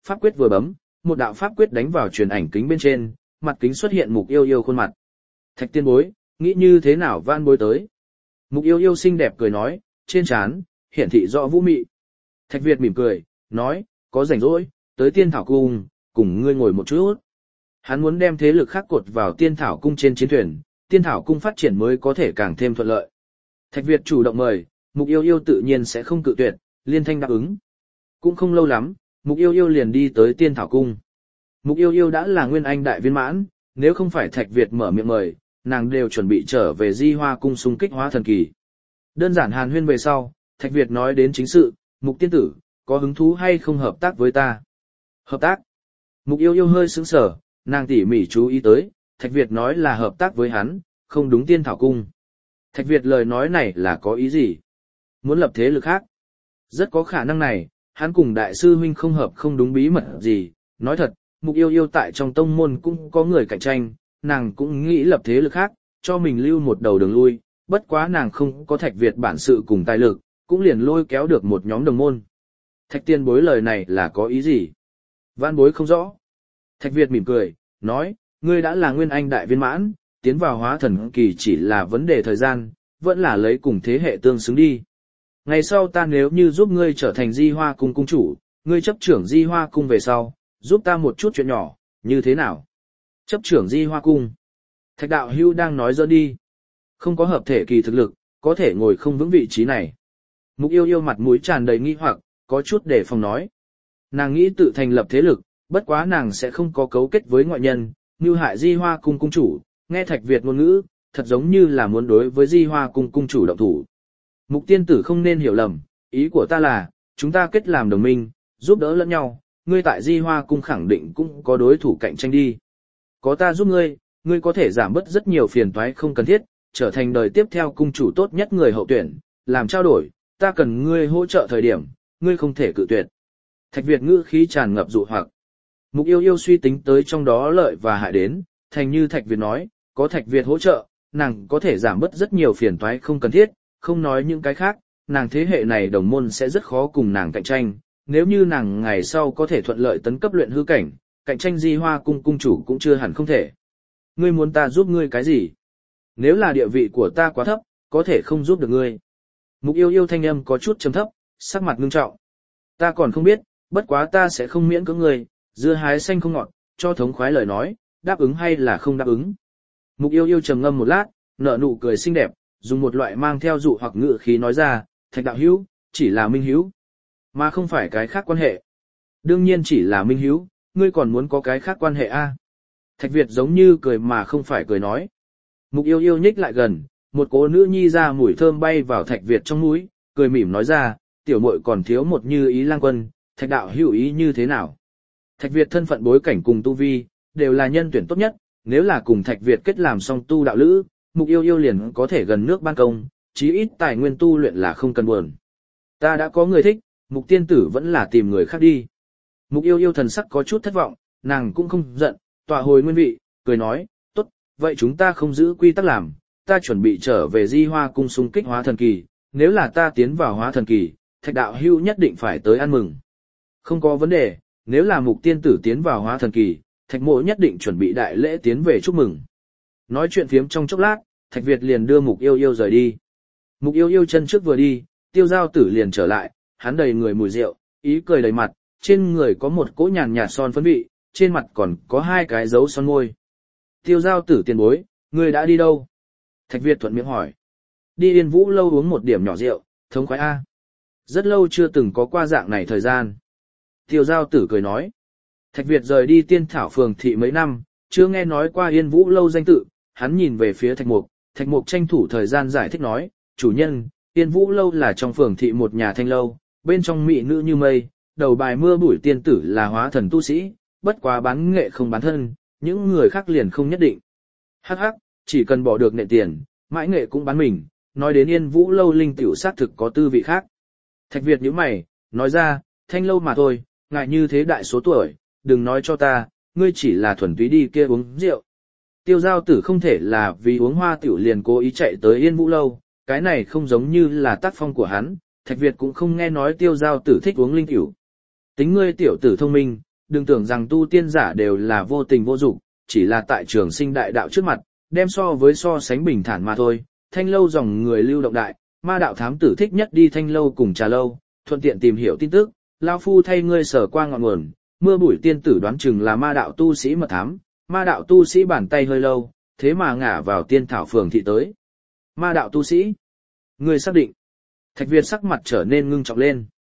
Speaker 1: pháp quyết vừa bấm, một đạo pháp quyết đánh vào truyền ảnh kính bên trên, mặt kính xuất hiện Mục Yêu Yêu khuôn mặt. Thạch tiên bối, nghĩ như thế nào van bối tới? Mục Yêu Yêu xinh đẹp cười nói, trên trán hiển thị rõ vũ mị. Thạch Việt mỉm cười, nói, có rảnh rỗi, tới Tiên Thảo Cung, cùng ngươi ngồi một chút. Hắn muốn đem thế lực khác cột vào Tiên Thảo Cung trên chiến thuyền, Tiên Thảo Cung phát triển mới có thể càng thêm thuận lợi. Thạch Việt chủ động mời, Mục Yêu Yêu tự nhiên sẽ không cự tuyệt, liên thanh đáp ứng. Cũng không lâu lắm, Mục Yêu Yêu liền đi tới Tiên Thảo Cung. Mục Yêu Yêu đã là nguyên anh đại viên mãn, nếu không phải Thạch Việt mở miệng mời, nàng đều chuẩn bị trở về Di Hoa Cung xung kích hóa thần kỳ. Đơn giản hàn huyên về sau, Thạch Việt nói đến chính sự, Mục tiên tử, có hứng thú hay không hợp tác với ta? Hợp tác? Mục Yêu Yêu hơi sững sờ, nàng tỉ mỉ chú ý tới, Thạch Việt nói là hợp tác với hắn, không đúng Tiên Thảo Cung. Thạch Việt lời nói này là có ý gì? Muốn lập thế lực khác? Rất có khả năng này, hắn cùng đại sư huynh không hợp không đúng bí mật gì, nói thật, Mục Yêu Yêu tại trong tông môn cũng có người cạnh tranh, nàng cũng nghĩ lập thế lực khác, cho mình lưu một đầu đường lui, bất quá nàng không có Thạch Việt bản sự cùng tài lực, cũng liền lôi kéo được một nhóm đồng môn. Thạch tiên bối lời này là có ý gì? Vãn bối không rõ. Thạch Việt mỉm cười, nói, ngươi đã là nguyên anh đại viên mãn, tiến vào hóa thần kỳ chỉ là vấn đề thời gian, vẫn là lấy cùng thế hệ tương xứng đi. Ngày sau ta nếu như giúp ngươi trở thành Di Hoa Cung cung chủ, ngươi chấp trưởng Di Hoa Cung về sau, giúp ta một chút chuyện nhỏ, như thế nào? Chấp trưởng Di Hoa Cung. Thạch đạo hưu đang nói dỡ đi. Không có hợp thể kỳ thực lực, có thể ngồi không vững vị trí này. Mục Yêu Yêu mặt mũi tràn đầy nghi hoặc, có chút để phòng nói. Nàng nghĩ tự thành lập thế lực, bất quá nàng sẽ không có cấu kết với ngoại nhân, như hại Di Hoa Cung cung chủ, nghe Thạch Việt ngôn ngữ, thật giống như là muốn đối với Di Hoa Cung cung chủ động thủ. Mục tiên tử không nên hiểu lầm, ý của ta là, chúng ta kết làm đồng minh, giúp đỡ lẫn nhau, ngươi tại Di Hoa Cung khẳng định cũng có đối thủ cạnh tranh đi. Có ta giúp ngươi, ngươi có thể giảm bớt rất nhiều phiền toái không cần thiết, trở thành đời tiếp theo cung chủ tốt nhất người hậu tuyển, làm trao đổi, ta cần ngươi hỗ trợ thời điểm, ngươi không thể cự tuyệt. Thạch Việt ngữ khí tràn ngập dụ hoặc. Mục Yêu Yêu suy tính tới trong đó lợi và hại đến, thành như Thạch Việt nói, có Thạch Việt hỗ trợ, nàng có thể giảm bớt rất nhiều phiền toái không cần thiết, không nói những cái khác, nàng thế hệ này đồng môn sẽ rất khó cùng nàng cạnh tranh, nếu như nàng ngày sau có thể thuận lợi tấn cấp luyện hư cảnh, cạnh tranh Di Hoa Cung cung chủ cũng chưa hẳn không thể. Ngươi muốn ta giúp ngươi cái gì? Nếu là địa vị của ta quá thấp, có thể không giúp được ngươi. Mục Yêu Yêu thanh âm có chút trầm thấp, sắc mặt ngưng trọng. Ta còn không biết, bất quá ta sẽ không miễn cưỡng ngươi, dưa hái xanh không ngọt, cho thống khoái lời nói, đáp ứng hay là không đáp ứng. Mục Yêu Yêu trầm ngâm một lát, nở nụ cười xinh đẹp, dùng một loại mang theo dụ hoặc ngữ khí nói ra, Thạch đạo hữu, chỉ là minh hữu, mà không phải cái khác quan hệ. Đương nhiên chỉ là minh hữu, ngươi còn muốn có cái khác quan hệ a? Thạch Việt giống như cười mà không phải cười nói. Mục Yêu Yêu nhích lại gần, một cỗ nữ nhi ra mùi thơm bay vào Thạch Việt trong mũi, cười mỉm nói ra, tiểu muội còn thiếu một như ý lang quân, Thạch đạo hữu ý như thế nào? Thạch Việt thân phận bối cảnh cùng tu vi, đều là nhân tuyển tốt nhất, nếu là cùng Thạch Việt kết làm song tu đạo lữ, Mục Yêu Yêu liền có thể gần nước ban công, chí ít tài nguyên tu luyện là không cần buồn. Ta đã có người thích, Mục tiên tử vẫn là tìm người khác đi. Mục Yêu Yêu thần sắc có chút thất vọng, nàng cũng không giận, tọa hồi nguyên vị, cười nói, tốt, vậy chúng ta không giữ quy tắc làm, ta chuẩn bị trở về Di Hoa Cung xung kích hóa thần kỳ, nếu là ta tiến vào hóa thần kỳ, Thạch đạo hưu nhất định phải tới ăn mừng. Không có vấn đề, nếu là Mục tiên tử tiến vào hóa thần kỳ, Thạch mộ nhất định chuẩn bị đại lễ tiến về chúc mừng. Nói chuyện phiếm trong chốc lát, Thạch Việt liền đưa Mục Yêu Yêu rời đi. Mục Yêu Yêu chân trước vừa đi, Tiêu Giao Tử liền trở lại, hắn đầy người mùi rượu, ý cười đầy mặt, trên người có một cỗ nhàn nhạt son phấn vị, trên mặt còn có hai cái dấu son môi. Tiêu Giao Tử tiền bối, ngươi đã đi đâu? Thạch Việt thuận miệng hỏi. Đi Yên Vũ lâu uống một điểm nhỏ rượu, thống khoái a. Rất lâu chưa từng có qua dạng này thời gian. Tiêu Giao Tử cười nói. Thạch Việt rời đi Tiên Thảo Phường thị mấy năm, chưa nghe nói qua Yên Vũ lâu danh tự, hắn nhìn về phía Thạch Mục, Thạch Mục tranh thủ thời gian giải thích nói, chủ nhân, Yên Vũ lâu là trong phường thị một nhà thanh lâu, bên trong mỹ nữ như mây, đầu bài mưa bụi tiên tử là hóa thần tu sĩ, bất quá bán nghệ không bán thân, những người khác liền không nhất định. Hắc hắc, chỉ cần bỏ được nệ tiền, mãi nghệ cũng bán mình, nói đến Yên Vũ lâu linh tiểu sát thực có tư vị khác. Thạch Việt nhíu mày, nói ra, thanh lâu mà thôi, ngại như thế đại số tuổi, đừng nói cho ta, ngươi chỉ là thuần túy đi kia uống rượu. Tiêu Giao Tử không thể là vì uống hoa tiểu liền cố ý chạy tới Yên Vũ lâu, cái này không giống như là tác phong của hắn, Thạch Việt cũng không nghe nói Tiêu Giao Tử thích uống linh tiểu. Tính ngươi tiểu tử thông minh, đừng tưởng rằng tu tiên giả đều là vô tình vô dục, chỉ là tại trường sinh đại đạo trước mặt, đem so với so sánh bình thản mà thôi. Thanh lâu dòng người lưu động đại, ma đạo thám tử thích nhất đi thanh lâu cùng trà lâu, thuận tiện tìm hiểu tin tức, lao phu thay ngươi sở qua ngọn nguồn, mưa bụi tiên tử đoán chừng là ma đạo tu sĩ mật thám, ma đạo tu sĩ bàn tay hơi lâu, thế mà ngả vào tiên thảo phường thị tới. Ma đạo tu sĩ? Ngươi xác định? Thạch Việt sắc mặt trở nên ngưng trọng lên.